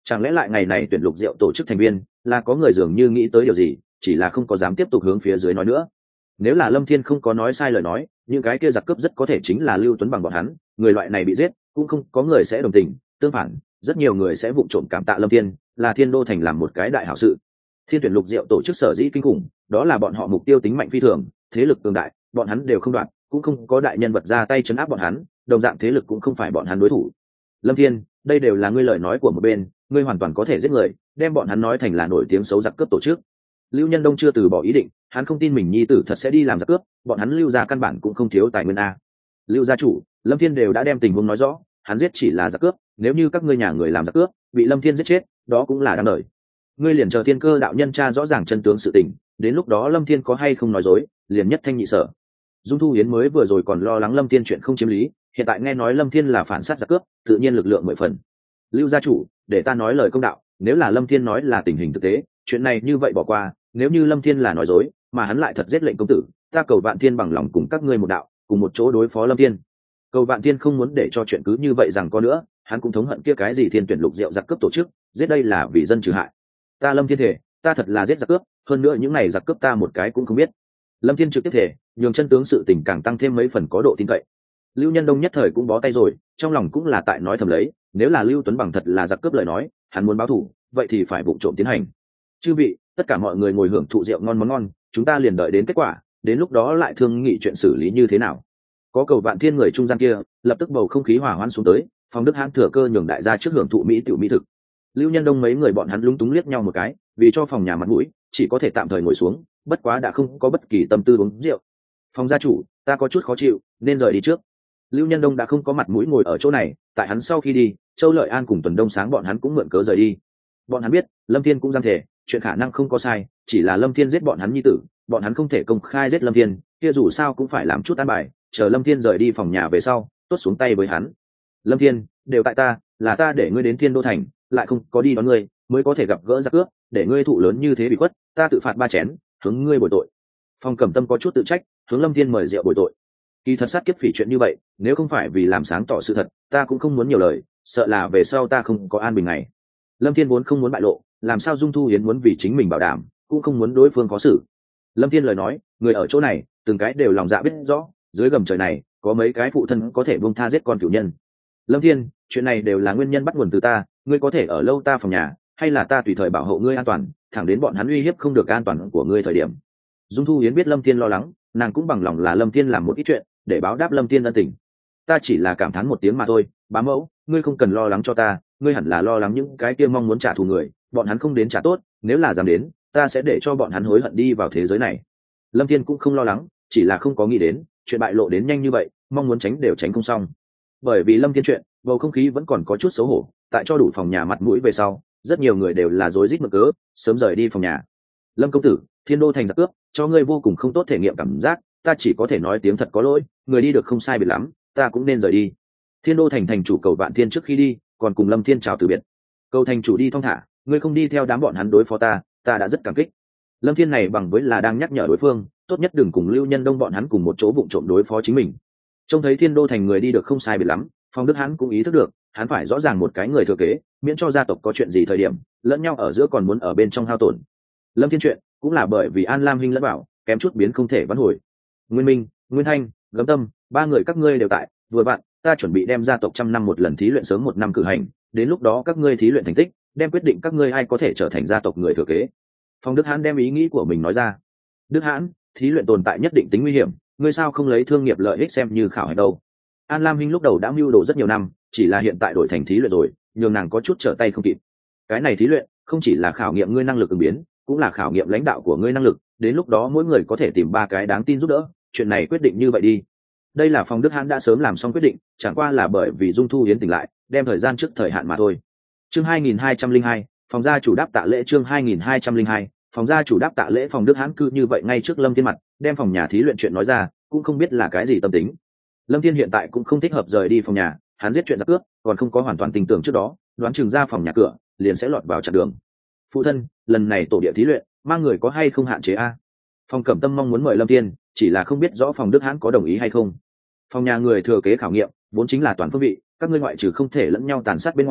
Chẳng lẽ lại ngày này tuyển lục rượu tổ chức thành viên là có người dường như nghĩ tới điều gì, chỉ là không có dám tiếp tục hướng phía dưới nói nữa. Nếu là Lâm Thiên không có nói sai lời nói, những cái kia giặc cướp rất có thể chính là Lưu Tuấn Bằng bọn hắn, người loại này bị giết cũng không có người sẽ đồng tình, tương phản rất nhiều người sẽ vụng trộm cảm tạ Lâm Thiên, là Thiên Đô thành làm một cái đại hảo sự. Thiên tuyển lục rượu tổ chức sở dĩ kinh khủng, đó là bọn họ mục tiêu tính mạnh phi thường, thế lực cường đại bọn hắn đều không đoạt, cũng không có đại nhân vật ra tay trấn áp bọn hắn, đồng dạng thế lực cũng không phải bọn hắn đối thủ. Lâm Thiên, đây đều là ngươi lời nói của một bên, ngươi hoàn toàn có thể giết người, đem bọn hắn nói thành là nổi tiếng xấu giặc cướp tổ chức. Lưu Nhân Đông chưa từ bỏ ý định, hắn không tin mình nhi tử thật sẽ đi làm giặc cướp, bọn hắn Lưu gia căn bản cũng không thiếu tài nguyên a. Lưu gia chủ, Lâm Thiên đều đã đem tình huống nói rõ, hắn giết chỉ là giặc cướp, nếu như các ngươi nhà người làm giặc cướp, bị Lâm Thiên giết chết, đó cũng là đáng đời. Ngươi liền chờ Thiên Cơ đạo nhân tra rõ ràng chân tướng sự tình, đến lúc đó Lâm Thiên có hay không nói dối, liền nhất thanh nhị sở. Dung Thu Yến mới vừa rồi còn lo lắng Lâm Thiên chuyện không chiếm lý, hiện tại nghe nói Lâm Thiên là phản sát giặc cướp, tự nhiên lực lượng mười phần. Lưu gia chủ, để ta nói lời công đạo, nếu là Lâm Thiên nói là tình hình thực tế, chuyện này như vậy bỏ qua, nếu như Lâm Thiên là nói dối, mà hắn lại thật giết lệnh công tử, ta cầu Vạn Thiên bằng lòng cùng các ngươi một đạo, cùng một chỗ đối phó Lâm Thiên. Cầu Vạn Thiên không muốn để cho chuyện cứ như vậy rằng có nữa, hắn cũng thống hận kia cái gì Thiên tuyển lục rượu giặc cướp tổ chức, giết đây là vì dân trừ hại. Ta Lâm Thiên thể, ta thật là giết giặc cướp, hơn nữa những này giặc cướp ta một cái cũng không biết. Lâm Thiên trực tiếp thể, nhường chân tướng sự tình càng tăng thêm mấy phần có độ tin cậy. Lưu Nhân Đông nhất thời cũng bó tay rồi, trong lòng cũng là tại nói thầm lấy, nếu là Lưu Tuấn Bằng thật là giặc cướp lời nói, hắn muốn báo thù, vậy thì phải vụng trộm tiến hành. Chư vị, tất cả mọi người ngồi hưởng thụ rượu ngon món ngon, chúng ta liền đợi đến kết quả, đến lúc đó lại thương nghị chuyện xử lý như thế nào. Có cầu Vạn Thiên người trung gian kia, lập tức bầu không khí hòa hoãn xuống tới, Phong Đức Hãn thừa cơ nhường đại gia trước hưởng thụ mỹ tiểu mỹ thực. Lưu Nhân Đông mấy người bọn hắn lúng túng liếc nhau một cái, vì cho phòng nhà mặt mũi, chỉ có thể tạm thời ngồi xuống, bất quá đã không có bất kỳ tâm tư uống rượu. Phong gia chủ, ta có chút khó chịu, nên rời đi trước. Lưu Nhân Đông đã không có mặt mũi ngồi ở chỗ này, tại hắn sau khi đi, Châu Lợi An cùng Tuần Đông Sáng bọn hắn cũng mượn cớ rời đi. Bọn hắn biết, Lâm Thiên cũng giam thể, chuyện khả năng không có sai, chỉ là Lâm Thiên giết bọn hắn nhi tử, bọn hắn không thể công khai giết Lâm Thiên, kia dù sao cũng phải làm chút an bài, chờ Lâm Thiên rời đi phòng nhà về sau, tốt xuống tay với hắn. Lâm Thiên, đều tại ta, là ta để ngươi đến Thiên Đô thành, lại không có đi đón ngươi, mới có thể gặp gỡ giặc cướp, để ngươi thụ lớn như thế bị khuất, ta tự phạt 3 chén, hướng ngươi bồi tội. Phong Cẩm Tâm có chút tự trách, hướng Lâm Thiên mời rượu bồi tội. Kỳ thật sát kiếp phỉ chuyện như vậy, nếu không phải vì làm sáng tỏ sự thật, ta cũng không muốn nhiều lời, sợ là về sau ta không có an bình ngày. Lâm Thiên vốn không muốn bại lộ, làm sao Dung Thu Yến muốn vì chính mình bảo đảm, cũng không muốn đối phương có xử. Lâm Thiên lời nói, người ở chỗ này, từng cái đều lòng dạ biết rõ, dưới gầm trời này, có mấy cái phụ thân có thể buông tha giết con cửu nhân. Lâm Thiên, chuyện này đều là nguyên nhân bắt nguồn từ ta, ngươi có thể ở lâu ta phòng nhà, hay là ta tùy thời bảo hộ ngươi an toàn, thẳng đến bọn hắn uy hiếp không được an toàn của ngươi thời điểm. Dung Thu Yến biết Lâm Thiên lo lắng, nàng cũng bằng lòng là Lâm Thiên làm một ít chuyện, để báo đáp Lâm Thiên ân tình. Ta chỉ là cảm thán một tiếng mà thôi, bá mẫu, ngươi không cần lo lắng cho ta, ngươi hẳn là lo lắng những cái kia mong muốn trả thù người, bọn hắn không đến trả tốt, nếu là dám đến, ta sẽ để cho bọn hắn hối hận đi vào thế giới này. Lâm Thiên cũng không lo lắng, chỉ là không có nghĩ đến, chuyện bại lộ đến nhanh như vậy, mong muốn tránh đều tránh không xong. Bởi vì Lâm Thiên chuyện, bầu không khí vẫn còn có chút xấu hổ, tại cho đủ phòng nhà mặt mũi về sau, rất nhiều người đều là rối rít mượn cớ, sớm rời đi phòng nhà. Lâm công tử, Thiên Đô thành giặc cướp, cho ngươi vô cùng không tốt thể nghiệm cảm giác, ta chỉ có thể nói tiếng thật có lỗi, người đi được không sai biệt lắm, ta cũng nên rời đi. Thiên Đô thành thành chủ cầu Vạn Thiên trước khi đi, còn cùng Lâm Thiên chào từ biệt. Cầu thành chủ đi thong thả, ngươi không đi theo đám bọn hắn đối phó ta, ta đã rất cảm kích. Lâm Thiên này bằng với là đang nhắc nhở đối phương, tốt nhất đừng cùng Lưu Nhân Đông bọn hắn cùng một chỗ vụng trộm đối phó chính mình. Trông thấy Thiên Đô thành người đi được không sai biệt lắm, Phong Đức hắn cũng ý thức được, hắn phải rõ ràng một cái người thừa kế, miễn cho gia tộc có chuyện gì thời điểm, lẫn nhau ở giữa còn muốn ở bên trong hao tổn. Lâm Thiên chuyện cũng là bởi vì An Lam Hinh lẫn bảo, kém chút biến không thể vãn hồi. Nguyên Minh, Nguyên Thanh, Gấm Tâm, 3 người các ngươi đều tại, vừa vặn, ta chuẩn bị đem gia tộc trăm năm một lần thí luyện sớm 1 năm cử hành, đến lúc đó các ngươi thí luyện thành tích, đem quyết định các ngươi ai có thể trở thành gia tộc người thừa kế. Phong Đức Hãn đem ý nghĩ của mình nói ra. Đức Hãn, thí luyện tồn tại nhất định tính nguy hiểm, ngươi sao không lấy thương nghiệp lợi ích xem như khảo hạch đâu? An Lam Hinh lúc đầu đã mưu đồ rất nhiều năm, chỉ là hiện tại đổi thành thí luyện rồi, nhường nàng có chút trở tay không kịp. Cái này thí luyện không chỉ là khảo nghiệm ngươi năng lực ứng biến, cũng là khảo nghiệm lãnh đạo của ngươi năng lực, đến lúc đó mỗi người có thể tìm 3 cái đáng tin giúp đỡ, chuyện này quyết định như vậy đi. Đây là Phong Đức Hãn đã sớm làm xong quyết định, chẳng qua là bởi vì Dung Thu Yến tỉnh lại, đem thời gian trước thời hạn mà thôi. Chương 2202, phòng gia chủ đáp tạ lễ. Chương 2202, phòng gia chủ đáp tạ lễ. Phong Đức Hãn cư như vậy ngay trước Lâm Thiên mặt, đem phòng nhà thí luyện chuyện nói ra, cũng không biết là cái gì tâm tính. Lâm Thiên hiện tại cũng không thích hợp rời đi phòng nhà, hắn giết chuyện giặc cướp, còn không có hoàn toàn tin tưởng trước đó, đoán chừng ra phòng nhà cửa, liền sẽ lọt vào chặn đường. Phụ thân, lần này tổ địa thí luyện, mang người có hay không hạn chế a? Phong Cẩm Tâm mong muốn mời Lâm Thiên, chỉ là không biết rõ Phong Đức Hãn có đồng ý hay không. Phòng nhà người thừa kế khảo nghiệm, vốn chính là toàn phương vị, các ngươi ngoại trừ không thể lẫn nhau tàn sát bên ngoài,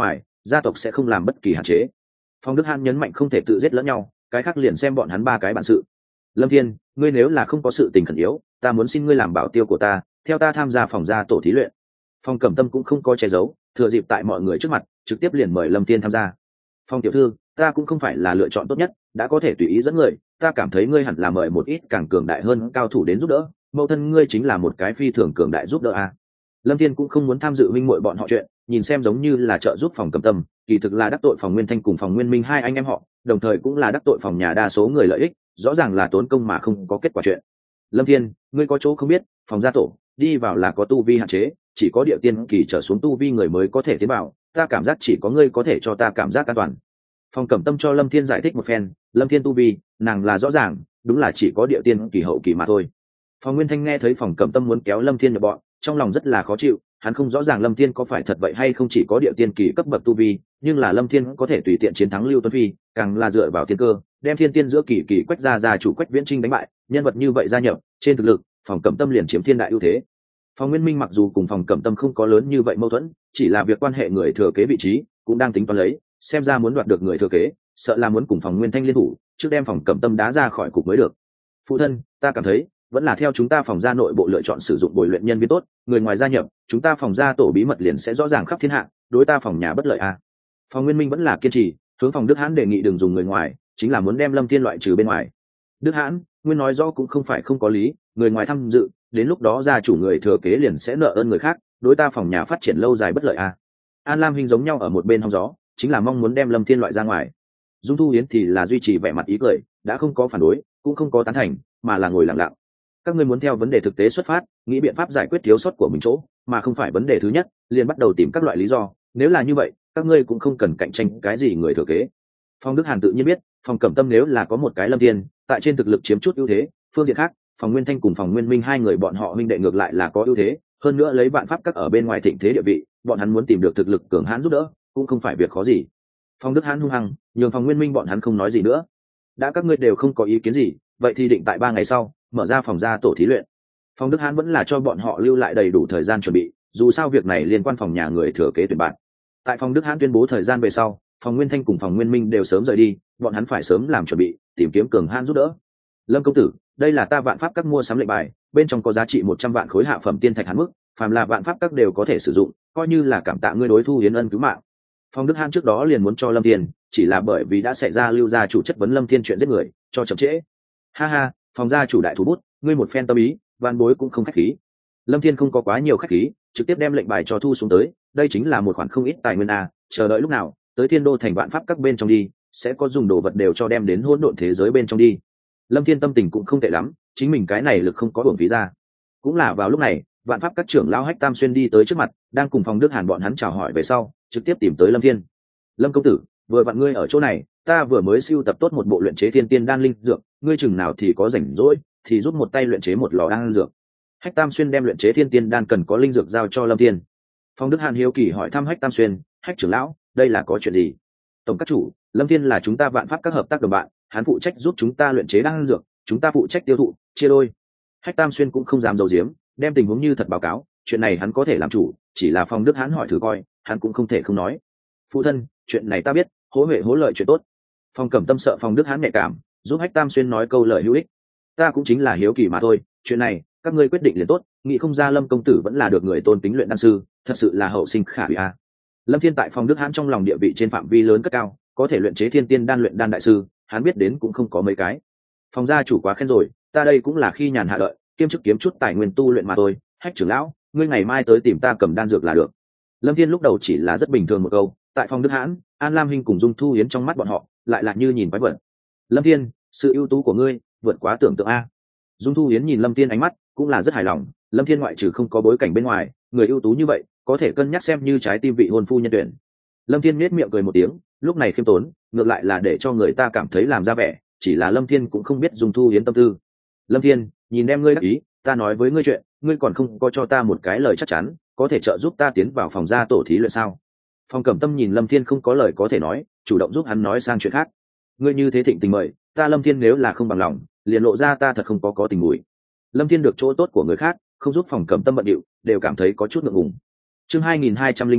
gia tộc sẽ không làm bất kỳ hạn chế. Phong Đức Hãn nhấn mạnh không thể tự giết lẫn nhau, cái khác liền xem bọn hắn ba cái bản sự. Lâm Thiên, ngươi nếu là không có sự tình khẩn yếu, ta muốn xin ngươi làm bảo tiêu của ta, theo ta tham gia phòng gia tổ thí luyện. Phong Cẩm Tâm cũng không có che giấu, thừa dịp tại mọi người trước mặt trực tiếp liền mời Lâm Thiên tham gia. Phong tiểu thư, ta cũng không phải là lựa chọn tốt nhất, đã có thể tùy ý dẫn người, ta cảm thấy ngươi hẳn là mời một ít càng cường đại hơn cao thủ đến giúp đỡ, mẫu thân ngươi chính là một cái phi thường cường đại giúp đỡ à. Lâm Thiên cũng không muốn tham dự minh muội bọn họ chuyện, nhìn xem giống như là trợ giúp phòng Cẩm Tâm, kỳ thực là đắc tội phòng Nguyên Thanh cùng phòng Nguyên Minh hai anh em họ, đồng thời cũng là đắc tội phòng nhà đa số người lợi ích, rõ ràng là tốn công mà không có kết quả chuyện. Lâm Thiên, ngươi có chỗ không biết, phòng gia tổ đi vào là có tu vi hạn chế, chỉ có địa tiên kỳ trở xuống tu vi người mới có thể tiến vào, ta cảm giác chỉ có ngươi có thể cho ta cảm giác an toàn. Phòng Cẩm Tâm cho Lâm Thiên giải thích một phen, Lâm Thiên tu vi, nàng là rõ ràng, đúng là chỉ có địa tiên kỳ hậu kỳ mà thôi. Phòng Nguyên Thanh nghe thấy Phòng Cẩm Tâm muốn kéo Lâm Thiên nhập bọn, trong lòng rất là khó chịu, hắn không rõ ràng Lâm Thiên có phải thật vậy hay không chỉ có địa tiên kỳ cấp bậc tu vi, nhưng là Lâm Thiên có thể tùy tiện chiến thắng Lưu Tuấn Phi, càng là dựa vào tiên cơ, đem thiên tiên giữa kỳ kỳ Quách gia chủ Quách Viễn Trinh đánh bại, nhân vật như vậy gia nhập, trên thực lực, Phòng Cẩm Tâm liền chiếm thiên đại ưu thế. Phòng Nguyên Minh mặc dù cùng Phòng Cẩm Tâm không có lớn như vậy mâu thuẫn, chỉ là việc quan hệ người thừa kế vị trí, cũng đang tính toán lấy, xem ra muốn đoạt được người thừa kế, sợ là muốn cùng Phòng Nguyên Thanh liên thủ, trước đem Phòng Cẩm Tâm đá ra khỏi cục mới được. Phụ thân, ta cảm thấy vẫn là theo chúng ta phòng gia nội bộ lựa chọn sử dụng bồi luyện nhân viên tốt, người ngoài gia nhập, chúng ta phòng gia tổ bí mật liền sẽ rõ ràng khắp thiên hạ, đối ta phòng nhà bất lợi a. Phòng Nguyên Minh vẫn là kiên trì, hướng Phòng Đức Hãn đề nghị đừng dùng người ngoài, chính là muốn đem Lâm Thiên loại trừ bên ngoài. Đức Hãn, nguyên nói rõ cũng không phải không có lý, người ngoài tham dự, đến lúc đó gia chủ người thừa kế liền sẽ nợ ơn người khác, đối ta phòng nhà phát triển lâu dài bất lợi a. An Lam Hinh giống nhau ở một bên hóng gió, chính là mong muốn đem Lâm Thiên loại ra ngoài. Dung Thu Yến thì là duy trì vẻ mặt ý cười, đã không có phản đối, cũng không có tán thành, mà là ngồi lặng lặng. Các ngươi muốn theo vấn đề thực tế xuất phát, nghĩ biện pháp giải quyết thiếu sót của mình chỗ, mà không phải vấn đề thứ nhất, liền bắt đầu tìm các loại lý do. Nếu là như vậy, các ngươi cũng không cần cạnh tranh cái gì người thừa kế. Phong Đức Hàn tự nhiên biết, Phòng Cẩm Tâm nếu là có một cái Lâm Thiên, tại trên thực lực chiếm chút ưu thế, phương diện khác, Phòng Nguyên Thanh cùng Phòng Nguyên Minh hai người bọn họ huynh đệ ngược lại là có ưu thế, hơn nữa lấy vạn pháp các ở bên ngoài thịnh thế địa vị, bọn hắn muốn tìm được thực lực cường hãn giúp đỡ, cũng không phải việc khó gì. Phong Đức Hàn hung hăng, nhường Phòng Nguyên Minh bọn hắn không nói gì nữa. Đã các ngươi đều không có ý kiến gì, vậy thì định tại 3 ngày sau mở ra phòng gia tổ thí luyện. Phong Đức Hãn vẫn là cho bọn họ lưu lại đầy đủ thời gian chuẩn bị, dù sao việc này liên quan phòng nhà người thừa kế tuyển bạn. Tại Phong Đức Hãn tuyên bố thời gian về sau, Phòng Nguyên Thanh cùng Phòng Nguyên Minh đều sớm rời đi, bọn hắn phải sớm làm chuẩn bị, tìm kiếm cường hãn giúp đỡ. Lâm công tử, đây là ta vạn pháp các mua sắm lệnh bài, bên trong có giá trị 100 vạn khối hạ phẩm tiên thạch hạn mức, phàm là vạn pháp các đều có thể sử dụng, coi như là cảm tạ ngươi đối Thu Hiến ân cứu mạng. Phong Đức Hãn trước đó liền muốn cho Lâm Thiên, chỉ là bởi vì đã xảy ra lưu gia chủ chất vấn Lâm Thiên chuyện giết người, cho chậm trễ. Ha ha, phòng gia chủ đại thủ bút, ngươi một phen tâm ý, van bối cũng không khách khí. Lâm Thiên không có quá nhiều khách khí, trực tiếp đem lệnh bài cho thu xuống tới, đây chính là một khoản không ít tài nguyên a, chờ đợi lúc nào tới Thiên Đô thành vạn pháp các bên trong đi, sẽ có dùng đồ vật đều cho đem đến hỗn độn thế giới bên trong đi. Lâm Thiên tâm tình cũng không tệ lắm, chính mình cái này lực không có uổng phí ra. Cũng là vào lúc này, vạn pháp các trưởng lão Hách Tam Xuyên đi tới trước mặt, đang cùng Phong Đức Hàn bọn hắn chào hỏi về sau, trực tiếp tìm tới Lâm Thiên. Lâm công tử, vừa vặn ngươi ở chỗ này, ta vừa mới siêu tập tốt một bộ luyện chế thiên tiên đan linh dược, ngươi chừng nào thì có rảnh rỗi thì giúp một tay luyện chế một lò đan dược. Hách Tam Xuyên đem luyện chế thiên tiên đan cần có linh dược giao cho Lâm Thiên. Phong Đức Hàn hiếu kỳ hỏi thăm Hách Tam Xuyên, Hách trưởng lão, đây là có chuyện gì? Tổng các chủ, Lâm Thiên là chúng ta vạn pháp các hợp tác đồng bạn, hắn phụ trách giúp chúng ta luyện chế đan dược, chúng ta phụ trách tiêu thụ, chia đôi. Hách Tam Xuyên cũng không dám giấu giếm, đem tình huống như thật báo cáo, chuyện này hắn có thể làm chủ, chỉ là Phong Đức Hàn hỏi thử coi, hắn cũng không thể không nói. Phụ thân, chuyện này ta biết, hỗ huệ hỗ lợi chuyện tốt. Phong Cẩm Tâm sợ Phong Đức Hán nhạy cảm, giúp Hách Tam Xuyên nói câu lời hữu ích. Ta cũng chính là hiếu kỳ mà thôi, chuyện này các ngươi quyết định liền tốt, nghĩ không ra Lâm công tử vẫn là được người tôn kính luyện đan sư, thật sự là hậu sinh khả hủy a. Lâm Thiên tại Phong Đức Hán trong lòng địa vị trên phạm vi lớn cất cao, có thể luyện chế thiên tiên đan luyện đan đại sư, hắn biết đến cũng không có mấy cái. Phong gia chủ quá khen rồi, ta đây cũng là khi nhàn hạ đợi, kiêm chức kiếm chút tài nguyên tu luyện mà thôi. Hách trưởng lão, ngươi ngày mai tới tìm ta cầm đan dược là được. Lâm Thiên lúc đầu chỉ là rất bình thường một câu, tại Phong Đức Hãn, An Lam Hinh cùng Dung Thu Yến trong mắt bọn họ lại là như nhìn quái vật. Lâm Thiên, sự ưu tú của ngươi vượt quá tưởng tượng a. Dung Thu Yến nhìn Lâm Thiên ánh mắt cũng là rất hài lòng, Lâm Thiên ngoại trừ không có bối cảnh bên ngoài, người ưu tú như vậy có thể cân nhắc xem như trái tim vị hôn phu nhân tuyển. Lâm Thiên nhếch miệng cười một tiếng, lúc này khiêm tốn, ngược lại là để cho người ta cảm thấy làm ra vẻ, chỉ là Lâm Thiên cũng không biết Dung Thu Yến tâm tư. Lâm Thiên, nhìn em ngươi đắc ý, ta nói với ngươi chuyện, ngươi còn không có cho ta một cái lời chắc chắn, có thể trợ giúp ta tiến vào phòng gia tổ thí luyện sao? Phong Cẩm Tâm nhìn Lâm Thiên không có lời có thể nói, chủ động giúp hắn nói sang chuyện khác. Ngươi như thế thịnh tình mời, ta Lâm Thiên nếu là không bằng lòng, liền lộ ra ta thật không có tình mùi. Lâm Thiên được chỗ tốt của người khác, không giúp Phong Cẩm Tâm bận điệu, đều cảm thấy có chút ngượng ngùng. Chương 2203,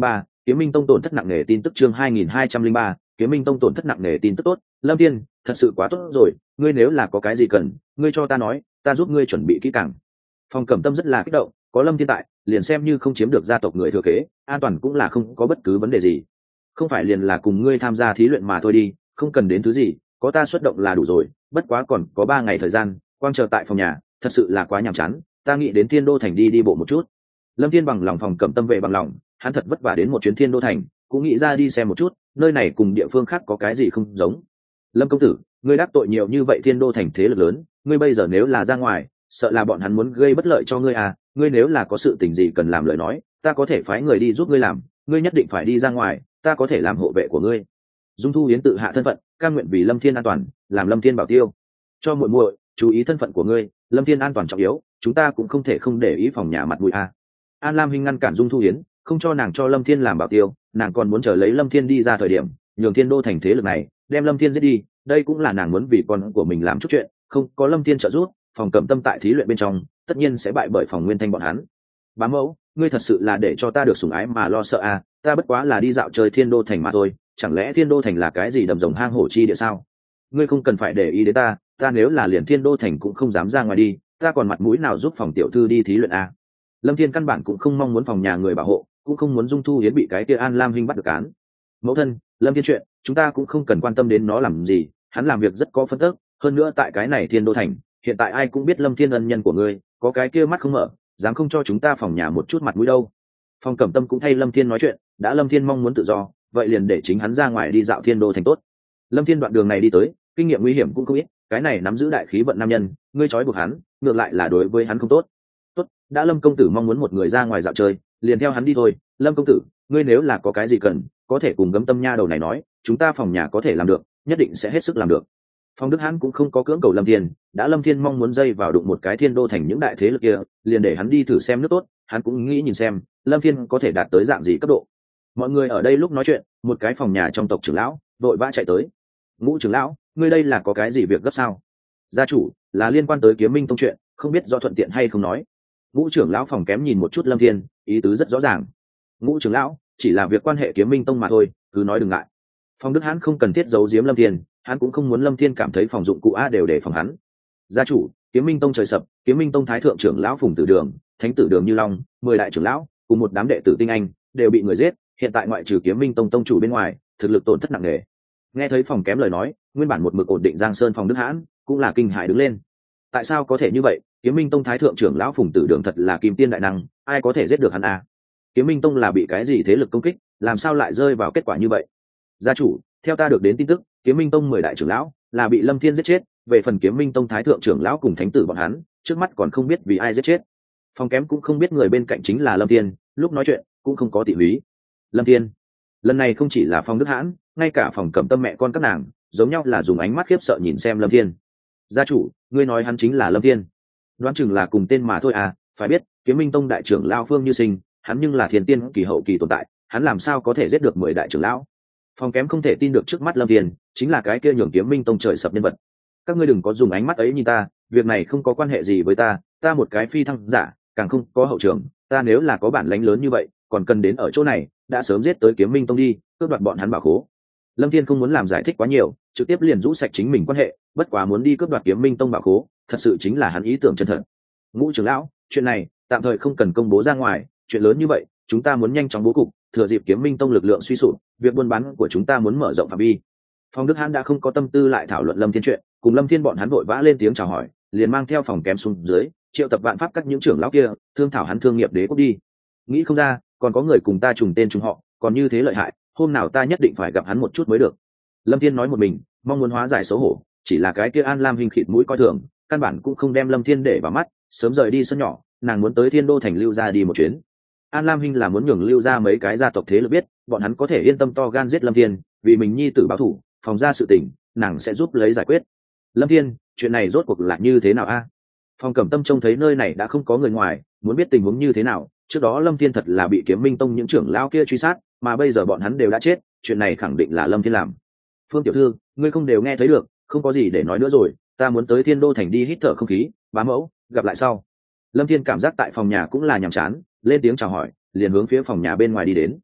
Kiếm Minh Tông tổn thất nặng nề tin tức chương 2203, Kiếm Minh Tông tổn thất nặng nề tin tức tốt, Lâm Thiên, thật sự quá tốt rồi, ngươi nếu là có cái gì cần, ngươi cho ta nói, ta giúp ngươi chuẩn bị kỹ càng. Phong Cẩm Tâm rất là kích động, có Lâm Thiên tại, liền xem như không chiếm được gia tộc người thừa kế, an toàn cũng là không có bất cứ vấn đề gì. Không phải liền là cùng ngươi tham gia thí luyện mà thôi đi, không cần đến thứ gì, có ta xuất động là đủ rồi, bất quá còn có 3 ngày thời gian, quang chờ tại phòng nhà, thật sự là quá nhàm chán, ta nghĩ đến Thiên Đô thành đi bộ một chút. Lâm Thiên bằng lòng Phong Cẩm Tâm về bằng lòng, hắn thật vất vả đến một chuyến Thiên Đô thành, cũng nghĩ ra đi xem một chút, nơi này cùng địa phương khác có cái gì không giống. Lâm công tử, ngươi đắc tội nhiều như vậy Thiên Đô thành thế lực lớn, ngươi bây giờ nếu là ra ngoài, sợ là bọn hắn muốn gây bất lợi cho ngươi à, ngươi nếu là có sự tình gì cần làm lời nói, ta có thể phái người đi giúp ngươi làm, ngươi nhất định phải đi ra ngoài, ta có thể làm hộ vệ của ngươi. Dung Thu Yến tự hạ thân phận, cam nguyện vì Lâm Thiên an toàn, làm Lâm Thiên bảo tiêu. Cho muội muội, chú ý thân phận của ngươi, Lâm Thiên an toàn trọng yếu, chúng ta cũng không thể không để ý phòng nhà mặt mũi à. An Lam Hinh ngăn cản Dung Thu Yến, không cho nàng cho Lâm Thiên làm bảo tiêu, nàng còn muốn chờ lấy Lâm Thiên đi ra thời điểm, nhường Thiên Đô thành thế lực này, đem Lâm Thiên giết đi, đây cũng là nàng muốn vì con của mình làm chút chuyện, không có Lâm Thiên trợ giúp, Phòng Cẩm Tâm tại thí luyện bên trong, tất nhiên sẽ bại bởi Phòng Nguyên Thanh bọn hắn. Bá mẫu, ngươi thật sự là để cho ta được sủng ái mà lo sợ à, ta bất quá là đi dạo chơi Thiên Đô thành mà thôi, chẳng lẽ Thiên Đô thành là cái gì đầm rồng hang hổ chi địa sao? Ngươi không cần phải để ý đến ta, ta nếu là liền Thiên Đô thành cũng không dám ra ngoài đi, ta còn mặt mũi nào giúp Phòng tiểu thư đi thí luyện à? Lâm Thiên căn bản cũng không mong muốn phòng nhà người bảo hộ, cũng không muốn Dung Thu Yến bị cái kia An Lam Hinh bắt được án. Mẫu thân, Lâm Thiên chuyện, chúng ta cũng không cần quan tâm đến nó làm gì, hắn làm việc rất có phân tức, hơn nữa tại cái này Thiên Đô thành, hiện tại ai cũng biết Lâm Thiên ân nhân của ngươi, có cái kia mắt không mở, dám không cho chúng ta phòng nhà một chút mặt mũi đâu. Phong Cẩm Tâm cũng thay Lâm Thiên nói chuyện, đã Lâm Thiên mong muốn tự do, vậy liền để chính hắn ra ngoài đi dạo Thiên Đô thành tốt. Lâm Thiên đoạn đường này đi tới, kinh nghiệm nguy hiểm cũng không ít, cái này nắm giữ đại khí vận nam nhân, ngươi trói buộc hắn, ngược lại là đối với hắn không tốt. Tốt, đã Lâm công tử mong muốn một người ra ngoài dạo chơi, liền theo hắn đi thôi. Lâm công tử, ngươi nếu là có cái gì cần, có thể cùng Gấm Tâm nha đầu này nói, chúng ta phòng nhà có thể làm được, nhất định sẽ hết sức làm được. Phong Đức Hãn cũng không có cưỡng cầu Lâm Thiên, đã Lâm Thiên mong muốn dây vào đụng một cái Thiên Đô thành những đại thế lực kia, liền để hắn đi thử xem nước tốt, hắn cũng nghĩ nhìn xem Lâm Thiên có thể đạt tới dạng gì cấp độ. Mọi người ở đây lúc nói chuyện, một cái phòng nhà trong tộc trưởng lão vội vã chạy tới. Ngũ trưởng lão, ngươi đây là có cái gì việc gấp sao? Gia chủ, là liên quan tới Kiếm Minh tông chuyện, không biết do thuận tiện hay không nói. Ngũ trưởng lão phòng kém nhìn một chút Lâm Thiên, ý tứ rất rõ ràng. Ngũ trưởng lão, chỉ là việc quan hệ Kiếm Minh tông mà thôi, cứ nói đừng ngại. Phong Đức Hãn không cần thiết giấu giếm Lâm Thiên, hắn cũng không muốn Lâm Thiên cảm thấy phòng dụng cụ a đều để phòng hắn. Gia chủ, Kiếm Minh tông trời sập, Kiếm Minh tông thái thượng trưởng lão Phùng Tử Đường, Thánh Tử Đường Như Long, 10 đại trưởng lão cùng một đám đệ tử tinh anh đều bị người giết, hiện tại ngoại trừ Kiếm Minh tông tông chủ bên ngoài, thực lực tổn thất nặng nề. Nghe thấy phòng kém lời nói, nguyên bản một mực ổn định Giang Sơn Phong Đức Hãn cũng là kinh hãi đứng lên. Tại sao có thể như vậy? Kiếm Minh tông thái thượng trưởng lão Phùng Tử Đường thật là kim tiên đại năng, ai có thể giết được hắn a? Kiếm Minh tông là bị cái gì thế lực công kích, làm sao lại rơi vào kết quả như vậy? Gia chủ, theo ta được đến tin tức, Kiếm Minh tông 10 đại trưởng lão là bị Lâm Thiên giết chết, về phần Kiếm Minh tông thái thượng trưởng lão cùng thánh tử bọn hắn, trước mắt còn không biết vì ai giết chết. Phong kém cũng không biết người bên cạnh chính là Lâm Thiên, lúc nói chuyện cũng không có tỉ húy. Lâm Thiên, lần này không chỉ là Phong Đức Hãn, ngay cả Phòng Cẩm Tâm mẹ con các nàng giống nhau là dùng ánh mắt khiếp sợ nhìn xem Lâm Thiên. Gia chủ, ngươi nói hắn chính là Lâm Thiên? Đoán chừng là cùng tên mà thôi à, phải biết Kiếm Minh tông đại trưởng lão Phương Như Sinh, hắn nhưng là thiên tiên kỳ hậu kỳ tồn tại, hắn làm sao có thể giết được 10 đại trưởng lão? Phong kém không thể tin được trước mắt Lâm Thiên chính là cái kia nhường Kiếm Minh tông trời sập nhân vật. Các ngươi đừng có dùng ánh mắt ấy nhìn ta, việc này không có quan hệ gì với ta, ta một cái phi thăng giả, càng không có hậu trường, ta nếu là có bản lãnh lớn như vậy, còn cần đến ở chỗ này, đã sớm giết tới Kiếm Minh tông đi, cướp đoạt bọn hắn bảo khố. Lâm Thiên không muốn làm giải thích quá nhiều, trực tiếp liền rũ sạch chính mình quan hệ, bất quá muốn đi cướp đoạt Kiếm Minh tông bảo khố, thật sự chính là hắn ý tưởng chân thật. Ngũ trưởng lão, chuyện này tạm thời không cần công bố ra ngoài, chuyện lớn như vậy, chúng ta muốn nhanh chóng bố cục, thừa dịp Kiếm Minh tông lực lượng suy sụp, việc buôn bán của chúng ta muốn mở rộng phạm vi. Phong Đức Hãn đã không có tâm tư lại thảo luận Lâm Thiên chuyện, cùng Lâm Thiên bọn hắn vội vã lên tiếng chào hỏi, liền mang theo phòng kém xuống dưới, triệu tập vạn pháp các những trưởng lão kia, thương thảo hắn thương nghiệp đế quốc đi. Nghĩ không ra, còn có người cùng ta trùng tên trùng họ, còn như thế lợi hại, hôm nào ta nhất định phải gặp hắn một chút mới được. Lâm Thiên nói một mình, mong muốn hóa giải xấu hổ, chỉ là cái kia An Lam Hinh khịt mũi coi thường, căn bản cũng không đem Lâm Thiên để vào mắt, sớm rời đi sân nhỏ, nàng muốn tới Thiên Đô thành Lưu gia đi một chuyến. An Lam Hinh là muốn nhường Lưu gia mấy cái gia tộc thế lực biết, bọn hắn có thể yên tâm to gan giết Lâm Thiên, vì mình nhi tử báo thù, phòng ra sự tình, nàng sẽ giúp lấy giải quyết. Lâm Thiên, chuyện này rốt cuộc là như thế nào a? Phong Cẩm Tâm trông thấy nơi này đã không có người ngoài, muốn biết tình huống như thế nào. Trước đó Lâm Thiên thật là bị Kiếm Minh tông những trưởng lão kia truy sát, mà bây giờ bọn hắn đều đã chết, chuyện này khẳng định là Lâm Thiên làm. Phương tiểu thư, ngươi không đều nghe thấy được, không có gì để nói nữa rồi, ta muốn tới Thiên Đô thành đi hít thở không khí, bá mẫu, gặp lại sau. Lâm Thiên cảm giác tại phòng nhà cũng là nhàm chán, lên tiếng chào hỏi, liền hướng phía phòng nhà bên ngoài đi đến.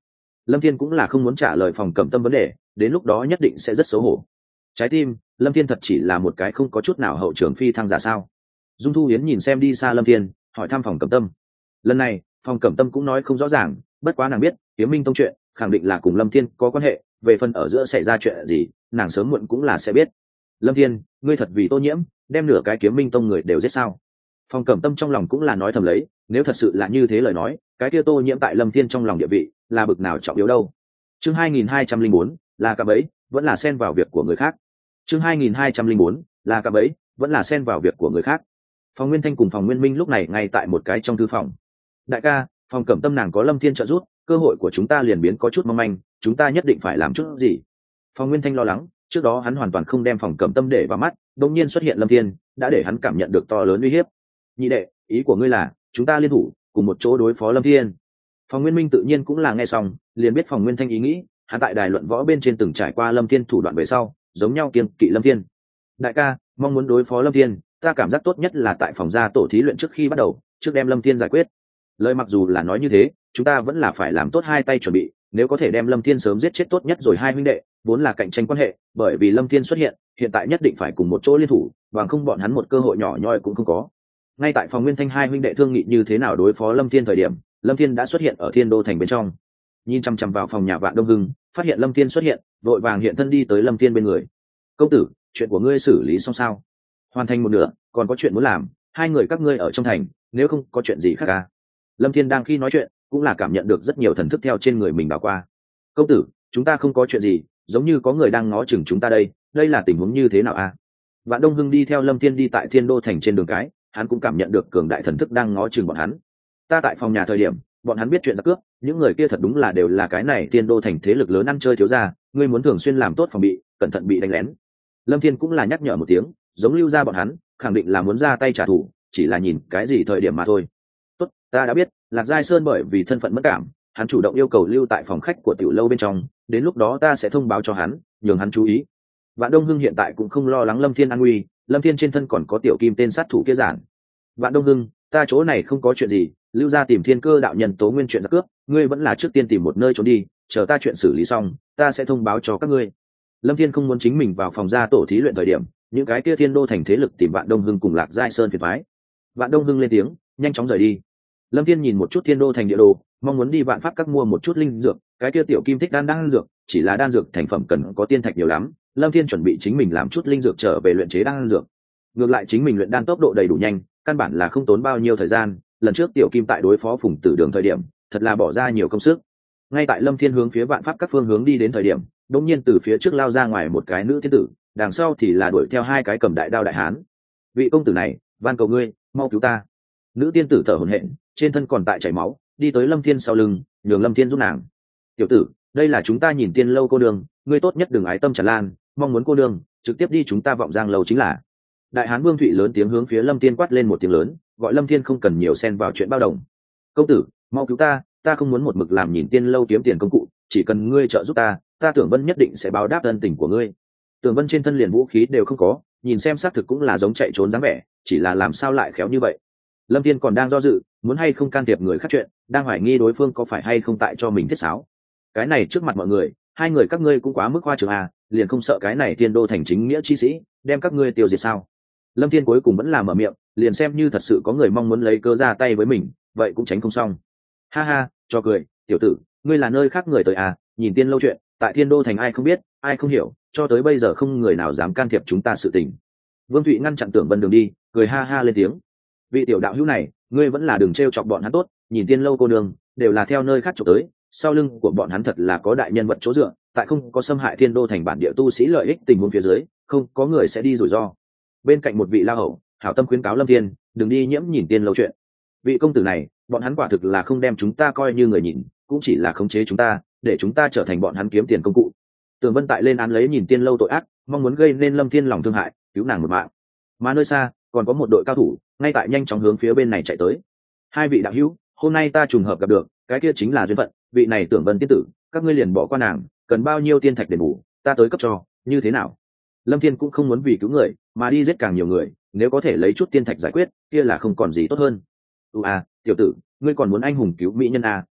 Lâm Thiên cũng là không muốn trả lời Phòng Cẩm Tâm vấn đề, đến lúc đó nhất định sẽ rất xấu hổ. Trái tim, Lâm Thiên thật chỉ là một cái không có chút nào hậu trường phi thăng giả sao? Dung Thu Yến nhìn xem đi xa Lâm Thiên, hỏi thăm Phòng Cẩm Tâm. Lần này, Phòng Cẩm Tâm cũng nói không rõ ràng, bất quá nàng biết, Kiếm Minh Tông chuyện, khẳng định là cùng Lâm Thiên có quan hệ, về phần ở giữa xảy ra chuyện gì, nàng sớm muộn cũng là sẽ biết. Lâm Thiên, ngươi thật vì Tô Nhiễm, đem nửa cái Kiếm Minh Tông người đều giết sao? Phòng Cẩm Tâm trong lòng cũng là nói thầm lấy, nếu thật sự là như thế lời nói, cái kia Tô Nhiễm tại Lâm Thiên trong lòng địa vị, là bực nào trọng yếu đâu. Chương 2204, là cạm bẫy, vẫn là xen vào việc của người khác. Chương 2204, là cạm bẫy, vẫn là xen vào việc của người khác. Phòng Nguyên Thanh cùng Phòng Nguyên Minh lúc này ngay tại một cái trong thư phòng. Đại ca, Phòng Cẩm Tâm nàng có Lâm Thiên trợ giúp, cơ hội của chúng ta liền biến có chút mong manh, chúng ta nhất định phải làm chút gì. Phòng Nguyên Thanh lo lắng, trước đó hắn hoàn toàn không đem Phòng Cẩm Tâm để vào mắt, đột nhiên xuất hiện Lâm Thiên, đã để hắn cảm nhận được to lớn uy hiếp. Nhị đệ, ý của ngươi là chúng ta liên thủ cùng một chỗ đối phó Lâm Thiên? Phòng Nguyên Minh tự nhiên cũng là nghe xong, liền biết Phòng Nguyên Thanh ý nghĩ, hắn tại đài luận võ bên trên từng trải qua Lâm Thiên thủ đoạn về sau, giống nhau kiêng kỵ Lâm Thiên. Đại ca, mong muốn đối phó Lâm Thiên, ta cảm giác tốt nhất là tại phòng gia tổ thí luyện trước khi bắt đầu, trước đem Lâm Thiên giải quyết. Lời mặc dù là nói như thế, chúng ta vẫn là phải làm tốt hai tay chuẩn bị, nếu có thể đem Lâm Thiên sớm giết chết tốt nhất rồi. Hai huynh đệ vốn là cạnh tranh quan hệ, bởi vì Lâm Thiên xuất hiện, hiện tại nhất định phải cùng một chỗ liên thủ, bằng không bọn hắn một cơ hội nhỏ nhoi cũng không có. Ngay tại Phòng Nguyên Thanh hai huynh đệ thương nghị như thế nào đối phó Lâm Thiên thời điểm, Lâm Thiên đã xuất hiện ở Thiên Đô thành bên trong. Nhìn chăm chăm vào phòng nhà Vạn Đông Hưng, phát hiện Lâm Thiên xuất hiện, vội vàng hiện thân đi tới Lâm Thiên bên người. Công tử, chuyện của ngươi xử lý xong sao? Hoàn thành một nửa, còn có chuyện muốn làm, hai người các ngươi ở trong thành, nếu không có chuyện gì khác à? Lâm Thiên đang khi nói chuyện, cũng là cảm nhận được rất nhiều thần thức theo trên người mình đảo qua. Công tử, chúng ta không có chuyện gì, giống như có người đang ngó chừng chúng ta đây là tình huống như thế nào à? Vạn Đông Hưng đi theo Lâm Thiên đi tại Thiên Đô thành trên đường cái, hắn cũng cảm nhận được cường đại thần thức đang ngó chừng bọn hắn. Ta tại phòng nhà thời điểm, bọn hắn biết chuyện giặc cướp, những người kia thật đúng là đều là cái này Thiên Đô thành thế lực lớn ăn chơi thiếu gia, ngươi muốn thường xuyên làm tốt phòng bị, cẩn thận bị đánh lén. Lâm Thiên cũng là nhắc nhở một tiếng, giống lưu ra bọn hắn, khẳng định là muốn ra tay trả thù, chỉ là nhìn cái gì thời điểm mà thôi. Tốt, ta đã biết, Lạc Giai Sơn bởi vì thân phận mất cảm, hắn chủ động yêu cầu lưu tại phòng khách của tiểu lâu bên trong, đến lúc đó ta sẽ thông báo cho hắn, nhường hắn chú ý. Vạn Đông Hưng hiện tại cũng không lo lắng Lâm Thiên an nguy, Lâm Thiên trên thân còn có tiểu kim tên sát thủ kia giản. Vạn Đông Hưng, ta chỗ này không có chuyện gì, lưu ra tìm Thiên Cơ đạo nhân tố nguyên chuyện giặc cướp, ngươi vẫn là trước tiên tìm một nơi trốn đi, chờ ta chuyện xử lý xong, ta sẽ thông báo cho các ngươi. Lâm Thiên không muốn chính mình vào phòng gia tổ thí luyện thời điểm, những cái kia Thiên Đô thành thế lực tìm Vạn Đông Hưng cùng Lạc Giai Sơn phiền toái. Vạn Đông Hưng lên tiếng, nhanh chóng rời đi. Lâm Thiên nhìn một chút Thiên Đô thành địa đồ, mong muốn đi Vạn Pháp các mua một chút linh dược, cái kia tiểu kim thích đan dược, chỉ là đan dược thành phẩm cần có tiên thạch nhiều lắm, Lâm Thiên chuẩn bị chính mình làm chút linh dược trở về luyện chế đan dược. Ngược lại chính mình luyện đan tốc độ đầy đủ nhanh, căn bản là không tốn bao nhiêu thời gian, lần trước tiểu kim tại đối phó Phùng Tử Đường thời điểm, thật là bỏ ra nhiều công sức. Ngay tại Lâm Thiên hướng phía Vạn Pháp các phương hướng đi đến thời điểm, đột nhiên từ phía trước lao ra ngoài một cái nữ tiên tử, đằng sau thì là đuổi theo hai cái cầm đại đao đại hán. Vị công tử này, van cầu ngươi, mau cứu ta. Nữ tiên tử thở hổn hển, trên thân còn tại chảy máu, đi tới Lâm Thiên sau lưng, nhường Lâm Thiên giúp nàng. Tiểu tử, đây là chúng ta Nhìn Tiên lâu cô đường, ngươi tốt nhất đừng ái tâm tràn lan, mong muốn cô đường, trực tiếp đi chúng ta Vọng Giang lâu chính là. Đại hán Vương Thụy lớn tiếng hướng phía Lâm Thiên quát lên một tiếng lớn, gọi Lâm Thiên không cần nhiều xen vào chuyện bao đồng. Công tử, mau cứu ta, ta không muốn một mực làm Nhìn Tiên lâu kiếm tiền công cụ, chỉ cần ngươi trợ giúp ta, ta Tưởng Vân nhất định sẽ báo đáp ân tình của ngươi. Tưởng Vân trên thân liền vũ khí đều không có, nhìn xem xác thực cũng là giống chạy trốn dáng vẻ, chỉ là làm sao lại khéo như vậy. Lâm Thiên còn đang do dự, muốn hay không can thiệp người khác chuyện, đang hoài nghi đối phương có phải hay không tại cho mình thiết sáo. Cái này trước mặt mọi người, hai người các ngươi cũng quá mức hoa trường à, liền không sợ cái này Thiên Đô thành chính nghĩa chi sĩ đem các ngươi tiêu diệt sao? Lâm Thiên cuối cùng vẫn là mở miệng, liền xem như thật sự có người mong muốn lấy cớ ra tay với mình, vậy cũng tránh không xong. Ha ha, cho cười, tiểu tử, ngươi là nơi khác người tới à? Nhìn Tiên lâu chuyện, tại Thiên Đô thành ai không biết, ai không hiểu, cho tới bây giờ không người nào dám can thiệp chúng ta sự tình. Vương Thụy ngăn chặn Tưởng Vân đường đi, cười ha ha lên tiếng. Vị tiểu đạo hữu này, ngươi vẫn là đừng trêu chọc bọn hắn tốt, Nhìn Tiên lâu cô đường đều là theo nơi khác chụp tới, sau lưng của bọn hắn thật là có đại nhân vật chỗ dựa, tại không có xâm hại Thiên Đô thành bản địa tu sĩ lợi ích tình huống phía dưới, không có người sẽ đi rủi ro. Bên cạnh một vị la hậu, hảo tâm khuyến cáo Lâm Thiên, đừng đi nhiễm Nhìn Tiên lâu chuyện. Vị công tử này, bọn hắn quả thực là không đem chúng ta coi như người nhìn, cũng chỉ là khống chế chúng ta, để chúng ta trở thành bọn hắn kiếm tiền công cụ. Tường Vân tại lên án lấy Nhìn Tiên lâu tội ác, mong muốn gây nên Lâm Thiên lòng thương hại, cứu nàng một mạng. Mà nơi xa, còn có một đội cao thủ, ngay tại nhanh chóng hướng phía bên này chạy tới. Hai vị đạo hữu, hôm nay ta trùng hợp gặp được, cái kia chính là duyên phận, vị này Tưởng Vân tiên tử, các ngươi liền bỏ qua nàng, cần bao nhiêu tiên thạch đền bù, ta tới cấp cho, như thế nào? Lâm Thiên cũng không muốn vì cứu người mà đi giết càng nhiều người, nếu có thể lấy chút tiên thạch giải quyết, kia là không còn gì tốt hơn. Tiểu tử, ngươi còn muốn anh hùng cứu mỹ nhân à?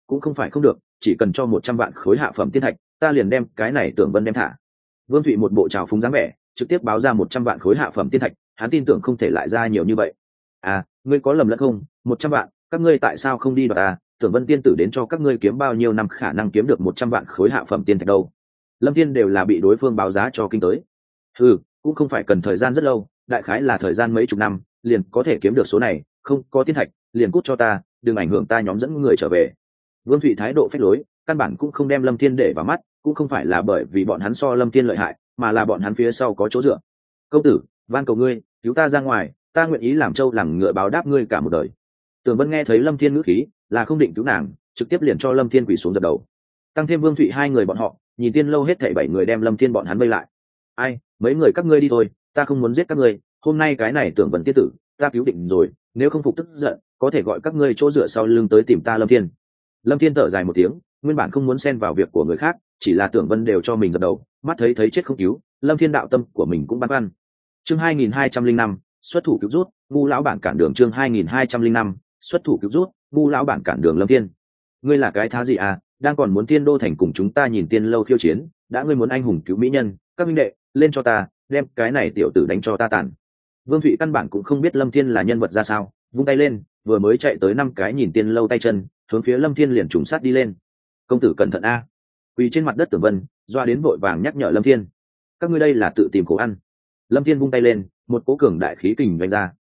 cũng không phải không được, chỉ cần cho 100 vạn khối hạ phẩm tiên thạch, ta liền đem cái này Tưởng Vân đem thả. Vương Thụy một bộ trào phúng dáng vẻ, trực tiếp báo ra 100 vạn khối hạ phẩm tiên thạch, hắn tin tưởng không thể lại ra nhiều như vậy. À, ngươi có lầm lẫn không? 100 vạn, các ngươi tại sao không đi đoạt à? Tưởng Vân tiên tử đến cho các ngươi kiếm bao nhiêu năm khả năng kiếm được 100 vạn khối hạ phẩm tiên thạch đâu? Lâm Thiên đều là bị đối phương báo giá cho kinh tới. Cũng không phải cần thời gian rất lâu, đại khái là thời gian mấy chục năm, liền có thể kiếm được số này, không có tiên thạch, liền cút cho ta, đừng ảnh hưởng ta nhóm dẫn người trở về. Vương Thụy thái độ phách lối, căn bản cũng không đem Lâm Thiên để vào mắt, cũng không phải là bởi vì bọn hắn so Lâm Thiên lợi hại, mà là bọn hắn phía sau có chỗ dựa. Công tử, van cầu ngươi, cứu ta ra ngoài, ta nguyện ý làm trâu làm ngựa báo đáp ngươi cả một đời. Tưởng Vân nghe thấy Lâm Thiên ngữ khí, là không định cứu nàng, trực tiếp liền cho Lâm Thiên quỳ xuống dập đầu. Tăng thêm Vương Thụy hai người bọn họ, nhìn Tiên lâu hết thảy 7 người đem Lâm Thiên bọn hắn vây lại. Ai, mấy người các ngươi đi thôi, ta không muốn giết các ngươi, hôm nay cái này Tưởng Vân tiên tử, ta cứu định rồi, nếu không phục tức giận, có thể gọi các ngươi chỗ dựa sau lưng tới tìm ta. Lâm Thiên. Lâm Thiên thở dài một tiếng, nguyên bản không muốn xen vào việc của người khác, chỉ là Tưởng Vân đều cho mình dập đầu, mắt thấy chết không cứu, Lâm Thiên đạo tâm của mình cũng băn khoăn. Chương 2205, xuất thủ cứu rút, ngu lão bản cản đường. Chương 2205, xuất thủ cứu rút, ngu lão bản cản đường. Lâm Thiên, ngươi là cái thá gì à, đang còn muốn Tiên Đô thành cùng chúng ta nhìn Tiên lâu khiêu chiến, đã ngươi muốn anh hùng cứu mỹ nhân, các minh đệ, lên cho ta, đem cái này tiểu tử đánh cho ta tàn. Vương Thụy căn bản cũng không biết Lâm Thiên là nhân vật ra sao, vung tay lên, vừa mới chạy tới 5 cái nhìn Tiên lâu tay chân, hướng phía Lâm Thiên liền trùng sát đi lên. Công tử cẩn thận a! Quỳ trên mặt đất Tưởng Vân, doa đến vội vàng nhắc nhở Lâm Thiên. Các ngươi đây là tự tìm khổ ăn. Lâm Thiên vung tay lên, một cỗ cường đại khí kình vung ra.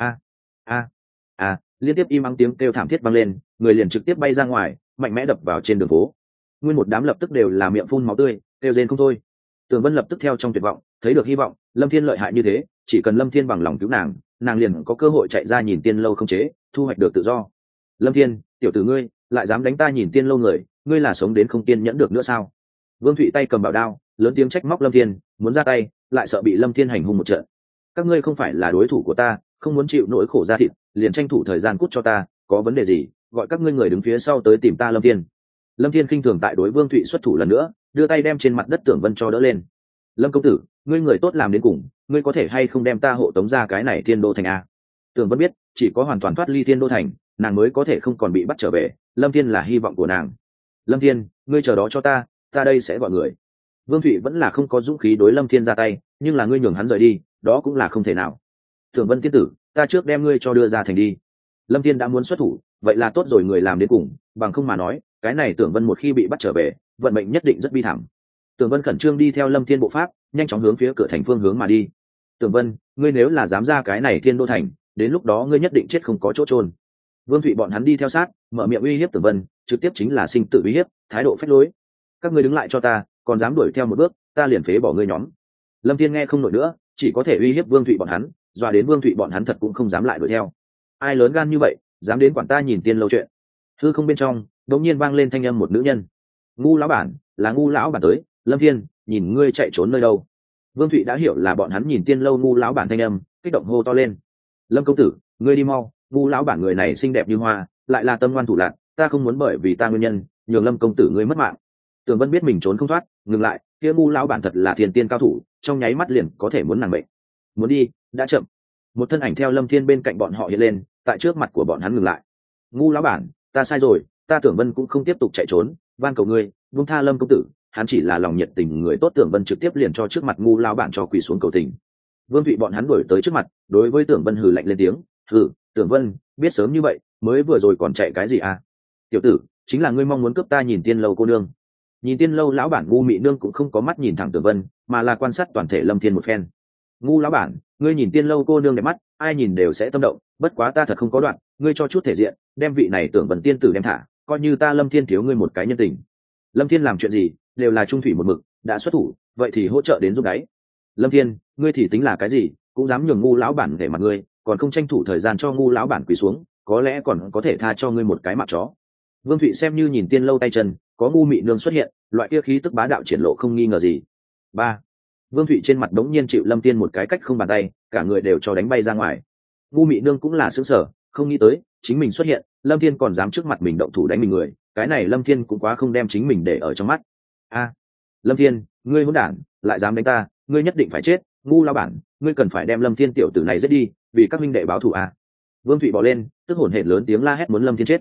Liên tiếp im ắng tiếng kêu thảm thiết vang lên, người liền trực tiếp bay ra ngoài, mạnh mẽ đập vào trên đường phố. Nguyên một đám lập tức đều là miệng phun máu tươi, kêu rên không thôi. Tưởng Vân lập tức theo trong tuyệt vọng, thấy được hy vọng, Lâm Thiên lợi hại như thế, chỉ cần Lâm Thiên bằng lòng cứu nàng, nàng liền có cơ hội chạy ra nhìn Tiên lâu không chế, thu hoạch được tự do. Lâm Thiên, tiểu tử ngươi, lại dám đánh ta nhìn Tiên lâu người, ngươi là sống đến không tiên nhẫn được nữa sao? Vương Thụy tay cầm bảo đao, lớn tiếng trách móc Lâm Thiên, muốn ra tay, lại sợ bị Lâm Thiên hành hung một trận. Các ngươi không phải là đối thủ của ta, không muốn chịu nỗi khổ ra thịt, liền tranh thủ thời gian cút cho ta, có vấn đề gì, gọi các ngươi người đứng phía sau tới tìm ta. Lâm Thiên. Lâm Thiên khinh thường tại đối Vương Thụy xuất thủ lần nữa, đưa tay đem trên mặt đất Tưởng Vân cho đỡ lên. Lâm công tử, ngươi người tốt làm đến cùng, ngươi có thể hay không đem ta hộ tống ra cái này Thiên Đô thành a? Tưởng Vân biết, chỉ có hoàn toàn thoát ly Thiên Đô thành, nàng mới có thể không còn bị bắt trở về, Lâm Thiên là hy vọng của nàng. Lâm Thiên, ngươi chờ đó cho ta đây sẽ gọi người. Vương Thụy vẫn là không có dũng khí đối Lâm Thiên ra tay, nhưng là ngươi nhường hắn rời đi, đó cũng là không thể nào. Tưởng Vân tiên tử, ta trước đem ngươi cho đưa ra thành đi. Lâm Thiên đã muốn xuất thủ, vậy là tốt rồi, người làm đến cùng, bằng không mà nói, cái này Tưởng Vân một khi bị bắt trở về, vận mệnh nhất định rất bi thảm. Tưởng Vân khẩn trương đi theo Lâm Thiên bộ pháp, nhanh chóng hướng phía cửa thành phương hướng mà đi. Tưởng Vân, ngươi nếu là dám ra cái này Thiên Đô thành, đến lúc đó ngươi nhất định chết không có chỗ chôn. Vương Thụy bọn hắn đi theo sát, mở miệng uy hiếp Tưởng Vân, trực tiếp chính là sinh tử uy hiếp, thái độ phách lối. Các ngươi đứng lại cho ta, còn dám đuổi theo một bước, ta liền phế bỏ ngươi nhóm. Lâm Thiên nghe không nổi nữa, chỉ có thể uy hiếp Vương Thụy bọn hắn, dọa đến Vương Thụy bọn hắn thật cũng không dám lại đuổi theo. Ai lớn gan như vậy, dám đến quản ta nhìn Tiên lâu chuyện? Hư không bên trong, đột nhiên vang lên thanh âm một nữ nhân. Ngu lão bản, là ngu lão bản tới. Lâm Thiên, nhìn ngươi chạy trốn nơi đâu? Vương Thụy đã hiểu là bọn hắn nhìn Tiên lâu ngu lão bản thanh âm, kích động hô to lên. Lâm công tử, ngươi đi mau, ngu lão bản người này xinh đẹp như hoa, lại là tâm ngoan thủ lạn, ta không muốn bởi vì ta nguyên nhân nhường Lâm công tử ngươi mất mạng. Tưởng Vân biết mình trốn không thoát, ngừng lại, kia ngu lão bản thật là thiên tiên cao thủ, trong nháy mắt liền có thể muốn nàng mệnh. Muốn đi, đã chậm. Một thân ảnh theo Lâm Thiên bên cạnh bọn họ hiện lên, tại trước mặt của bọn hắn ngừng lại. Ngu lão bản, ta sai rồi, ta Tưởng Vân cũng không tiếp tục chạy trốn, van cầu ngươi, buông tha Lâm công tử, hắn chỉ là lòng nhiệt tình người tốt. Tưởng Vân trực tiếp liền cho trước mặt ngu lão bản cho quỳ xuống cầu tình. Vương Thụy bọn hắn đuổi tới trước mặt, đối với Tưởng Vân hừ lạnh lên tiếng. Hừ, Tưởng Vân, biết sớm như vậy, mới vừa rồi còn chạy cái gì à? Tiểu tử, chính là ngươi mong muốn cướp ta nhìn Tiên lâu cô nương. Nhìn Tiên lâu lão bản ngu mị nương cũng không có mắt nhìn thẳng Tưởng Vân, mà là quan sát toàn thể Lâm Thiên một phen. Ngu lão bản, ngươi nhìn Tiên lâu cô nương đẹp mắt, ai nhìn đều sẽ tâm động, bất quá ta thật không có đoạn, ngươi cho chút thể diện, đem vị này Tưởng Vân tiên tử đem thả, coi như ta Lâm Thiên thiếu ngươi một cái nhân tình. Lâm Thiên làm chuyện gì đều là trung thủy một mực, đã xuất thủ, vậy thì hỗ trợ đến giúp đáy. Lâm Thiên, ngươi thì tính là cái gì, cũng dám nhường ngu lão bản để mặt ngươi, còn không tranh thủ thời gian cho ngu lão bản quỳ xuống, có lẽ còn có thể tha cho ngươi một cái mạng chó. Vương Thụy xem như nhìn Tiên lâu tay chân, có ngu mị nương xuất hiện, loại kia khí tức bá đạo triển lộ không nghi ngờ gì. Ba, Vương Thụy trên mặt đống nhiên chịu Lâm Thiên một cái cách không bàn tay, cả người đều cho đánh bay ra ngoài. Ngu mị nương cũng là sững sờ, không nghĩ tới chính mình xuất hiện, Lâm Thiên còn dám trước mặt mình động thủ đánh mình người, cái này Lâm Thiên cũng quá không đem chính mình để ở trong mắt. A, Lâm Thiên, ngươi hỗn đản, lại dám đánh ta, ngươi nhất định phải chết. Ngu lão bản, ngươi cần phải đem Lâm Thiên tiểu tử này giết đi, vì các minh đệ báo thù a. Vương Thụy bỏ lên, tức hổn hển lớn tiếng la hét muốn Lâm Thiên chết.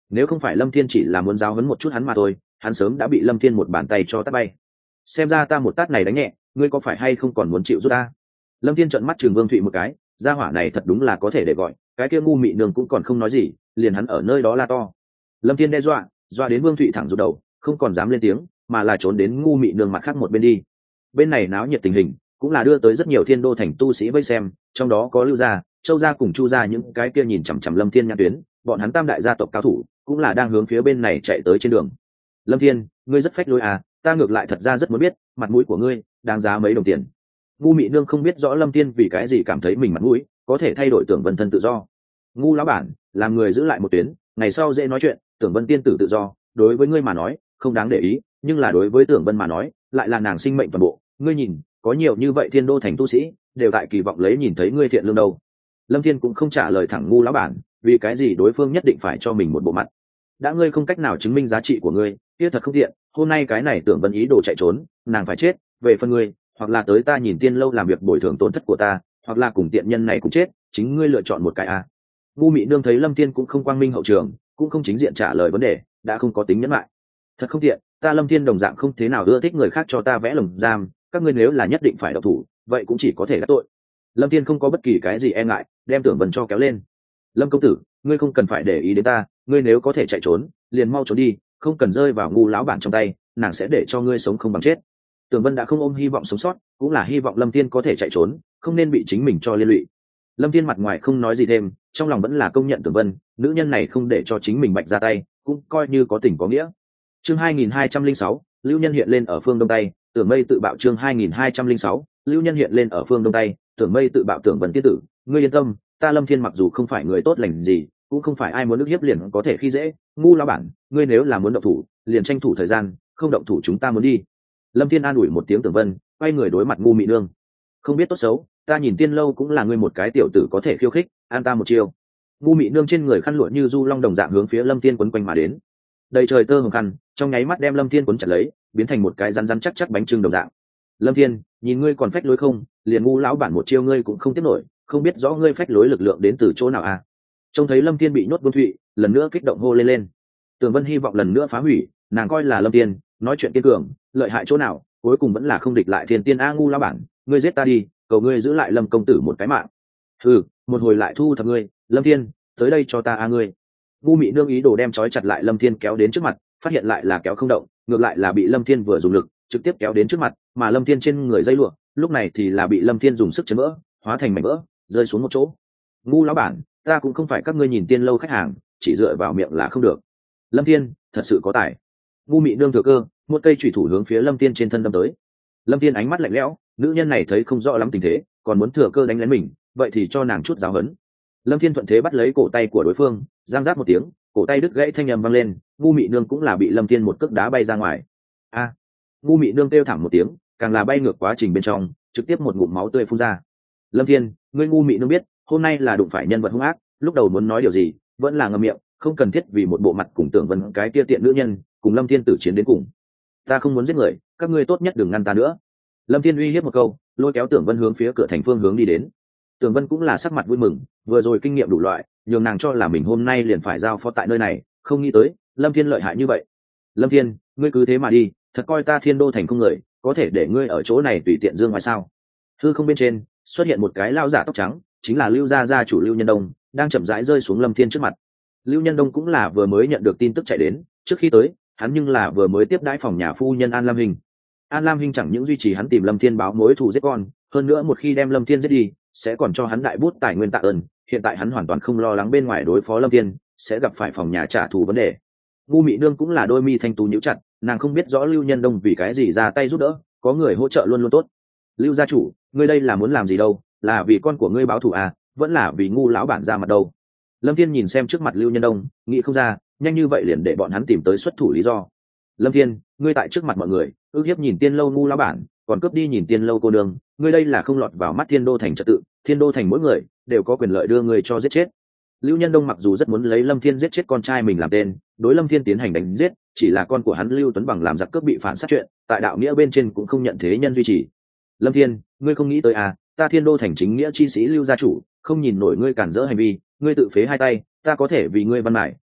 Nếu không phải Lâm Thiên chỉ là muốn giáo huấn một chút hắn mà thôi, hắn sớm đã bị Lâm Thiên một bàn tay cho tát bay. Xem ra ta một tát này đánh nhẹ, ngươi có phải hay không còn muốn chịu rút ta? Lâm Thiên trợn mắt trừng Vương Thụy một cái, gia hỏa này thật đúng là có thể để gọi, cái kia ngu mị nương cũng còn không nói gì, liền hắn ở nơi đó la to. Lâm Thiên đe dọa đến Vương Thụy thẳng rụt đầu, không còn dám lên tiếng, mà là trốn đến ngu mị nương mặt khác một bên đi. Bên này náo nhiệt tình hình, cũng là đưa tới rất nhiều Thiên Đô thành tu sĩ vây xem, trong đó có Lưu gia, Châu gia cùng Chu gia, những cái kia nhìn chằm chằm Lâm Thiên nhãn tuyến, bọn hắn tam đại gia tộc cao thủ, cũng là đang hướng phía bên này chạy tới trên đường. Lâm Thiên, ngươi rất phách lối à, ta ngược lại thật ra rất muốn biết, mặt mũi của ngươi đáng giá mấy đồng tiền. Ngu mị nương không biết rõ Lâm Thiên vì cái gì cảm thấy mình mặt mũi có thể thay đổi Tưởng Vân thân tự do. Ngu lão bản, làm người giữ lại một tuyến, ngày sau dễ nói chuyện. Tưởng Vân tiên tử tự do, đối với ngươi mà nói không đáng để ý, nhưng là đối với Tưởng Vân mà nói lại là nàng sinh mệnh toàn bộ. Ngươi nhìn, có nhiều như vậy Thiên Đô thành tu sĩ đều tại kỳ vọng lấy nhìn thấy ngươi thiện lương đâu. Lâm Thiên cũng không trả lời thẳng ngu lão bản, vì cái gì đối phương nhất định phải cho mình một bộ mặt. Đã ngươi không cách nào chứng minh giá trị của ngươi, kia thật không tiện. Hôm nay cái này Tưởng Vân ý đồ chạy trốn, nàng phải chết. Về phần ngươi, hoặc là tới ta nhìn Tiên lâu làm việc bồi thường tổn thất của ta, hoặc là cùng tiện nhân này cũng chết, chính ngươi lựa chọn một cái à. Ngu mị nương thấy Lâm Thiên cũng không quang minh hậu trường, cũng không chính diện trả lời vấn đề, đã không có tính nhẫn lại. Thật không tiện, ta Lâm Thiên đồng dạng không thế nào ưa thích người khác cho ta vẽ lồng giam, các ngươi nếu là nhất định phải độc thủ, vậy cũng chỉ có thể gác tội. Lâm Thiên không có bất kỳ cái gì e ngại, đem Tưởng Vân cho kéo lên. Lâm công tử, ngươi không cần phải để ý đến ta, ngươi nếu có thể chạy trốn, liền mau trốn đi, không cần rơi vào ngu lão bản trong tay, nàng sẽ để cho ngươi sống không bằng chết. Tưởng Vân đã không ôm hy vọng sống sót, cũng là hy vọng Lâm Thiên có thể chạy trốn, không nên bị chính mình cho liên lụy. Lâm Thiên mặt ngoài không nói gì thêm, trong lòng vẫn là công nhận Tưởng Vân, nữ nhân này không để cho chính mình bạch ra tay, cũng coi như có tình có nghĩa. Chương 2206, Lưu Nhân hiện lên ở phương đông tây, Tưởng Mây tự bạo. Chương 2206, Lưu Nhân hiện lên ở phương đông tây, Tưởng Mây tự bạo. Tưởng Vân tiên tử, ngươi yên tâm, ta Lâm Thiên mặc dù không phải người tốt lành gì, cũng không phải ai muốn ức hiếp liền có thể khi dễ. Ngu lão bản, ngươi nếu là muốn động thủ, liền tranh thủ thời gian, không động thủ chúng ta muốn đi. Lâm Thiên an ủi một tiếng Tưởng Vân, quay người đối mặt ngu mị nương. Không biết tốt xấu, ta nhìn Tiên lâu cũng là ngươi một cái tiểu tử có thể khiêu khích, an ta một chiêu. Ngu mị nương trên người khăn lụa như du long đồng dạng hướng phía Lâm Thiên quấn quanh mà đến. Đầy trời tơ hồng khăn, trong nháy mắt đem Lâm Thiên quấn chặt lấy, biến thành một cái rắn rắn chắc chắc bánh trưng đồng dạng. Lâm Thiên, nhìn ngươi còn phách lối không, liền ngu lão bản một chiêu ngươi cũng không tiếp nổi, không biết rõ ngươi phách lối lực lượng đến từ chỗ nào à. Trông thấy Lâm Thiên bị nhốt Vương Thụy, lần nữa kích động hô lên lên. Tưởng Vân hy vọng lần nữa phá hủy, nàng coi là Lâm Thiên nói chuyện kiên cường, lợi hại chỗ nào, cuối cùng vẫn là không địch lại Thiên Tiên a. Ngu lão bản, ngươi giết ta đi, cầu ngươi giữ lại Lâm công tử một cái mạng. Một hồi lại thu thập ngươi. Lâm Thiên, tới đây cho ta a ngươi. Ngu mị nương ý đồ đem trói chặt lại Lâm Thiên kéo đến trước mặt, phát hiện lại là kéo không động, ngược lại là bị Lâm Thiên vừa dùng lực trực tiếp kéo đến trước mặt, mà Lâm Thiên trên người dây lụa lúc này thì là bị Lâm Thiên dùng sức chấn vỡ, hóa thành mảnh vỡ rơi xuống một chỗ. Ngu lão bản, ta cũng không phải các ngươi nhìn Tiên lâu khách hàng, chỉ dựa vào miệng là không được. Lâm Thiên thật sự có tài. Ngu mị nương thừa cơ, một cây chủy thủ hướng phía Lâm Thiên trên thân đâm tới. Lâm Thiên ánh mắt lạnh lẽo, nữ nhân này thấy không rõ lắm tình thế, còn muốn thừa cơ đánh lén mình, vậy thì cho nàng chút giáo huấn. Lâm Thiên thuận thế bắt lấy cổ tay của đối phương, giang giáp một tiếng, cổ tay đứt gãy thanh âm vang lên, ngu mị nương cũng là bị Lâm Thiên một cước đá bay ra ngoài. A! Ngu mị nương kêu thảm một tiếng, càng là bay ngược quá trình bên trong, trực tiếp một ngụm máu tươi phun ra. Lâm Thiên, ngươi ngu mị nương biết, hôm nay là đụng phải nhân vật hung ác, lúc đầu muốn nói điều gì, vẫn là ngậm miệng, không cần thiết vì một bộ mặt cùng Tưởng Vân cái kia tiện nữ nhân, cùng Lâm Thiên tử chiến đến cùng. Ta không muốn giết người, các ngươi tốt nhất đừng ngăn ta nữa. Lâm Thiên uy hiếp một câu, lôi kéo Tưởng Vân hướng phía cửa thành phương hướng đi đến. Tưởng Vân cũng là sắc mặt vui mừng, vừa rồi kinh nghiệm đủ loại, nhường nàng cho là mình hôm nay liền phải giao phó tại nơi này, không nghĩ tới Lâm Thiên lợi hại như vậy. Lâm Thiên, ngươi cứ thế mà đi, thật coi ta Thiên Đô thành không người, có thể để ngươi ở chỗ này tùy tiện dương ngoài sao? Hư không bên trên xuất hiện một cái lao giả tóc trắng, chính là Lưu gia gia chủ Lưu Nhân Đông, đang chậm rãi rơi xuống Lâm Thiên trước mặt. Lưu Nhân Đông cũng là vừa mới nhận được tin tức chạy đến, trước khi tới, hắn nhưng là vừa mới tiếp đãi phòng nhà phu nhân An Lam Hinh. An Lam Hinh chẳng những duy trì hắn tìm Lâm Thiên báo mối thù giết con, hơn nữa một khi đem Lâm Thiên giết đi, sẽ còn cho hắn đại bút tài nguyên tạ ơn. Hiện tại hắn hoàn toàn không lo lắng bên ngoài đối phó Lâm Thiên sẽ gặp phải phòng nhà trả thù vấn đề. Ngu Mị Nương cũng là đôi mi thanh tú nhíu chặt, nàng không biết rõ Lưu Nhân Đông vì cái gì ra tay giúp đỡ, có người hỗ trợ luôn luôn tốt. Lưu gia chủ, ngươi đây là muốn làm gì đâu? Là vì con của ngươi báo thù à? Vẫn là vì ngu lão bản ra mặt đâu? Lâm Thiên nhìn xem trước mặt Lưu Nhân Đông, nghĩ không ra, nhanh như vậy liền để bọn hắn tìm tới xuất thủ lý do. Lâm Thiên, ngươi tại trước mặt mọi người ước hiếp nhìn Tiên lâu ngu lão bản, còn cướp đi nhìn Tiên lâu cô đường, ngươi đây là không lọt vào mắt Thiên Đô thành trật tự. Thiên Đô thành mỗi người đều có quyền lợi đưa ngươi cho giết chết. Lưu Nhân Đông mặc dù rất muốn lấy Lâm Thiên giết chết con trai mình làm tên, đối Lâm Thiên tiến hành đánh giết, chỉ là con của hắn Lưu Tuấn Bằng làm giặc cướp bị phản sát chuyện, tại đạo nghĩa bên trên cũng không nhận thế nhân duy trì. Lâm Thiên, ngươi không nghĩ tới à? Ta Thiên Đô thành chính nghĩa chi sĩ Lưu gia chủ, không nhìn nổi ngươi cản rỡ hành vi, ngươi tự phế hai tay, ta có thể vì ngươi văn mải,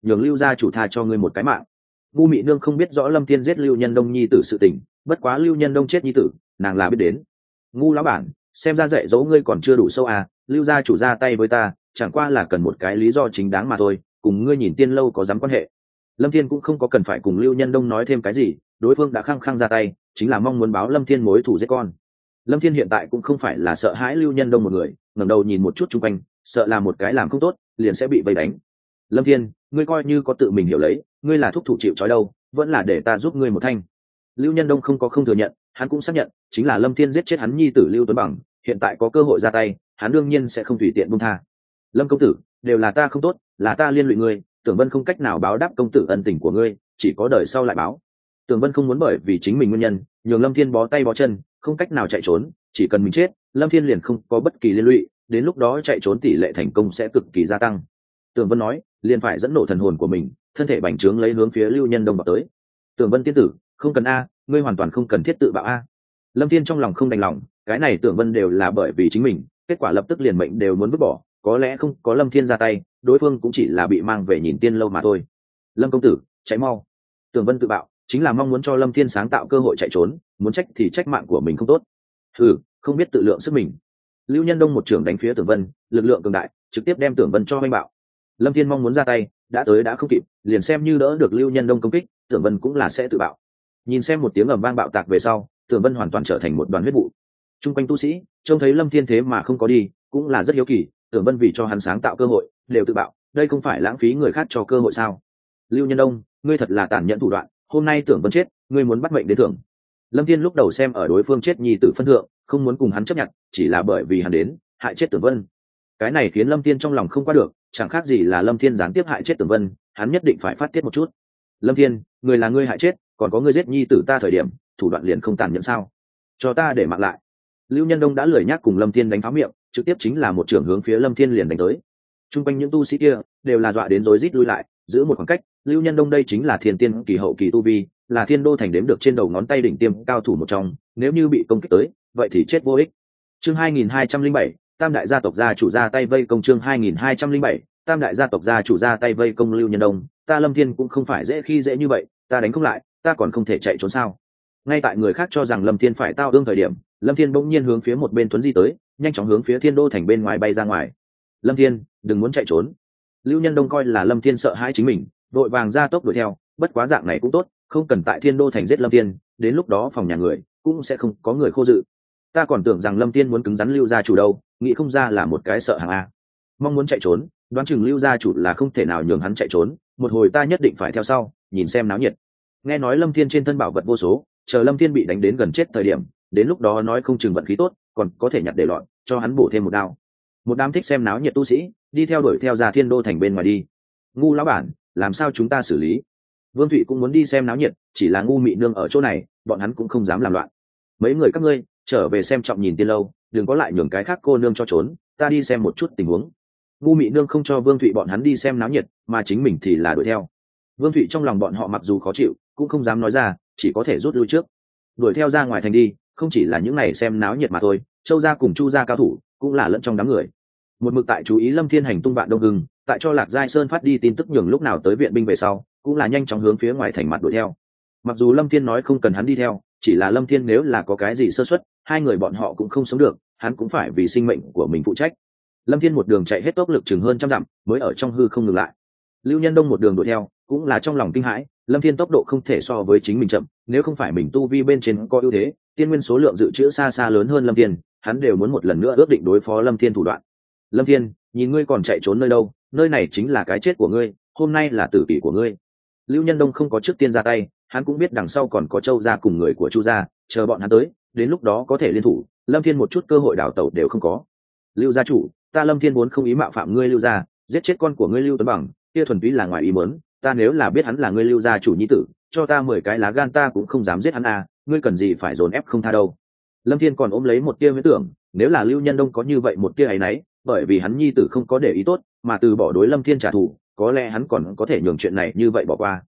nhường lưu gia chủ tha cho ngươi một cái mạng. Ngu Mị Nương không biết rõ Lâm Thiên giết Lưu Nhân Đông nhi tử sự tình, bất quá Lưu Nhân Đông chết nhi tử nàng là biết đến. Ngu lão bản, xem ra dạy dỗ ngươi còn chưa đủ sâu à, Lưu gia chủ ra tay với ta chẳng qua là cần một cái lý do chính đáng mà thôi, cùng ngươi nhìn Tiên lâu có dám quan hệ. Lâm Thiên cũng không có cần phải cùng Lưu Nhân Đông nói thêm cái gì, đối phương đã khăng khăng ra tay chính là mong muốn báo Lâm Thiên mối thù giết con. Lâm Thiên hiện tại cũng không phải là sợ hãi Lưu Nhân Đông một người, ngẩng đầu nhìn một chút chung quanh, sợ là một cái làm không tốt liền sẽ bị vây đánh. Lâm Thiên, ngươi coi như có tự mình hiểu lấy, ngươi là thúc thủ chịu trói đâu, vẫn là để ta giúp ngươi một thanh. Lưu Nhân Đông không có không thừa nhận, hắn cũng xác nhận chính là Lâm Thiên giết chết hắn nhi tử Lưu Tuấn Bằng, hiện tại có cơ hội ra tay hắn đương nhiên sẽ không tùy tiện buông tha. Lâm công tử, đều là ta không tốt, là ta liên lụy ngươi, Tưởng Vân không cách nào báo đáp công tử ân tình của ngươi, chỉ có đời sau lại báo. Tưởng Vân không muốn bởi vì chính mình nguyên nhân nhường Lâm Thiên bó tay bó chân, không cách nào chạy trốn, chỉ cần mình chết Lâm Thiên liền không có bất kỳ liên lụy, đến lúc đó chạy trốn tỷ lệ thành công sẽ cực kỳ gia tăng. Tưởng Vân nói liền phải dẫn nổ thần hồn của mình, thân thể bành trướng lấy hướng phía Lưu Nhân Đông vào tới. Tưởng Vân tiên tử, không cần a, ngươi hoàn toàn không cần thiết tự bạo a. Lâm Thiên trong lòng không đành lòng, cái này Tưởng Vân đều là bởi vì chính mình, kết quả lập tức liền mệnh đều muốn vứt bỏ, có lẽ không có Lâm Thiên ra tay đối phương cũng chỉ là bị mang về nhìn Tiên lâu mà thôi. Lâm công tử, cháy mau. Tưởng Vân tự bạo chính là mong muốn cho Lâm Thiên sáng tạo cơ hội chạy trốn, muốn trách thì trách mạng của mình không tốt. Không biết tự lượng sức mình. Lưu Nhân Đông một trưởng đánh phía Tưởng Vân, lực lượng cường đại trực tiếp đem Tưởng Vân cho oanh bạo. Lâm Thiên mong muốn ra tay đã tới đã không kịp, liền xem như đỡ được Lưu Nhân Đông công kích Tưởng Vân cũng là sẽ tự bạo. Nhìn xem một tiếng ầm vang bạo tạc về sau, Tưởng Vân hoàn toàn trở thành một đoàn huyết vụ. Trung quanh tu sĩ trông thấy Lâm Thiên thế mà không có đi cũng là rất hiếu kỳ, Tưởng Vân vì cho hắn sáng tạo cơ hội đều tự bạo, đây không phải lãng phí người khác cho cơ hội sao? Lưu Nhân Đông, ngươi thật là tàn nhẫn thủ đoạn, hôm nay Tưởng Vân chết ngươi muốn bắt mệnh đến thưởng. Lâm Thiên lúc đầu xem ở đối phương chết nhi tử phân thượng không muốn cùng hắn chấp nhận, chỉ là bởi vì hắn đến hại chết Tưởng Vân. Cái này khiến Lâm Thiên trong lòng không qua được, chẳng khác gì là Lâm Thiên gián tiếp hại chết Tưởng Vân, hắn nhất định phải phát tiết một chút. Lâm Thiên, người là ngươi hại chết, còn có ngươi giết nhi tử ta thời điểm thủ đoạn liền không tàn nhẫn sao? Cho ta để mặc lại. Lưu Nhân Đông đã lười nhác cùng Lâm Thiên đánh pháo miệng, trực tiếp chính là một trưởng hướng phía Lâm Thiên liền đánh tới. Trung quanh những tu sĩ kia đều là dọa đến rối rít lui lại, giữ một khoảng cách. Lưu Nhân Đông đây chính là thiên tiên kỳ hậu kỳ tu vi, là Thiên Đô thành đếm được trên đầu ngón tay đỉnh tiêm cao thủ một trong, nếu như bị công kích tới, vậy thì chết vô ích. Chương 2207, Tam đại gia tộc gia chủ ra tay vây công. Chương 2207, Tam đại gia tộc gia chủ ra tay vây công Lưu Nhân Đông, ta Lâm Thiên cũng không phải dễ khi dễ như vậy, ta đánh không lại, ta còn không thể chạy trốn sao? Ngay tại người khác cho rằng Lâm Thiên phải tao ương thời điểm, Lâm Thiên bỗng nhiên hướng phía một bên tuấn di tới, nhanh chóng hướng phía Thiên Đô thành bên ngoài bay ra ngoài. Lâm Thiên, đừng muốn chạy trốn. Lưu Nhân Đông coi là Lâm Thiên sợ hãi chính mình, vội vàng ra tốc đuổi theo, bất quá dạng này cũng tốt, không cần tại Thiên Đô thành giết Lâm Thiên, đến lúc đó phòng nhà người cũng sẽ không có người khô dự. Ta còn tưởng rằng Lâm Thiên muốn cứng rắn Lưu gia chủ đâu, nghĩ không ra là một cái sợ hàng a. Mong muốn chạy trốn, đoán chừng Lưu gia chủ là không thể nào nhường hắn chạy trốn, một hồi ta nhất định phải theo sau, nhìn xem náo nhiệt. Nghe nói Lâm Thiên trên thân bảo vật vô số, chờ Lâm Thiên bị đánh đến gần chết thời điểm, đến lúc đó nói không chừng vận khí tốt, còn có thể nhặt để lọt, cho hắn bổ thêm một đao. Một đám thích xem náo nhiệt tu sĩ đi theo đuổi theo ra Thiên Đô thành bên ngoài đi. Ngu lão bản, làm sao chúng ta xử lý? Vương Thụy cũng muốn đi xem náo nhiệt, chỉ là Ngu Mị Nương ở chỗ này, bọn hắn cũng không dám làm loạn. Mấy người các ngươi trở về xem trọng nhìn Tiên lâu, đừng có lại nhường cái khác cô nương cho trốn, ta đi xem một chút tình huống. Ngu Mị Nương không cho Vương Thụy bọn hắn đi xem náo nhiệt, mà chính mình thì là đuổi theo. Vương Thụy trong lòng bọn họ mặc dù khó chịu, cũng không dám nói ra, chỉ có thể rút lui trước. Đuổi theo ra ngoài thành đi, không chỉ là những này xem náo nhiệt mà thôi, Châu gia cùng Chu gia cao thủ cũng là lẫn trong đám người. Một mực tại chú ý Lâm Thiên hành tung bạn Đông Hưng, tại cho Lạc Giai Sơn phát đi tin tức nhường lúc nào tới viện binh về sau, cũng là nhanh chóng hướng phía ngoài thành mặt đuổi theo. Mặc dù Lâm Thiên nói không cần hắn đi theo, chỉ là Lâm Thiên nếu là có cái gì sơ suất, hai người bọn họ cũng không sống được, hắn cũng phải vì sinh mệnh của mình phụ trách. Lâm Thiên một đường chạy hết tốc lực chừng hơn 100 dặm, mới ở trong hư không ngừng lại. Lưu Nhân Đông một đường đuổi theo, cũng là trong lòng kinh hãi, Lâm Thiên tốc độ không thể so với chính mình chậm, nếu không phải mình tu vi bên trên có ưu thế, tiên nguyên số lượng dự trữ xa xa lớn hơn Lâm Thiên, hắn đều muốn một lần nữa ước định đối phó Lâm Thiên thủ đoạn. Lâm Thiên, nhìn ngươi còn chạy trốn nơi đâu, nơi này chính là cái chết của ngươi, hôm nay là tử kỷ của ngươi. Lưu Nhân Đông không có trước tiên ra tay, hắn cũng biết đằng sau còn có Châu gia cùng người của Chu gia, chờ bọn hắn tới, đến lúc đó có thể liên thủ, Lâm Thiên một chút cơ hội đảo tẩu đều không có. Lưu gia chủ, ta Lâm Thiên vốn không ý mạo phạm ngươi Lưu gia, giết chết con của ngươi Lưu Tuấn Bằng, kia thuần túy là ngoài ý muốn, ta nếu là biết hắn là ngươi Lưu gia chủ nhi tử, cho ta 10 cái lá gan ta cũng không dám giết hắn à, ngươi cần gì phải dồn ép không tha đâu. Lâm Thiên còn ôm lấy một tia huyễn tưởng, nếu là Lưu Nhân Đông có như vậy một tia ấy nấy, bởi vì hắn nhi tử không có để ý tốt, mà từ bỏ đối Lâm Thiên trả thù, có lẽ hắn còn có thể nhường chuyện này như vậy bỏ qua.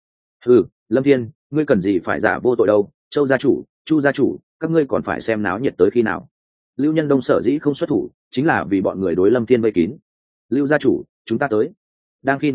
Lâm Thiên, ngươi cần gì phải giả vô tội đâu, Châu gia chủ, Chu gia chủ, các ngươi còn phải xem náo nhiệt tới khi nào. Lưu Nhân Đông sở dĩ không xuất thủ, chính là vì bọn người đối Lâm Thiên vây kín. Lưu gia chủ, chúng ta tới. Đang khi nói chuyện,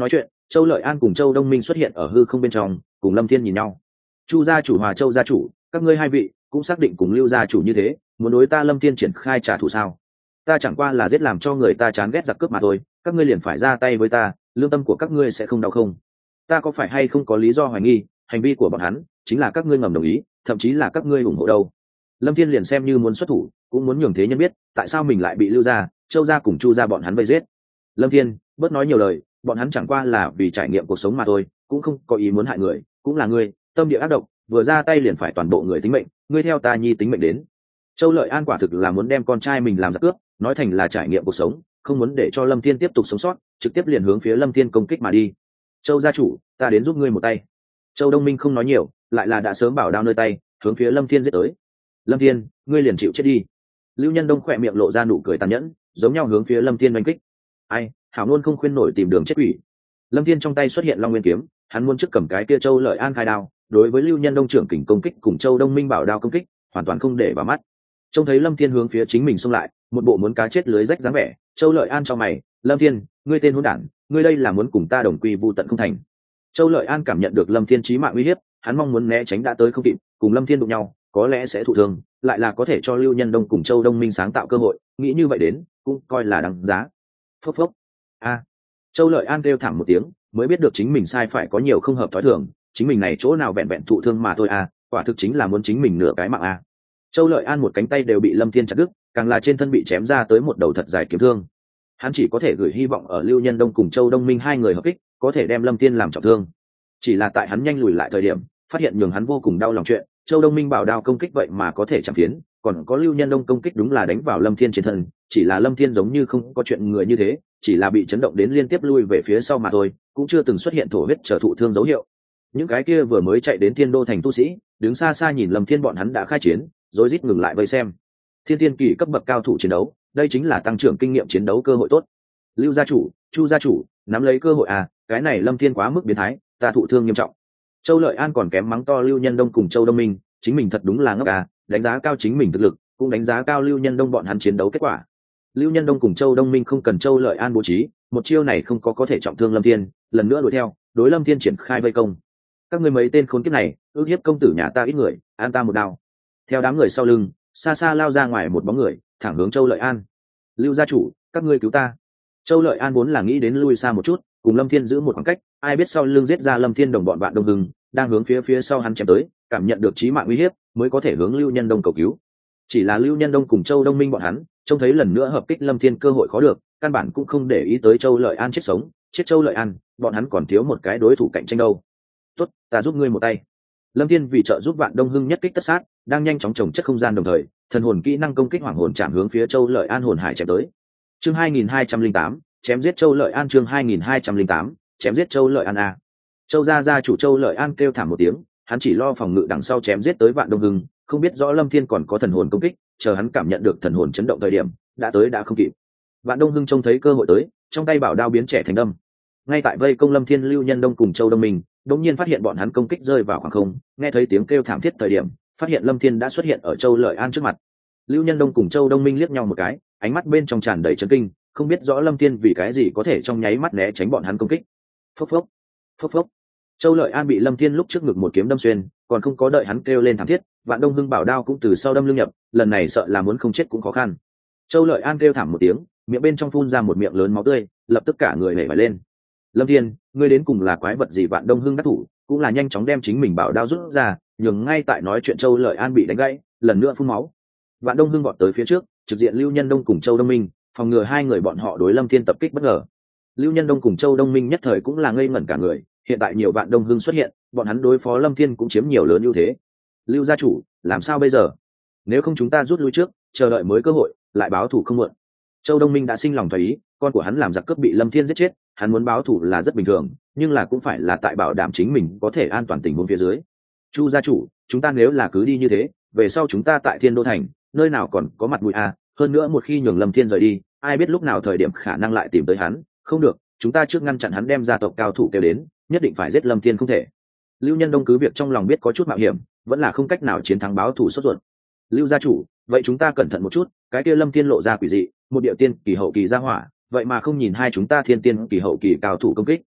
Châu Lợi An cùng Châu Đông Minh xuất hiện ở hư không bên trong, cùng Lâm Thiên nhìn nhau. Chu gia chủ hòa Châu gia chủ, các ngươi hai vị cũng xác định cùng Lưu gia chủ như thế, muốn đối ta Lâm Thiên triển khai trả thù sao? Ta chẳng qua là giết làm cho người ta chán ghét giặc cướp mà thôi, các ngươi liền phải ra tay với ta, lương tâm của các ngươi sẽ không đau không? Ta có phải hay không có lý do hoài nghi hành vi của bọn hắn chính là các ngươi ngầm đồng ý, thậm chí là các ngươi ủng hộ đâu? Lâm Thiên liền xem như muốn xuất thủ, cũng muốn nhường thế nhân biết tại sao mình lại bị Lưu gia, Châu gia cùng Chu gia bọn hắn vây giết. Lâm Thiên, bớt nói nhiều lời, bọn hắn chẳng qua là vì trải nghiệm cuộc sống mà thôi, cũng không có ý muốn hại người, cũng là ngươi tâm địa ác độc, vừa ra tay liền phải toàn bộ người tính mệnh, ngươi theo ta nhi tính mệnh đến. Châu Lợi An quả thực là muốn đem con trai mình làm giặc cướp, nói thành là trải nghiệm cuộc sống, không muốn để cho Lâm Thiên tiếp tục sống sót, trực tiếp liền hướng phía Lâm Thiên công kích mà đi. Châu gia chủ, ta đến giúp ngươi một tay. Châu Đông Minh không nói nhiều, lại là đã sớm bảo đao nơi tay, hướng phía Lâm Thiên giết tới. Lâm Thiên, ngươi liền chịu chết đi. Lưu Nhân Đông khỏe miệng lộ ra nụ cười tàn nhẫn, giống nhau hướng phía Lâm Thiên đánh kích. Ai, hảo luôn không khuyên nổi tìm đường chết quỷ. Lâm Thiên trong tay xuất hiện Long Nguyên kiếm, hắn muốn trước cầm cái kia Châu Lợi An khai đao, đối với Lưu Nhân Đông trưởng kình công kích cùng Châu Đông Minh bảo đao công kích, hoàn toàn không để vào mắt. Trông thấy Lâm Thiên hướng phía chính mình xông lại, một bộ muốn cá chết lưới rách dáng vẻ, Châu Lợi An cho mày, Lâm Thiên, ngươi tên hỗn đản, ngươi đây là muốn cùng ta đồng quy vu tận không thành? Châu Lợi An cảm nhận được Lâm Thiên chí mạng uy hiếp, hắn mong muốn né tránh đã tới không kịp, cùng Lâm Thiên đụng nhau, có lẽ sẽ thụ thương, lại là có thể cho Lưu Nhân Đông cùng Châu Đông Minh sáng tạo cơ hội, nghĩ như vậy đến, cũng coi là đáng giá. Phốc phốc. A. Châu Lợi An kêu thảm một tiếng, mới biết được chính mình sai phải có nhiều không hợp thói thường, chính mình này chỗ nào vẹn vẹn thụ thương mà thôi à, quả thực chính là muốn chính mình nửa cái mạng à. Châu Lợi An một cánh tay đều bị Lâm Thiên chặt đứt, càng là trên thân bị chém ra tới một đầu thật dài kiếm thương. Hắn chỉ có thể gửi hy vọng ở Lưu Nhân Đông cùng Châu Đông Minh hai người hợp kích, có thể đem Lâm Thiên làm trọng thương. Chỉ là tại hắn nhanh lùi lại thời điểm, phát hiện nhường hắn vô cùng đau lòng chuyện, Châu Đông Minh bảo đao công kích vậy mà có thể chạm phiến, còn có Lưu Nhân Đông công kích đúng là đánh vào Lâm Thiên trên thân, chỉ là Lâm Thiên giống như không có chuyện người như thế, chỉ là bị chấn động đến liên tiếp lui về phía sau mà thôi, cũng chưa từng xuất hiện thổ huyết trở thụ thương dấu hiệu. Những cái kia vừa mới chạy đến Thiên Đô thành tu sĩ, đứng xa xa nhìn Lâm Thiên bọn hắn đã khai chiến, rối rít ngừng lại vây xem. Thiên tiên kỳ cấp bậc cao thủ chiến đấu, đây chính là tăng trưởng kinh nghiệm chiến đấu cơ hội tốt. Lưu gia chủ, Chu gia chủ, nắm lấy cơ hội à, cái này Lâm Thiên quá mức biến thái, ta thụ thương nghiêm trọng. Châu Lợi An còn kém mắng to Lưu Nhân Đông cùng Châu Đông Minh, chính mình thật đúng là ngốc à, đánh giá cao chính mình thực lực, cũng đánh giá cao Lưu Nhân Đông bọn hắn chiến đấu kết quả. Lưu Nhân Đông cùng Châu Đông Minh không cần Châu Lợi An bố trí, một chiêu này không có thể trọng thương Lâm Thiên, lần nữa đuổi theo, đối Lâm Thiên triển khai vây công. Các ngươi mấy tên khốn kiếp này, ước hiếp công tử nhà ta ít người, an ta một đao. Theo đám người sau lưng, xa xa lao ra ngoài một bóng người, thẳng hướng Châu Lợi An. Lưu gia chủ, các ngươi cứu ta. Châu Lợi An vốn là nghĩ đến lui xa một chút, cùng Lâm Thiên giữ một khoảng cách, ai biết sau lưng giết ra Lâm Thiên đồng bọn bạn Đông Hưng, đang hướng phía sau hắn chém tới, cảm nhận được chí mạng uy hiếp, mới có thể hướng Lưu Nhân Đông cầu cứu. Chỉ là Lưu Nhân Đông cùng Châu Đông Minh bọn hắn, trông thấy lần nữa hợp kích Lâm Thiên cơ hội khó được, căn bản cũng không để ý tới Châu Lợi An chết sống, chết Châu Lợi An, bọn hắn còn thiếu một cái đối thủ cạnh tranh đâu. Tốt, ta giúp ngươi một tay. Lâm Thiên vì trợ giúp Vạn Đông Hưng nhất kích tất sát, đang nhanh chóng trồng chất không gian đồng thời, thần hồn kỹ năng công kích hoàng hồn chạm hướng phía Châu Lợi An hồn hải chém tới. Chương 2208, chém giết Châu Lợi An. Chương 2208, chém giết Châu Lợi An a. Châu gia chủ Châu Lợi An kêu thảm một tiếng, hắn chỉ lo phòng ngự đằng sau chém giết tới Vạn Đông Hưng, không biết rõ Lâm Thiên còn có thần hồn công kích, chờ hắn cảm nhận được thần hồn chấn động thời điểm, đã tới đã không kịp. Vạn Đông Hưng trông thấy cơ hội tới, trong tay bảo đao biến trẻ thành đâm. Ngay tại vây công Lâm Thiên, Lưu Nhân Đông cùng Châu Đông Minh, đột nhiên phát hiện bọn hắn công kích rơi vào khoảng không, nghe thấy tiếng kêu thảm thiết thời điểm, phát hiện Lâm Thiên đã xuất hiện ở Châu Lợi An trước mặt. Lưu Nhân Đông cùng Châu Đông Minh liếc nhau một cái, ánh mắt bên trong tràn đầy chấn kinh, không biết rõ Lâm Thiên vì cái gì có thể trong nháy mắt né tránh bọn hắn công kích. Phốc phốc, phốc phốc. Châu Lợi An bị Lâm Thiên lúc trước ngực một kiếm đâm xuyên, còn không có đợi hắn kêu lên thảm thiết, Vạn Đông Hưng bảo đao cũng từ sau đâm lưng nhập, lần này sợ là muốn không chết cũng khó khăn. Châu Lợi An kêu thảm một tiếng, miệng bên trong phun ra một miệng lớn máu tươi, lập tức cả người nhảy lên. Lâm Thiên, ngươi đến cùng là quái vật gì? Vạn Đông Hưng đắc thủ, cũng là nhanh chóng đem chính mình bảo đao rút ra, nhường ngay tại nói chuyện Châu Lợi An bị đánh gãy, lần nữa phun máu. Vạn Đông Hưng vọt tới phía trước, trực diện Lưu Nhân Đông cùng Châu Đông Minh, phòng ngừa hai người bọn họ đối Lâm Thiên tập kích bất ngờ. Lưu Nhân Đông cùng Châu Đông Minh nhất thời cũng là ngây ngẩn cả người, hiện tại nhiều Vạn Đông Hưng xuất hiện, bọn hắn đối phó Lâm Thiên cũng chiếm nhiều lớn ưu thế. Lưu gia chủ, làm sao bây giờ? Nếu không chúng ta rút lui trước, chờ đợi mới cơ hội, lại báo thù không muộn. Châu Đông Minh đã sinh lòng thoái ý, con của hắn làm giặc cướp bị Lâm Thiên giết chết, hắn muốn báo thù là rất bình thường, nhưng là cũng phải là tại bảo đảm chính mình có thể an toàn tình huống phía dưới. Chu gia chủ, chúng ta nếu là cứ đi như thế, về sau chúng ta tại Thiên Đô thành, nơi nào còn có mặt mũi à? Hơn nữa một khi nhường Lâm Thiên rời đi, ai biết lúc nào thời điểm khả năng lại tìm tới hắn, không được, chúng ta trước ngăn chặn hắn đem gia tộc cao thủ kêu đến, nhất định phải giết Lâm Thiên không thể. Lưu Nhân Đông cứ việc trong lòng biết có chút mạo hiểm, vẫn là không cách nào chiến thắng báo thù sốt ruột. Lưu gia chủ, vậy chúng ta cẩn thận một chút, cái kia Lâm Thiên lộ ra quỷ dị, một điệu tiên kỳ hậu kỳ ra hỏa, vậy mà không nhìn hai chúng ta thiên tiên kỳ hậu kỳ cao thủ công kích.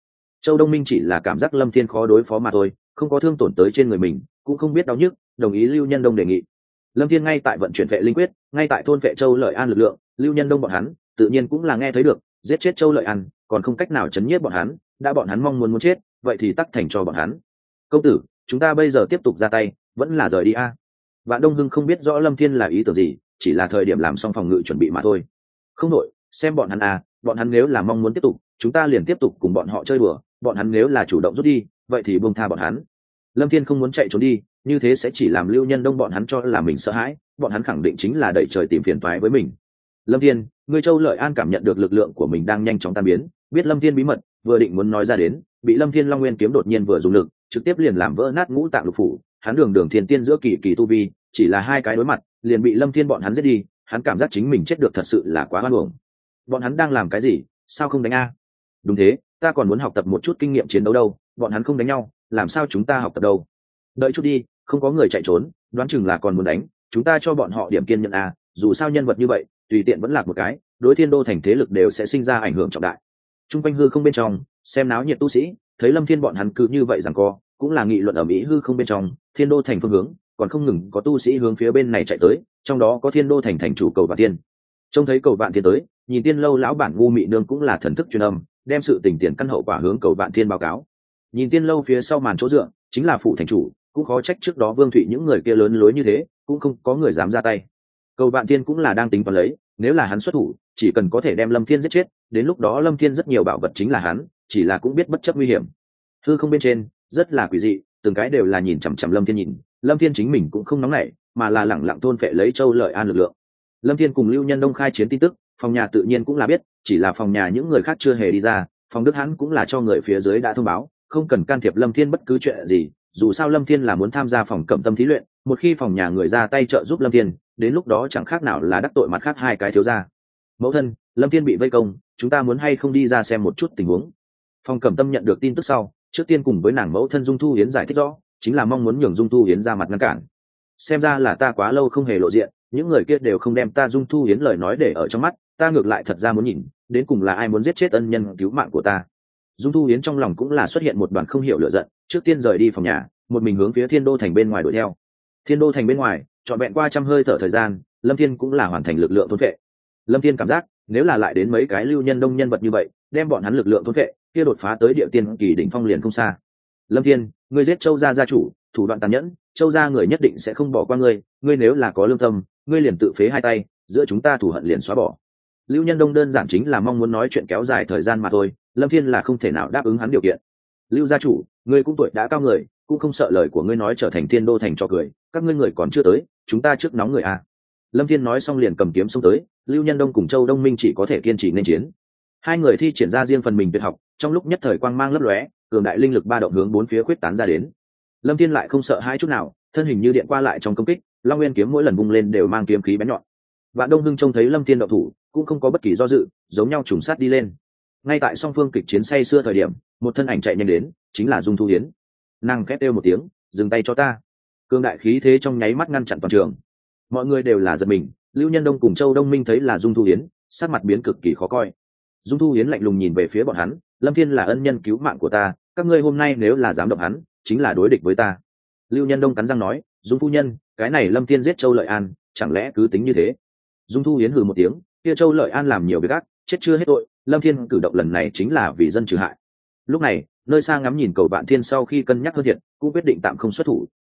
Châu Đông Minh chỉ là cảm giác Lâm Thiên khó đối phó mà thôi, không có thương tổn tới trên người mình, cũng không biết đau nhức, đồng ý Lưu Nhân Đông đề nghị. Lâm Thiên ngay tại vận chuyển vệ linh quyết, ngay tại thôn vệ Châu Lợi An lực lượng, Lưu Nhân Đông bọn hắn tự nhiên cũng là nghe thấy được, giết chết Châu Lợi An còn không cách nào chấn nhiếp bọn hắn, đã bọn hắn mong muốn chết, vậy thì tắc thành cho bọn hắn. Công tử, chúng ta bây giờ tiếp tục ra tay, vẫn là rời đi a. Vạn Đông Hưng không biết rõ Lâm Thiên là ý tưởng gì, chỉ là thời điểm làm xong phòng ngự chuẩn bị mà thôi. Không đội, xem bọn hắn bọn hắn nếu là mong muốn tiếp tục, chúng ta liền tiếp tục cùng bọn họ chơi đùa, bọn hắn nếu là chủ động rút đi, vậy thì buông tha bọn hắn. Lâm Thiên không muốn chạy trốn đi, như thế sẽ chỉ làm Lưu Nhân Đông bọn hắn cho là mình sợ hãi, bọn hắn khẳng định chính là đẩy trời tìm phiền toái với mình. Lâm Thiên, ngươi Châu Lợi An cảm nhận được lực lượng của mình đang nhanh chóng tan biến, biết Lâm Thiên bí mật, vừa định muốn nói ra đến, bị Lâm Thiên Long Nguyên kiếm đột nhiên vừa dùng lực, trực tiếp liền làm vỡ nát ngũ tạng lục phủ, hắn đường thiên tiên giữa kỳ kỳ tu vi, chỉ là hai cái đối mặt, liền bị Lâm Thiên bọn hắn giết đi, hắn cảm giác chính mình chết được thật sự là quá oan uổng. Bọn hắn đang làm cái gì, sao không đánh a? Đúng thế, ta còn muốn học tập một chút kinh nghiệm chiến đấu đâu, bọn hắn không đánh nhau, làm sao chúng ta học tập đâu? Đợi chút đi, không có người chạy trốn, đoán chừng là còn muốn đánh, chúng ta cho bọn họ điểm kiên nhẫn a, dù sao nhân vật như vậy, tùy tiện vẫn lạc một cái, đối Thiên Đô thành thế lực đều sẽ sinh ra ảnh hưởng trọng đại. Trung quanh hư không bên trong, xem náo nhiệt tu sĩ, thấy Lâm Thiên bọn hắn cứ như vậy giằng co, cũng là nghị luận ở mỹ hư không bên trong, Thiên Đô thành phương hướng, còn không ngừng có tu sĩ hướng phía bên này chạy tới, trong đó có Thiên Đô thành thành chủ Cầu Vạn Tiên. Trông thấy Cầu Vạn Tiên tới, nhìn Tiên lâu lão bản ngu mị nương cũng là thần thức truyền âm, đem sự tình tiền căn hậu quả hướng Cầu Vạn Tiên báo cáo. Nhìn Tiên lâu phía sau màn chỗ dựa, chính là phụ thành chủ, cũng khó trách trước đó Vương Thụy những người kia lớn lối như thế, cũng không có người dám ra tay. Cầu Vạn Tiên cũng là đang tính toán lấy, nếu là hắn xuất thủ, chỉ cần có thể đem Lâm Thiên giết chết, đến lúc đó Lâm Thiên rất nhiều bảo vật chính là hắn, chỉ là cũng biết bất chấp nguy hiểm. Hư không bên trên rất là quỷ dị, từng cái đều là nhìn chằm chằm Lâm Thiên nhìn, Lâm Thiên chính mình cũng không nóng nảy, mà là lẳng lặng thôn phệ lấy Châu Lợi An lực lượng. Lâm Thiên cùng Lưu Nhân Đông khai chiến tin tức, phòng nhà tự nhiên cũng là biết, chỉ là phòng nhà những người khác chưa hề đi ra, phòng Đức hắn cũng là cho người phía dưới đã thông báo, không cần can thiệp Lâm Thiên bất cứ chuyện gì, dù sao Lâm Thiên là muốn tham gia phòng Cẩm Tâm thí luyện, một khi phòng nhà người ra tay trợ giúp Lâm Thiên, đến lúc đó chẳng khác nào là đắc tội mặt khác hai cái thiếu gia. Mẫu thân, Lâm Thiên bị vây công, chúng ta muốn hay không đi ra xem một chút tình huống. Phòng Cẩm Tâm nhận được tin tức sau, trước tiên cùng với nàng mẫu thân Dung Thu Hiến giải thích rõ, chính là mong muốn nhường Dung Thu Hiến ra mặt ngăn cản. Xem ra là ta quá lâu không hề lộ diện, những người kia đều không đem ta Dung Thu Hiến lời nói để ở trong mắt, ta ngược lại thật ra muốn nhìn, đến cùng là ai muốn giết chết ân nhân cứu mạng của ta. Dung Thu Hiến trong lòng cũng là xuất hiện một đoàn không hiểu lửa giận, trước tiên rời đi phòng nhà, một mình hướng phía Thiên Đô thành bên ngoài đuổi theo. Thiên Đô thành bên ngoài, trọn vẹn qua trăm hơi thở thời gian, Lâm Thiên cũng là hoàn thành lực lượng thôn phệ. Lâm Thiên cảm giác, nếu là lại đến mấy cái Lưu Nhân Đông nhân vật như vậy, đem bọn hắn lực lượng thôn phệ, kia đột phá tới địa tiên kỳ đỉnh phong liền không xa. Lâm Thiên, ngươi giết Châu gia gia chủ, thủ đoạn tàn nhẫn, Châu gia người nhất định sẽ không bỏ qua ngươi, ngươi nếu là có lương tâm, ngươi liền tự phế hai tay, giữa chúng ta thù hận liền xóa bỏ. Lưu Nhân Đông đơn giản chính là mong muốn nói chuyện kéo dài thời gian mà thôi, Lâm Thiên là không thể nào đáp ứng hắn điều kiện. Lưu gia chủ, ngươi cũng tuổi đã cao người, cũng không sợ lời của ngươi nói trở thành Thiên Đô thành cho cười, các ngươi người còn chưa tới, chúng ta trước nóng người à. Lâm Thiên nói xong liền cầm kiếm xông tới, Lưu Nhân Đông cùng Châu Đông Minh chỉ có thể kiên trì nên chiến. Hai người thi triển ra riêng phần mình tuyệt học, trong lúc nhất thời quang mang lấp lóe, cường đại linh lực ba động hướng bốn phía khuyết tán ra đến. Lâm Thiên lại không sợ hai chút nào, thân hình như điện qua lại trong công kích, Long Nguyên kiếm mỗi lần vung lên đều mang kiếm khí bén nhọn. Vạn Đông Hưng trông thấy Lâm Thiên động thủ, cũng không có bất kỳ do dự, giống nhau trùng sát đi lên. Ngay tại song phương kịch chiến say xưa thời điểm, một thân ảnh chạy nhanh đến, chính là Dung Thu Hiến. Nàng khét kêu một tiếng, dừng tay cho ta. Cương đại khí thế trong nháy mắt ngăn chặn toàn trường. Mọi người đều là giật mình, Lưu Nhân Đông cùng Châu Đông Minh thấy là Dung Thu Hiến, sắc mặt biến cực kỳ khó coi. Dung Thu Hiến lạnh lùng nhìn về phía bọn hắn, Lâm Thiên là ân nhân cứu mạng của ta, các ngươi hôm nay nếu là dám động hắn, chính là đối địch với ta. Lưu Nhân Đông cắn răng nói, Dung phu nhân, cái này Lâm Thiên giết Châu Lợi An, chẳng lẽ cứ tính như thế? Dung Thu Hiến hừ một tiếng, kia Châu Lợi An làm nhiều việc ác, chết chưa hết tội, Lâm Thiên cử động lần này chính là vì dân trừ hại. Lúc này, nơi xa ngắm nhìn Cầu Vạn Thiên sau khi cân nhắc hơn thiệt, cũng quyết định tạm không xuất thủ,